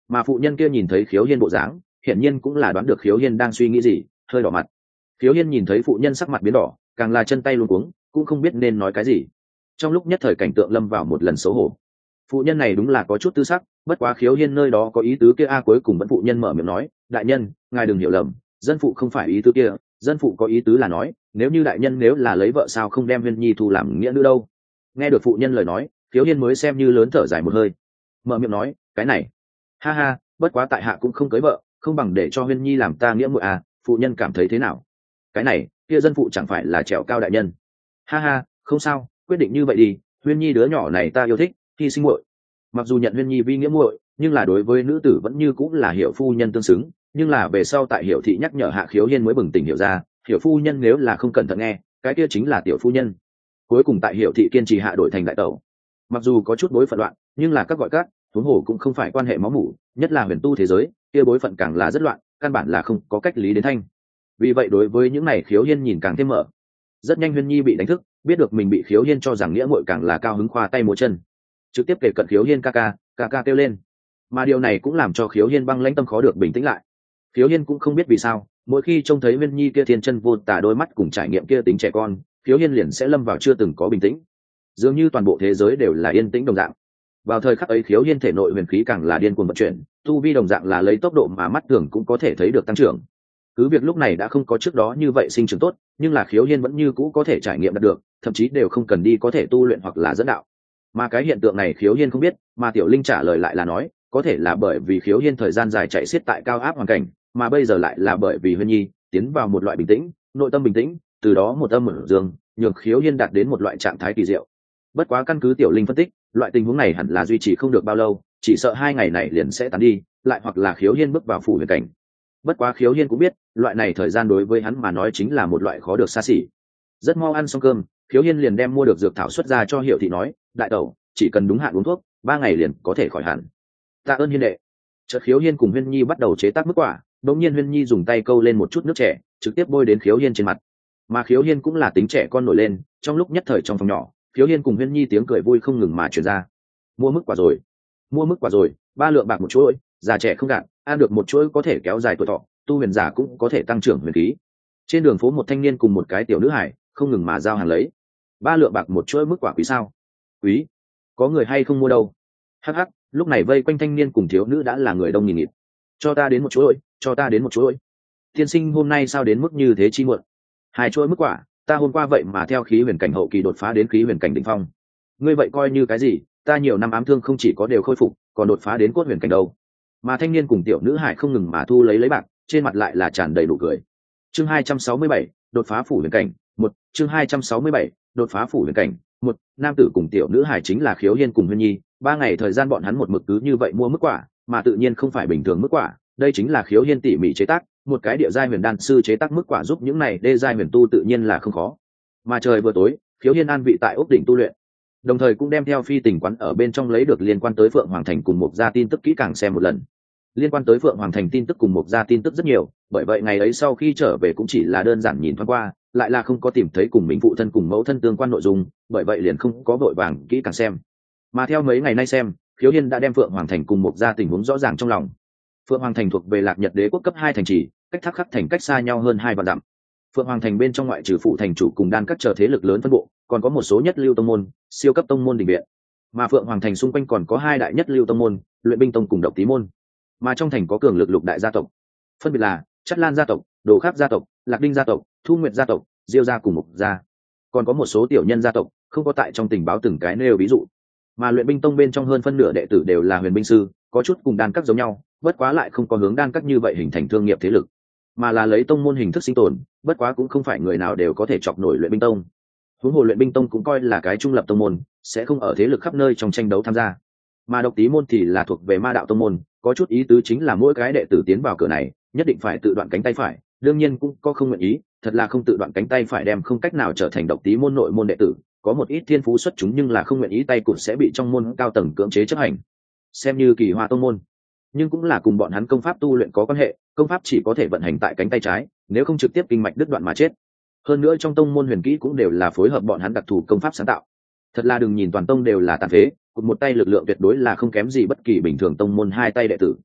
A: Mà phụ nhân kia nhìn thấy Khiếu Hiên bộ dáng, hiển nhiên cũng là đoán được Khiếu Hiên đang suy nghĩ gì, hơi đỏ mặt. Khiếu Hiên nhìn thấy phụ nhân sắc mặt biến đỏ, càng là chân tay luống cuống, cũng không biết nên nói cái gì. Trong lúc nhất thời cảnh tượng lâm vào một lần xấu hổ. Phụ nhân này đúng là có chút tư sắc, bất quá Khiếu Hiên nơi đó có ý tứ kia a, cuối cùng vẫn phụ nhân mở miệng nói, đại nhân, ngài đừng hiểu lầm, dân phụ không phải ý tứ kia, dân phụ có ý tứ là nói, nếu như đại nhân nếu là lấy vợ sao không đem Huyên Nhi thu làm nghĩa nữ đâu. Nghe được phụ nhân lời nói, Khiếu Hiên mới xem như lớn thở dài một hơi, mở miệng nói, cái này, ha ha, bất quá tại hạ cũng không cưới vợ, không bằng để cho Huyên Nhi làm ta nghĩa muội à, phụ nhân cảm thấy thế nào? Cái này, kia dân phụ chẳng phải là trèo cao đại nhân. Ha ha, không sao, quyết định như vậy đi, Huyên Nhi đứa nhỏ này ta yêu thích, hy sinh muội. Mặc dù nhận Huyên Nhi vi nghĩa muội, nhưng là đối với nữ tử vẫn như cũng là hiểu phu nhân tương xứng, nhưng là về sau tại hiểu thị nhắc nhở hạ Khiếu Hiên mới bừng tỉnh hiểu ra, hiểu phu nhân nếu là không cẩn thận nghe, cái kia chính là tiểu phu nhân. Cuối cùng tại hiểu thị kiên trì hạ đổi thành đại tẩu. Mặc dù có chút bối phận loạn, nhưng là các gọi các, huống hồ cũng không phải quan hệ máu mủ, nhất là huyền tu thế giới, kia bối phận càng là rất loạn, căn bản là không có cách lý đến thanh. Vì vậy đối với những này Khiếu Hiên nhìn càng thêm mở. Rất nhanh Huyên Nhi bị đánh thức, biết được mình bị Khiếu Hiên cho rằng nghĩa muội, càng là cao hứng khoa tay múa chân, trực tiếp kể cận Khiếu Hiên ca ca, ca ca kêu lên. Mà điều này cũng làm cho Khiếu Hiên băng lãnh tâm khó được bình tĩnh lại. Khiếu Hiên cũng không biết vì sao, mỗi khi trông thấy Huyên Nhi kia thiên chân vô tả đôi mắt cùng trải nghiệm kia tính trẻ con, Khiếu Hiên liền sẽ lâm vào chưa từng có bình tĩnh, dường như toàn bộ thế giới đều là yên tĩnh đồng dạng. Vào thời khắc ấy Khiếu Hiên thể nội huyền khí càng là điên cuồng vận chuyển, tu vi đồng dạng là lấy tốc độ mà mắt thường cũng có thể thấy được tăng trưởng. Cứ việc lúc này đã không có trước đó như vậy sinh trưởng tốt, nhưng là Khiếu Hiên vẫn như cũ có thể trải nghiệm được, thậm chí đều không cần đi có thể tu luyện hoặc là dẫn đạo. Mà cái hiện tượng này Khiếu Hiên không biết, mà Tiểu Linh trả lời lại là nói, có thể là bởi vì Khiếu Hiên thời gian dài chạy xiết tại cao áp hoàn cảnh, mà bây giờ lại là bởi vì Huyên Nhi tiến vào một loại bình tĩnh, nội tâm bình tĩnh, từ đó một âm một dương, nhường Khiếu Hiên đạt đến một loại trạng thái kỳ diệu. Bất quá căn cứ Tiểu Linh phân tích, loại tình huống này hẳn là duy trì không được bao lâu, chỉ sợ hai ngày này liền sẽ tán đi, lại hoặc là Khiếu Hiên bước vào phủ huyền cảnh. Bất quá Khiếu Hiên cũng biết, loại này thời gian đối với hắn mà nói chính là một loại khó được xa xỉ. Rất mau ăn xong cơm, Khiếu Hiên liền đem mua được dược thảo xuất ra cho Hiểu thị nói, đại tẩu, chỉ cần đúng hạn uống thuốc, ba ngày liền có thể khỏi hẳn. Tạ ơn Hiên đệ. Chợt Khiếu Hiên cùng Huyên Nhi bắt đầu chế tác mức quả, đột nhiên Huyên Nhi dùng tay câu lên một chút nước trẻ, trực tiếp bôi đến Khiếu Hiên trên mặt. Mà Khiếu Hiên cũng là tính trẻ con nổi lên, trong lúc nhất thời trong phòng nhỏ, Khiếu Hiên cùng Huyên Nhi tiếng cười vui không ngừng mà truyền ra. Mua mức quả rồi, mua mức quả rồi, ba lượng bạc một chuỗi, già trẻ không gạt, ăn được một chuỗi có thể kéo dài tuổi thọ, tu huyền giả cũng có thể tăng trưởng huyền khí. Trên đường phố một thanh niên cùng một cái tiểu nữ hải không ngừng mà giao hàng lấy. Ba lượng bạc một chuỗi mức quả quý sao? Quý? Có người hay không mua đâu? Hắc hắc, lúc này vây quanh thanh niên cùng thiếu nữ đã là người đông nghìn nghịt. Cho ta đến một chuỗi, cho ta đến một chuỗi. Tiên sinh hôm nay sao đến mức như thế chi muộn? Hai chuỗi mức quả, ta hôm qua vậy mà theo khí huyền cảnh hậu kỳ đột phá đến khí huyền cảnh đỉnh phong. Ngươi vậy coi như cái gì? Ta nhiều năm ám thương không chỉ có đều khôi phục, còn đột phá đến cốt huyền cảnh đâu. Mà thanh niên cùng tiểu nữ hải không ngừng mà thu lấy lấy bạc, trên mặt lại là tràn đầy nụ cười. Chương hai trăm sáu mươi bảy, đột phá phủ huyền cảnh, một, chương hai trăm sáu mươi bảy, đột phá phủ huyền cảnh, một, nam tử cùng tiểu nữ hải chính là Khiếu Hiên cùng Huyên Nhi, ba ngày thời gian bọn hắn một mực cứ như vậy mua mức quả, mà tự nhiên không phải bình thường mức quả, đây chính là Khiếu Hiên tỉ mỉ chế tác, một cái địa giai huyền đan sư chế tác mức quả giúp những này đê giai huyền tu tự nhiên là không khó. Mà trời vừa tối, Khiếu Hiên an vị tại ốc đỉnh tu luyện, đồng thời cũng đem theo phi tình quán ở bên trong lấy được liên quan tới Phượng Hoàng Thành cùng Mộc Gia tin tức kỹ càng xem một lần. Liên quan tới Phượng Hoàng Thành tin tức cùng Mộc Gia tin tức rất nhiều, bởi vậy ngày ấy sau khi trở về cũng chỉ là đơn giản nhìn thoáng qua, lại là không có tìm thấy cùng mình phụ thân cùng mẫu thân tương quan nội dung, bởi vậy liền không có vội vàng kỹ càng xem. Mà theo mấy ngày nay xem, Khiếu Hiên đã đem Phượng Hoàng Thành cùng Mộc Gia tình huống rõ ràng trong lòng. Phượng Hoàng Thành thuộc về Lạc Nhật Đế quốc cấp hai thành trì, cách Thác Khắc thành cách xa nhau hơn hai vạn dặm. Phượng Hoàng Thành bên trong ngoại trừ phụ thành chủ cùng đan các chờ thế lực lớn phân bộ, còn có một số nhất lưu tông môn, siêu cấp tông môn đình viện. Mà Phượng Hoàng Thành xung quanh còn có hai đại nhất lưu tông môn, Luyện Binh Tông cùng Độc Tí môn. Mà trong thành có cường lực lục đại gia tộc, phân biệt là Chất Lan gia tộc, Đồ Khắc gia tộc, Lạc Đinh gia tộc, Thu Nguyệt gia tộc, Diêu gia cùng Mộc gia. Còn có một số tiểu nhân gia tộc, không có tại trong tình báo từng cái nêu ví dụ. Mà Luyện Binh Tông bên trong hơn phân nửa đệ tử đều là huyền binh sư, có chút cùng đan các giống nhau, bất quá lại không có hướng đan các như vậy hình thành thương nghiệp thế lực, mà là lấy tông môn hình thức sinh tồn, bất quá cũng không phải người nào đều có thể chọc nổi Luyện Binh Tông. Huống hồ Luyện Binh Tông cũng coi là cái trung lập tông môn, sẽ không ở thế lực khắp nơi trong tranh đấu tham gia. Mà Độc Tí môn thì là thuộc về ma đạo tông môn, có chút ý tứ chính là mỗi cái đệ tử tiến vào cửa này, nhất định phải tự đoạn cánh tay phải, đương nhiên cũng có không nguyện ý, thật là không tự đoạn cánh tay phải đem không cách nào trở thành Độc Tí môn nội môn đệ tử, có một ít thiên phú xuất chúng nhưng là không nguyện ý tay cụt sẽ bị trong môn cao tầng cưỡng chế chấp hành, xem như kỳ hoa tông môn. Nhưng cũng là cùng bọn hắn công pháp tu luyện có quan hệ, công pháp chỉ có thể vận hành tại cánh tay trái, nếu không trực tiếp kinh mạch đứt đoạn mà chết. Hơn nữa trong tông môn huyền kỹ cũng đều là phối hợp bọn hắn đặc thù công pháp sáng tạo. Thật là đừng nhìn toàn tông đều là tàn phế, cụt một tay lực lượng tuyệt đối là không kém gì bất kỳ bình thường tông môn hai tay đệ tử,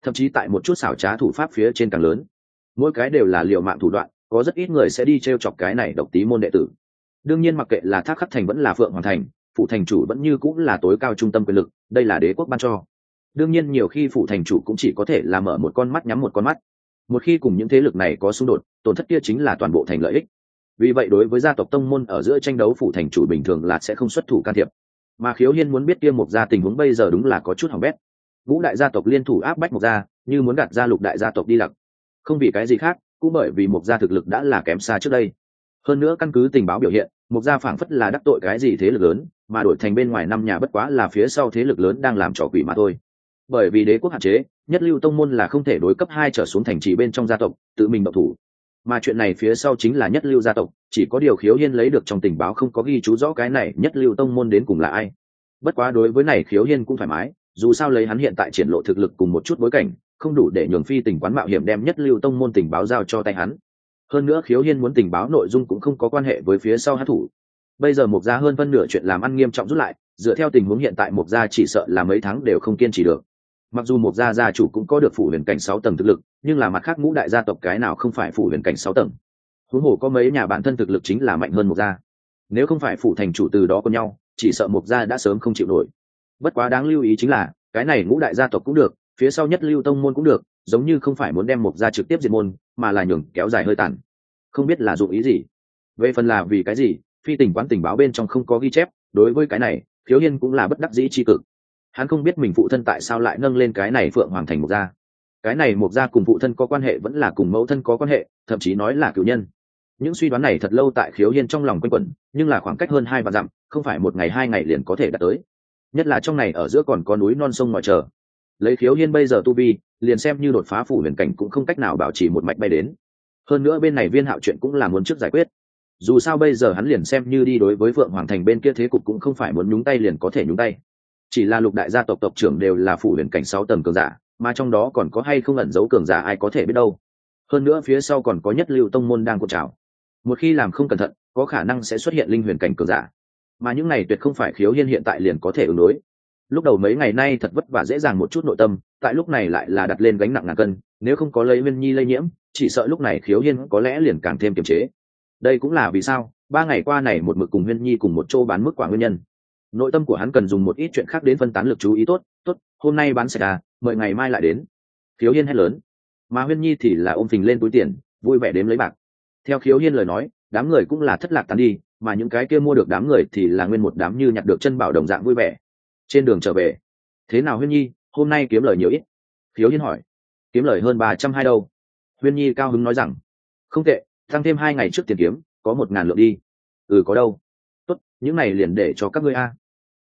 A: thậm chí tại một chút xảo trá thủ pháp phía trên càng lớn. Mỗi cái đều là liều mạng thủ đoạn, có rất ít người sẽ đi t r e o chọc cái này độc tí môn đệ tử. Đương nhiên mặc kệ là Thác Khắc Thành vẫn là Phượng Hoàng Thành, phủ thành chủ vẫn như cũng là tối cao trung tâm quyền lực, đây là đế quốc ban cho. Đương nhiên nhiều khi phủ thành chủ cũng chỉ có thể là mở một con mắt nhắm một con mắt. Một khi cùng những thế lực này có xung đột, tổn thất kia chính là toàn bộ thành lợi ích. Vì vậy đối với gia tộc tông môn ở giữa tranh đấu phủ thành chủ bình thường là sẽ không xuất thủ can thiệp. Mà Khiếu Hiên muốn biết kia Mộc gia tình huống bây giờ đúng là có chút hỏng bét. Ngũ đại gia tộc liên thủ áp bách Mộc gia, như muốn gạt ra lục đại gia tộc đi lặc. Không vì cái gì khác, cũng bởi vì Mộc gia thực lực đã là kém xa trước đây. Hơn nữa căn cứ tình báo biểu hiện, Mộc gia phảng phất là đắc tội cái gì thế lực lớn, mà đổi thành bên ngoài năm nhà bất quá là phía sau thế lực lớn đang làm trò quỷ mà thôi. Bởi vì đế quốc hạn chế, nhất lưu tông môn là không thể đối cấp hai trở xuống thành trì bên trong gia tộc tự mình động thủ. Mà chuyện này phía sau chính là nhất lưu gia tộc, chỉ có điều Khiếu Hiên lấy được trong tình báo không có ghi chú rõ cái này nhất lưu tông môn đến cùng là ai. Bất quá đối với này Khiếu Hiên cũng thoải mái, dù sao lấy hắn hiện tại triển lộ thực lực cùng một chút bối cảnh, không đủ để nhường phi tình quán mạo hiểm đem nhất lưu tông môn tình báo giao cho tay hắn. Hơn nữa Khiếu Hiên muốn tình báo nội dung cũng không có quan hệ với phía sau hát thủ. Bây giờ Mộc gia hơn phân nửa chuyện làm ăn nghiêm trọng rút lại, dựa theo tình huống hiện tại Mộc gia chỉ sợ là mấy tháng đều không kiên trì được. Mặc dù Mộc gia gia chủ cũng có được phủ huyền cảnh sáu tầng thực lực, nhưng là mặt khác ngũ đại gia tộc cái nào không phải phủ huyền cảnh sáu tầng. Huống hồ có mấy nhà bản thân thực lực chính là mạnh hơn Mộc gia. Nếu không phải phủ thành chủ từ đó có nhau, chỉ sợ Mộc gia đã sớm không chịu nổi. Bất quá đáng lưu ý chính là, cái này ngũ đại gia tộc cũng được, phía sau nhất lưu tông môn cũng được, giống như không phải muốn đem Mộc gia trực tiếp diệt môn, mà là nhường kéo dài hơi tàn. Không biết là dụng ý gì. Về phần là vì cái gì, phi tình quán tình báo bên trong không có ghi chép, đối với cái này, Khiếu Hiên cũng là bất đắc dĩ chi cực. Hắn không biết mình phụ thân tại sao lại nâng lên cái này Phượng Hoàng Thành Mộc gia. Cái này Mộc gia cùng phụ thân có quan hệ vẫn là cùng mẫu thân có quan hệ, thậm chí nói là cửu nhân. Những suy đoán này thật lâu tại Khiếu Hiên trong lòng quanh quẩn, nhưng là khoảng cách hơn hai vạn dặm, không phải một ngày hai ngày liền có thể đạt tới. Nhất là trong này ở giữa còn có núi non sông ngòi chờ. Lấy Khiếu Hiên bây giờ tu vi, liền xem như đột phá phủ huyền cảnh cũng không cách nào bảo trì một mạch bay đến. Hơn nữa bên này Viên Hạo chuyện cũng là muốn trước giải quyết. Dù sao bây giờ hắn liền xem như đi đối với Phượng Hoàng Thành bên kia thế cục cũng không phải muốn nhúng tay liền có thể nhúng tay. Chỉ là lục đại gia tộc tộc trưởng đều là phủ huyền cảnh sáu tầng cường giả, mà trong đó còn có hay không ẩn giấu cường giả ai có thể biết đâu. Hơn nữa phía sau còn có nhất lưu tông môn đang cuộn trào. Một khi làm không cẩn thận, có khả năng sẽ xuất hiện linh huyền cảnh cường giả. Mà những này tuyệt không phải Khiếu Hiên hiện tại liền có thể ứng đối. Lúc đầu mấy ngày nay thật vất vả dễ dàng một chút nội tâm, tại lúc này lại là đặt lên gánh nặng ngàn cân, nếu không có lấy Viên Nhi lây nhiễm, chỉ sợ lúc này Khiếu Hiên có lẽ liền càng thêm kiềm chế. Đây cũng là vì sao ba ngày qua này một mực cùng Viên Nhi cùng một chỗ bán mức quả nguyên nhân. Nội tâm của hắn cần dùng một ít chuyện khác đến phân tán lực chú ý. Tốt tốt, hôm nay bán sạch à, mời ngày mai lại đến. Khiếu Hiên hét lớn, mà Huyên Nhi thì là ôm phình lên túi tiền, vui vẻ đếm lấy bạc. Theo Khiếu Hiên lời nói, đám người cũng là thất lạc tán đi, mà những cái kia mua được đám người thì là nguyên một đám như nhặt được chân bảo đồng dạng vui vẻ. Trên đường trở về, thế nào Huyên Nhi, hôm nay kiếm lời nhiều ít? Khiếu Hiên hỏi. Kiếm lời hơn ba trăm hai đâu. Huyên Nhi cao hứng nói rằng, không tệ, tăng thêm hai ngày trước tiền kiếm, có một ngàn lượng đi. Ừ có đâu. Tốt, những này liền để cho các ngươi a.